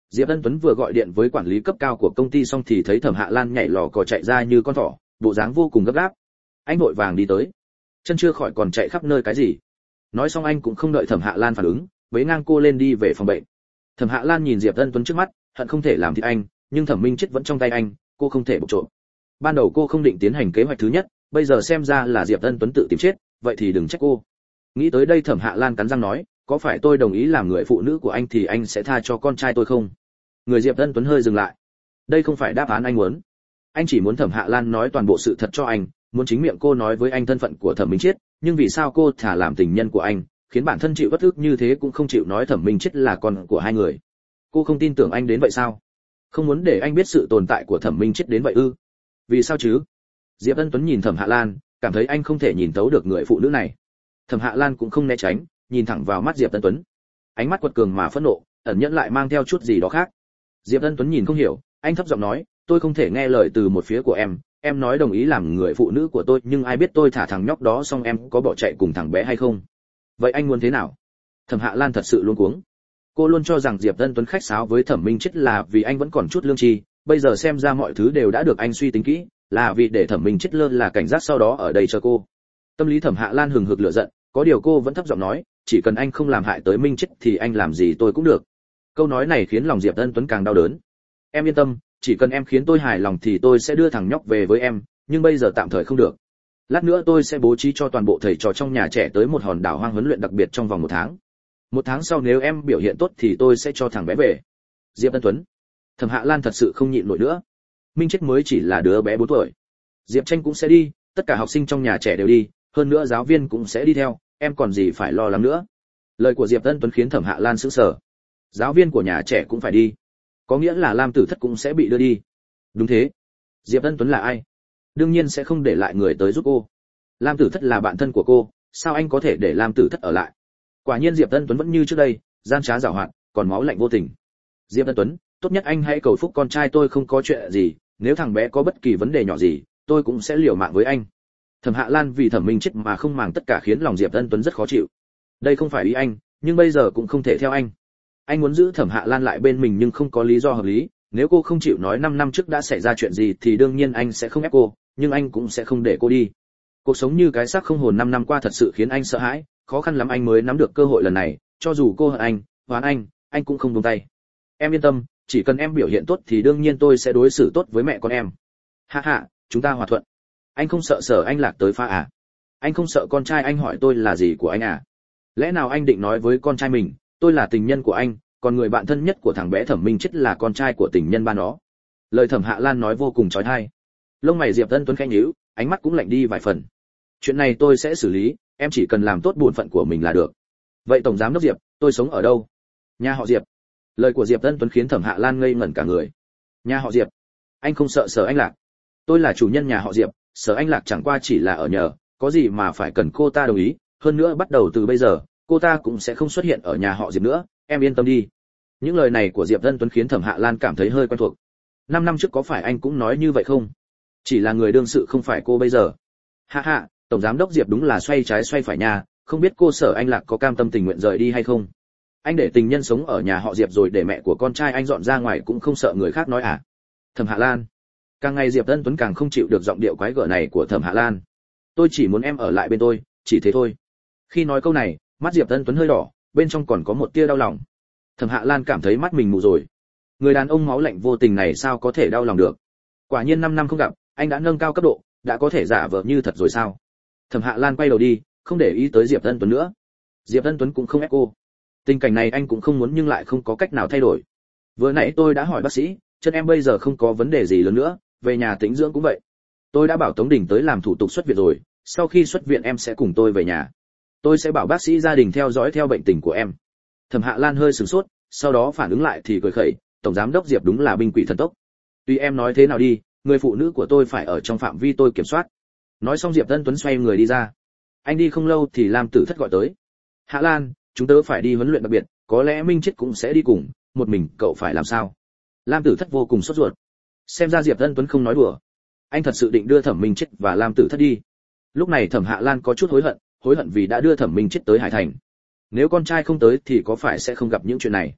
Diệp Ân Tuấn vừa gọi điện với quản lý cấp cao của công ty xong thì thấy Thẩm Hạ Lan nhảy lò cò chạy ra như con thỏ, bộ dáng vô cùng gấp gáp. Anh vội vàng đi tới. Chân chưa khỏi còn chạy khắp nơi cái gì? Nói xong anh cũng không đợi Thẩm Hạ Lan phản ứng, bế ngang cô lên đi về phòng bệnh. Thẩm Hạ Lan nhìn Diệp Ân Tuấn trước mắt, hận không thể làm thịt anh, nhưng Thẩm Minh Chết vẫn trong tay anh, cô không thể bộc trộm. Ban đầu cô không định tiến hành kế hoạch thứ nhất, bây giờ xem ra là Diệp Ân Tuấn tự tìm chết, vậy thì đừng trách cô. Nghĩ tới đây Thẩm Hạ Lan cắn răng nói, có phải tôi đồng ý làm người phụ nữ của anh thì anh sẽ tha cho con trai tôi không? Người Diệp Ân Tuấn hơi dừng lại. Đây không phải đáp án anh muốn. Anh chỉ muốn Thẩm Hạ Lan nói toàn bộ sự thật cho anh, muốn chính miệng cô nói với anh thân phận của Thẩm Minh Chết, nhưng vì sao cô thả làm tình nhân của anh, khiến bản thân chịu bất ức như thế cũng không chịu nói Thẩm Minh Chết là con của hai người. Cô không tin tưởng anh đến vậy sao? Không muốn để anh biết sự tồn tại của Thẩm Minh Chết đến vậy ư? Vì sao chứ? Diệp Ân Tuấn nhìn Thẩm Hạ Lan, cảm thấy anh không thể nhìn thấu được người phụ nữ này. Thẩm Hạ Lan cũng không né tránh, nhìn thẳng vào mắt Diệp Ân Tuấn. Ánh mắt quật cường mà phẫn nộ, ẩn nhẫn lại mang theo chút gì đó khác. Diệp Ân Tuấn nhìn không hiểu, anh thấp giọng nói, tôi không thể nghe lời từ một phía của em nói đồng ý làm người phụ nữ của tôi, nhưng ai biết tôi thả thằng nhóc đó xong em có bỏ chạy cùng thằng bé hay không? Vậy anh muốn thế nào? Thẩm Hạ Lan thật sự luống cuống. Cô luôn cho rằng Diệp Ân Tuấn khách sáo với Thẩm Minh Chết là vì anh vẫn còn chút lương tri, bây giờ xem ra mọi thứ đều đã được anh suy tính kỹ, là vì để Thẩm Minh Chết lơ là cảnh giác sau đó ở đây cho cô. Tâm lý Thẩm Hạ Lan hừng hực lửa giận, có điều cô vẫn thấp giọng nói, chỉ cần anh không làm hại tới Minh Chết thì anh làm gì tôi cũng được. Câu nói này khiến lòng Diệp Ân Tuấn càng đau đớn. Em yên tâm, chỉ cần em khiến tôi hài lòng thì tôi sẽ đưa thằng nhóc về với em, nhưng bây giờ tạm thời không được. Lát nữa tôi sẽ bố trí cho toàn bộ thầy trò trong nhà trẻ tới một hòn đảo hoang huấn luyện đặc biệt trong vòng 1 tháng. 1 tháng sau nếu em biểu hiện tốt thì tôi sẽ cho thằng bé về. Diệp Ân Tuấn. Thẩm Hạ Lan thật sự không nhịn nổi nữa. Minh Chết mới chỉ là đứa bé 4 tuổi. Diệp Tranh cũng sẽ đi, tất cả học sinh trong nhà trẻ đều đi, hơn nữa giáo viên cũng sẽ đi theo, em còn gì phải lo lắng nữa. Lời của Diệp Ân Tuấn khiến Thẩm Hạ Lan sững sờ. Giáo viên của nhà trẻ cũng phải đi, có nghĩa là Lam Tử Thất cũng sẽ bị đưa đi. Đúng thế. Diệp Ân Tuấn là ai? Đương nhiên sẽ không để lại người tới giúp cô. Lam Tử Thất là bạn thân của cô, sao anh có thể để Lam Tử Thất ở lại? Quả nhiên Diệp Ân Tuấn vẫn như trước đây, gian trá giảo hoạt, còn máu lạnh vô tình. Diệp Ân Tuấn, tốt nhất anh hãy cầu phúc con trai tôi không có chuyện gì, nếu thằng bé có bất kỳ vấn đề nhỏ gì, tôi cũng sẽ liều mạng với anh. Thẩm Hạ Lan vì Thẩm Minh Chết mà không màng tất cả khiến lòng Diệp Ân Tuấn rất khó chịu. Đây không phải ý anh, nhưng bây giờ cũng không thể theo anh. Anh muốn giữ Thẩm Hạ Lan lại bên mình nhưng không có lý do hợp lý, nếu cô không chịu nói 5 năm trước đã xảy ra chuyện gì thì đương nhiên anh sẽ không ép cô, nhưng anh cũng sẽ không để cô đi. Cuộc sống như cái xác không hồn 5 năm qua thật sự khiến anh sợ hãi, khó khăn lắm anh mới nắm được cơ hội lần này, cho dù cô hận anh, oán anh cũng không buông tay. Em yên tâm, chỉ cần em biểu hiện tốt thì đương nhiên tôi sẽ đối xử tốt với mẹ con em. Hạ hạ, chúng ta hòa thuận. Anh không sợ Sở Anh Lạc tới pha à? Anh không sợ con trai anh hỏi tôi là gì của anh à? Lẽ nào anh định nói với con trai mình, tôi là tình nhân của anh, còn người bạn thân nhất của thằng bé Thẩm Minh Chết là con trai của tình nhân ba nó? Lời Thẩm Hạ Lan nói vô cùng chói tai. Lông mày Diệp Ân Tuấn khẽ nhíu, ánh mắt cũng lạnh đi vài phần. Chuyện này tôi sẽ xử lý, em chỉ cần làm tốt bổn phận của mình là được. Vậy tổng giám đốc Diệp, tôi sống ở đâu? Nhà họ Diệp. Lời của Diệp Ân Tuấn khiến Thẩm Hạ Lan ngây ngẩn cả người. Nhà họ Diệp? Anh không sợ Sở Anh Lạc? Tôi là chủ nhân nhà họ Diệp, Sở Anh Lạc chẳng qua chỉ là ở nhờ, có gì mà phải cần cô ta đồng ý, hơn nữa bắt đầu từ bây giờ, cô ta cũng sẽ không xuất hiện ở nhà họ Diệp nữa, em yên tâm đi. Những lời này của Diệp Ân Tuấn khiến Thẩm Hạ Lan cảm thấy hơi quen thuộc. 5 năm trước có phải anh cũng nói như vậy không? Chỉ là người đương sự không phải cô bây giờ. Hạ hạ, tổng giám đốc Diệp đúng là xoay trái xoay phải nha, không biết cô Sở Anh Lạc có cam tâm tình nguyện rời đi hay không? Anh để tình nhân sống ở nhà họ Diệp rồi để mẹ của con trai anh dọn ra ngoài cũng không sợ người khác nói à? Thẩm Hạ Lan. Càng ngày Diệp Ân Tuấn càng không chịu được giọng điệu quái gở này của Thẩm Hạ Lan. Tôi chỉ muốn em ở lại bên tôi, chỉ thế thôi. Khi nói câu này, mắt Diệp Ân Tuấn hơi đỏ, bên trong còn có một tia đau lòng. Thẩm Hạ Lan cảm thấy mắt mình mù rồi. Người đàn ông máu lạnh vô tình này sao có thể đau lòng được? Quả nhiên 5 năm không gặp, anh đã nâng cao cấp độ, đã có thể giả vờ như thật rồi sao? Thẩm Hạ Lan quay đầu đi, không để ý tới Diệp Ân Tuấn nữa. Diệp Ân Tuấn cũng không ép cô. Tình cảnh này anh cũng không muốn nhưng lại không có cách nào thay đổi. Vừa nãy tôi đã hỏi bác sĩ, chân em bây giờ không có vấn đề gì lớn nữa, về nhà tĩnh dưỡng cũng vậy. Tôi đã bảo Tống Đình tới làm thủ tục xuất viện rồi, sau khi xuất viện em sẽ cùng tôi về nhà. Tôi sẽ bảo bác sĩ gia đình theo dõi theo bệnh tình của em. Thẩm Hạ Lan hơi sửng sốt, sau đó phản ứng lại thì cười khẩy, tổng giám đốc Diệp đúng là binh quỷ thần tốc. Tuy em nói thế nào đi, người phụ nữ của tôi phải ở trong phạm vi tôi kiểm soát. Nói xong Diệp Ân Tuấn xoay người đi ra. Anh đi không lâu thì Lam Tử Thất gọi tới. Hạ Lan, chúng tớ phải đi huấn luyện đặc biệt, có lẽ Minh Chết cũng sẽ đi cùng, một mình cậu phải làm sao? Lam Tử Thất vô cùng sốt ruột. Xem ra Diệp Ân Tuấn không nói đùa. Anh thật sự định đưa Thẩm Minh Chết và Lam Tử Thất đi. Lúc này Thẩm Hạ Lan có chút hối hận vì đã đưa Thẩm Minh Chết tới Hải Thành. Nếu con trai không tới thì có phải sẽ không gặp những chuyện này.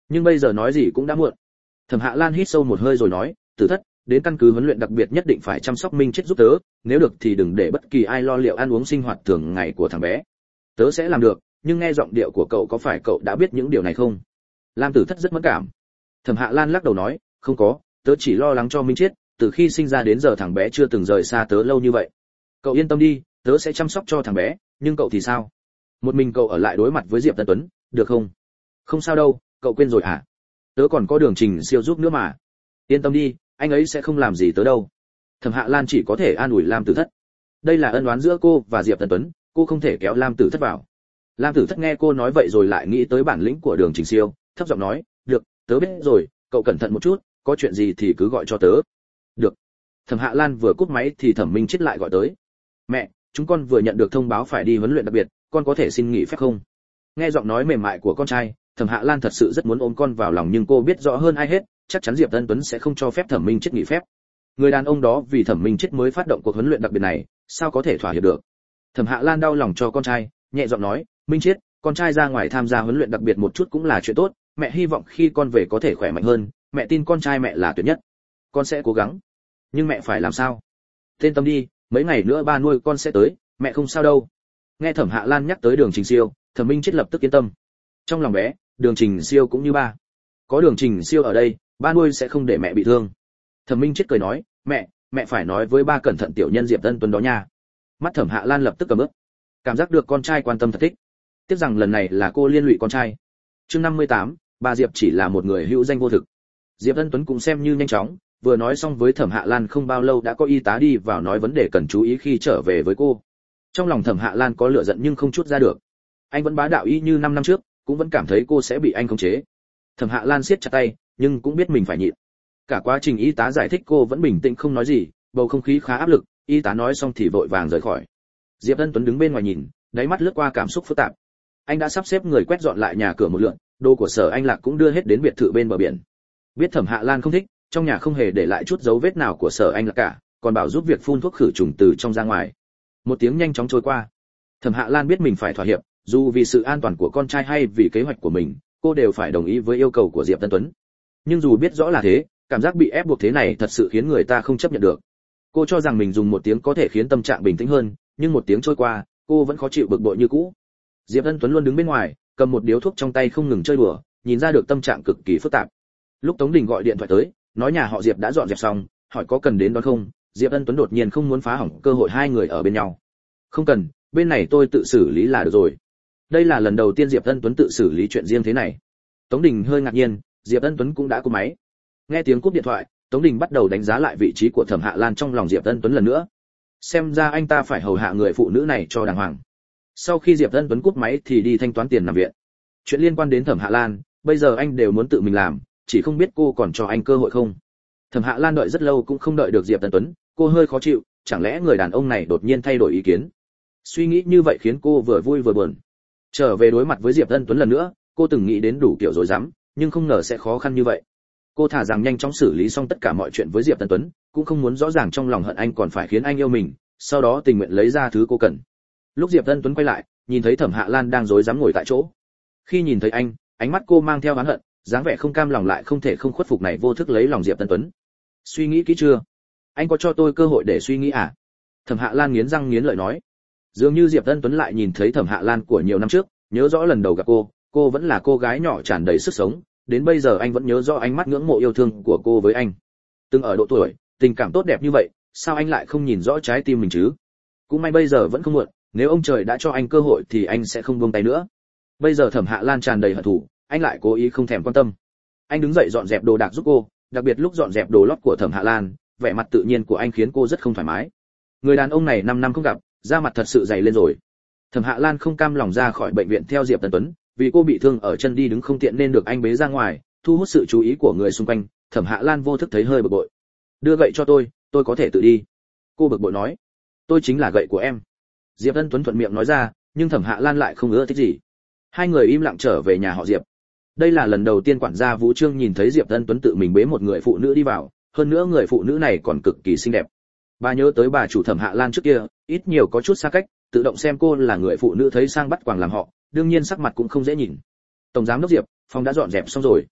Nhưng bây giờ nói gì cũng đã muộn. Thẩm Hạ Lan hít sâu một hơi rồi nói, Tử Thất, đến căn cứ huấn luyện đặc biệt nhất định phải chăm sóc Minh Chết giúp tớ, nếu được thì đừng để bất kỳ ai lo liệu ăn uống sinh hoạt thường ngày của thằng bé. Tớ sẽ làm được, nhưng nghe giọng điệu của cậu có phải cậu đã biết những điều này không? Lam Tử Thất rất mẫn cảm. Thẩm Hạ Lan lắc đầu nói, không có, tớ chỉ lo lắng cho Minh Chết, từ khi sinh ra đến giờ thằng bé chưa từng rời xa tớ lâu như vậy. Cậu yên tâm đi, tớ sẽ chăm sóc cho thằng bé, nhưng cậu thì sao? Một mình cậu ở lại đối mặt với Diệp Tân Tuấn, được không? Không sao đâu, cậu quên rồi à? Tớ còn có Đường Trình Siêu giúp nữa mà. Yên tâm đi, anh ấy sẽ không làm gì tớ đâu. Thẩm Hạ Lan chỉ có thể an ủi Lam Tử Thất. Đây là ân oán giữa cô và Diệp Tân Tuấn, cô không thể kéo Lam Tử Thất vào. Lam Tử Thất nghe cô nói vậy rồi lại nghĩ tới bản lĩnh của Đường Trình Siêu, thấp giọng nói, được, tớ biết rồi, cậu cẩn thận một chút, có chuyện gì thì cứ gọi cho tớ. Được. Thẩm Hạ Lan vừa cúp máy thì Thẩm Minh Chết lại gọi tới. Mẹ, chúng con vừa nhận được thông báo phải đi huấn luyện đặc biệt, con có thể xin nghỉ phép không? Nghe giọng nói mềm mại của con trai, Thẩm Hạ Lan thật sự rất muốn ôm con vào lòng, nhưng cô biết rõ hơn ai hết, chắc chắn Diệp Tân Tuấn sẽ không cho phép Thẩm Minh Chết nghỉ phép. Người đàn ông đó vì Thẩm Minh Chết mới phát động cuộc huấn luyện đặc biệt này, sao có thể thỏa hiệp được? Thẩm Hạ Lan đau lòng cho con trai, nhẹ giọng nói, Minh Chết, con trai ra ngoài tham gia huấn luyện đặc biệt một chút cũng là chuyện tốt, mẹ hy vọng khi con về có thể khỏe mạnh hơn, mẹ tin con trai mẹ là tuyệt nhất. Con sẽ cố gắng. Nhưng mẹ phải làm sao? Yên tâm đi, mấy ngày nữa ba nuôi con sẽ tới, mẹ không sao đâu. Nghe Thẩm Hạ Lan nhắc tới Đường Trình Siêu, Thẩm Minh Chết lập tức yên tâm. Trong lòng bé, Đường Trình Siêu cũng như ba. Có Đường Trình Siêu ở đây, ba nuôi sẽ không để mẹ bị thương. Thẩm Minh Chết cười nói, mẹ phải nói với ba cẩn thận tiểu nhân Diệp Tân Tuấn đó nha. Mắt Thẩm Hạ Lan lập tức cầm ướp. Cảm giác được con trai quan tâm thật thích. Tiếc rằng lần này là cô liên lụy con trai. Chương 58, bà Diệp chỉ là một người hữu danh vô thực. Diệp Tân Tuấn cũng xem như nhanh chóng, vừa nói xong với Thẩm Hạ Lan không bao lâu đã có y tá đi vào nói vấn đề cần chú ý khi trở về với cô. Trong lòng Thẩm Hạ Lan có lửa giận nhưng không chút ra được. Anh vẫn bá đạo y như 5 năm trước, cũng vẫn cảm thấy cô sẽ bị anh khống chế. Thẩm Hạ Lan siết chặt tay, nhưng cũng biết mình phải nhịn. Cả quá trình y tá giải thích cô vẫn bình tĩnh không nói gì, bầu không khí khá áp lực, y tá nói xong thì vội vàng rời khỏi. Diệp Tân Tuấn đứng bên ngoài nhìn, đáy mắt lướt qua cảm xúc phức tạp. Anh đã sắp xếp người quét dọn lại nhà cửa một lượt, đồ của Sở Anh Lạc cũng đưa hết đến biệt thự bên bờ biển. Biết Thẩm Hạ Lan không thích, trong nhà không hề để lại chút dấu vết nào của Sở Anh Lạc cả, còn bảo giúp việc phun thuốc khử trùng từ trong ra ngoài. Một tiếng nhanh chóng trôi qua. Thẩm Hạ Lan biết mình phải thỏa hiệp, dù vì sự an toàn của con trai hay vì kế hoạch của mình, cô đều phải đồng ý với yêu cầu của Diệp Tân Tuấn. Nhưng dù biết rõ là thế, cảm giác bị ép buộc thế này thật sự khiến người ta không chấp nhận được. Cô cho rằng mình dùng một tiếng có thể khiến tâm trạng bình tĩnh hơn, nhưng một tiếng trôi qua, cô vẫn khó chịu bực bội như cũ. Diệp Tân Tuấn luôn đứng bên ngoài, cầm một điếu thuốc trong tay không ngừng chơi đùa, nhìn ra được tâm trạng cực kỳ phức tạp. Lúc Tống Đình gọi điện thoại tới, nói nhà họ Diệp đã dọn dẹp xong, hỏi có cần đến đón không, Diệp Tân Tuấn đột nhiên không muốn phá hỏng cơ hội hai người ở bên nhau. Không cần, bên này tôi tự xử lý là được rồi. Đây là lần đầu tiên Diệp Tân Tuấn tự xử lý chuyện riêng thế này. Tống Đình hơi ngạc nhiên, Diệp Tân Tuấn cũng đã cúp máy. Nghe tiếng cúp điện thoại, Tống Đình bắt đầu đánh giá lại vị trí của Thẩm Hạ Lan trong lòng Diệp Tân Tuấn lần nữa. Xem ra anh ta phải hầu hạ người phụ nữ này cho đàng hoàng. Sau khi Diệp Tân Tuấn cúp máy thì đi thanh toán tiền nằm viện. Chuyện liên quan đến Thẩm Hạ Lan, bây giờ anh đều muốn tự mình làm, chỉ không biết cô còn cho anh cơ hội không. Thẩm Hạ Lan đợi rất lâu cũng không đợi được Diệp Tân Tuấn, cô hơi khó chịu, chẳng lẽ người đàn ông này đột nhiên thay đổi ý kiến. Suy nghĩ như vậy khiến cô vừa vui vừa buồn. Trở về đối mặt với Diệp Tân Tuấn lần nữa, cô từng nghĩ đến đủ kiểu rối rắm, nhưng không ngờ sẽ khó khăn như vậy. Cô thả rằng nhanh chóng xử lý xong tất cả mọi chuyện với Diệp Tân Tuấn, cũng không muốn rõ ràng trong lòng hận anh còn phải khiến anh yêu mình, sau đó tình nguyện lấy ra thứ cô cần. Lúc Diệp Tân Tuấn quay lại, nhìn thấy Thẩm Hạ Lan đang rối rắm ngồi tại chỗ. Khi nhìn thấy anh, ánh mắt cô mang theo oán hận, dáng vẻ không cam lòng lại không thể không khuất phục này vô thức lấy lòng Diệp Tân Tuấn. Suy nghĩ kỹ chưa? Anh có cho tôi cơ hội để suy nghĩ à? Thẩm Hạ Lan nghiến răng nghiến lợi nói. Dường như Diệp Tân Tuấn lại nhìn thấy Thẩm Hạ Lan của nhiều năm trước, nhớ rõ lần đầu gặp cô vẫn là cô gái nhỏ tràn đầy sức sống, đến bây giờ anh vẫn nhớ rõ ánh mắt ngưỡng mộ yêu thương của cô với anh. Từng ở độ tuổi, tình cảm tốt đẹp như vậy, sao anh lại không nhìn rõ trái tim mình chứ? Cũng may bây giờ vẫn không muộn, nếu ông trời đã cho anh cơ hội thì anh sẽ không buông tay nữa. Bây giờ Thẩm Hạ Lan tràn đầy hận thù, anh lại cố ý không thèm quan tâm. Anh đứng dậy dọn dẹp đồ đạc giúp cô, đặc biệt lúc dọn dẹp đồ lót của Thẩm Hạ Lan, vẻ mặt tự nhiên của anh khiến cô rất không thoải mái. Người đàn ông này 5 năm không gặp, da mặt thật sự dày lên rồi. Thẩm Hạ Lan không cam lòng ra khỏi bệnh viện theo Diệp Tân Tuấn, vì cô bị thương ở chân đi đứng không tiện nên được anh bế ra ngoài, thu hút sự chú ý của người xung quanh. Thẩm Hạ Lan vô thức thấy hơi bực bội. Đưa gậy cho tôi có thể tự đi. Cô bực bội nói. Tôi chính là gậy của em. Diệp Tân Tuấn thuận miệng nói ra, nhưng Thẩm Hạ Lan lại không ưa thích gì. Hai người im lặng trở về nhà họ Diệp. Đây là lần đầu tiên quản gia Vũ Trương nhìn thấy Diệp Tân Tuấn tự mình bế một người phụ nữ đi vào, hơn nữa người phụ nữ này còn cực kỳ xinh đẹp. Bà nhớ tới bà chủ Thẩm Hạ Lan trước kia, ít nhiều có chút xa cách, tự động xem cô là người phụ nữ thấy sang bắt quàng làm họ, đương nhiên sắc mặt cũng không dễ nhìn. Tổng giám đốc Diệp, phòng đã dọn dẹp xong rồi.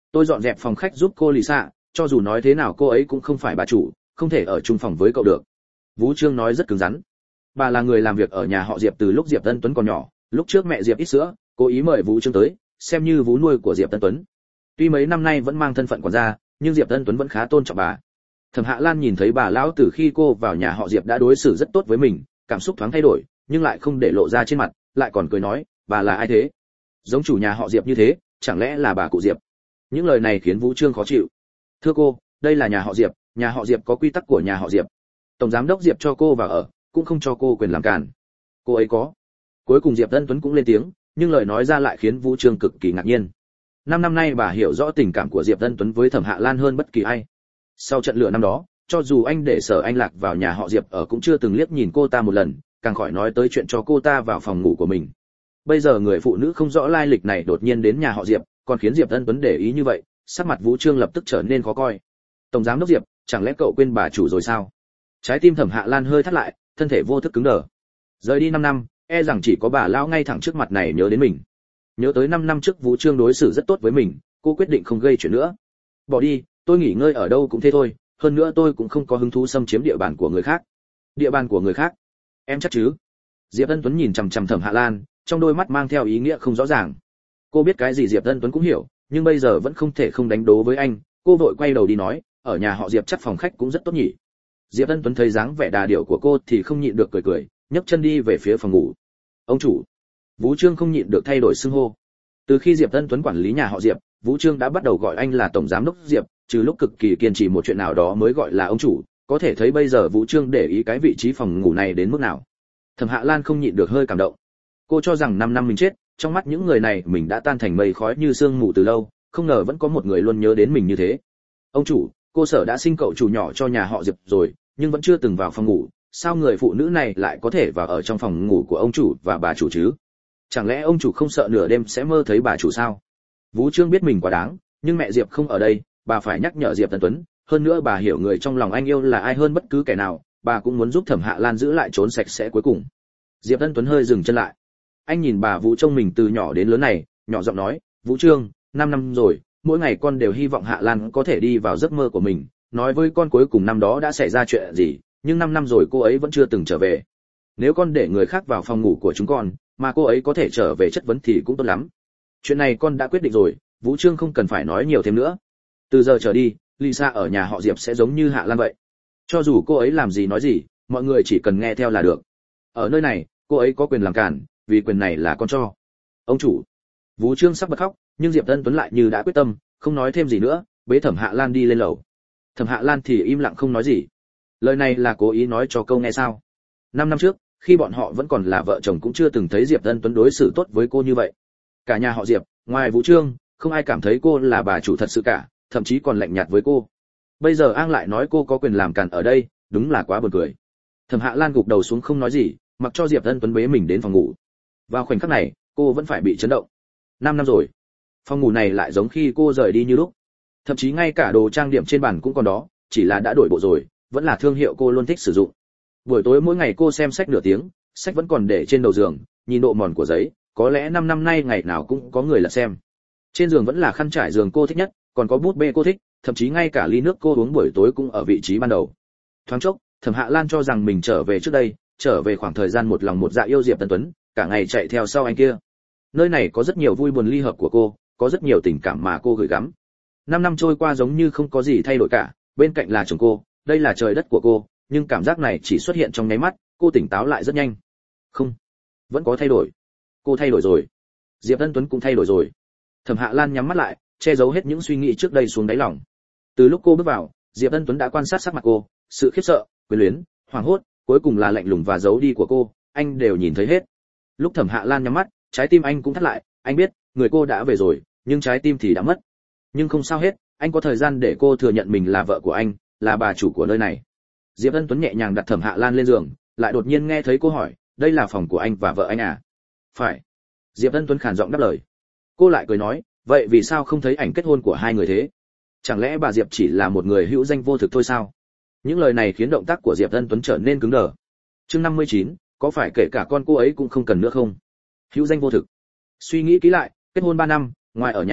Tôi dọn dẹp phòng khách giúp cô Lisa, cho dù nói thế nào cô ấy cũng không phải bà chủ, không thể ở chung phòng với cậu được. Vũ Trương nói rất cứng rắn. Bà là người làm việc ở nhà họ Diệp từ lúc Diệp Tân Tuấn còn nhỏ, lúc trước mẹ Diệp ít sữa, cố ý mời Vũ Trương tới, xem như vú nuôi của Diệp Tân Tuấn. Tuy mấy năm nay vẫn mang thân phận quản gia, nhưng Diệp Tân Tuấn vẫn khá tôn trọng bà. Thẩm Hạ Lan nhìn thấy bà lão từ khi cô vào nhà họ Diệp đã đối xử rất tốt với mình, cảm xúc thoáng thay đổi, nhưng lại không để lộ ra trên mặt, lại còn cười nói, bà là ai thế? Giống chủ nhà họ Diệp như thế, chẳng lẽ là bà cụ Diệp? Những lời này khiến Vũ Trương khó chịu. Thưa cô, đây là nhà họ Diệp có quy tắc của nhà họ Diệp. Tổng giám đốc Diệp cho cô vào ở, cũng không cho cô quyền làm cản. Cô ấy có. Cuối cùng Diệp Tân Tuấn cũng lên tiếng, nhưng lời nói ra lại khiến Vũ Trương cực kỳ ngạc nhiên. 5 năm nay bà hiểu rõ tình cảm của Diệp Tân Tuấn với Thẩm Hạ Lan hơn bất kỳ ai. Sau trận lửa năm đó, cho dù anh để Sở Anh Lạc vào nhà họ Diệp ở cũng chưa từng liếc nhìn cô ta một lần, càng khỏi nói tới chuyện cho cô ta vào phòng ngủ của mình. Bây giờ người phụ nữ không rõ lai lịch này đột nhiên đến nhà họ Diệp, còn khiến Diệp Tân Tuấn để ý như vậy, sắc mặt Vũ Trương lập tức trở nên khó coi. Tổng giám đốc Diệp, chẳng lẽ cậu quên bà chủ rồi sao? Trái tim Thẩm Hạ Lan hơi thắt lại, thân thể vô thức cứng đờ. Rời đi 5 năm, e rằng chỉ có bà lão ngay thẳng trước mặt này nhớ đến mình. Nhớ tới 5 năm trước Vũ Trương đối xử rất tốt với mình, cô quyết định không gây chuyện nữa. Bỏ đi, tôi nghỉ ngơi ở đâu cũng thế thôi, hơn nữa tôi cũng không có hứng thú xâm chiếm địa bàn của người khác. Địa bàn của người khác? Em chắc chứ? Diệp Tân Tuấn nhìn chằm chằm Thẩm Hạ Lan, trong đôi mắt mang theo ý nghĩa không rõ ràng. Cô biết cái gì Diệp Tân Tuấn cũng hiểu, nhưng bây giờ vẫn không thể không đánh đố với anh, cô vội quay đầu đi nói, ở nhà họ Diệp chắc phòng khách cũng rất tốt nhỉ. Diệp Tân Tuấn thấy dáng vẻ đà điệu của cô thì không nhịn được cười cười, nhấc chân đi về phía phòng ngủ. Ông chủ. Vũ Trương không nhịn được thay đổi xưng hô. Từ khi Diệp Tân Tuấn quản lý nhà họ Diệp, Vũ Trương đã bắt đầu gọi anh là tổng giám đốc Diệp, trừ lúc cực kỳ kiên trì một chuyện nào đó mới gọi là ông chủ, có thể thấy bây giờ Vũ Trương để ý cái vị trí phòng ngủ này đến mức nào. Thẩm Hạ Lan không nhịn được hơi cảm động. Cô cho rằng 5 năm mình chết, trong mắt những người này mình đã tan thành mây khói như sương mù từ lâu, không ngờ vẫn có một người luôn nhớ đến mình như thế. Ông chủ, cô Sở đã sinh cậu chủ nhỏ cho nhà họ Diệp rồi, nhưng vẫn chưa từng vào phòng ngủ, sao người phụ nữ này lại có thể vào ở trong phòng ngủ của ông chủ và bà chủ chứ? Chẳng lẽ ông chủ không sợ nửa đêm sẽ mơ thấy bà chủ sao? Vũ Trương biết mình quá đáng, nhưng mẹ Diệp không ở đây, bà phải nhắc nhở Diệp Tân Tuấn, hơn nữa bà hiểu người trong lòng anh yêu là ai hơn bất cứ kẻ nào, bà cũng muốn giúp Thẩm Hạ Lan giữ lại trốn sạch sẽ cuối cùng. Diệp Tân Tuấn hơi dừng chân lại. Anh nhìn bà Vũ trông mình từ nhỏ đến lớn này, nhỏ giọng nói, Vũ Trương, 5 năm rồi, mỗi ngày con đều hy vọng Hạ Lan có thể đi vào giấc mơ của mình, nói với con cuối cùng năm đó đã xảy ra chuyện gì, nhưng 5 năm rồi cô ấy vẫn chưa từng trở về. Nếu con để người khác vào phòng ngủ của chúng con, mà cô ấy có thể trở về chất vấn thì cũng tốt lắm. Chuyện này con đã quyết định rồi, Vũ Trương không cần phải nói nhiều thêm nữa. Từ giờ trở đi, Lisa ở nhà họ Diệp sẽ giống như Hạ Lan vậy. Cho dù cô ấy làm gì nói gì, mọi người chỉ cần nghe theo là được. Ở nơi này, cô ấy có quyền làm cản, vì quyền này là con cho. Ông chủ. Vũ Trương sắp bật khóc, nhưng Diệp Tân Tuấn lại như đã quyết tâm, không nói thêm gì nữa, bế Thẩm Hạ Lan đi lên lầu. Thẩm Hạ Lan thì im lặng không nói gì. Lời này là cố ý nói cho câu nghe sao? 5 năm trước, khi bọn họ vẫn còn là vợ chồng cũng chưa từng thấy Diệp Tân Tuấn đối xử tốt với cô như vậy. Cả nhà họ Diệp, ngoài Vũ Trương, không ai cảm thấy cô là bà chủ thật sự cả, thậm chí còn lạnh nhạt với cô. Bây giờ An lại nói cô có quyền làm càn ở đây, đúng là quá buồn cười. Thẩm Hạ Lan gục đầu xuống không nói gì, mặc cho Diệp Tân Tuấn bế mình đến phòng ngủ. Vào khoảnh khắc này, cô vẫn phải bị chấn động. 5 năm rồi, phòng ngủ này lại giống khi cô rời đi như lúc. Thậm chí ngay cả đồ trang điểm trên bàn cũng còn đó, chỉ là đã đổi bộ rồi, vẫn là thương hiệu cô luôn thích sử dụng. Buổi tối mỗi ngày cô xem sách nửa tiếng, sách vẫn còn để trên đầu giường, nhìn độ mòn của giấy, có lẽ 5 năm nay ngày nào cũng có người lật xem. Trên giường vẫn là khăn trải giường cô thích nhất, còn có bút bê cô thích, thậm chí ngay cả ly nước cô uống buổi tối cũng ở vị trí ban đầu. Thoáng chốc, Thẩm Hạ Lan cho rằng mình trở về trước đây, trở về khoảng thời gian một lòng một dạ yêu Diệp Tân Tuấn, cả ngày chạy theo sau anh kia. Nơi này có rất nhiều vui buồn ly hợp của cô, có rất nhiều tình cảm mà cô gửi gắm. 5 năm trôi qua giống như không có gì thay đổi cả, bên cạnh là chồng cô, đây là trời đất của cô, nhưng cảm giác này chỉ xuất hiện trong nháy mắt, cô tỉnh táo lại rất nhanh. Không, vẫn có thay đổi. Cô thay đổi rồi. Diệp Tân Tuấn cũng thay đổi rồi. Thẩm Hạ Lan nhắm mắt lại, che giấu hết những suy nghĩ trước đây xuống đáy lòng. Từ lúc cô bước vào, Diệp Tân Tuấn đã quan sát sắc mặt cô, sự khiếp sợ, quyến luyến, hoảng hốt, cuối cùng là lạnh lùng và giấu đi của cô, anh đều nhìn thấy hết. Lúc Thẩm Hạ Lan nhắm mắt, trái tim anh cũng thắt lại, anh biết, người cô đã về rồi, nhưng trái tim thì đã mất. Nhưng không sao hết, anh có thời gian để cô thừa nhận mình là vợ của anh, là bà chủ của nơi này. Diệp Tân Tuấn nhẹ nhàng đặt Thẩm Hạ Lan lên giường, lại đột nhiên nghe thấy cô hỏi, đây là phòng của anh và vợ anh à? Phải. Diệp Tân Tuấn khàn giọng đáp lời. Cô lại cười nói, vậy vì sao không thấy ảnh kết hôn của hai người thế? Chẳng lẽ bà Diệp chỉ là một người hữu danh vô thực thôi sao? Những lời này khiến động tác của Diệp Tân Tuấn trở nên cứng đờ. Chương 59, có phải kể cả con cô ấy cũng không cần nữa không? Hữu danh vô thực. Suy nghĩ kỹ lại, kết hôn 3 năm, ngoài ở nhà,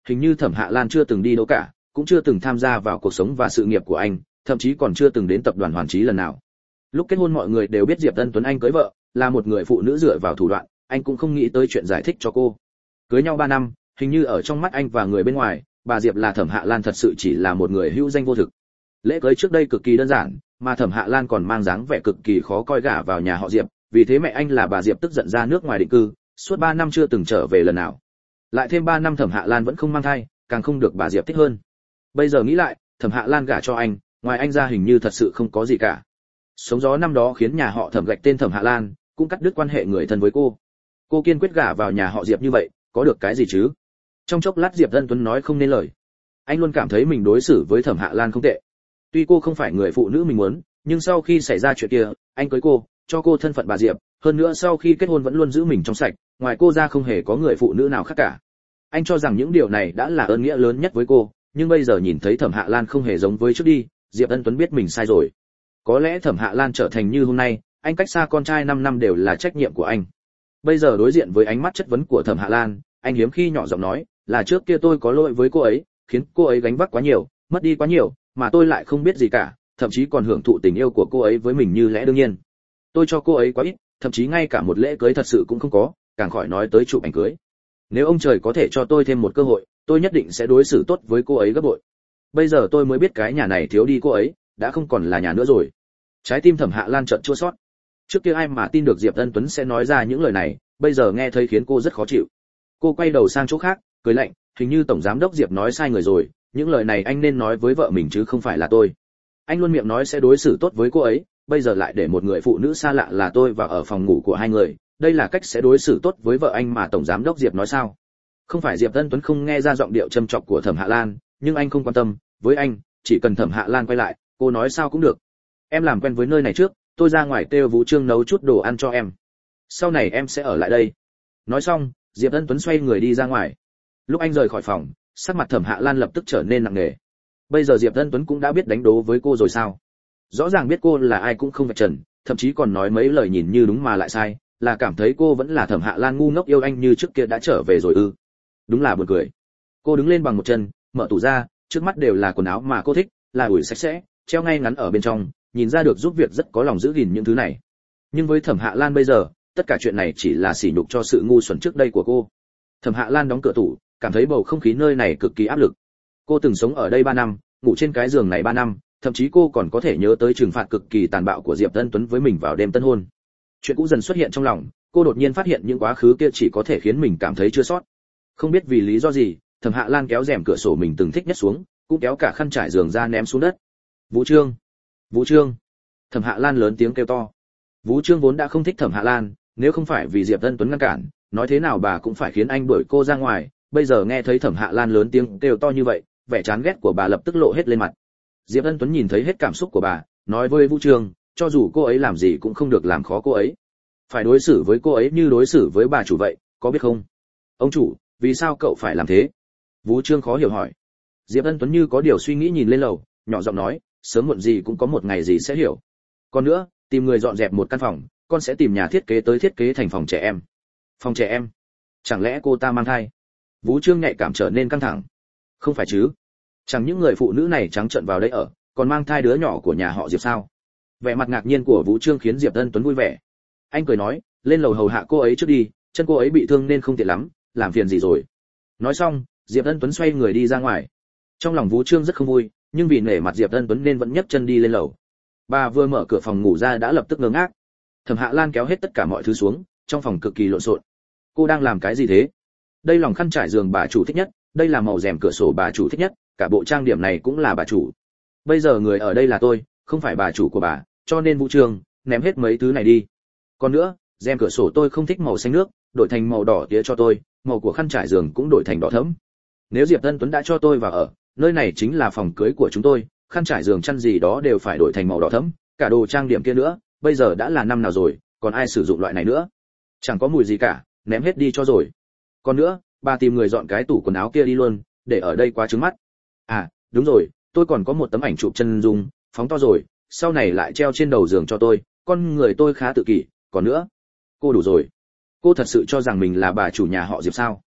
hình như Thẩm Hạ Lan chưa từng đi đâu cả, cũng chưa từng tham gia vào cuộc sống và sự nghiệp của anh, thậm chí còn chưa từng đến tập đoàn Hoàn Chí lần nào. Lúc kết hôn mọi người đều biết Diệp Ân Tuấn anh cưới vợ, là một người phụ nữ dựa vào thủ đoạn, anh cũng không nghĩ tới chuyện giải thích cho cô. Cưới nhau 3 năm, hình như ở trong mắt anh và người bên ngoài, bà Diệp là Thẩm Hạ Lan thật sự chỉ là một người hữu danh vô thực. Lễ cưới trước đây cực kỳ đơn giản, mà Thẩm Hạ Lan còn mang dáng vẻ cực kỳ khó coi gả vào nhà họ Diệp, vì thế mẹ anh là bà Diệp tức giận ra nước ngoài định cư, suốt 3 năm chưa từng trở về lần nào. Lại thêm 3 năm Thẩm Hạ Lan vẫn không mang thai, càng không được bà Diệp thích hơn. Bây giờ nghĩ lại, Thẩm Hạ Lan gả cho anh, ngoài anh ra hình như thật sự không có gì cả. Sống gió năm đó khiến nhà họ Thẩm gạch tên Thẩm Hạ Lan, cũng cắt đứt quan hệ người thân với cô. Cô kiên quyết gả vào nhà họ Diệp như vậy, có được cái gì chứ? Trong chốc lát Diệp Ân Tuấn nói không nên lời. Anh luôn cảm thấy mình đối xử với Thẩm Hạ Lan không tệ. Tuy cô không phải người phụ nữ mình muốn, nhưng sau khi xảy ra chuyện kia, anh cưới cô, cho cô thân phận bà Diệp, hơn nữa sau khi kết hôn vẫn luôn giữ mình trong sạch, ngoài cô ra không hề có người phụ nữ nào khác cả. Anh cho rằng những điều này đã là ơn nghĩa lớn nhất với cô, nhưng bây giờ nhìn thấy Thẩm Hạ Lan không hề giống với trước đi, Diệp Ân Tuấn biết mình sai rồi. Có lẽ Thẩm Hạ Lan trở thành như hôm nay, anh cách xa con trai 5 năm đều là trách nhiệm của anh. Bây giờ đối diện với ánh mắt chất vấn của Thẩm Hạ Lan, anh hiếm khi nhỏ giọng nói, là trước kia tôi có lỗi với cô ấy, khiến cô ấy gánh vác quá nhiều, mất đi quá nhiều, mà tôi lại không biết gì cả, thậm chí còn hưởng thụ tình yêu của cô ấy với mình như lẽ đương nhiên. Tôi cho cô ấy quá ít, thậm chí ngay cả một lễ cưới thật sự cũng không có, càng khỏi nói tới chụp ảnh cưới. Nếu ông trời có thể cho tôi thêm một cơ hội, tôi nhất định sẽ đối xử tốt với cô ấy gấp bội. Bây giờ tôi mới biết cái nhà này thiếu đi cô ấy, đã không còn là nhà nữa rồi. Trái tim Thẩm Hạ Lan chợt chua xót. Trước kia ai mà tin được Diệp Ân Tuấn sẽ nói ra những lời này, bây giờ nghe thấy khiến cô rất khó chịu. Cô quay đầu sang chỗ khác, cười lạnh, hình như tổng giám đốc Diệp nói sai người rồi, những lời này anh nên nói với vợ mình chứ không phải là tôi. Anh luôn miệng nói sẽ đối xử tốt với cô ấy, bây giờ lại để một người phụ nữ xa lạ là tôi vào ở phòng ngủ của hai người, đây là cách sẽ đối xử tốt với vợ anh mà tổng giám đốc Diệp nói sao? Không phải Diệp Ân Tuấn không nghe ra giọng điệu châm chọc của Thẩm Hạ Lan, nhưng anh không quan tâm, với anh, chỉ cần Thẩm Hạ Lan quay lại, cô nói sao cũng được. Em làm quen với nơi này trước, tôi ra ngoài kêu Vũ Trương nấu chút đồ ăn cho em. Sau này em sẽ ở lại đây. Nói xong, Diệp Ân Tuấn xoay người đi ra ngoài. Lúc anh rời khỏi phòng, sắc mặt Thẩm Hạ Lan lập tức trở nên nặng nề. Bây giờ Diệp Ân Tuấn cũng đã biết đánh đố với cô rồi sao? Rõ ràng biết cô là ai cũng không vạch trần, thậm chí còn nói mấy lời nhìn như đúng mà lại sai, là cảm thấy cô vẫn là Thẩm Hạ Lan ngu ngốc yêu anh như trước kia đã trở về rồi ư? Đúng là buồn cười. Cô đứng lên bằng một chân, mở tủ ra, trước mắt đều là quần áo mà cô thích, là ủi sạch sẽ, treo ngay ngắn ở bên trong, nhìn ra được giúp việc rất có lòng giữ gìn những thứ này. Nhưng với Thẩm Hạ Lan bây giờ, tất cả chuyện này chỉ là sỉ nhục cho sự ngu xuẩn trước đây của cô. Thẩm Hạ Lan đóng cửa tủ, cảm thấy bầu không khí nơi này cực kỳ áp lực. Cô từng sống ở đây 3 năm, ngủ trên cái giường này 3 năm, thậm chí cô còn có thể nhớ tới trừng phạt cực kỳ tàn bạo của Diệp Ân Tuấn với mình vào đêm tân hôn. Chuyện cũ dần xuất hiện trong lòng, cô đột nhiên phát hiện những quá khứ kia chỉ có thể khiến mình cảm thấy chưa sót. Không biết vì lý do gì, Thẩm Hạ Lan kéo rèm cửa sổ mình từng thích nhất xuống, cũng kéo cả khăn trải giường ra ném xuống đất. Vũ Trương, Vũ Trương! Thẩm Hạ Lan lớn tiếng kêu to. Vũ Trương vốn đã không thích Thẩm Hạ Lan, nếu không phải vì Diệp Ân Tuấn ngăn cản, nói thế nào bà cũng phải khiến anh đuổi cô ra ngoài. Bây giờ nghe thấy Thẩm Hạ Lan lớn tiếng kêu to như vậy, vẻ chán ghét của bà lập tức lộ hết lên mặt. Diệp Ân Tuấn nhìn thấy hết cảm xúc của bà, nói với Vũ Trương, cho dù cô ấy làm gì cũng không được làm khó cô ấy, phải đối xử với cô ấy như đối xử với bà chủ vậy, có biết không? Ông chủ, vì sao cậu phải làm thế? Vũ Trương khó hiểu hỏi. Diệp Ân Tuấn như có điều suy nghĩ nhìn lên lầu, nhỏ giọng nói, sớm muộn gì cũng có một ngày gì sẽ hiểu. Còn nữa, tìm người dọn dẹp một căn phòng, con sẽ tìm nhà thiết kế tới thiết kế thành phòng trẻ em. Phòng trẻ em? Chẳng lẽ cô ta mang thai? Vũ Trương nhạy cảm trở nên căng thẳng. Không phải chứ? Chẳng những người phụ nữ này trắng trợn vào đây ở, còn mang thai đứa nhỏ của nhà họ Diệp sao? Vẻ mặt ngạc nhiên của Vũ Trương khiến Diệp Ân Tuấn vui vẻ. Anh cười nói, lên lầu hầu hạ cô ấy trước đi, chân cô ấy bị thương nên không tiện lắm, làm phiền gì rồi. Nói xong, Diệp Ân Tuấn xoay người đi ra ngoài. Trong lòng Vũ Trương rất không vui, nhưng vì nể mặt Diệp Ân Tuấn nên vẫn nhấc chân đi lên lầu. Bà vừa mở cửa phòng ngủ ra đã lập tức ngơ ngác. Thẩm Hạ Lan kéo hết tất cả mọi thứ xuống, trong phòng cực kỳ lộn xộn. Cô đang làm cái gì thế? Đây lòng khăn trải giường bà chủ thích nhất, đây là màu rèm cửa sổ bà chủ thích nhất, cả bộ trang điểm này cũng là bà chủ. Bây giờ người ở đây là tôi, không phải bà chủ của bà, cho nên Vũ Trương, ném hết mấy thứ này đi. Còn nữa, rèm cửa sổ tôi không thích màu xanh nước, đổi thành màu đỏ tía cho tôi, màu của khăn trải giường cũng đổi thành đỏ thẫm. Nếu Diệp Ân Tuấn đã cho tôi vào ở, nơi này chính là phòng cưới của chúng tôi, khăn trải giường chăn gì đó đều phải đổi thành màu đỏ thẫm, cả đồ trang điểm kia nữa, bây giờ đã là năm nào rồi, còn ai sử dụng loại này nữa? Chẳng có mùi gì cả, ném hết đi cho rồi. Còn nữa, bà tìm người dọn cái tủ quần áo kia đi luôn, để ở đây quá trướng mắt. À, đúng rồi, tôi còn có một tấm ảnh chụp chân dung, phóng to rồi, sau này lại treo trên đầu giường cho tôi, con người tôi khá tự kỷ, còn nữa. Cô đủ rồi. Cô thật sự cho rằng mình là bà chủ nhà họ Diệp sao?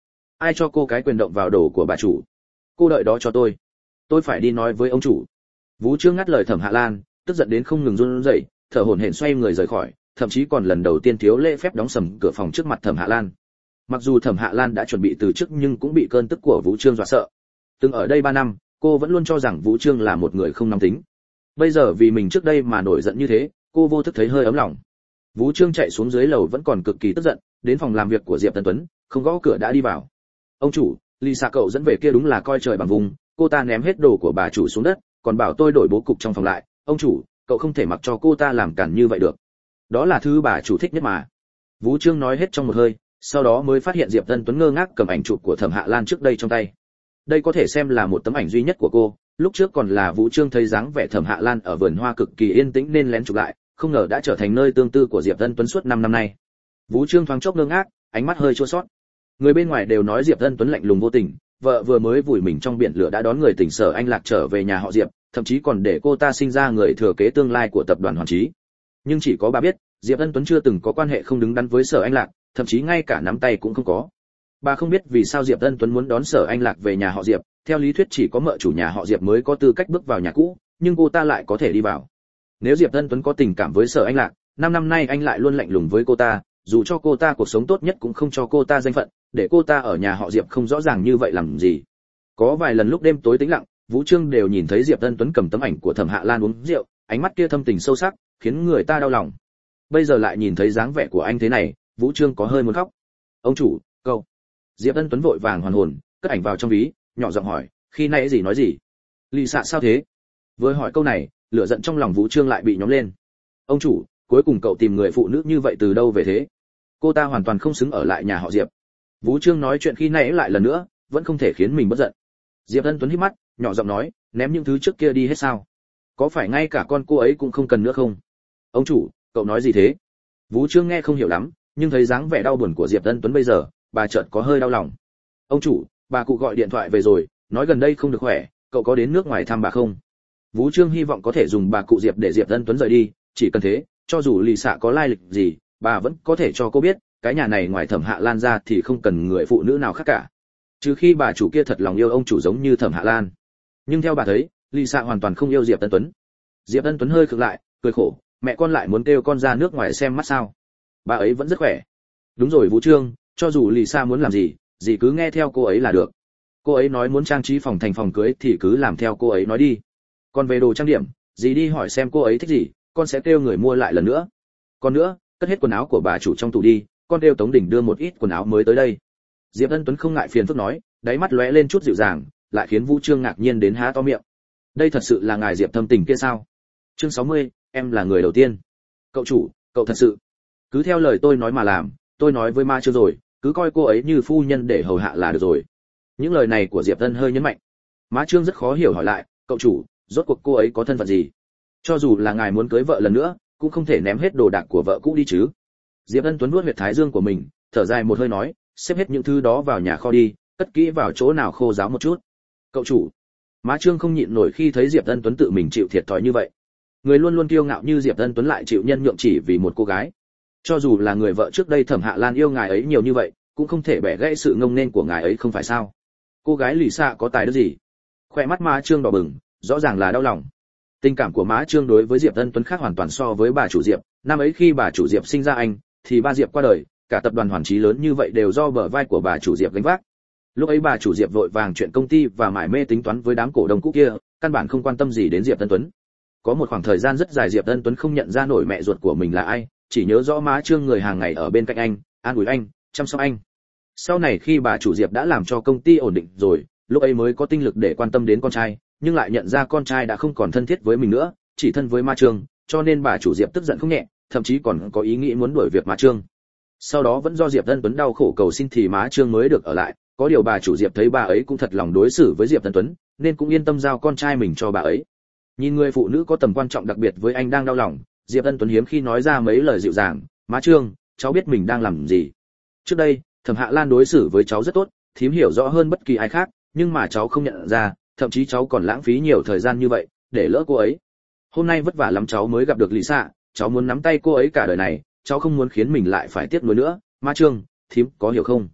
ai cho cô cái quyền động vào đồ của bà chủ? Cô đợi đó cho tôi phải đi nói với ông chủ. Vũ Trương ngắt lời Thẩm Hạ Lan, tức giận đến không ngừng run rẩy, thở hổn hển xoay người rời khỏi, thậm chí còn lần đầu tiên thiếu lễ phép đóng sầm cửa phòng trước mặt Thẩm Hạ Lan. Mặc dù Thẩm Hạ Lan đã chuẩn bị từ trước nhưng cũng bị cơn tức của Vũ Trương dọa sợ. Từng ở đây 3 năm, cô vẫn luôn cho rằng Vũ Trương là một người không nóng tính. Bây giờ vì mình trước đây mà nổi giận như thế, cô vô thức thấy hơi ấm lòng. Vũ Trương chạy xuống dưới lầu vẫn còn cực kỳ tức giận, đến phòng làm việc của Diệp Tân Tuấn, không gõ cửa đã đi vào. Ông chủ, Lisa cậu dẫn về kia đúng là coi trời bằng vùng, cô ta ném hết đồ của bà chủ xuống đất, còn bảo tôi đổi bố cục trong phòng lại. Ông chủ, cậu không thể mặc cho cô ta làm cản như vậy được. Đó là thứ bà chủ thích nhất mà. Vũ Trương nói hết trong một hơi, sau đó mới phát hiện Diệp Tân Tuấn ngơ ngác cầm ảnh chụp của Thẩm Hạ Lan trước đây trong tay. Đây có thể xem là một tấm ảnh duy nhất của cô, lúc trước còn là Vũ Trương thấy dáng vẻ Thẩm Hạ Lan ở vườn hoa cực kỳ yên tĩnh nên lén chụp lại, không ngờ đã trở thành nơi tương tư của Diệp Tân Tuấn suốt 5 năm nay. Vũ Trương thoáng chốc ngơ ngác, ánh mắt hơi chua xót. Người bên ngoài đều nói Diệp Tân Tuấn lạnh lùng vô tình, vợ vừa mới vùi mình trong biển lửa đã đón người tình Sở Anh Lạc trở về nhà họ Diệp, thậm chí còn để cô ta sinh ra người thừa kế tương lai của tập đoàn Hoàn Chí. Nhưng chỉ có bà biết, Diệp Tân Tuấn chưa từng có quan hệ không đứng đắn với Sở Anh Lạc, thậm chí ngay cả nắm tay cũng không có. Bà không biết vì sao Diệp Tân Tuấn muốn đón Sở Anh Lạc về nhà họ Diệp, theo lý thuyết chỉ có mợ chủ nhà họ Diệp mới có tư cách bước vào nhà cũ, nhưng cô ta lại có thể đi vào. Nếu Diệp Tân Tuấn có tình cảm với Sở Anh Lạc, 5 năm nay anh lại luôn lạnh lùng với cô ta, dù cho cô ta cuộc sống tốt nhất cũng không cho cô ta danh phận, để cô ta ở nhà họ Diệp không rõ ràng như vậy làm gì. Có vài lần lúc đêm tối tĩnh lặng, Vũ Trương đều nhìn thấy Diệp Tân Tuấn cầm tấm ảnh của Thẩm Hạ Lan uống rượu, ánh mắt kia thâm tình sâu sắc, khiến người ta đau lòng. Bây giờ lại nhìn thấy dáng vẻ của anh thế này, Vũ Trương có hơi muốn khóc. Ông chủ, cậu. Diệp Tân Tuấn vội vàng hoàn hồn, cất ảnh vào trong ví, nhỏ giọng hỏi, khi nãy gì nói gì? Lì xạ sao thế? Vừa hỏi câu này, lửa giận trong lòng Vũ Trương lại bị nhóm lên. Ông chủ, cuối cùng cậu tìm người phụ nữ như vậy từ đâu về thế? Cô ta hoàn toàn không xứng ở lại nhà họ Diệp. Vũ Trương nói chuyện khi nãy lại lần nữa, vẫn không thể khiến mình bất giận. Diệp Tân Tuấn híp mắt, nhỏ giọng nói, ném những thứ trước kia đi hết sao? Có phải ngay cả con cô ấy cũng không cần nữa không? Ông chủ, cậu nói gì thế? Vũ Trương nghe không hiểu lắm, nhưng thấy dáng vẻ đau buồn của Diệp Tân Tuấn bây giờ, bà chợt có hơi đau lòng. Ông chủ, bà cụ gọi điện thoại về rồi, nói gần đây không được khỏe, cậu có đến nước ngoài thăm bà không? Vũ Trương hy vọng có thể dùng bà cụ Diệp để Diệp Tân Tuấn rời đi, chỉ cần thế, cho dù lì xạ có lai lịch gì, bà vẫn có thể cho cô biết, cái nhà này ngoài Thẩm Hạ Lan ra thì không cần người phụ nữ nào khác cả. Trừ khi bà chủ kia thật lòng yêu ông chủ giống như Thẩm Hạ Lan. Nhưng theo bà thấy, lì xạ hoàn toàn không yêu Diệp Tân Tuấn. Diệp Tân Tuấn hơi khựng lại, cười khổ, mẹ con lại muốn kêu con ra nước ngoài xem mắt sao? Bà ấy vẫn rất khỏe. Đúng rồi Vũ Trương, cho dù lì xạ muốn làm gì, dì cứ nghe theo cô ấy là được. Cô ấy nói muốn trang trí phòng thành phòng cưới thì cứ làm theo cô ấy nói đi. Còn về đồ trang điểm, dì đi hỏi xem cô ấy thích gì, con sẽ kêu người mua lại lần nữa. Còn nữa, cất hết quần áo của bà chủ trong tủ đi, con kêu Tống Đình đưa một ít quần áo mới tới đây. Diệp Tân Tuấn không ngại phiền phức nói, đáy mắt lóe lên chút dịu dàng, lại khiến Vũ Trương ngạc nhiên đến há to miệng. Đây thật sự là ngài Diệp thâm tình kia sao? Chương 60, em là người đầu tiên. Cậu chủ, cậu thật sự cứ theo lời tôi nói mà làm, tôi nói với Ma Trương rồi, cứ coi cô ấy như phu nhân để hầu hạ là được rồi. Những lời này của Diệp Tân hơi nhấn mạnh. Má Trương rất khó hiểu hỏi lại, cậu chủ, rốt cuộc cô ấy có thân phận gì? Cho dù là ngài muốn cưới vợ lần nữa, cũng không thể ném hết đồ đạc của vợ cũ đi chứ. Diệp Tân Tuấn nuốt huyệt thái dương của mình, thở dài một hơi nói, xếp hết những thứ đó vào nhà kho đi, cất kỹ vào chỗ nào khô ráo một chút. Cậu chủ. Má Trương không nhịn nổi khi thấy Diệp Tân Tuấn tự mình chịu thiệt thòi như vậy. Người luôn luôn kiêu ngạo như Diệp Tân Tuấn lại chịu nhân nhượng chỉ vì một cô gái. Cho dù là người vợ trước đây Thẩm Hạ Lan yêu ngài ấy nhiều như vậy, cũng không thể bẻ gãy sự ngông nên của ngài ấy không phải sao? Cô gái lì xạ có tài đức gì? Khoe mắt Má Trương đỏ bừng, rõ ràng là đau lòng. Tình cảm của Má Trương đối với Diệp Tân Tuấn khác hoàn toàn so với bà chủ Diệp. Năm ấy khi bà chủ Diệp sinh ra anh, thì ba Diệp qua đời, cả tập đoàn Hoàn Chí lớn như vậy đều do bờ vai của bà chủ Diệp gánh vác. Lúc ấy bà chủ Diệp vội vàng chuyện công ty và mải mê tính toán với đám cổ đông cũ kia, căn bản không quan tâm gì đến Diệp Tân Tuấn. Có một khoảng thời gian rất dài Diệp Tân Tuấn không nhận ra nổi mẹ ruột của mình là ai, chỉ nhớ rõ Má Trương người hàng ngày ở bên cạnh anh, an ủi anh, chăm sóc anh. Sau này khi bà chủ Diệp đã làm cho công ty ổn định rồi, lúc ấy mới có tinh lực để quan tâm đến con trai, nhưng lại nhận ra con trai đã không còn thân thiết với mình nữa, chỉ thân với Má Trương, cho nên bà chủ Diệp tức giận không nhẹ, thậm chí còn có ý nghĩ muốn đuổi việc Má Trương. Sau đó vẫn do Diệp Tân Tuấn đau khổ cầu xin thì Má Trương mới được ở lại, có điều bà chủ Diệp thấy bà ấy cũng thật lòng đối xử với Diệp Tân Tuấn, nên cũng yên tâm giao con trai mình cho bà ấy. Nhìn người phụ nữ có tầm quan trọng đặc biệt với anh đang đau lòng, Diệp Tân Tuấn hiếm khi nói ra mấy lời dịu dàng, "Má Trương, cháu biết mình đang làm gì. Trước đây, Thẩm Hạ Lan đối xử với cháu rất tốt, thím hiểu rõ hơn bất kỳ ai khác, nhưng mà cháu không nhận ra, thậm chí cháu còn lãng phí nhiều thời gian như vậy để lỡ cô ấy. Hôm nay vất vả lắm cháu mới gặp được Lý Sạ, cháu muốn nắm tay cô ấy cả đời này, cháu không muốn khiến mình lại phải tiếc nuối nữa. Má Trương, thím có hiểu không?"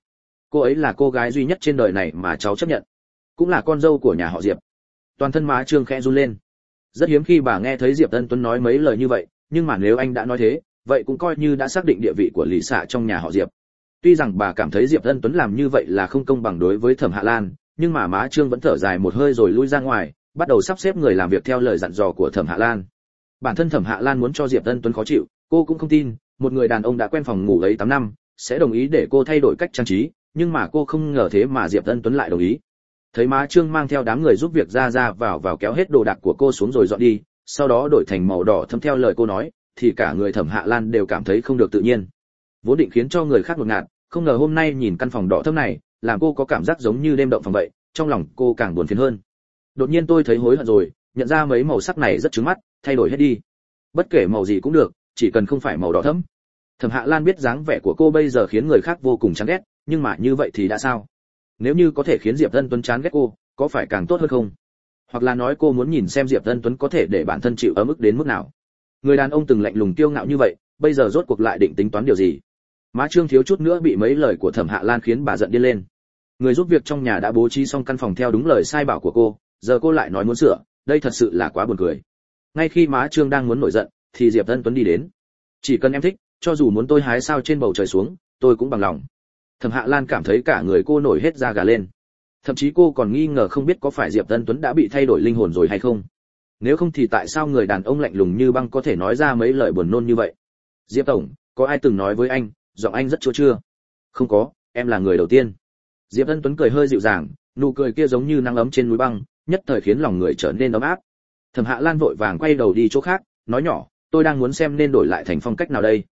Cô ấy là cô gái duy nhất trên đời này mà cháu chấp nhận, cũng là con dâu của nhà họ Diệp. Toàn thân má Trương khẽ run lên. Rất hiếm khi bà nghe thấy Diệp Ân Tuấn nói mấy lời như vậy, nhưng mà nếu anh đã nói thế, vậy cũng coi như đã xác định địa vị của Lý Sạ trong nhà họ Diệp. Tuy rằng bà cảm thấy Diệp Ân Tuấn làm như vậy là không công bằng đối với Thẩm Hạ Lan, nhưng mà má Trương vẫn thở dài một hơi rồi lui ra ngoài, bắt đầu sắp xếp người làm việc theo lời dặn dò của Thẩm Hạ Lan. Bản thân Thẩm Hạ Lan muốn cho Diệp Ân Tuấn khó chịu, cô cũng không tin, một người đàn ông đã quen phòng ngủ ấy 8 năm, sẽ đồng ý để cô thay đổi cách trang trí, nhưng mà cô không ngờ thế mà Diệp Ân Tuấn lại đồng ý. Thấy má Trương mang theo đám người giúp việc ra vào kéo hết đồ đạc của cô xuống rồi dọn đi, sau đó đổi thành màu đỏ thâm theo lời cô nói, thì cả người Thẩm Hạ Lan đều cảm thấy không được tự nhiên. Vốn định khiến cho người khác ngột ngạt, không ngờ hôm nay nhìn căn phòng đỏ thâm này, làm cô có cảm giác giống như đêm động phòng vậy, trong lòng cô càng buồn phiền hơn. Đột nhiên tôi thấy hối hận rồi, nhận ra mấy màu sắc này rất chướng mắt, thay đổi hết đi. Bất kể màu gì cũng được, chỉ cần không phải màu đỏ thẫm. Thẩm Hạ Lan biết dáng vẻ của cô bây giờ khiến người khác vô cùng chán ghét, nhưng mà như vậy thì đã sao? Nếu như có thể khiến Diệp Ân Tuấn chán ghét cô, có phải càng tốt hơn không? Hoặc là nói cô muốn nhìn xem Diệp Ân Tuấn có thể để bản thân chịu ấm ức đến mức nào. Người đàn ông từng lạnh lùng kiêu ngạo như vậy, bây giờ rốt cuộc lại định tính toán điều gì? Má Trương thiếu chút nữa bị mấy lời của Thẩm Hạ Lan khiến bà giận điên lên. Người giúp việc trong nhà đã bố trí xong căn phòng theo đúng lời sai bảo của cô, giờ cô lại nói muốn sửa, đây thật sự là quá buồn cười. Ngay khi má Trương đang muốn nổi giận, thì Diệp Ân Tuấn đi đến. Chỉ cần em thích, cho dù muốn tôi hái sao trên bầu trời xuống, tôi cũng bằng lòng. Thẩm Hạ Lan cảm thấy cả người cô nổi hết da gà lên. Thậm chí cô còn nghi ngờ không biết có phải Diệp Ân Tuấn đã bị thay đổi linh hồn rồi hay không. Nếu không thì tại sao người đàn ông lạnh lùng như băng có thể nói ra mấy lời buồn nôn như vậy? Diệp tổng, có ai từng nói với anh, giọng anh rất chua chưa? Không có, em là người đầu tiên. Diệp Ân Tuấn cười hơi dịu dàng, nụ cười kia giống như nắng ấm trên núi băng, nhất thời khiến lòng người trở nên ấm áp. Thẩm Hạ Lan vội vàng quay đầu đi chỗ khác, nói nhỏ, tôi đang muốn xem nên đổi lại thành phong cách nào đây.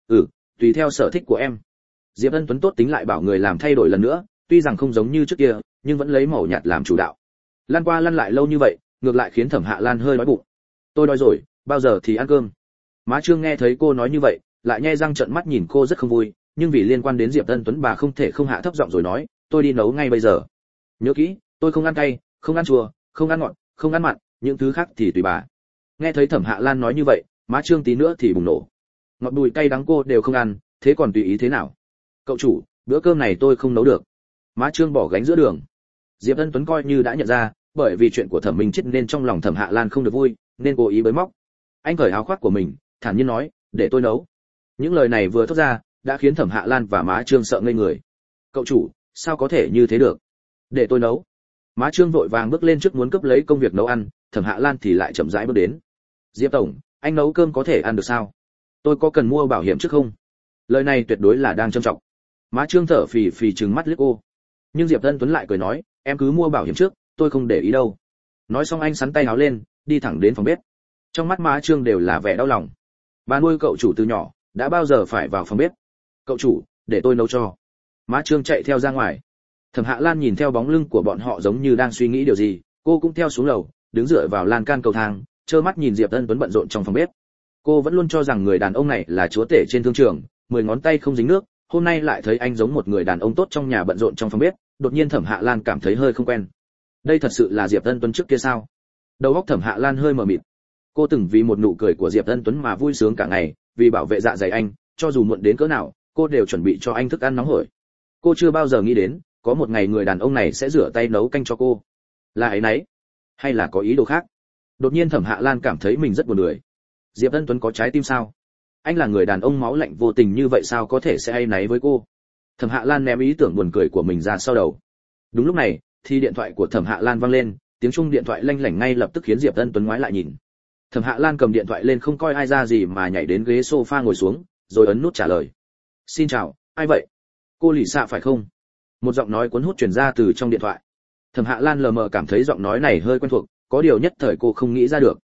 Tùy theo sở thích của em. Diệp Ân Tuấn tốt tính lại bảo người làm thay đổi lần nữa, tuy rằng không giống như trước kia, nhưng vẫn lấy màu nhạt làm chủ đạo. Lăn qua lăn lại lâu như vậy, ngược lại khiến Thẩm Hạ Lan hơi đói bụng. Tôi đói rồi, bao giờ thì ăn cơm? Má Trương nghe thấy cô nói như vậy, lại nhe răng trợn mắt nhìn cô rất không vui, nhưng vì liên quan đến Diệp Ân Tuấn bà không thể không hạ thấp giọng rồi nói, tôi đi nấu ngay bây giờ. Nhớ kỹ, tôi không ăn cay, không ăn chua, không ăn ngọt, không ăn mặn, những thứ khác thì tùy bà. Nghe thấy Thẩm Hạ Lan nói như vậy, má Trương tí nữa thì bùng nổ. Ngọt bùi cay đắng cô đều không ăn, thế còn tùy ý thế nào? Cậu chủ, bữa cơm này tôi không nấu được. Má Trương bỏ gánh giữa đường. Diệp Ân Tuấn coi như đã nhận ra, bởi vì chuyện của Thẩm Minh Chết nên trong lòng Thẩm Hạ Lan không được vui, nên cố ý bới móc. Anh cởi áo khoác của mình, thản nhiên nói, để tôi nấu. Những lời này vừa thốt ra, đã khiến Thẩm Hạ Lan và má Trương sợ ngây người. Cậu chủ, sao có thể như thế được? Để tôi nấu. Má Trương vội vàng bước lên trước muốn cướp lấy công việc nấu ăn, Thẩm Hạ Lan thì lại chậm rãi bước đến. Diệp tổng, anh nấu cơm có thể ăn được sao? Tôi có cần mua bảo hiểm trước không? Lời này tuyệt đối là đang trâm trọng. Má Trương thở phì phì trừng mắt liếc cô. Nhưng Diệp Ân Tuấn lại cười nói, em cứ mua bảo hiểm trước, tôi không để ý đâu. Nói xong anh sắn tay áo lên, đi thẳng đến phòng bếp. Trong mắt má Trương đều là vẻ đau lòng. Bà nuôi cậu chủ từ nhỏ, đã bao giờ phải vào phòng bếp? Cậu chủ, để tôi nấu cho. Má Trương chạy theo ra ngoài. Thẩm Hạ Lan nhìn theo bóng lưng của bọn họ giống như đang suy nghĩ điều gì, cô cũng theo xuống lầu, đứng dựa vào lan can cầu thang, trơ mắt nhìn Diệp Ân Tuấn bận rộn trong phòng bếp. Cô vẫn luôn cho rằng người đàn ông này là chúa tể trên thương trường, 10 ngón tay không dính nước, hôm nay lại thấy anh giống một người đàn ông tốt trong nhà bận rộn trong phòng bếp, đột nhiên Thẩm Hạ Lan cảm thấy hơi không quen. Đây thật sự là Diệp Ân Tuấn trước kia sao? Đầu óc Thẩm Hạ Lan hơi mờ mịt. Cô từng vì một nụ cười của Diệp Ân Tuấn mà vui sướng cả ngày, vì bảo vệ dạ dày anh, cho dù muộn đến cỡ nào, cô đều chuẩn bị cho anh thức ăn nóng hổi. Cô chưa bao giờ nghĩ đến, có một ngày người đàn ông này sẽ rửa tay nấu canh cho cô. Là ấy nấy, hay là có ý đồ khác? Đột nhiên Thẩm Hạ Lan cảm thấy mình rất buồn cười. Diệp Ân Tuấn có trái tim sao? Anh là người đàn ông máu lạnh vô tình như vậy sao có thể sẽ áy náy với cô? Thẩm Hạ Lan ném ý tưởng buồn cười của mình ra sau đầu. Đúng lúc này, thì điện thoại của Thẩm Hạ Lan vang lên, tiếng chuông điện thoại lanh lảnh ngay lập tức khiến Diệp Ân Tuấn ngoái lại nhìn. Thẩm Hạ Lan cầm điện thoại lên không coi ai ra gì mà nhảy đến ghế sofa ngồi xuống, rồi ấn nút trả lời. Xin chào, ai vậy? Cô Lỷ Sạ phải không? Một giọng nói cuốn hút truyền ra từ trong điện thoại. Thẩm Hạ Lan lờ mờ cảm thấy giọng nói này hơi quen thuộc, có điều nhất thời cô không nghĩ ra được.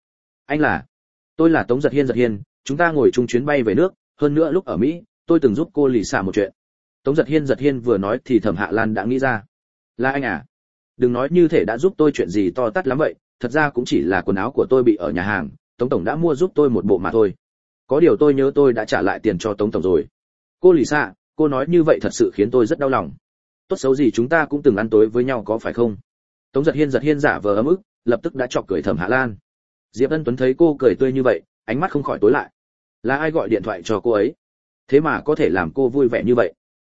Tôi là Tống Giật Hiên, chúng ta ngồi chung chuyến bay về nước, hơn nữa lúc ở Mỹ, tôi từng giúp cô Lỷ Sạ một chuyện. Tống Giật Hiên vừa nói thì Thẩm Hạ Lan đã nghĩ ra. Là anh à? Đừng nói như thể đã giúp tôi chuyện gì to tát lắm vậy, thật ra cũng chỉ là quần áo của tôi bị ở nhà hàng, Tống tổng đã mua giúp tôi một bộ mà thôi. Có điều tôi nhớ tôi đã trả lại tiền cho Tống tổng rồi. Cô Lỷ Sạ, cô nói như vậy thật sự khiến tôi rất đau lòng. Tốt xấu gì chúng ta cũng từng ăn tối với nhau có phải không? Tống Giật Hiên giả vờ ấm ức, lập tức đã chọc cười Thẩm Hạ Lan. Diệp Ân Tuấn thấy cô cười tươi như vậy, ánh mắt không khỏi tối lại. Là ai gọi điện thoại cho cô ấy? Thế mà có thể làm cô vui vẻ như vậy?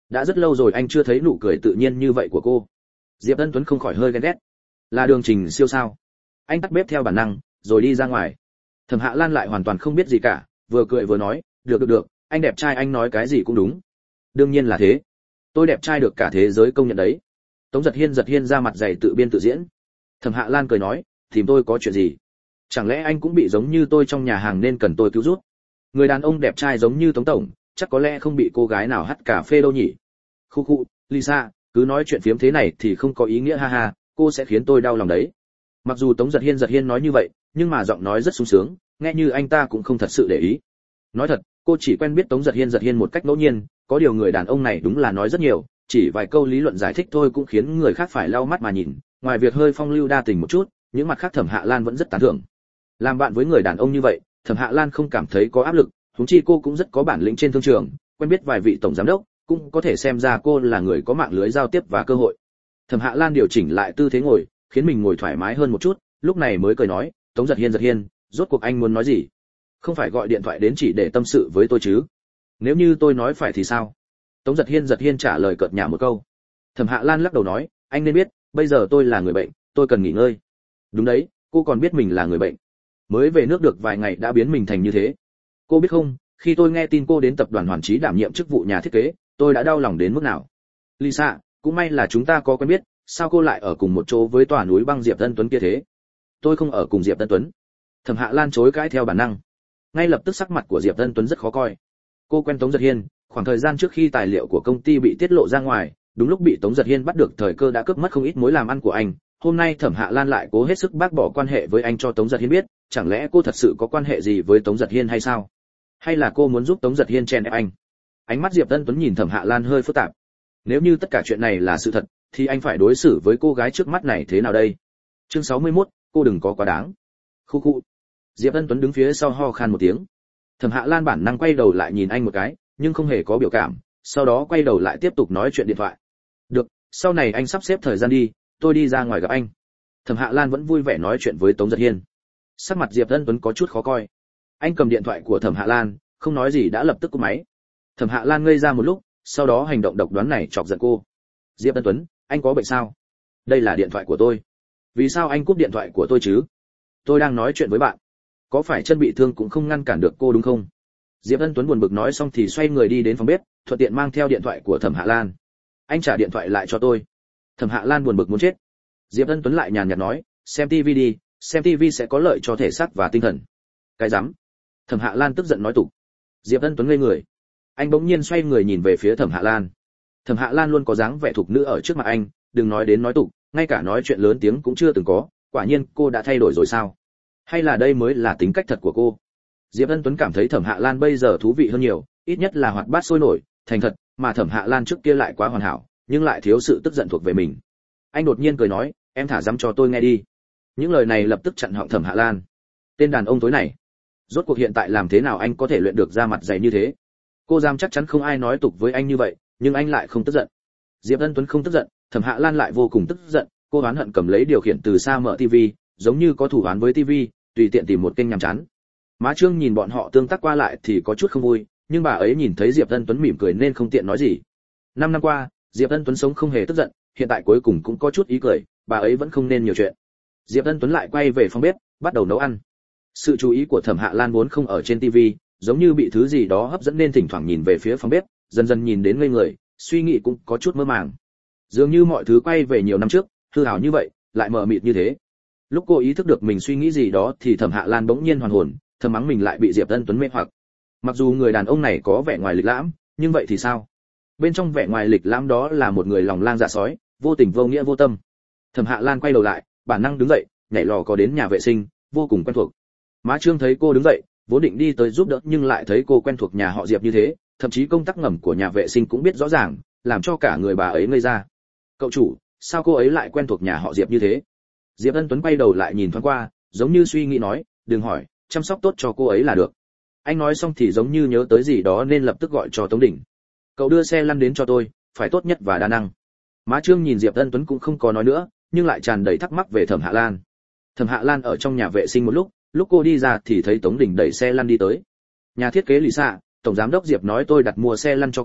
đã rất lâu rồi anh chưa thấy nụ cười tự nhiên như vậy của cô. Diệp Ân Tuấn không khỏi hơi ghen ghét. Là Đường Trình Siêu sao? Anh tắt bếp theo bản năng rồi đi ra ngoài. Thẩm Hạ Lan lại hoàn toàn không biết gì cả, vừa cười vừa nói, được, anh đẹp trai, anh nói cái gì cũng đúng. Đương nhiên là thế, tôi đẹp trai được cả thế giới công nhận đấy. Tống Giật Hiên ra mặt dày tự biên tự diễn. Thẩm Hạ Lan cười nói, tìm tôi có chuyện gì? Chẳng lẽ anh cũng bị giống như tôi trong nhà hàng nên cần tôi cứu giúp? Người đàn ông đẹp trai giống như Tống tổng, chắc có lẽ không bị cô gái nào hắt cà phê đâu nhỉ? Khu, Lisa, cứ nói chuyện phiếm thế này thì không có ý nghĩa, ha ha, cô sẽ khiến tôi đau lòng đấy. Mặc dù Tống Giật Hiên nói như vậy, nhưng mà giọng nói rất sung sướng, nghe như anh ta cũng không thật sự để ý. Nói thật, cô chỉ quen biết Tống Giật Hiên một cách ngẫu nhiên, có điều người đàn ông này đúng là nói rất nhiều, chỉ vài câu lý luận giải thích thôi cũng khiến người khác phải lau mắt mà nhìn. Ngoài việc hơi phong lưu đa tình một chút, những mặt khác Thẩm Hạ Lan vẫn rất tán thưởng. Làm bạn với người đàn ông như vậy, Thẩm Hạ Lan không cảm thấy có áp lực, huống chi cô cũng rất có bản lĩnh trên thương trường, quen biết vài vị tổng giám đốc, cũng có thể xem ra cô là người có mạng lưới giao tiếp và cơ hội. Thẩm Hạ Lan điều chỉnh lại tư thế ngồi, khiến mình ngồi thoải mái hơn một chút, lúc này mới cười nói, Tống Giật Hiên, rốt cuộc anh muốn nói gì? Không phải gọi điện thoại đến chỉ để tâm sự với tôi chứ? Nếu như tôi nói phải thì sao? Tống Giật Hiên trả lời cợt nhả một câu. Thẩm Hạ Lan lắc đầu nói, anh nên biết, bây giờ tôi là người bệnh, tôi cần nghỉ ngơi. Đúng đấy, cô còn biết mình là người bệnh. Mới về nước được vài ngày đã biến mình thành như thế. Cô biết không, khi tôi nghe tin cô đến tập đoàn Hoàn Chí đảm nhiệm chức vụ nhà thiết kế, tôi đã đau lòng đến mức nào. Lisa, cũng may là chúng ta có quen biết, sao cô lại ở cùng một chỗ với tòa núi băng Diệp Ân Tuấn kia thế? Tôi không ở cùng Diệp Ân Tuấn. Thẩm Hạ Lan chối cãi theo bản năng. Ngay lập tức sắc mặt của Diệp Ân Tuấn rất khó coi. Cô quen Tống Giật Hiên, khoảng thời gian trước khi tài liệu của công ty bị tiết lộ ra ngoài, đúng lúc bị Tống Giật Hiên bắt được thời cơ đã cướp mất không ít mối làm ăn của anh. Hôm nay Thẩm Hạ Lan lại cố hết sức bác bỏ quan hệ với anh cho Tống Giật Hiên biết, chẳng lẽ cô thật sự có quan hệ gì với Tống Giật Hiên hay sao? Hay là cô muốn giúp Tống Giật Hiên chèn ép anh? Ánh mắt Diệp Ân Tuấn nhìn Thẩm Hạ Lan hơi phức tạp. Nếu như tất cả chuyện này là sự thật, thì anh phải đối xử với cô gái trước mắt này thế nào đây? Chương 61, cô đừng có quá đáng. Khu. Diệp Ân Tuấn đứng phía sau ho khan một tiếng. Thẩm Hạ Lan bản năng quay đầu lại nhìn anh một cái, nhưng không hề có biểu cảm, sau đó quay đầu lại tiếp tục nói chuyện điện thoại. Được, sau này anh sắp xếp thời gian đi, tôi đi ra ngoài gặp anh. Thẩm Hạ Lan vẫn vui vẻ nói chuyện với Tống Giật Hiên. Sắc mặt Diệp Ân Tuấn có chút khó coi. Anh cầm điện thoại của Thẩm Hạ Lan, không nói gì đã lập tức cúp máy. Thẩm Hạ Lan ngây ra một lúc, sau đó hành động độc đoán này chọc giận cô. Diệp Ân Tuấn, anh có bệnh sao? Đây là điện thoại của tôi. Vì sao anh cúp điện thoại của tôi chứ? Tôi đang nói chuyện với bạn. Có phải chân bị thương cũng không ngăn cản được cô đúng không? Diệp Ân Tuấn buồn bực nói xong thì xoay người đi đến phòng bếp, thuận tiện mang theo điện thoại của Thẩm Hạ Lan. Anh trả điện thoại lại cho tôi. Thẩm Hạ Lan buồn bực muốn chết. Diệp Ân Tuấn lại nhàn nhạt nói, xem TV đi, xem TV sẽ có lợi cho thể xác và tinh thần. Cái rắm. Thẩm Hạ Lan tức giận nói tục. Diệp Ân Tuấn ngây người. Anh bỗng nhiên xoay người nhìn về phía Thẩm Hạ Lan. Thẩm Hạ Lan luôn có dáng vẻ thục nữ ở trước mặt anh, đừng nói đến nói tục, ngay cả nói chuyện lớn tiếng cũng chưa từng có, quả nhiên cô đã thay đổi rồi sao? Hay là đây mới là tính cách thật của cô? Diệp Ân Tuấn cảm thấy Thẩm Hạ Lan bây giờ thú vị hơn nhiều, ít nhất là hoạt bát sôi nổi, thành thật, mà Thẩm Hạ Lan trước kia lại quá hoàn hảo, nhưng lại thiếu sự tức giận thuộc về mình. Anh đột nhiên cười nói, em thả dám cho tôi nghe đi. Những lời này lập tức chặn họng Thẩm Hạ Lan. Tên đàn ông tối này, rốt cuộc hiện tại làm thế nào anh có thể luyện được ra mặt dày như thế? Cô dám chắc chắn không ai nói tục với anh như vậy, nhưng anh lại không tức giận. Diệp Ân Tuấn không tức giận, Thẩm Hạ Lan lại vô cùng tức giận, cô oán hận cầm lấy điều khiển từ xa mở tivi, giống như có thủ oán với tivi, tùy tiện tìm một kênh nhàm chán. Má Trương nhìn bọn họ tương tác qua lại thì có chút không vui, nhưng bà ấy nhìn thấy Diệp Ân Tuấn mỉm cười nên không tiện nói gì. 5 năm qua, Diệp Ân Tuấn sống không hề tức giận, hiện tại cuối cùng cũng có chút ý cười, bà ấy vẫn không nên nhiều chuyện. Diệp Ân Tuấn lại quay về phòng bếp, bắt đầu nấu ăn. Sự chú ý của Thẩm Hạ Lan vốn không ở trên tivi, giống như bị thứ gì đó hấp dẫn nên thỉnh thoảng nhìn về phía phòng bếp, dần dần nhìn đến ngây người, suy nghĩ cũng có chút mơ màng. Dường như mọi thứ quay về nhiều năm trước, hư ảo như vậy, lại mờ mịt như thế. Lúc cô ý thức được mình suy nghĩ gì đó thì Thẩm Hạ Lan bỗng nhiên hoàn hồn, thầm mắng mình lại bị Diệp Ân Tuấn mê hoặc. Mặc dù người đàn ông này có vẻ ngoài lịch lãm, nhưng vậy thì sao? Bên trong vẻ ngoài lịch lãm đó là một người lòng lang dạ sói, vô tình vô nghĩa vô tâm. Thẩm Hạ Lan quay đầu lại, bản năng đứng dậy, nhảy lò có đến nhà vệ sinh, vô cùng quen thuộc. Má Trương thấy cô đứng dậy, vốn định đi tới giúp đỡ nhưng lại thấy cô quen thuộc nhà họ Diệp như thế, thậm chí công tắc ngầm của nhà vệ sinh cũng biết rõ ràng, làm cho cả người bà ấy ngây ra. Cậu chủ, sao cô ấy lại quen thuộc nhà họ Diệp như thế? Diệp Ân Tuấn quay đầu lại nhìn thoáng qua, giống như suy nghĩ nói, đừng hỏi, chăm sóc tốt cho cô ấy là được. Anh nói xong thì giống như nhớ tới gì đó nên lập tức gọi cho Tống Đỉnh. Cậu đưa xe lăn đến cho tôi, phải tốt nhất và đa năng. Má Trương nhìn Diệp Ân Tuấn cũng không có nói nữa, nhưng lại tràn đầy thắc mắc về Thẩm Hạ Lan. Thẩm Hạ Lan ở trong nhà vệ sinh một lúc cô đi ra thì thấy Tống Đỉnh đẩy xe lăn đi tới. Nhà thiết kế Lisa, tổng giám đốc Diệp nói tôi đặt mua xe lăn cho cô,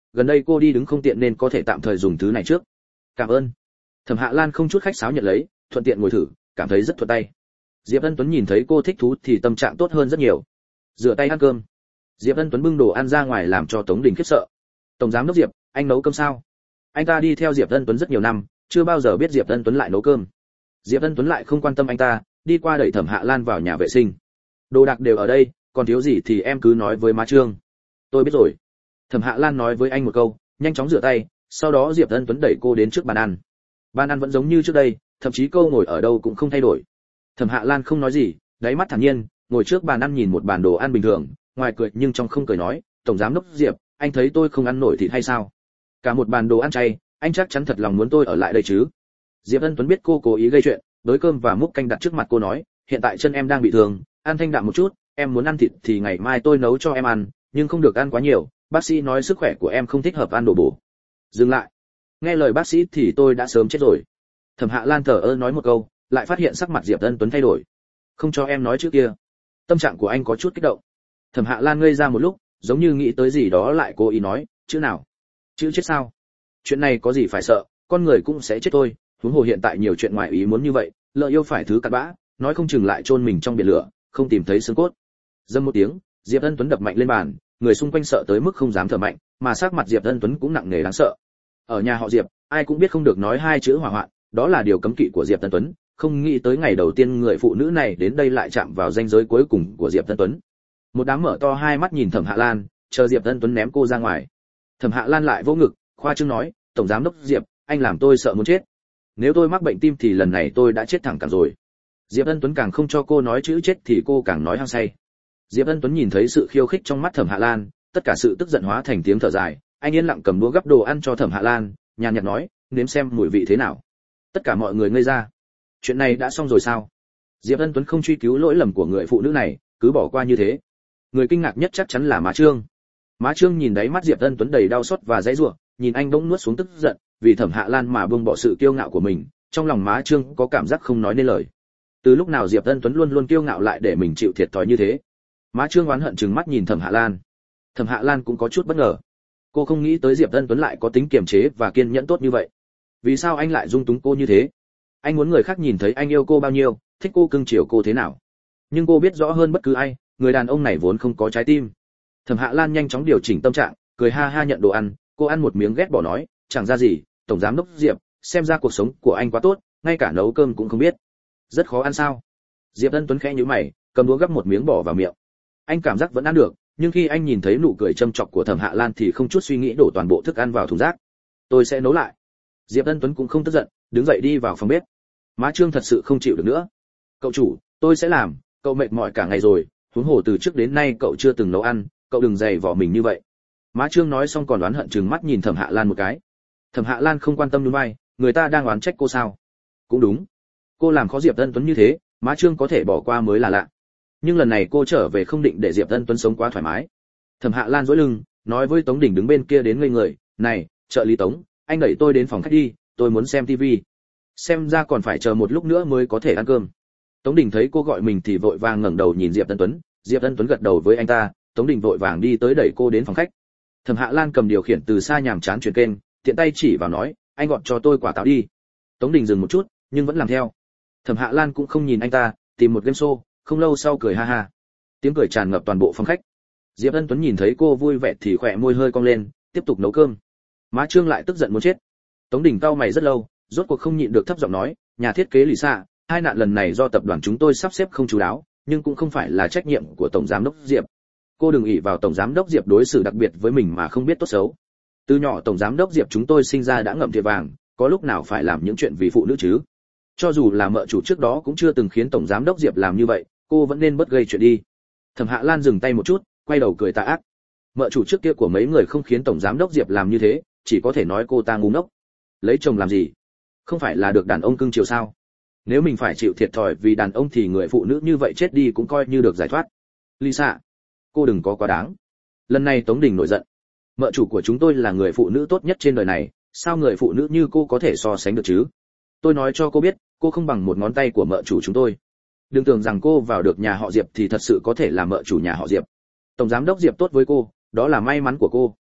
gần đây cô đi đứng không tiện nên có thể tạm thời dùng thứ này trước. Cảm ơn. Thẩm Hạ Lan không chút khách sáo nhận lấy, thuận tiện ngồi thử, cảm thấy rất thuận tay. Diệp Ân Tuấn nhìn thấy cô thích thú thì tâm trạng tốt hơn rất nhiều. Rửa tay ăn cơm. Diệp Ân Tuấn bưng đồ ăn ra ngoài làm cho Tống Đình khiếp sợ. Tổng giám đốc Diệp, anh nấu cơm sao? Anh ta đi theo Diệp Ân Tuấn rất nhiều năm, chưa bao giờ biết Diệp Ân Tuấn lại nấu cơm. Diệp Ân Tuấn lại không quan tâm anh ta, đi qua đẩy Thẩm Hạ Lan vào nhà vệ sinh. Đồ đạc đều ở đây, còn thiếu gì thì em cứ nói với má Trương. Tôi biết rồi. Thẩm Hạ Lan nói với anh một câu, nhanh chóng rửa tay, sau đó Diệp Ân Tuấn đẩy cô đến trước bàn ăn. Bàn ăn vẫn giống như trước đây, thậm chí cô ngồi ở đâu cũng không thay đổi. Thẩm Hạ Lan không nói gì, đáy mắt thản nhiên, ngồi trước bàn ăn nhìn một bàn đồ ăn bình thường, ngoài cười nhưng trong không cười nói, tổng giám đốc Diệp, anh thấy tôi không ăn nổi thịt hay sao? Cả một bàn đồ ăn chay, anh chắc chắn thật lòng muốn tôi ở lại đây chứ? Diệp Ân Tuấn biết cô cố ý gây chuyện, đới cơm và múc canh đặt trước mặt cô nói, hiện tại chân em đang bị thương, ăn thanh đạm một chút, em muốn ăn thịt thì ngày mai tôi nấu cho em ăn, nhưng không được ăn quá nhiều, bác sĩ nói sức khỏe của em không thích hợp ăn đồ bổ. Dừng lại. Nghe lời bác sĩ thì tôi đã sớm chết rồi. Thẩm Hạ Lan thở ơ nói một câu, lại phát hiện sắc mặt Diệp Ân Tuấn thay đổi. Không cho em nói trước kia. Tâm trạng của anh có chút kích động. Thẩm Hạ Lan ngây ra một lúc, giống như nghĩ tới gì đó lại cố ý nói, chữ nào? Chữ chết sao? Chuyện này có gì phải sợ, con người cũng sẽ chết thôi, huống hồ hiện tại nhiều chuyện ngoài ý muốn như vậy, lỡ yêu phải thứ cặn bã, nói không chừng lại chôn mình trong biển lửa, không tìm thấy xương cốt. Dâm một tiếng, Diệp Ân Tuấn đập mạnh lên bàn, người xung quanh sợ tới mức không dám thở mạnh, mà sắc mặt Diệp Ân Tuấn cũng nặng nề đáng sợ. Ở nhà họ Diệp, ai cũng biết không được nói hai chữ hỏa hoạn, đó là điều cấm kỵ của Diệp Ân Tuấn, không nghĩ tới ngày đầu tiên người phụ nữ này đến đây lại chạm vào ranh giới cuối cùng của Diệp Ân Tuấn. Một đám mở to hai mắt nhìn Thẩm Hạ Lan, chờ Diệp Ân Tuấn ném cô ra ngoài. Thẩm Hạ Lan lại vỗ ngực, khoa trương nói, tổng giám đốc Diệp, anh làm tôi sợ muốn chết. Nếu tôi mắc bệnh tim thì lần này tôi đã chết thẳng cẳng rồi. Diệp Ân Tuấn càng không cho cô nói chữ chết thì cô càng nói hăng say. Diệp Ân Tuấn nhìn thấy sự khiêu khích trong mắt Thẩm Hạ Lan, tất cả sự tức giận hóa thành tiếng thở dài, anh yên lặng cầm đũa gắp đồ ăn cho Thẩm Hạ Lan, nhàn nhạt nói, nếm xem mùi vị thế nào. Tất cả mọi người ngây ra. Chuyện này đã xong rồi sao? Diệp Ân Tuấn không truy cứu lỗi lầm của người phụ nữ này, cứ bỏ qua như thế. Người kinh ngạc nhất chắc chắn là má Trương. Má Trương nhìn đáy mắt Diệp Ân Tuấn đầy đau xót và dãy rủa, nhìn anh bỗng nuốt xuống tức giận, vì Thẩm Hạ Lan mà buông bỏ sự kiêu ngạo của mình, trong lòng má Trương có cảm giác không nói nên lời. Từ lúc nào Diệp Ân Tuấn luôn luôn kiêu ngạo lại để mình chịu thiệt thòi như thế? Má Trương oán hận trừng mắt nhìn Thẩm Hạ Lan. Thẩm Hạ Lan cũng có chút bất ngờ. Cô không nghĩ tới Diệp Ân Tuấn lại có tính kiềm chế và kiên nhẫn tốt như vậy. Vì sao anh lại dung túng cô như thế? Anh muốn người khác nhìn thấy anh yêu cô bao nhiêu, thích cô cưng chiều cô thế nào. Nhưng cô biết rõ hơn bất cứ ai, người đàn ông này vốn không có trái tim. Thẩm Hạ Lan nhanh chóng điều chỉnh tâm trạng, cười ha ha nhận đồ ăn, cô ăn một miếng ghét bỏ nói, chẳng ra gì, tổng giám đốc Diệp, xem ra cuộc sống của anh quá tốt, ngay cả nấu cơm cũng không biết. Rất khó ăn sao? Diệp Ân Tuấn khẽ nhíu mày, cầm đũa gắp một miếng bỏ vào miệng. Anh cảm giác vẫn ăn được, nhưng khi anh nhìn thấy nụ cười châm chọc của Thẩm Hạ Lan thì không chút suy nghĩ đổ toàn bộ thức ăn vào thùng rác. Tôi sẽ nấu lại. Diệp Ân Tuấn cũng không tức giận, đứng dậy đi vào phòng bếp. Má Trương thật sự không chịu được nữa. Cậu chủ, tôi sẽ làm, cậu mệt mỏi cả ngày rồi, huống hồ từ trước đến nay cậu chưa từng nấu ăn, cậu đừng dày vò mình như vậy. Má Trương nói xong còn oán hận trừng mắt nhìn Thẩm Hạ Lan một cái. Thẩm Hạ Lan không quan tâm nhún vai, người ta đang oán trách cô sao? Cũng đúng, cô làm khó Diệp Ân Tuấn như thế, má Trương có thể bỏ qua mới là lạ. Nhưng lần này cô trở về không định để Diệp Ân Tuấn sống quá thoải mái. Thẩm Hạ Lan duỗi lưng, nói với Tống Đình đứng bên kia đến ngây người, "Này, trợ lý Tống, anh đẩy tôi đến phòng khách đi, tôi muốn xem tivi." Xem ra còn phải chờ một lúc nữa mới có thể ăn cơm. Tống Đình thấy cô gọi mình thì vội vàng ngẩng đầu nhìn Diệp Ân Tuấn, Diệp Ân Tuấn gật đầu với anh ta, Tống Đình vội vàng đi tới đẩy cô đến phòng khách. Thẩm Hạ Lan cầm điều khiển từ xa nhàm chán chuyển kênh, tiện tay chỉ vào nói, "Anh gọi cho tôi quả táo đi." Tống Đình dừng một chút, nhưng vẫn làm theo. Thẩm Hạ Lan cũng không nhìn anh ta, tìm một game show, không lâu sau cười ha ha. Tiếng cười tràn ngập toàn bộ phòng khách. Diệp Ân Tuấn nhìn thấy cô vui vẻ thì khỏe môi hơi cong lên, tiếp tục nấu cơm. Má Trương lại tức giận muốn chết. Tống Đình cau mày rất lâu, rốt cuộc không nhịn được thấp giọng nói, "Nhà thiết kế Lisa, hai nạn lần này do tập đoàn chúng tôi sắp xếp không chú đáo, nhưng cũng không phải là trách nhiệm của tổng giám đốc Diệp. Cô đừng ỷ vào tổng giám đốc Diệp đối xử đặc biệt với mình mà không biết tốt xấu. Từ nhỏ tổng giám đốc Diệp chúng tôi sinh ra đã ngậm thìa vàng, có lúc nào phải làm những chuyện vì phụ nữ chứ? Cho dù là mợ chủ trước đó cũng chưa từng khiến tổng giám đốc Diệp làm như vậy, cô vẫn nên bớt gây chuyện đi." Thẩm Hạ Lan dừng tay một chút, quay đầu cười tà ác. Mợ chủ trước kia của mấy người không khiến tổng giám đốc Diệp làm như thế, chỉ có thể nói cô ta ngu ngốc. Lấy chồng làm gì? Không phải là được đàn ông cưng chiều sao? Nếu mình phải chịu thiệt thòi vì đàn ông thì người phụ nữ như vậy chết đi cũng coi như được giải thoát. Lisa, cô đừng có quá đáng. Lần này Tống Đình nổi giận. Mợ chủ của chúng tôi là người phụ nữ tốt nhất trên đời này, sao người phụ nữ như cô có thể so sánh được chứ? Tôi nói cho cô biết, cô không bằng một ngón tay của mợ chủ chúng tôi. Đừng tưởng rằng cô vào được nhà họ Diệp thì thật sự có thể là mợ chủ nhà họ Diệp. Tổng giám đốc Diệp tốt với cô, đó là may mắn của cô.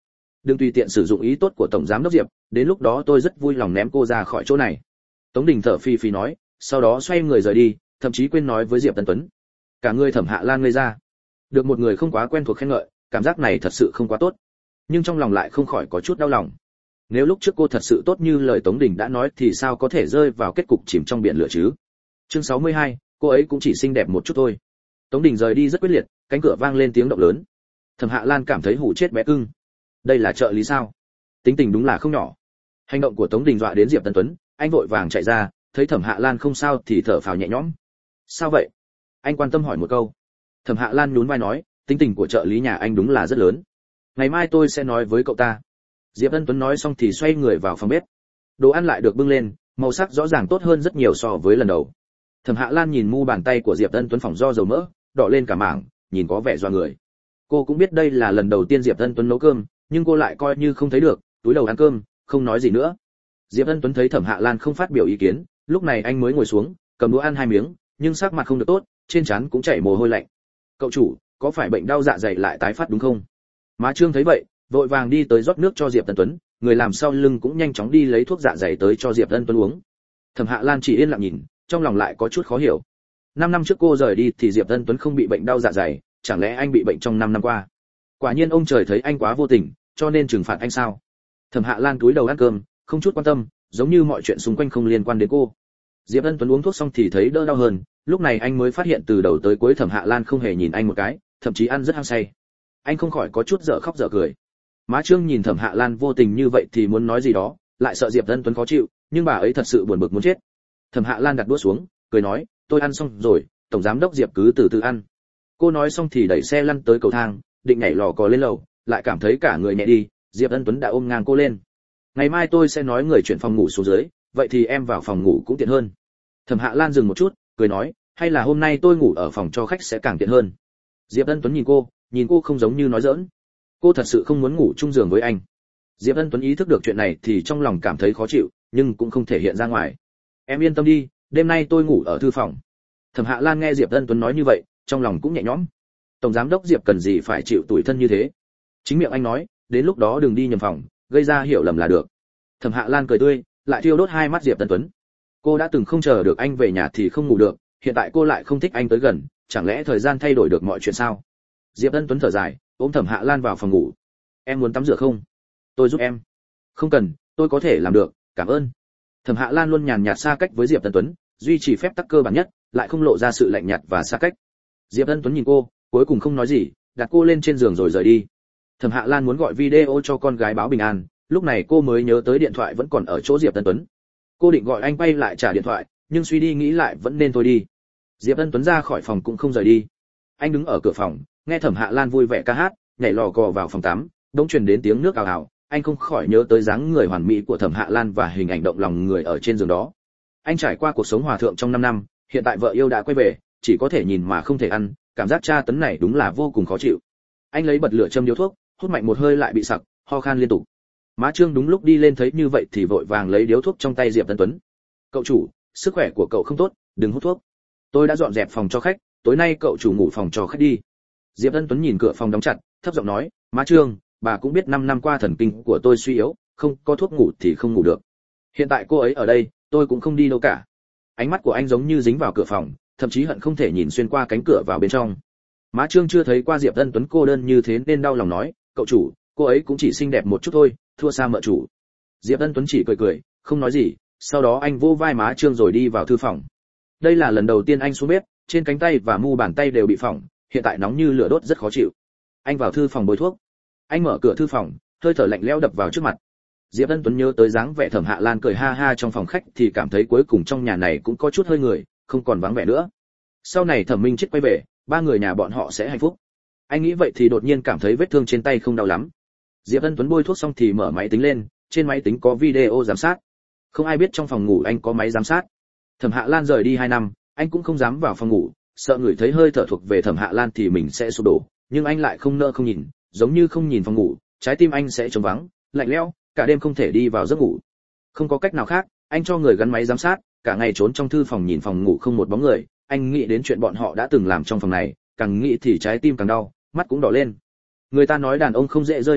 đừng tùy tiện sử dụng ý tốt của tổng giám đốc Diệp, đến lúc đó tôi rất vui lòng ném cô ra khỏi chỗ này. Tống Đình thở phì phì nói, sau đó xoay người rời đi, thậm chí quên nói với Diệp Tân Tuấn. Cả người Thẩm Hạ Lan ngây ra. Được một người không quá quen thuộc khen ngợi, cảm giác này thật sự không quá tốt, nhưng trong lòng lại không khỏi có chút đau lòng. Nếu lúc trước cô thật sự tốt như lời Tống Đình đã nói thì sao có thể rơi vào kết cục chìm trong biển lửa chứ. Chương 62, cô ấy cũng chỉ xinh đẹp một chút thôi. Tống Đình rời đi rất quyết liệt, cánh cửa vang lên tiếng động lớn. Thẩm Hạ Lan cảm thấy hủ chết bé cưng. Đây là trợ lý sao? Tính tình đúng là không nhỏ. Hành động của Tống Đình dọa đến Diệp Tân Tuấn, anh vội vàng chạy ra, thấy Thẩm Hạ Lan không sao thì thở phào nhẹ nhõm. Sao vậy? Anh quan tâm hỏi một câu. Thẩm Hạ Lan nhún vai nói, tính tình của trợ lý nhà anh đúng là rất lớn. Ngày mai tôi sẽ nói với cậu ta. Diệp Tân Tuấn nói xong thì xoay người vào phòng bếp. Đồ ăn lại được bưng lên, màu sắc rõ ràng tốt hơn rất nhiều so với lần đầu. Thẩm Hạ Lan nhìn mu bàn tay của Diệp Tân Tuấn phỏng do dầu mỡ, đỏ lên cả mảng, nhìn có vẻ doa người. Cô cũng biết đây là lần đầu tiên Diệp Tân Tuấn nấu cơm, nhưng cô lại coi như không thấy được, túi đầu ăn cơm, không nói gì nữa. Diệp Tân Tuấn thấy Thẩm Hạ Lan không phát biểu ý kiến, lúc này anh mới ngồi xuống, cầm đũa ăn 2 miếng, nhưng sắc mặt không được tốt, trên trán cũng chảy mồ hôi lạnh. Cậu chủ, có phải bệnh đau dạ dày lại tái phát đúng không? Má Trương thấy vậy, vội vàng đi tới rót nước cho Diệp Tân Tuấn, người làm sau lưng cũng nhanh chóng đi lấy thuốc dạ dày tới cho Diệp Tân Tuấn uống. Thẩm Hạ Lan chỉ yên lặng nhìn, trong lòng lại có chút khó hiểu. 5 năm trước cô rời đi thì Diệp Tân Tuấn không bị bệnh đau dạ dày, chẳng lẽ anh bị bệnh trong 5 năm qua? Quả nhiên ông trời thấy anh quá vô tình, cho nên trừng phạt anh sao? Thẩm Hạ Lan cúi đầu ăn cơm, không chút quan tâm, giống như mọi chuyện xung quanh không liên quan đến cô. Diệp Tân Tuấn uống thuốc xong thì thấy đỡ đau hơn, lúc này anh mới phát hiện từ đầu tới cuối Thẩm Hạ Lan không hề nhìn anh một cái, thậm chí ăn rất hăng say. Anh không khỏi có chút dở khóc dở cười. Má Trương nhìn Thẩm Hạ Lan vô tình như vậy thì muốn nói gì đó, lại sợ Diệp Tân Tuấn khó chịu, nhưng bà ấy thật sự buồn bực muốn chết. Thẩm Hạ Lan đặt đũa xuống, cười nói, tôi ăn xong rồi, tổng giám đốc Diệp cứ từ từ ăn. Cô nói xong thì đẩy xe lăn tới cầu thang, định nhảy lò cò lên lầu, lại cảm thấy cả người nhẹ đi, Diệp Tân Tuấn đã ôm ngang cô lên. Ngày mai tôi sẽ nói người chuyển phòng ngủ xuống dưới, vậy thì em vào phòng ngủ cũng tiện hơn. Thẩm Hạ Lan dừng một chút, cười nói, hay là hôm nay tôi ngủ ở phòng cho khách sẽ càng tiện hơn. Diệp Tân Tuấn nhìn cô không giống như nói giỡn. Cô thật sự không muốn ngủ chung giường với anh. Diệp Tân Tuấn ý thức được chuyện này thì trong lòng cảm thấy khó chịu, nhưng cũng không thể hiện ra ngoài. Em yên tâm đi, đêm nay tôi ngủ ở thư phòng. Thẩm Hạ Lan nghe Diệp Tân Tuấn nói như vậy, trong lòng cũng nhẹ nhõm. Tổng giám đốc Diệp cần gì phải chịu tủi thân như thế? Chính miệng anh nói, đến lúc đó đừng đi nhầm phòng, gây ra hiểu lầm là được. Thẩm Hạ Lan cười tươi, lại thiêu đốt 2 mắt Diệp Tân Tuấn. Cô đã từng không chờ được anh về nhà thì không ngủ được, hiện tại cô lại không thích anh tới gần, chẳng lẽ thời gian thay đổi được mọi chuyện sao? Diệp Tân Tuấn thở dài, ôm Thẩm Hạ Lan vào phòng ngủ. Em muốn tắm rửa không? Tôi giúp em. Không cần, tôi có thể làm được, cảm ơn. Thẩm Hạ Lan luôn nhàn nhạt xa cách với Diệp Tân Tuấn, duy trì phép tắc cơ bản nhất, lại không lộ ra sự lạnh nhạt và xa cách. Diệp Tân Tuấn nhìn cô, cuối cùng không nói gì, đặt cô lên trên giường rồi rời đi. Thẩm Hạ Lan muốn gọi video cho con gái báo bình an, lúc này cô mới nhớ tới điện thoại vẫn còn ở chỗ Diệp Tân Tuấn. Cô định gọi anh quay lại trả điện thoại, nhưng suy đi nghĩ lại vẫn nên thôi đi. Diệp Tân Tuấn ra khỏi phòng cũng không rời đi. Anh đứng ở cửa phòng, nghe Thẩm Hạ Lan vui vẻ ca hát, nhảy lò cò vào phòng tắm, bỗng truyền đến tiếng nước ào ào, anh không khỏi nhớ tới dáng người hoàn mỹ của Thẩm Hạ Lan và hình ảnh động lòng người ở trên giường đó. Anh trải qua cuộc sống hòa thượng trong 5 năm, hiện tại vợ yêu đã quay về, chỉ có thể nhìn mà không thể ăn, cảm giác tra tấn này đúng là vô cùng khó chịu. Anh lấy bật lửa châm điếu thuốc, hút mạnh một hơi lại bị sặc, ho khan liên tục. Má Trương đúng lúc đi lên thấy như vậy thì vội vàng lấy điếu thuốc trong tay Diệp Tân Tuấn. Cậu chủ, sức khỏe của cậu không tốt, đừng hút thuốc. Tôi đã dọn dẹp phòng cho khách, tối nay cậu chủ ngủ phòng cho khách đi. Diệp Tân Tuấn nhìn cửa phòng đóng chặt, thấp giọng nói, má Trương, bà cũng biết 5 năm qua thần kinh của tôi suy yếu, không có thuốc ngủ thì không ngủ được. Hiện tại cô ấy ở đây, tôi cũng không đi đâu cả. Ánh mắt của anh giống như dính vào cửa phòng, thậm chí hận không thể nhìn xuyên qua cánh cửa vào bên trong. Má Trương chưa thấy qua Diệp Tân Tuấn cô đơn như thế nên đau lòng nói, cậu chủ, cô ấy cũng chỉ xinh đẹp một chút thôi, thua xa mợ chủ. Diệp Tân Tuấn chỉ cười cười, không nói gì, sau đó anh vỗ vai má Trương rồi đi vào thư phòng. Đây là lần đầu tiên anh xuống bếp, trên cánh tay và mu bàn tay đều bị phỏng, hiện tại nóng như lửa đốt rất khó chịu. Anh vào thư phòng bôi thuốc. Anh mở cửa thư phòng, hơi thở lạnh lẽo đập vào trước mặt. Diệp Tân Tuấn nhớ tới dáng vẻ Thẩm Hạ Lan cười ha ha trong phòng khách thì cảm thấy cuối cùng trong nhà này cũng có chút hơi người, không còn vắng vẻ nữa. Sau này Thẩm Minh Chết quay về, 3 người nhà bọn họ sẽ hạnh phúc. Anh nghĩ vậy thì đột nhiên cảm thấy vết thương trên tay không đau lắm. Diệp Tân Tuấn bôi thuốc xong thì mở máy tính lên, trên máy tính có video giám sát. Không ai biết trong phòng ngủ anh có máy giám sát. Thẩm Hạ Lan rời đi 2 năm, anh cũng không dám vào phòng ngủ, sợ người thấy hơi thở thuộc về Thẩm Hạ Lan thì mình sẽ sụp đổ, nhưng anh lại không nỡ không nhìn, giống như không nhìn phòng ngủ, trái tim anh sẽ trống vắng, lạnh lẽo, cả đêm không thể đi vào giấc ngủ. Không có cách nào khác, anh cho người gắn máy giám sát, cả ngày trốn trong thư phòng nhìn phòng ngủ không một bóng người, anh nghĩ đến chuyện bọn họ đã từng làm trong phòng này, càng nghĩ thì trái tim càng đau, mắt cũng đỏ lên. Người ta nói đàn ông không dễ rơi nước mắt,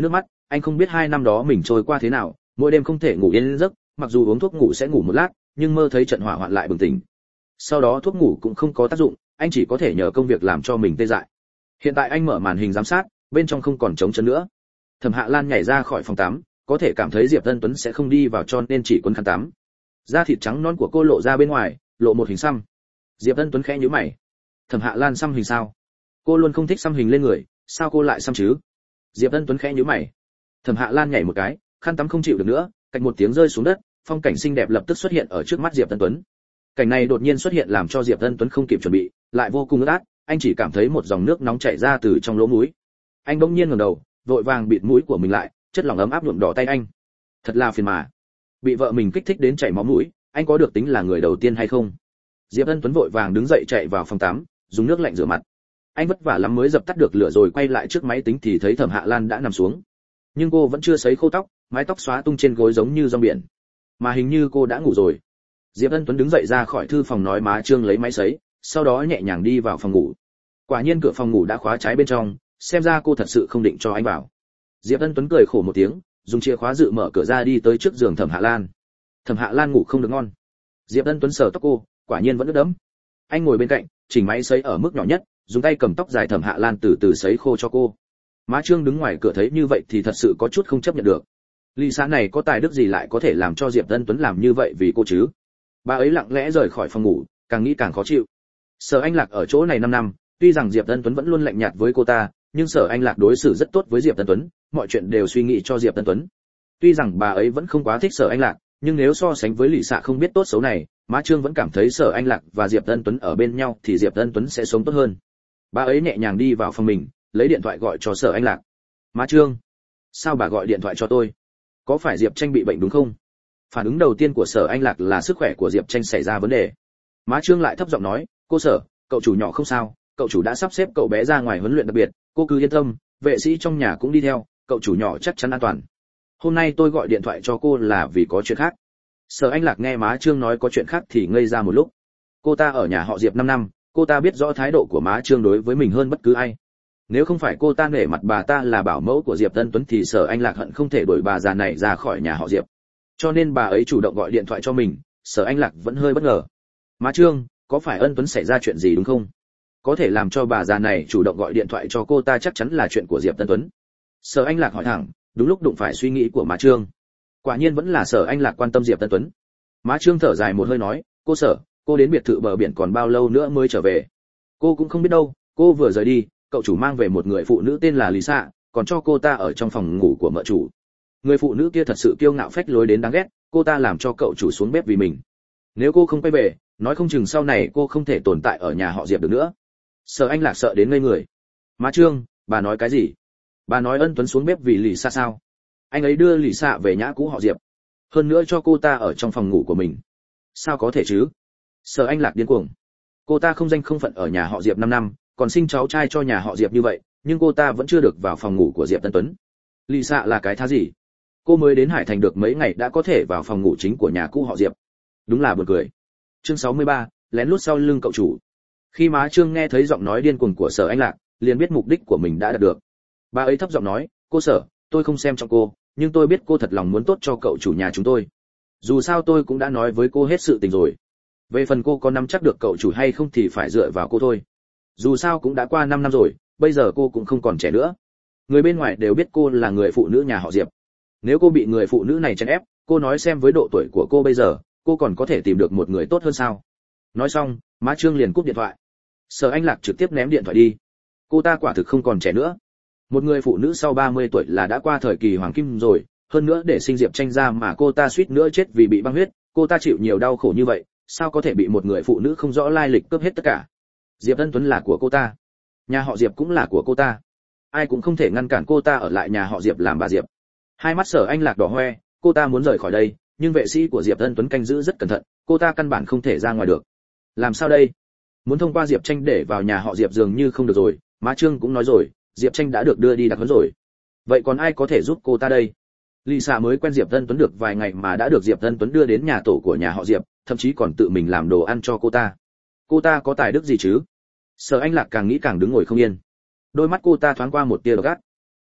anh không biết 2 năm đó mình trôi qua thế nào, mỗi đêm không thể ngủ yên giấc, mặc dù uống thuốc ngủ sẽ ngủ một lát, nhưng mơ thấy trận hỏa hoạn lại bừng tỉnh. Sau đó thuốc ngủ cũng không có tác dụng, anh chỉ có thể nhờ công việc làm cho mình tê dại. Hiện tại anh mở màn hình giám sát, bên trong không còn trống chân nữa. Thẩm Hạ Lan nhảy ra khỏi phòng tắm, có thể cảm thấy Diệp Ân Tuấn sẽ không đi vào cho nên chỉ quấn khăn tắm. Da thịt trắng nõn của cô lộ ra bên ngoài, lộ một hình xăm. Diệp Ân Tuấn khẽ nhíu mày. Thẩm Hạ Lan xăm hình sao? Cô luôn không thích xăm hình lên người, sao cô lại xăm chứ? Diệp Ân Tuấn khẽ nhíu mày. Thẩm Hạ Lan nhảy một cái, khăn tắm không chịu được nữa, cạch một tiếng rơi xuống đất, phong cảnh xinh đẹp lập tức xuất hiện ở trước mắt Diệp Ân Tuấn. Cảnh này đột nhiên xuất hiện làm cho Diệp Ân Tuấn không kịp chuẩn bị, lại vô cùng ướt át, anh chỉ cảm thấy một dòng nước nóng chảy ra từ trong lỗ mũi. Anh bỗng nhiên ngẩng đầu, vội vàng bịt mũi của mình lại, chất lỏng ấm áp nhuộm đỏ tay anh. Thật là phiền mà. Bị vợ mình kích thích đến chảy máu mũi, anh có được tính là người đầu tiên hay không? Diệp Ân Tuấn vội vàng đứng dậy chạy vào phòng tắm, dùng nước lạnh rửa mặt. Anh vất vả lắm mới dập tắt được lửa rồi quay lại trước máy tính thì thấy Thẩm Hạ Lan đã nằm xuống. Nhưng cô vẫn chưa sấy khô tóc, mái tóc xóa tung trên gối giống như rong biển. Mà hình như cô đã ngủ rồi. Diệp Ân Tuấn đứng dậy ra khỏi thư phòng nói má Trương lấy máy sấy, sau đó nhẹ nhàng đi vào phòng ngủ. Quả nhiên cửa phòng ngủ đã khóa trái bên trong, xem ra cô thật sự không định cho anh vào. Diệp Ân Tuấn cười khổ một tiếng, dùng chìa khóa dự mở cửa ra đi tới trước giường Thẩm Hạ Lan. Thẩm Hạ Lan ngủ không được ngon. Diệp Ân Tuấn sờ tóc cô, quả nhiên vẫn ướt đẫm. Anh ngồi bên cạnh, chỉnh máy sấy ở mức nhỏ nhất, dùng tay cầm tóc dài Thẩm Hạ Lan từ từ sấy khô cho cô. Má Trương đứng ngoài cửa thấy như vậy thì thật sự có chút không chấp nhận được. Ly xã này có tài đức gì lại có thể làm cho Diệp Ân Tuấn làm như vậy vì cô chứ? Bà ấy lặng lẽ rời khỏi phòng ngủ, càng nghĩ càng khó chịu. Sở Anh Lạc ở chỗ này 5 năm, tuy rằng Diệp Ân Tuấn vẫn luôn lạnh nhạt với cô ta, nhưng Sở Anh Lạc đối xử rất tốt với Diệp Ân Tuấn, mọi chuyện đều suy nghĩ cho Diệp Ân Tuấn. Tuy rằng bà ấy vẫn không quá thích Sở Anh Lạc, nhưng nếu so sánh với Lỷ Sạ không biết tốt xấu này, Má Trương vẫn cảm thấy Sở Anh Lạc và Diệp Ân Tuấn ở bên nhau thì Diệp Ân Tuấn sẽ sống tốt hơn. Bà ấy nhẹ nhàng đi vào phòng mình, lấy điện thoại gọi cho Sở Anh Lạc. Má Trương, sao bà gọi điện thoại cho tôi? Có phải Diệp Tranh bị bệnh đúng không? Phản ứng đầu tiên của Sở Anh Lạc là sức khỏe của Diệp Tranh xảy ra vấn đề. Má Trương lại thấp giọng nói, cô Sở, cậu chủ nhỏ không sao, cậu chủ đã sắp xếp cậu bé ra ngoài huấn luyện đặc biệt, cô cứ yên tâm, vệ sĩ trong nhà cũng đi theo, cậu chủ nhỏ chắc chắn an toàn. Hôm nay tôi gọi điện thoại cho cô là vì có chuyện khác. Sở Anh Lạc nghe Má Trương nói có chuyện khác thì ngây ra một lúc. Cô ta ở nhà họ Diệp 5 năm, cô ta biết rõ thái độ của Má Trương đối với mình hơn bất cứ ai. Nếu không phải cô ta nể mặt bà ta là bảo mẫu của Diệp Ân Tuấn thì Sở Anh Lạc hận không thể đuổi bà già này ra khỏi nhà họ Diệp. Cho nên bà ấy chủ động gọi điện thoại cho mình, Sở Anh Lạc vẫn hơi bất ngờ. Má Trương, có phải Ân Tuấn xảy ra chuyện gì đúng không? Có thể làm cho bà già này chủ động gọi điện thoại cho cô ta chắc chắn là chuyện của Diệp Ân Tuấn. Sở Anh Lạc hỏi thẳng, đúng lúc đụng phải suy nghĩ của Má Trương. Quả nhiên vẫn là Sở Anh Lạc quan tâm Diệp Ân Tuấn. Má Trương thở dài một hơi nói, cô Sở, cô đến biệt thự bờ biển còn bao lâu nữa mới trở về? Cô cũng không biết đâu, cô vừa rời đi, cậu chủ mang về một người phụ nữ tên là Lý Sạ, còn cho cô ta ở trong phòng ngủ của mợ chủ. Người phụ nữ kia thật sự kiêu ngạo phách lối đến đáng ghét, cô ta làm cho cậu chủ xuống bếp vì mình. Nếu cô không quay về, nói không chừng sau này cô không thể tồn tại ở nhà họ Diệp được nữa. Sở Anh Lạc sợ đến ngây người. Má Trương, bà nói cái gì? Bà nói Ân Tuấn xuống bếp vì Lý Sạ sao? Anh ấy đưa Lý Sạ về nhã cũ họ Diệp, hơn nữa cho cô ta ở trong phòng ngủ của mình. Sao có thể chứ? Sở Anh Lạc điên cuồng. Cô ta không danh không phận ở nhà họ Diệp 5 năm, còn sinh cháu trai cho nhà họ Diệp như vậy, nhưng cô ta vẫn chưa được vào phòng ngủ của Diệp Ân Tuấn. Lý Sạ là cái thá gì? Cô mới đến Hải Thành được mấy ngày đã có thể vào phòng ngủ chính của nhà cũ họ Diệp. Đúng là buồn cười. Chương 63, lén lút sau lưng cậu chủ. Khi Má Trương nghe thấy giọng nói điên cuồng của Sở Anh Lạc, liền biết mục đích của mình đã đạt được. Bà ấy thấp giọng nói, cô Sở, tôi không xem trọng cô, nhưng tôi biết cô thật lòng muốn tốt cho cậu chủ nhà chúng tôi. Dù sao tôi cũng đã nói với cô hết sự tình rồi. Về phần cô có nắm chắc được cậu chủ hay không thì phải dựa vào cô thôi. Dù sao cũng đã qua 5 năm rồi, bây giờ cô cũng không còn trẻ nữa. Người bên ngoài đều biết cô là người phụ nữ nhà họ Diệp. Nếu cô bị người phụ nữ này chèn ép, cô nói xem với độ tuổi của cô bây giờ, cô còn có thể tìm được một người tốt hơn sao? Nói xong, Má Trương liền cúp điện thoại. Sở Anh Lạc trực tiếp ném điện thoại đi. Cô ta quả thực không còn trẻ nữa. Một người phụ nữ sau 30 tuổi là đã qua thời kỳ hoàng kim rồi, hơn nữa để sinh Diệp Tranh ra mà cô ta suýt nữa chết vì bị băng huyết, cô ta chịu nhiều đau khổ như vậy, sao có thể bị một người phụ nữ không rõ lai lịch cướp hết tất cả? Diệp Ân Tuấn là của cô ta, nhà họ Diệp cũng là của cô ta, ai cũng không thể ngăn cản cô ta ở lại nhà họ Diệp làm bà Diệp. Hai mắt Sở Anh Lạc đỏ hoe, cô ta muốn rời khỏi đây, nhưng vệ sĩ của Diệp Ân Tuấn canh giữ rất cẩn thận, cô ta căn bản không thể ra ngoài được. Làm sao đây? Muốn thông qua Diệp Tranh để vào nhà họ Diệp dường như không được rồi, Má Trương cũng nói rồi, Diệp Tranh đã được đưa đi đặc huấn rồi. Vậy còn ai có thể giúp cô ta đây? Lý Sạ mới quen Diệp Ân Tuấn được vài ngày mà đã được Diệp Ân Tuấn đưa đến nhà tổ của nhà họ Diệp, thậm chí còn tự mình làm đồ ăn cho cô ta. Cô ta có tài đức gì chứ? Sở Anh Lạc càng nghĩ càng đứng ngồi không yên. Đôi mắt cô ta thoáng qua một tia độc ác.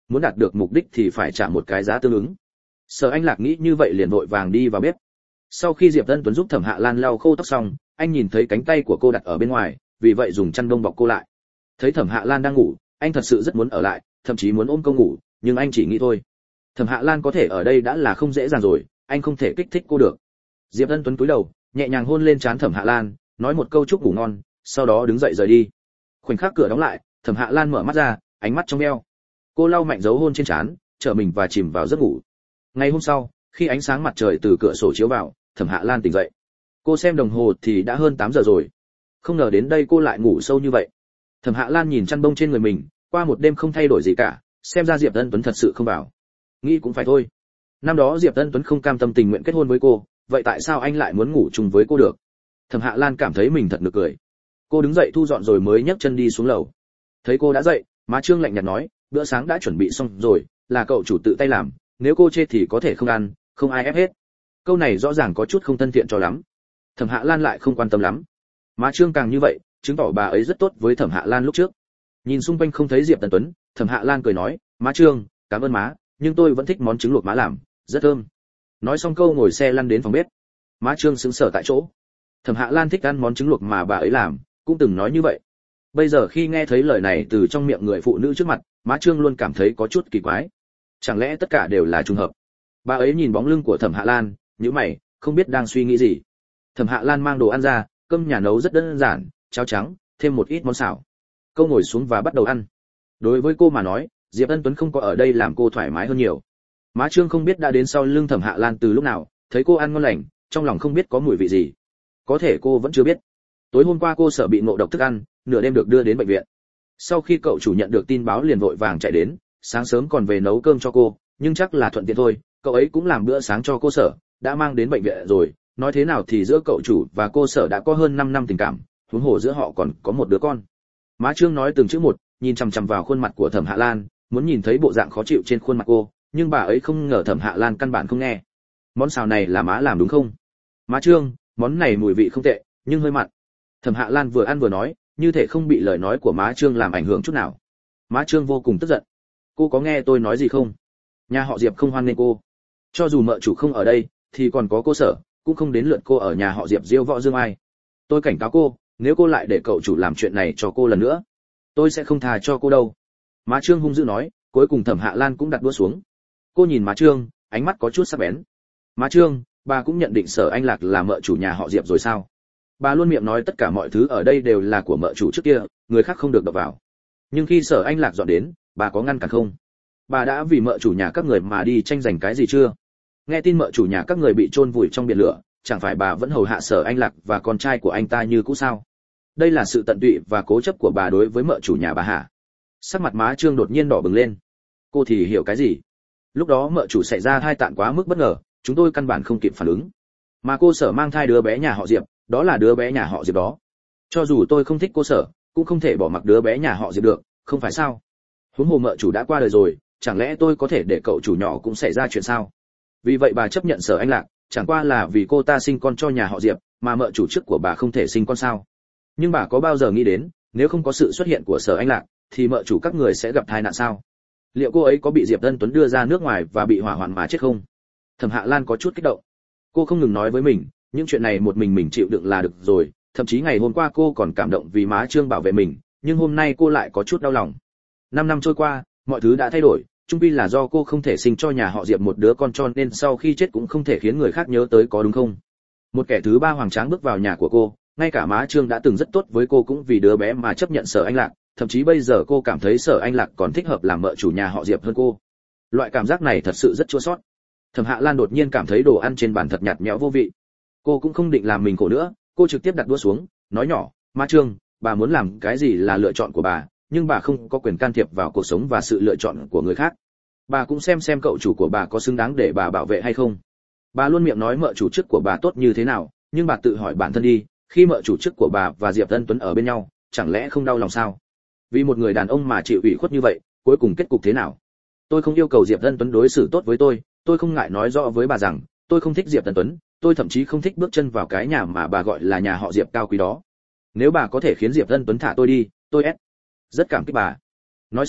muốn đạt được mục đích thì phải trả một cái giá tương ứng. Sở Anh Lạc nghĩ như vậy liền vội vàng đi vào bếp. Sau khi Diệp Ân Tuấn giúp Thẩm Hạ Lan lau khô tóc xong, anh nhìn thấy cánh tay của cô đặt ở bên ngoài, vì vậy dùng chăn bông bọc cô lại. Thấy Thẩm Hạ Lan đang ngủ, anh thật sự rất muốn ở lại, thậm chí muốn ôm cô ngủ, nhưng anh chỉ nghĩ thôi. Thẩm Hạ Lan có thể ở đây đã là không dễ dàng rồi, anh không thể kích thích cô được. Diệp Ân Tuấn cúi đầu, nhẹ nhàng hôn lên trán Thẩm Hạ Lan, nói một câu chúc ngủ ngon, sau đó đứng dậy rời đi. Khoảnh khắc cửa đóng lại, Thẩm Hạ Lan mở mắt ra, ánh mắt trong veo. Cô lau mạnh dấu hôn trên trán, trở mình và chìm vào giấc ngủ. Ngày hôm sau, khi ánh sáng mặt trời từ cửa sổ chiếu vào, Thẩm Hạ Lan tỉnh dậy. Cô xem đồng hồ thì đã hơn 8 giờ rồi. Không ngờ đến đây cô lại ngủ sâu như vậy. Thẩm Hạ Lan nhìn chăn bông trên người mình, qua một đêm không thay đổi gì cả, xem ra Diệp Ân Tuấn thật sự không vào. Nghĩ cũng phải thôi. Năm đó Diệp Ân Tuấn không cam tâm tình nguyện kết hôn với cô, vậy tại sao anh lại muốn ngủ chung với cô được? Thẩm Hạ Lan cảm thấy mình thật nực cười. Cô đứng dậy thu dọn rồi mới nhấc chân đi xuống lầu. Thấy cô đã dậy, má Trương lạnh nhạt nói, bữa sáng đã chuẩn bị xong rồi, là cậu chủ tự tay làm, nếu cô chê thì có thể không ăn, không ai ép hết. Câu này rõ ràng có chút không thân thiện cho lắm. Thẩm Hạ Lan lại không quan tâm lắm. Má Trương càng như vậy, chứng tỏ bà ấy rất tốt với Thẩm Hạ Lan lúc trước. Nhìn xung quanh không thấy Diệp Ân Tuấn, Thẩm Hạ Lan cười nói, má Trương, cảm ơn má, nhưng tôi vẫn thích món trứng luộc má làm, rất thơm. Nói xong câu ngồi xe lăn đến phòng bếp. Má Trương sững sờ tại chỗ. Thẩm Hạ Lan thích ăn món trứng luộc mà bà ấy làm, cũng từng nói như vậy. Bây giờ khi nghe thấy lời này từ trong miệng người phụ nữ trước mặt, má Trương luôn cảm thấy có chút kỳ quái. Chẳng lẽ tất cả đều là trùng hợp? Bà ấy nhìn bóng lưng của Thẩm Hạ Lan, nhíu mày, không biết đang suy nghĩ gì. Thẩm Hạ Lan mang đồ ăn ra, cơm nhà nấu rất đơn giản, cháo trắng, thêm một ít món xào. Cô ngồi xuống và bắt đầu ăn. Đối với cô mà nói, Diệp Ân Tuấn không có ở đây làm cô thoải mái hơn nhiều. Má Trương không biết đã đến sau lưng Thẩm Hạ Lan từ lúc nào, thấy cô ăn ngon lành, trong lòng không biết có mùi vị gì. Có thể cô vẫn chưa biết. Tối hôm qua cô sợ bị ngộ độc thức ăn, nửa đêm được đưa đến bệnh viện. Sau khi cậu chủ nhận được tin báo liền vội vàng chạy đến, sáng sớm còn về nấu cơm cho cô, nhưng chắc là thuận tiện thôi, cậu ấy cũng làm bữa sáng cho cô Sở, đã mang đến bệnh viện rồi, nói thế nào thì giữa cậu chủ và cô Sở đã có hơn 5 năm tình cảm, huống hồ giữa họ còn có một đứa con. Má Trương nói từng chữ một, nhìn chằm chằm vào khuôn mặt của Thẩm Hạ Lan, muốn nhìn thấy bộ dạng khó chịu trên khuôn mặt cô, nhưng bà ấy không ngờ Thẩm Hạ Lan căn bản không nghe. Món xào này là má làm đúng không? Má Trương, món này mùi vị không tệ, nhưng hơi mặn. Thẩm Hạ Lan vừa ăn vừa nói, như thể không bị lời nói của má Trương làm ảnh hưởng chút nào. Má Trương vô cùng tức giận. Cô có nghe tôi nói gì không? Nhà họ Diệp không hoan nghênh cô. Cho dù mợ chủ không ở đây, thì còn có cô Sở, cũng không đến lượt cô ở nhà họ Diệp diêu võ dương ai. Tôi cảnh cáo cô, nếu cô lại để cậu chủ làm chuyện này cho cô lần nữa, tôi sẽ không tha cho cô đâu. Má Trương hung dữ nói, cuối cùng Thẩm Hạ Lan cũng đặt đũa xuống. Cô nhìn má Trương, ánh mắt có chút sắc bén. Má Trương, bà cũng nhận định Sở Anh Lạc là mợ chủ nhà họ Diệp rồi sao? Bà luôn miệng nói tất cả mọi thứ ở đây đều là của mợ chủ trước kia, người khác không được đụng vào. Nhưng khi Sở Anh Lạc dọn đến, bà có ngăn cản không? Bà đã vì mợ chủ nhà các người mà đi tranh giành cái gì chưa? Nghe tin mợ chủ nhà các người bị chôn vùi trong biển lửa, chẳng phải bà vẫn hầu hạ Sở Anh Lạc và con trai của anh ta như cũ sao? Đây là sự tận tụy và cố chấp của bà đối với mợ chủ nhà bà hả? Sắc mặt má Trương đột nhiên đỏ bừng lên. Cô thì hiểu cái gì? Lúc đó mợ chủ xảy ra thai tạn quá mức bất ngờ, chúng tôi căn bản không kịp phản ứng. Mà cô Sở mang thai đứa bé nhà họ Diệp, đó là đứa bé nhà họ Diệp đó. Cho dù tôi không thích cô Sở, cũng không thể bỏ mặc đứa bé nhà họ Diệp được, không phải sao? Huống hồ mợ chủ đã qua đời rồi, chẳng lẽ tôi có thể để cậu chủ nhỏ cũng xảy ra chuyện sao? Vì vậy bà chấp nhận Sở Anh Lạc, chẳng qua là vì cô ta sinh con cho nhà họ Diệp, mà mợ chủ trước của bà không thể sinh con sao? Nhưng bà có bao giờ nghĩ đến, nếu không có sự xuất hiện của Sở Anh Lạc, thì mợ chủ các người sẽ gặp tai nạn sao? Liệu cô ấy có bị Diệp Ân Tuấn đưa ra nước ngoài và bị hỏa hoạn mà chết không? Thẩm Hạ Lan có chút kích động. Cô không ngừng nói với mình, những chuyện này một mình chịu đựng là được rồi, thậm chí ngày hôm qua cô còn cảm động vì má Trương bảo vệ mình, nhưng hôm nay cô lại có chút đau lòng. 5 năm trôi qua, mọi thứ đã thay đổi, chung quy là do cô không thể sinh cho nhà họ Diệp một đứa con, cho nên sau khi chết cũng không thể khiến người khác nhớ tới, có đúng không? Một kẻ thứ ba hoành tráng bước vào nhà của cô, ngay cả má Trương đã từng rất tốt với cô cũng vì đứa bé mà chấp nhận Sở Anh Lạc, thậm chí bây giờ cô cảm thấy Sở Anh Lạc còn thích hợp làm mợ chủ nhà họ Diệp hơn cô. Loại cảm giác này thật sự rất chua xót. Thẩm Hạ Lan đột nhiên cảm thấy đồ ăn trên bàn thật nhạt nhẽo vô vị. Cô cũng không định làm mình khổ nữa, cô trực tiếp đặt đũa xuống, nói nhỏ, má Trương, bà muốn làm cái gì là lựa chọn của bà, nhưng bà không có quyền can thiệp vào cuộc sống và sự lựa chọn của người khác. Bà cũng xem cậu chủ của bà có xứng đáng để bà bảo vệ hay không. Bà luôn miệng nói mợ chủ trước của bà tốt như thế nào, nhưng bà tự hỏi bản thân đi, khi mợ chủ trước của bà và Diệp Ân Tuấn ở bên nhau, chẳng lẽ không đau lòng sao? Vì một người đàn ông mà chịu ủy khuất như vậy, cuối cùng kết cục thế nào? Tôi không yêu cầu Diệp Ân Tuấn đối xử tốt với tôi không ngại nói rõ với bà rằng, tôi không thích Diệp Ân Tuấn, tôi thậm chí không thích bước chân vào cái nhà mà bà gọi là nhà họ Diệp cao quý đó. Nếu bà có thể khiến Diệp Ân Tuấn thả tôi đi, tôi rất cảm kích bà. Nói xong,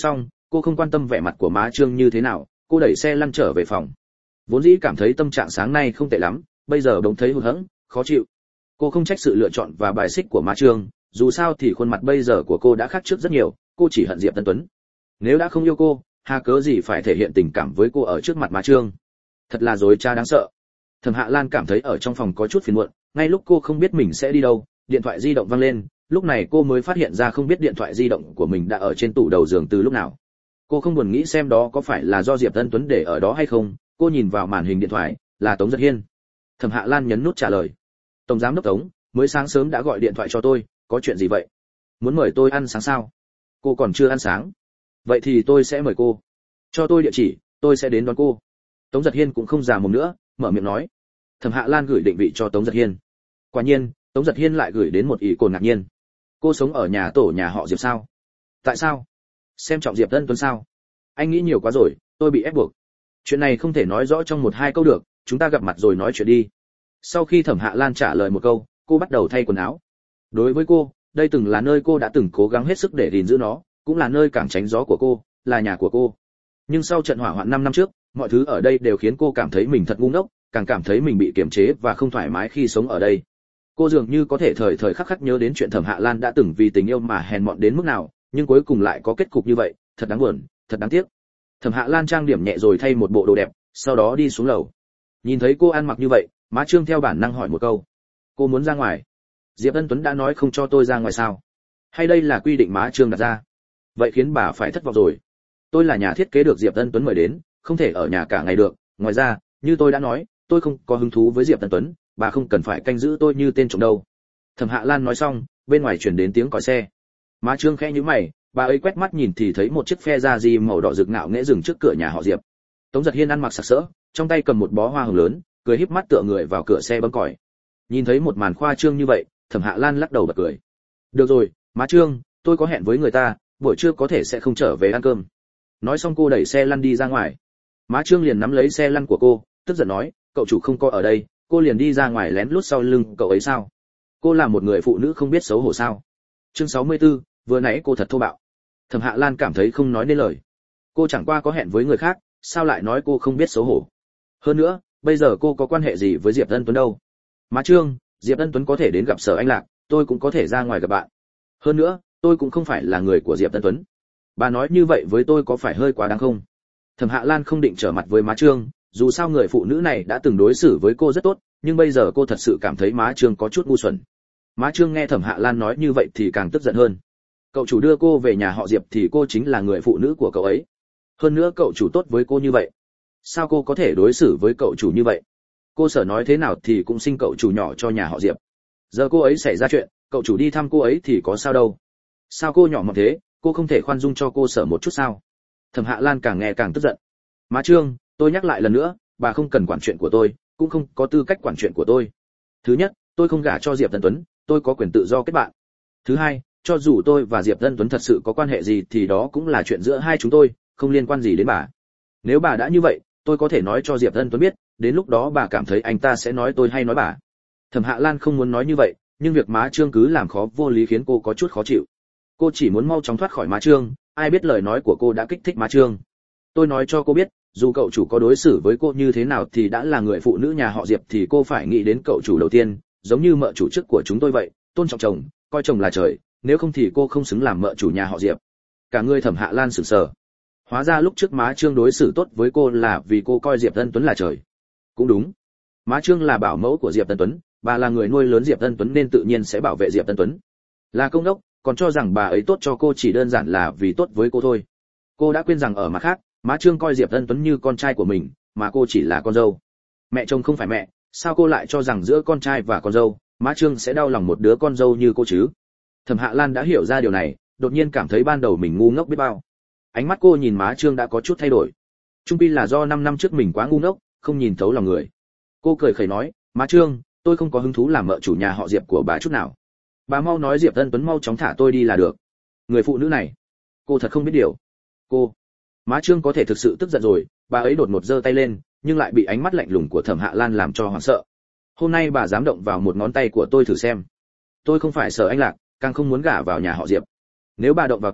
cô không quan tâm vẻ mặt của má Trương như thế nào, cô đẩy xe lăn trở về phòng. Vốn dĩ cảm thấy tâm trạng sáng nay không tệ lắm, bây giờ bỗng thấy hụt hẫng, khó chịu. Cô không trách sự lựa chọn và bài xích của má Trương, dù sao thì khuôn mặt bây giờ của cô đã khác trước rất nhiều, cô chỉ hận Diệp Tân Tuấn. Nếu đã không yêu cô, hà cớ gì phải thể hiện tình cảm với cô ở trước mặt má Trương? Thật là dối trá đáng sợ. Thẩm Hạ Lan cảm thấy ở trong phòng có chút phiền muộn, ngay lúc cô không biết mình sẽ đi đâu, điện thoại di động vang lên, lúc này cô mới phát hiện ra không biết điện thoại di động của mình đã ở trên tủ đầu giường từ lúc nào. Cô không buồn nghĩ xem đó có phải là do Diệp Tân Tuấn để ở đó hay không, cô nhìn vào màn hình điện thoại, là Tống Giật Hiên. Thẩm Hạ Lan nhấn nút trả lời. Tổng giám đốc Tống, mới sáng sớm đã gọi điện thoại cho tôi, có chuyện gì vậy? Muốn mời tôi ăn sáng sao? Cô còn chưa ăn sáng. Vậy thì tôi sẽ mời cô. Cho tôi địa chỉ, tôi sẽ đến đón cô. Tống Giật Hiên cũng không già mồm nữa, mở miệng nói. Thẩm Hạ Lan gửi định vị cho Tống Giật Hiên. Quả nhiên, Tống Giật Hiên lại gửi đến một ý cồn ngạc nhiên. Cô sống ở nhà tổ nhà họ Diệp sao? Tại sao? Xem trọng Diệp Tân Tuấn sao? Anh nghĩ nhiều quá rồi, tôi bị ép buộc. Chuyện này không thể nói rõ trong một hai câu được, chúng ta gặp mặt rồi nói chuyện đi. Sau khi Thẩm Hạ Lan trả lời một câu, cô bắt đầu thay quần áo. Đối với cô, đây từng là nơi cô đã từng cố gắng hết sức để gìn giữ nó, cũng là nơi cảng tránh gió của cô, là nhà của cô. Nhưng sau trận hỏa hoạn 5 năm trước, mọi thứ ở đây đều khiến cô cảm thấy mình thật ngu ngốc, càng cảm thấy mình bị kiềm chế và không thoải mái khi sống ở đây. Cô dường như có thể thời thời khắc khắc nhớ đến chuyện Thẩm Hạ Lan đã từng vì tình yêu mà hèn mọn đến mức nào, nhưng cuối cùng lại có kết cục như vậy, thật đáng buồn, thật đáng tiếc. Thẩm Hạ Lan trang điểm nhẹ rồi thay một bộ đồ đẹp, sau đó đi xuống lầu. Nhìn thấy cô ăn mặc như vậy, má Trương theo bản năng hỏi một câu. Cô muốn ra ngoài? Diệp Ân Tuấn đã nói không cho tôi ra ngoài sao? Hay đây là quy định má Trương đặt ra? Vậy khiến bà phải thất vọng rồi. Tôi là nhà thiết kế được Diệp Ân Tuấn mời đến, không thể ở nhà cả ngày được. Ngoài ra, như tôi đã nói, tôi không có hứng thú với Diệp Ân Tuấn, bà không cần phải canh giữ tôi như tên trộm đâu. Thẩm Hạ Lan nói xong, bên ngoài truyền đến tiếng còi xe. Má Trương khẽ nhíu mày, bà ấy quét mắt nhìn thì thấy một chiếc phe ra gì màu đỏ rực ngạo nghễ dừng trước cửa nhà họ Diệp. Tống Giật Hiên ăn mặc sặc sỡ, trong tay cầm một bó hoa hồng lớn, cười híp mắt tựa người vào cửa xe bấm còi. Nhìn thấy một màn khoa trương như vậy, Thẩm Hạ Lan lắc đầu bật cười. Được rồi, má Trương, tôi có hẹn với người ta, buổi trưa có thể sẽ không trở về ăn cơm. Nói xong cô đẩy xe lăn đi ra ngoài. Má Trương liền nắm lấy xe lăn của cô, tức giận nói, cậu chủ không có ở đây, cô liền đi ra ngoài lén lút sau lưng cậu ấy sao? Cô là một người phụ nữ không biết xấu hổ sao? Chương 64, vừa nãy cô thật thô bạo. Thẩm Hạ Lan cảm thấy không nói nên lời. Cô chẳng qua có hẹn với người khác, sao lại nói cô không biết xấu hổ? Hơn nữa, bây giờ cô có quan hệ gì với Diệp Ân Tuấn đâu? Má Trương, Diệp Ân Tuấn có thể đến gặp Sở Anh Lạc, tôi cũng có thể ra ngoài gặp bạn. Hơn nữa, tôi cũng không phải là người của Diệp Ân Tuấn. Bà nói như vậy với tôi có phải hơi quá đáng không? Thẩm Hạ Lan không định trở mặt với má Trương, dù sao người phụ nữ này đã từng đối xử với cô rất tốt, nhưng bây giờ cô thật sự cảm thấy má Trương có chút ngu xuẩn. Má Trương nghe Thẩm Hạ Lan nói như vậy thì càng tức giận hơn. Cậu chủ đưa cô về nhà họ Diệp thì cô chính là người phụ nữ của cậu ấy. Hơn nữa cậu chủ tốt với cô như vậy, sao cô có thể đối xử với cậu chủ như vậy? Cô Sở nói thế nào thì cũng sinh cậu chủ nhỏ cho nhà họ Diệp. Giờ cô ấy xảy ra chuyện, cậu chủ đi thăm cô ấy thì có sao đâu? Sao cô nhỏ mọn thế, cô không thể khoan dung cho cô Sở một chút sao? Thẩm Hạ Lan càng nghe càng tức giận. Má Trương, tôi nhắc lại lần nữa, bà không cần quản chuyện của tôi, cũng không có tư cách quản chuyện của tôi. Thứ nhất, tôi không gả cho Diệp Tân Tuấn, tôi có quyền tự do kết bạn. Thứ hai, cho dù tôi và Diệp Tân Tuấn thật sự có quan hệ gì thì đó cũng là chuyện giữa hai chúng tôi, không liên quan gì đến bà. Nếu bà đã như vậy, tôi có thể nói cho Diệp Tân Tuấn biết, đến lúc đó bà cảm thấy anh ta sẽ nói tôi hay nói bà. Thẩm Hạ Lan không muốn nói như vậy, nhưng việc má Trương cứ làm khó vô lý khiến cô có chút khó chịu. Cô chỉ muốn mau chóng thoát khỏi má Trương, ai biết lời nói của cô đã kích thích má Trương. Tôi nói cho cô biết, dù cậu chủ có đối xử với cô như thế nào thì đã là người phụ nữ nhà họ Diệp thì cô phải nghĩ đến cậu chủ đầu tiên, giống như mợ chủ trước của chúng tôi vậy, tôn trọng chồng, coi chồng là trời, nếu không thì cô không xứng làm mợ chủ nhà họ Diệp. Cả người Thẩm Hạ Lan sửng sờ. Hóa ra lúc trước má Trương đối xử tốt với cô là vì cô coi Diệp Tân Tuấn là trời. Cũng đúng, má Trương là bảo mẫu của Diệp Tân Tuấn, bà là người nuôi lớn Diệp Tân Tuấn nên tự nhiên sẽ bảo vệ Diệp Tân Tuấn. Là công đốc, còn cho rằng bà ấy tốt cho cô chỉ đơn giản là vì tốt với cô thôi. Cô đã quên rằng ở mặt khác, má Trương coi Diệp Tân Tuấn như con trai của mình, mà cô chỉ là con dâu. Mẹ chồng không phải mẹ, sao cô lại cho rằng giữa con trai và con dâu, má Trương sẽ đau lòng một đứa con dâu như cô chứ? Thẩm Hạ Lan đã hiểu ra điều này, đột nhiên cảm thấy ban đầu mình ngu ngốc biết bao. Ánh mắt cô nhìn má Trương đã có chút thay đổi. Trung pi là do 5 năm trước mình quá ngu ngốc, không nhìn thấu lòng người. Cô cười khẩy nói, má Trương, tôi không có hứng thú làm mợ chủ nhà họ Diệp của bà chút nào. Bà mau nói Diệp Tân Tuấn mau chóng thả tôi đi là được. Người phụ nữ này, cô thật không biết điều. Cô, má Trương có thể thực sự tức giận rồi, bà ấy đột ngột giơ tay lên, nhưng lại bị ánh mắt lạnh lùng của Thẩm Hạ Lan làm cho hoảng sợ. Hôm nay bà dám động vào một ngón tay của tôi thử xem. Tôi không phải Sở Anh Lạc, càng không muốn gả vào nhà họ Diệp. Nếu bà động vào tôi,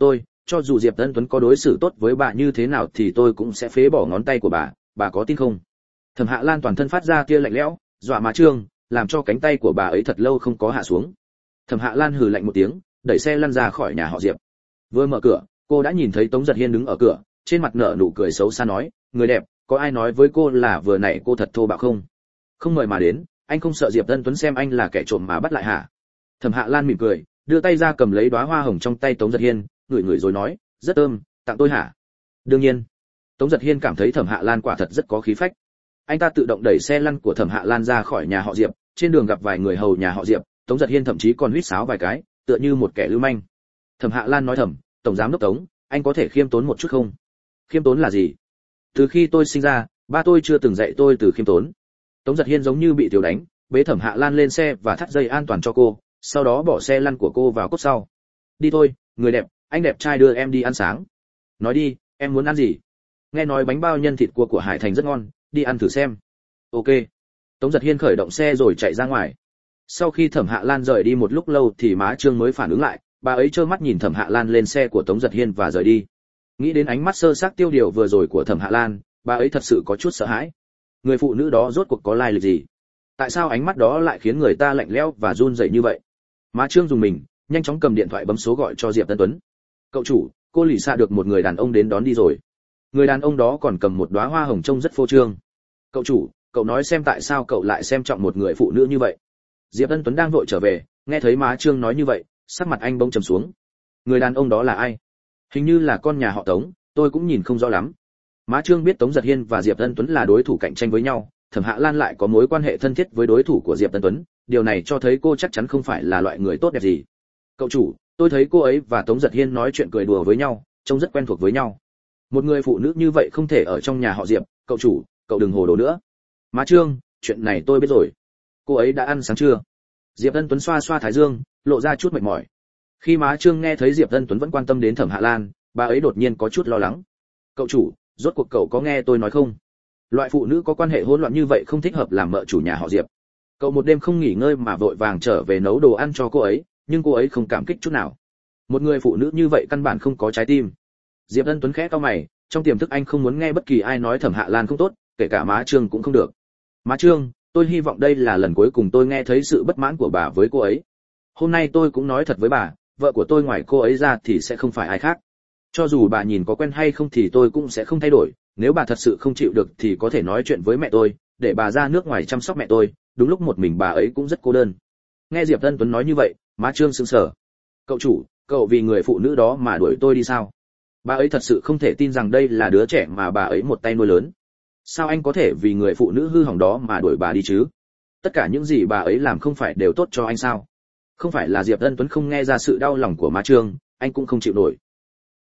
cho dù Diệp Ân Tuấn có đối xử tốt với bà như thế nào thì tôi cũng sẽ phế bỏ ngón tay của bà có tin không? Thẩm Hạ Lan toàn thân phát ra tia lạnh lẽo, dọa Má Trương, làm cho cánh tay của bà ấy thật lâu không có hạ xuống. Thẩm Hạ Lan hừ lạnh một tiếng, đẩy xe lăn ra khỏi nhà họ Diệp. Vừa mở cửa, cô đã nhìn thấy Tống Giật Hiên đứng ở cửa, trên mặt nở nụ cười xấu xa nói, người đẹp, có ai nói với cô là vừa nãy cô thật thô bạo không? Không mời mà đến, anh không sợ Diệp Ân Tuấn xem anh là kẻ trộm mà bắt lại hả? Thẩm Hạ Lan mỉm cười, đưa tay ra cầm lấy đóa hoa hồng trong tay Tống Giật Hiên, ngửi ngửi rồi nói, rất thơm, tặng tôi hả? Đương nhiên. Tống Giật Hiên cảm thấy Thẩm Hạ Lan quả thật rất có khí phách. Anh ta tự động đẩy xe lăn của Thẩm Hạ Lan ra khỏi nhà họ Diệp, trên đường gặp vài người hầu nhà họ Diệp, Tống Giật Hiên thậm chí còn huýt sáo vài cái, tựa như một kẻ lưu manh. Thẩm Hạ Lan nói thầm, tổng giám đốc Tống, anh có thể khiêm tốn một chút không? Khiêm tốn là gì? Từ khi tôi sinh ra, ba tôi chưa từng dạy tôi từ khiêm tốn. Tống Giật Hiên giống như bị tiểu đánh, bế Thẩm Hạ Lan lên xe và thắt dây an toàn cho cô, sau đó bỏ xe lăn của cô vào cốp sau. Đi thôi, người đẹp, anh đẹp trai đưa em đi ăn sáng. Nói đi, em muốn ăn gì? Nghe nói bánh bao nhân thịt cua của Hải Thành rất ngon, đi ăn thử xem. Ok. Tống Giật Hiên khởi động xe rồi chạy ra ngoài. Sau khi Thẩm Hạ Lan rời đi một lúc lâu thì Má Trương mới phản ứng lại, bà ấy trơ mắt nhìn Thẩm Hạ Lan lên xe của Tống Giật Hiên và rời đi. Nghĩ đến ánh mắt sơ xác tiêu điều vừa rồi của Thẩm Hạ Lan, bà ấy thật sự có chút sợ hãi. Người phụ nữ đó rốt cuộc có lai lịch gì? Tại sao ánh mắt đó lại khiến người ta lạnh lẽo và run rẩy như vậy? Má Trương dùng mình, nhanh chóng cầm điện thoại bấm số gọi cho Diệp Tân Tuấn. Cậu chủ, cô Lỷ Sa được một người đàn ông đến đón đi rồi. Người đàn ông đó còn cầm một đóa hoa hồng trông rất phô trương. Cậu chủ, cậu nói xem tại sao cậu lại xem trọng một người phụ nữ như vậy? Diệp Tân Tuấn đang vội trở về, nghe thấy Má Trương nói như vậy, sắc mặt anh bỗng trầm xuống. Người đàn ông đó là ai? Hình như là con nhà họ Tống, tôi cũng nhìn không rõ lắm. Má Trương biết Tống Giật Hiên và Diệp Tân Tuấn là đối thủ cạnh tranh với nhau, Thẩm Hạ Lan lại có mối quan hệ thân thiết với đối thủ của Diệp Tân Tuấn, điều này cho thấy cô chắc chắn không phải là loại người tốt đẹp gì. Cậu chủ, tôi thấy cô ấy và Tống Giật Hiên nói chuyện cười đùa với nhau, trông rất quen thuộc với nhau. Một người phụ nữ như vậy không thể ở trong nhà họ Diệp, cậu chủ, cậu đừng hồ đồ nữa. Má Trương, chuyện này tôi biết rồi. Cô ấy đã ăn sáng chưa? Diệp Tân Tuấn xoa xoa thái dương, lộ ra chút mệt mỏi. Khi Má Trương nghe thấy Diệp Tân Tuấn vẫn quan tâm đến Thẩm Hạ Lan, bà ấy đột nhiên có chút lo lắng. Cậu chủ, rốt cuộc cậu có nghe tôi nói không? Loại phụ nữ có quan hệ hỗn loạn như vậy không thích hợp làm mợ chủ nhà họ Diệp. Cậu một đêm không nghỉ ngơi mà vội vàng trở về nấu đồ ăn cho cô ấy, nhưng cô ấy không cảm kích chút nào. Một người phụ nữ như vậy căn bản không có trái tim. Diệp Tân Tuấn khẽ cau mày, trong tiềm thức anh không muốn nghe bất kỳ ai nói Thẩm Hạ Lan không tốt, kể cả Má Trương cũng không được. Má Trương, tôi hy vọng đây là lần cuối cùng tôi nghe thấy sự bất mãn của bà với cô ấy. Hôm nay tôi cũng nói thật với bà, vợ của tôi ngoài cô ấy ra thì sẽ không phải ai khác. Cho dù bà nhìn có quen hay không thì tôi cũng sẽ không thay đổi, nếu bà thật sự không chịu được thì có thể nói chuyện với mẹ tôi, để bà ra nước ngoài chăm sóc mẹ tôi, đúng lúc một mình bà ấy cũng rất cô đơn. Nghe Diệp Tân Tuấn nói như vậy, Má Trương sững sờ. Cậu chủ, cậu vì người phụ nữ đó mà đuổi tôi đi sao? Bà ấy thật sự không thể tin rằng đây là đứa trẻ mà bà ấy một tay nuôi lớn. Sao anh có thể vì người phụ nữ hư hỏng đó mà đuổi bà đi chứ? Tất cả những gì bà ấy làm không phải đều tốt cho anh sao? Không phải là Diệp Tân Tuấn không nghe ra sự đau lòng của Má Trương, anh cũng không chịu nổi.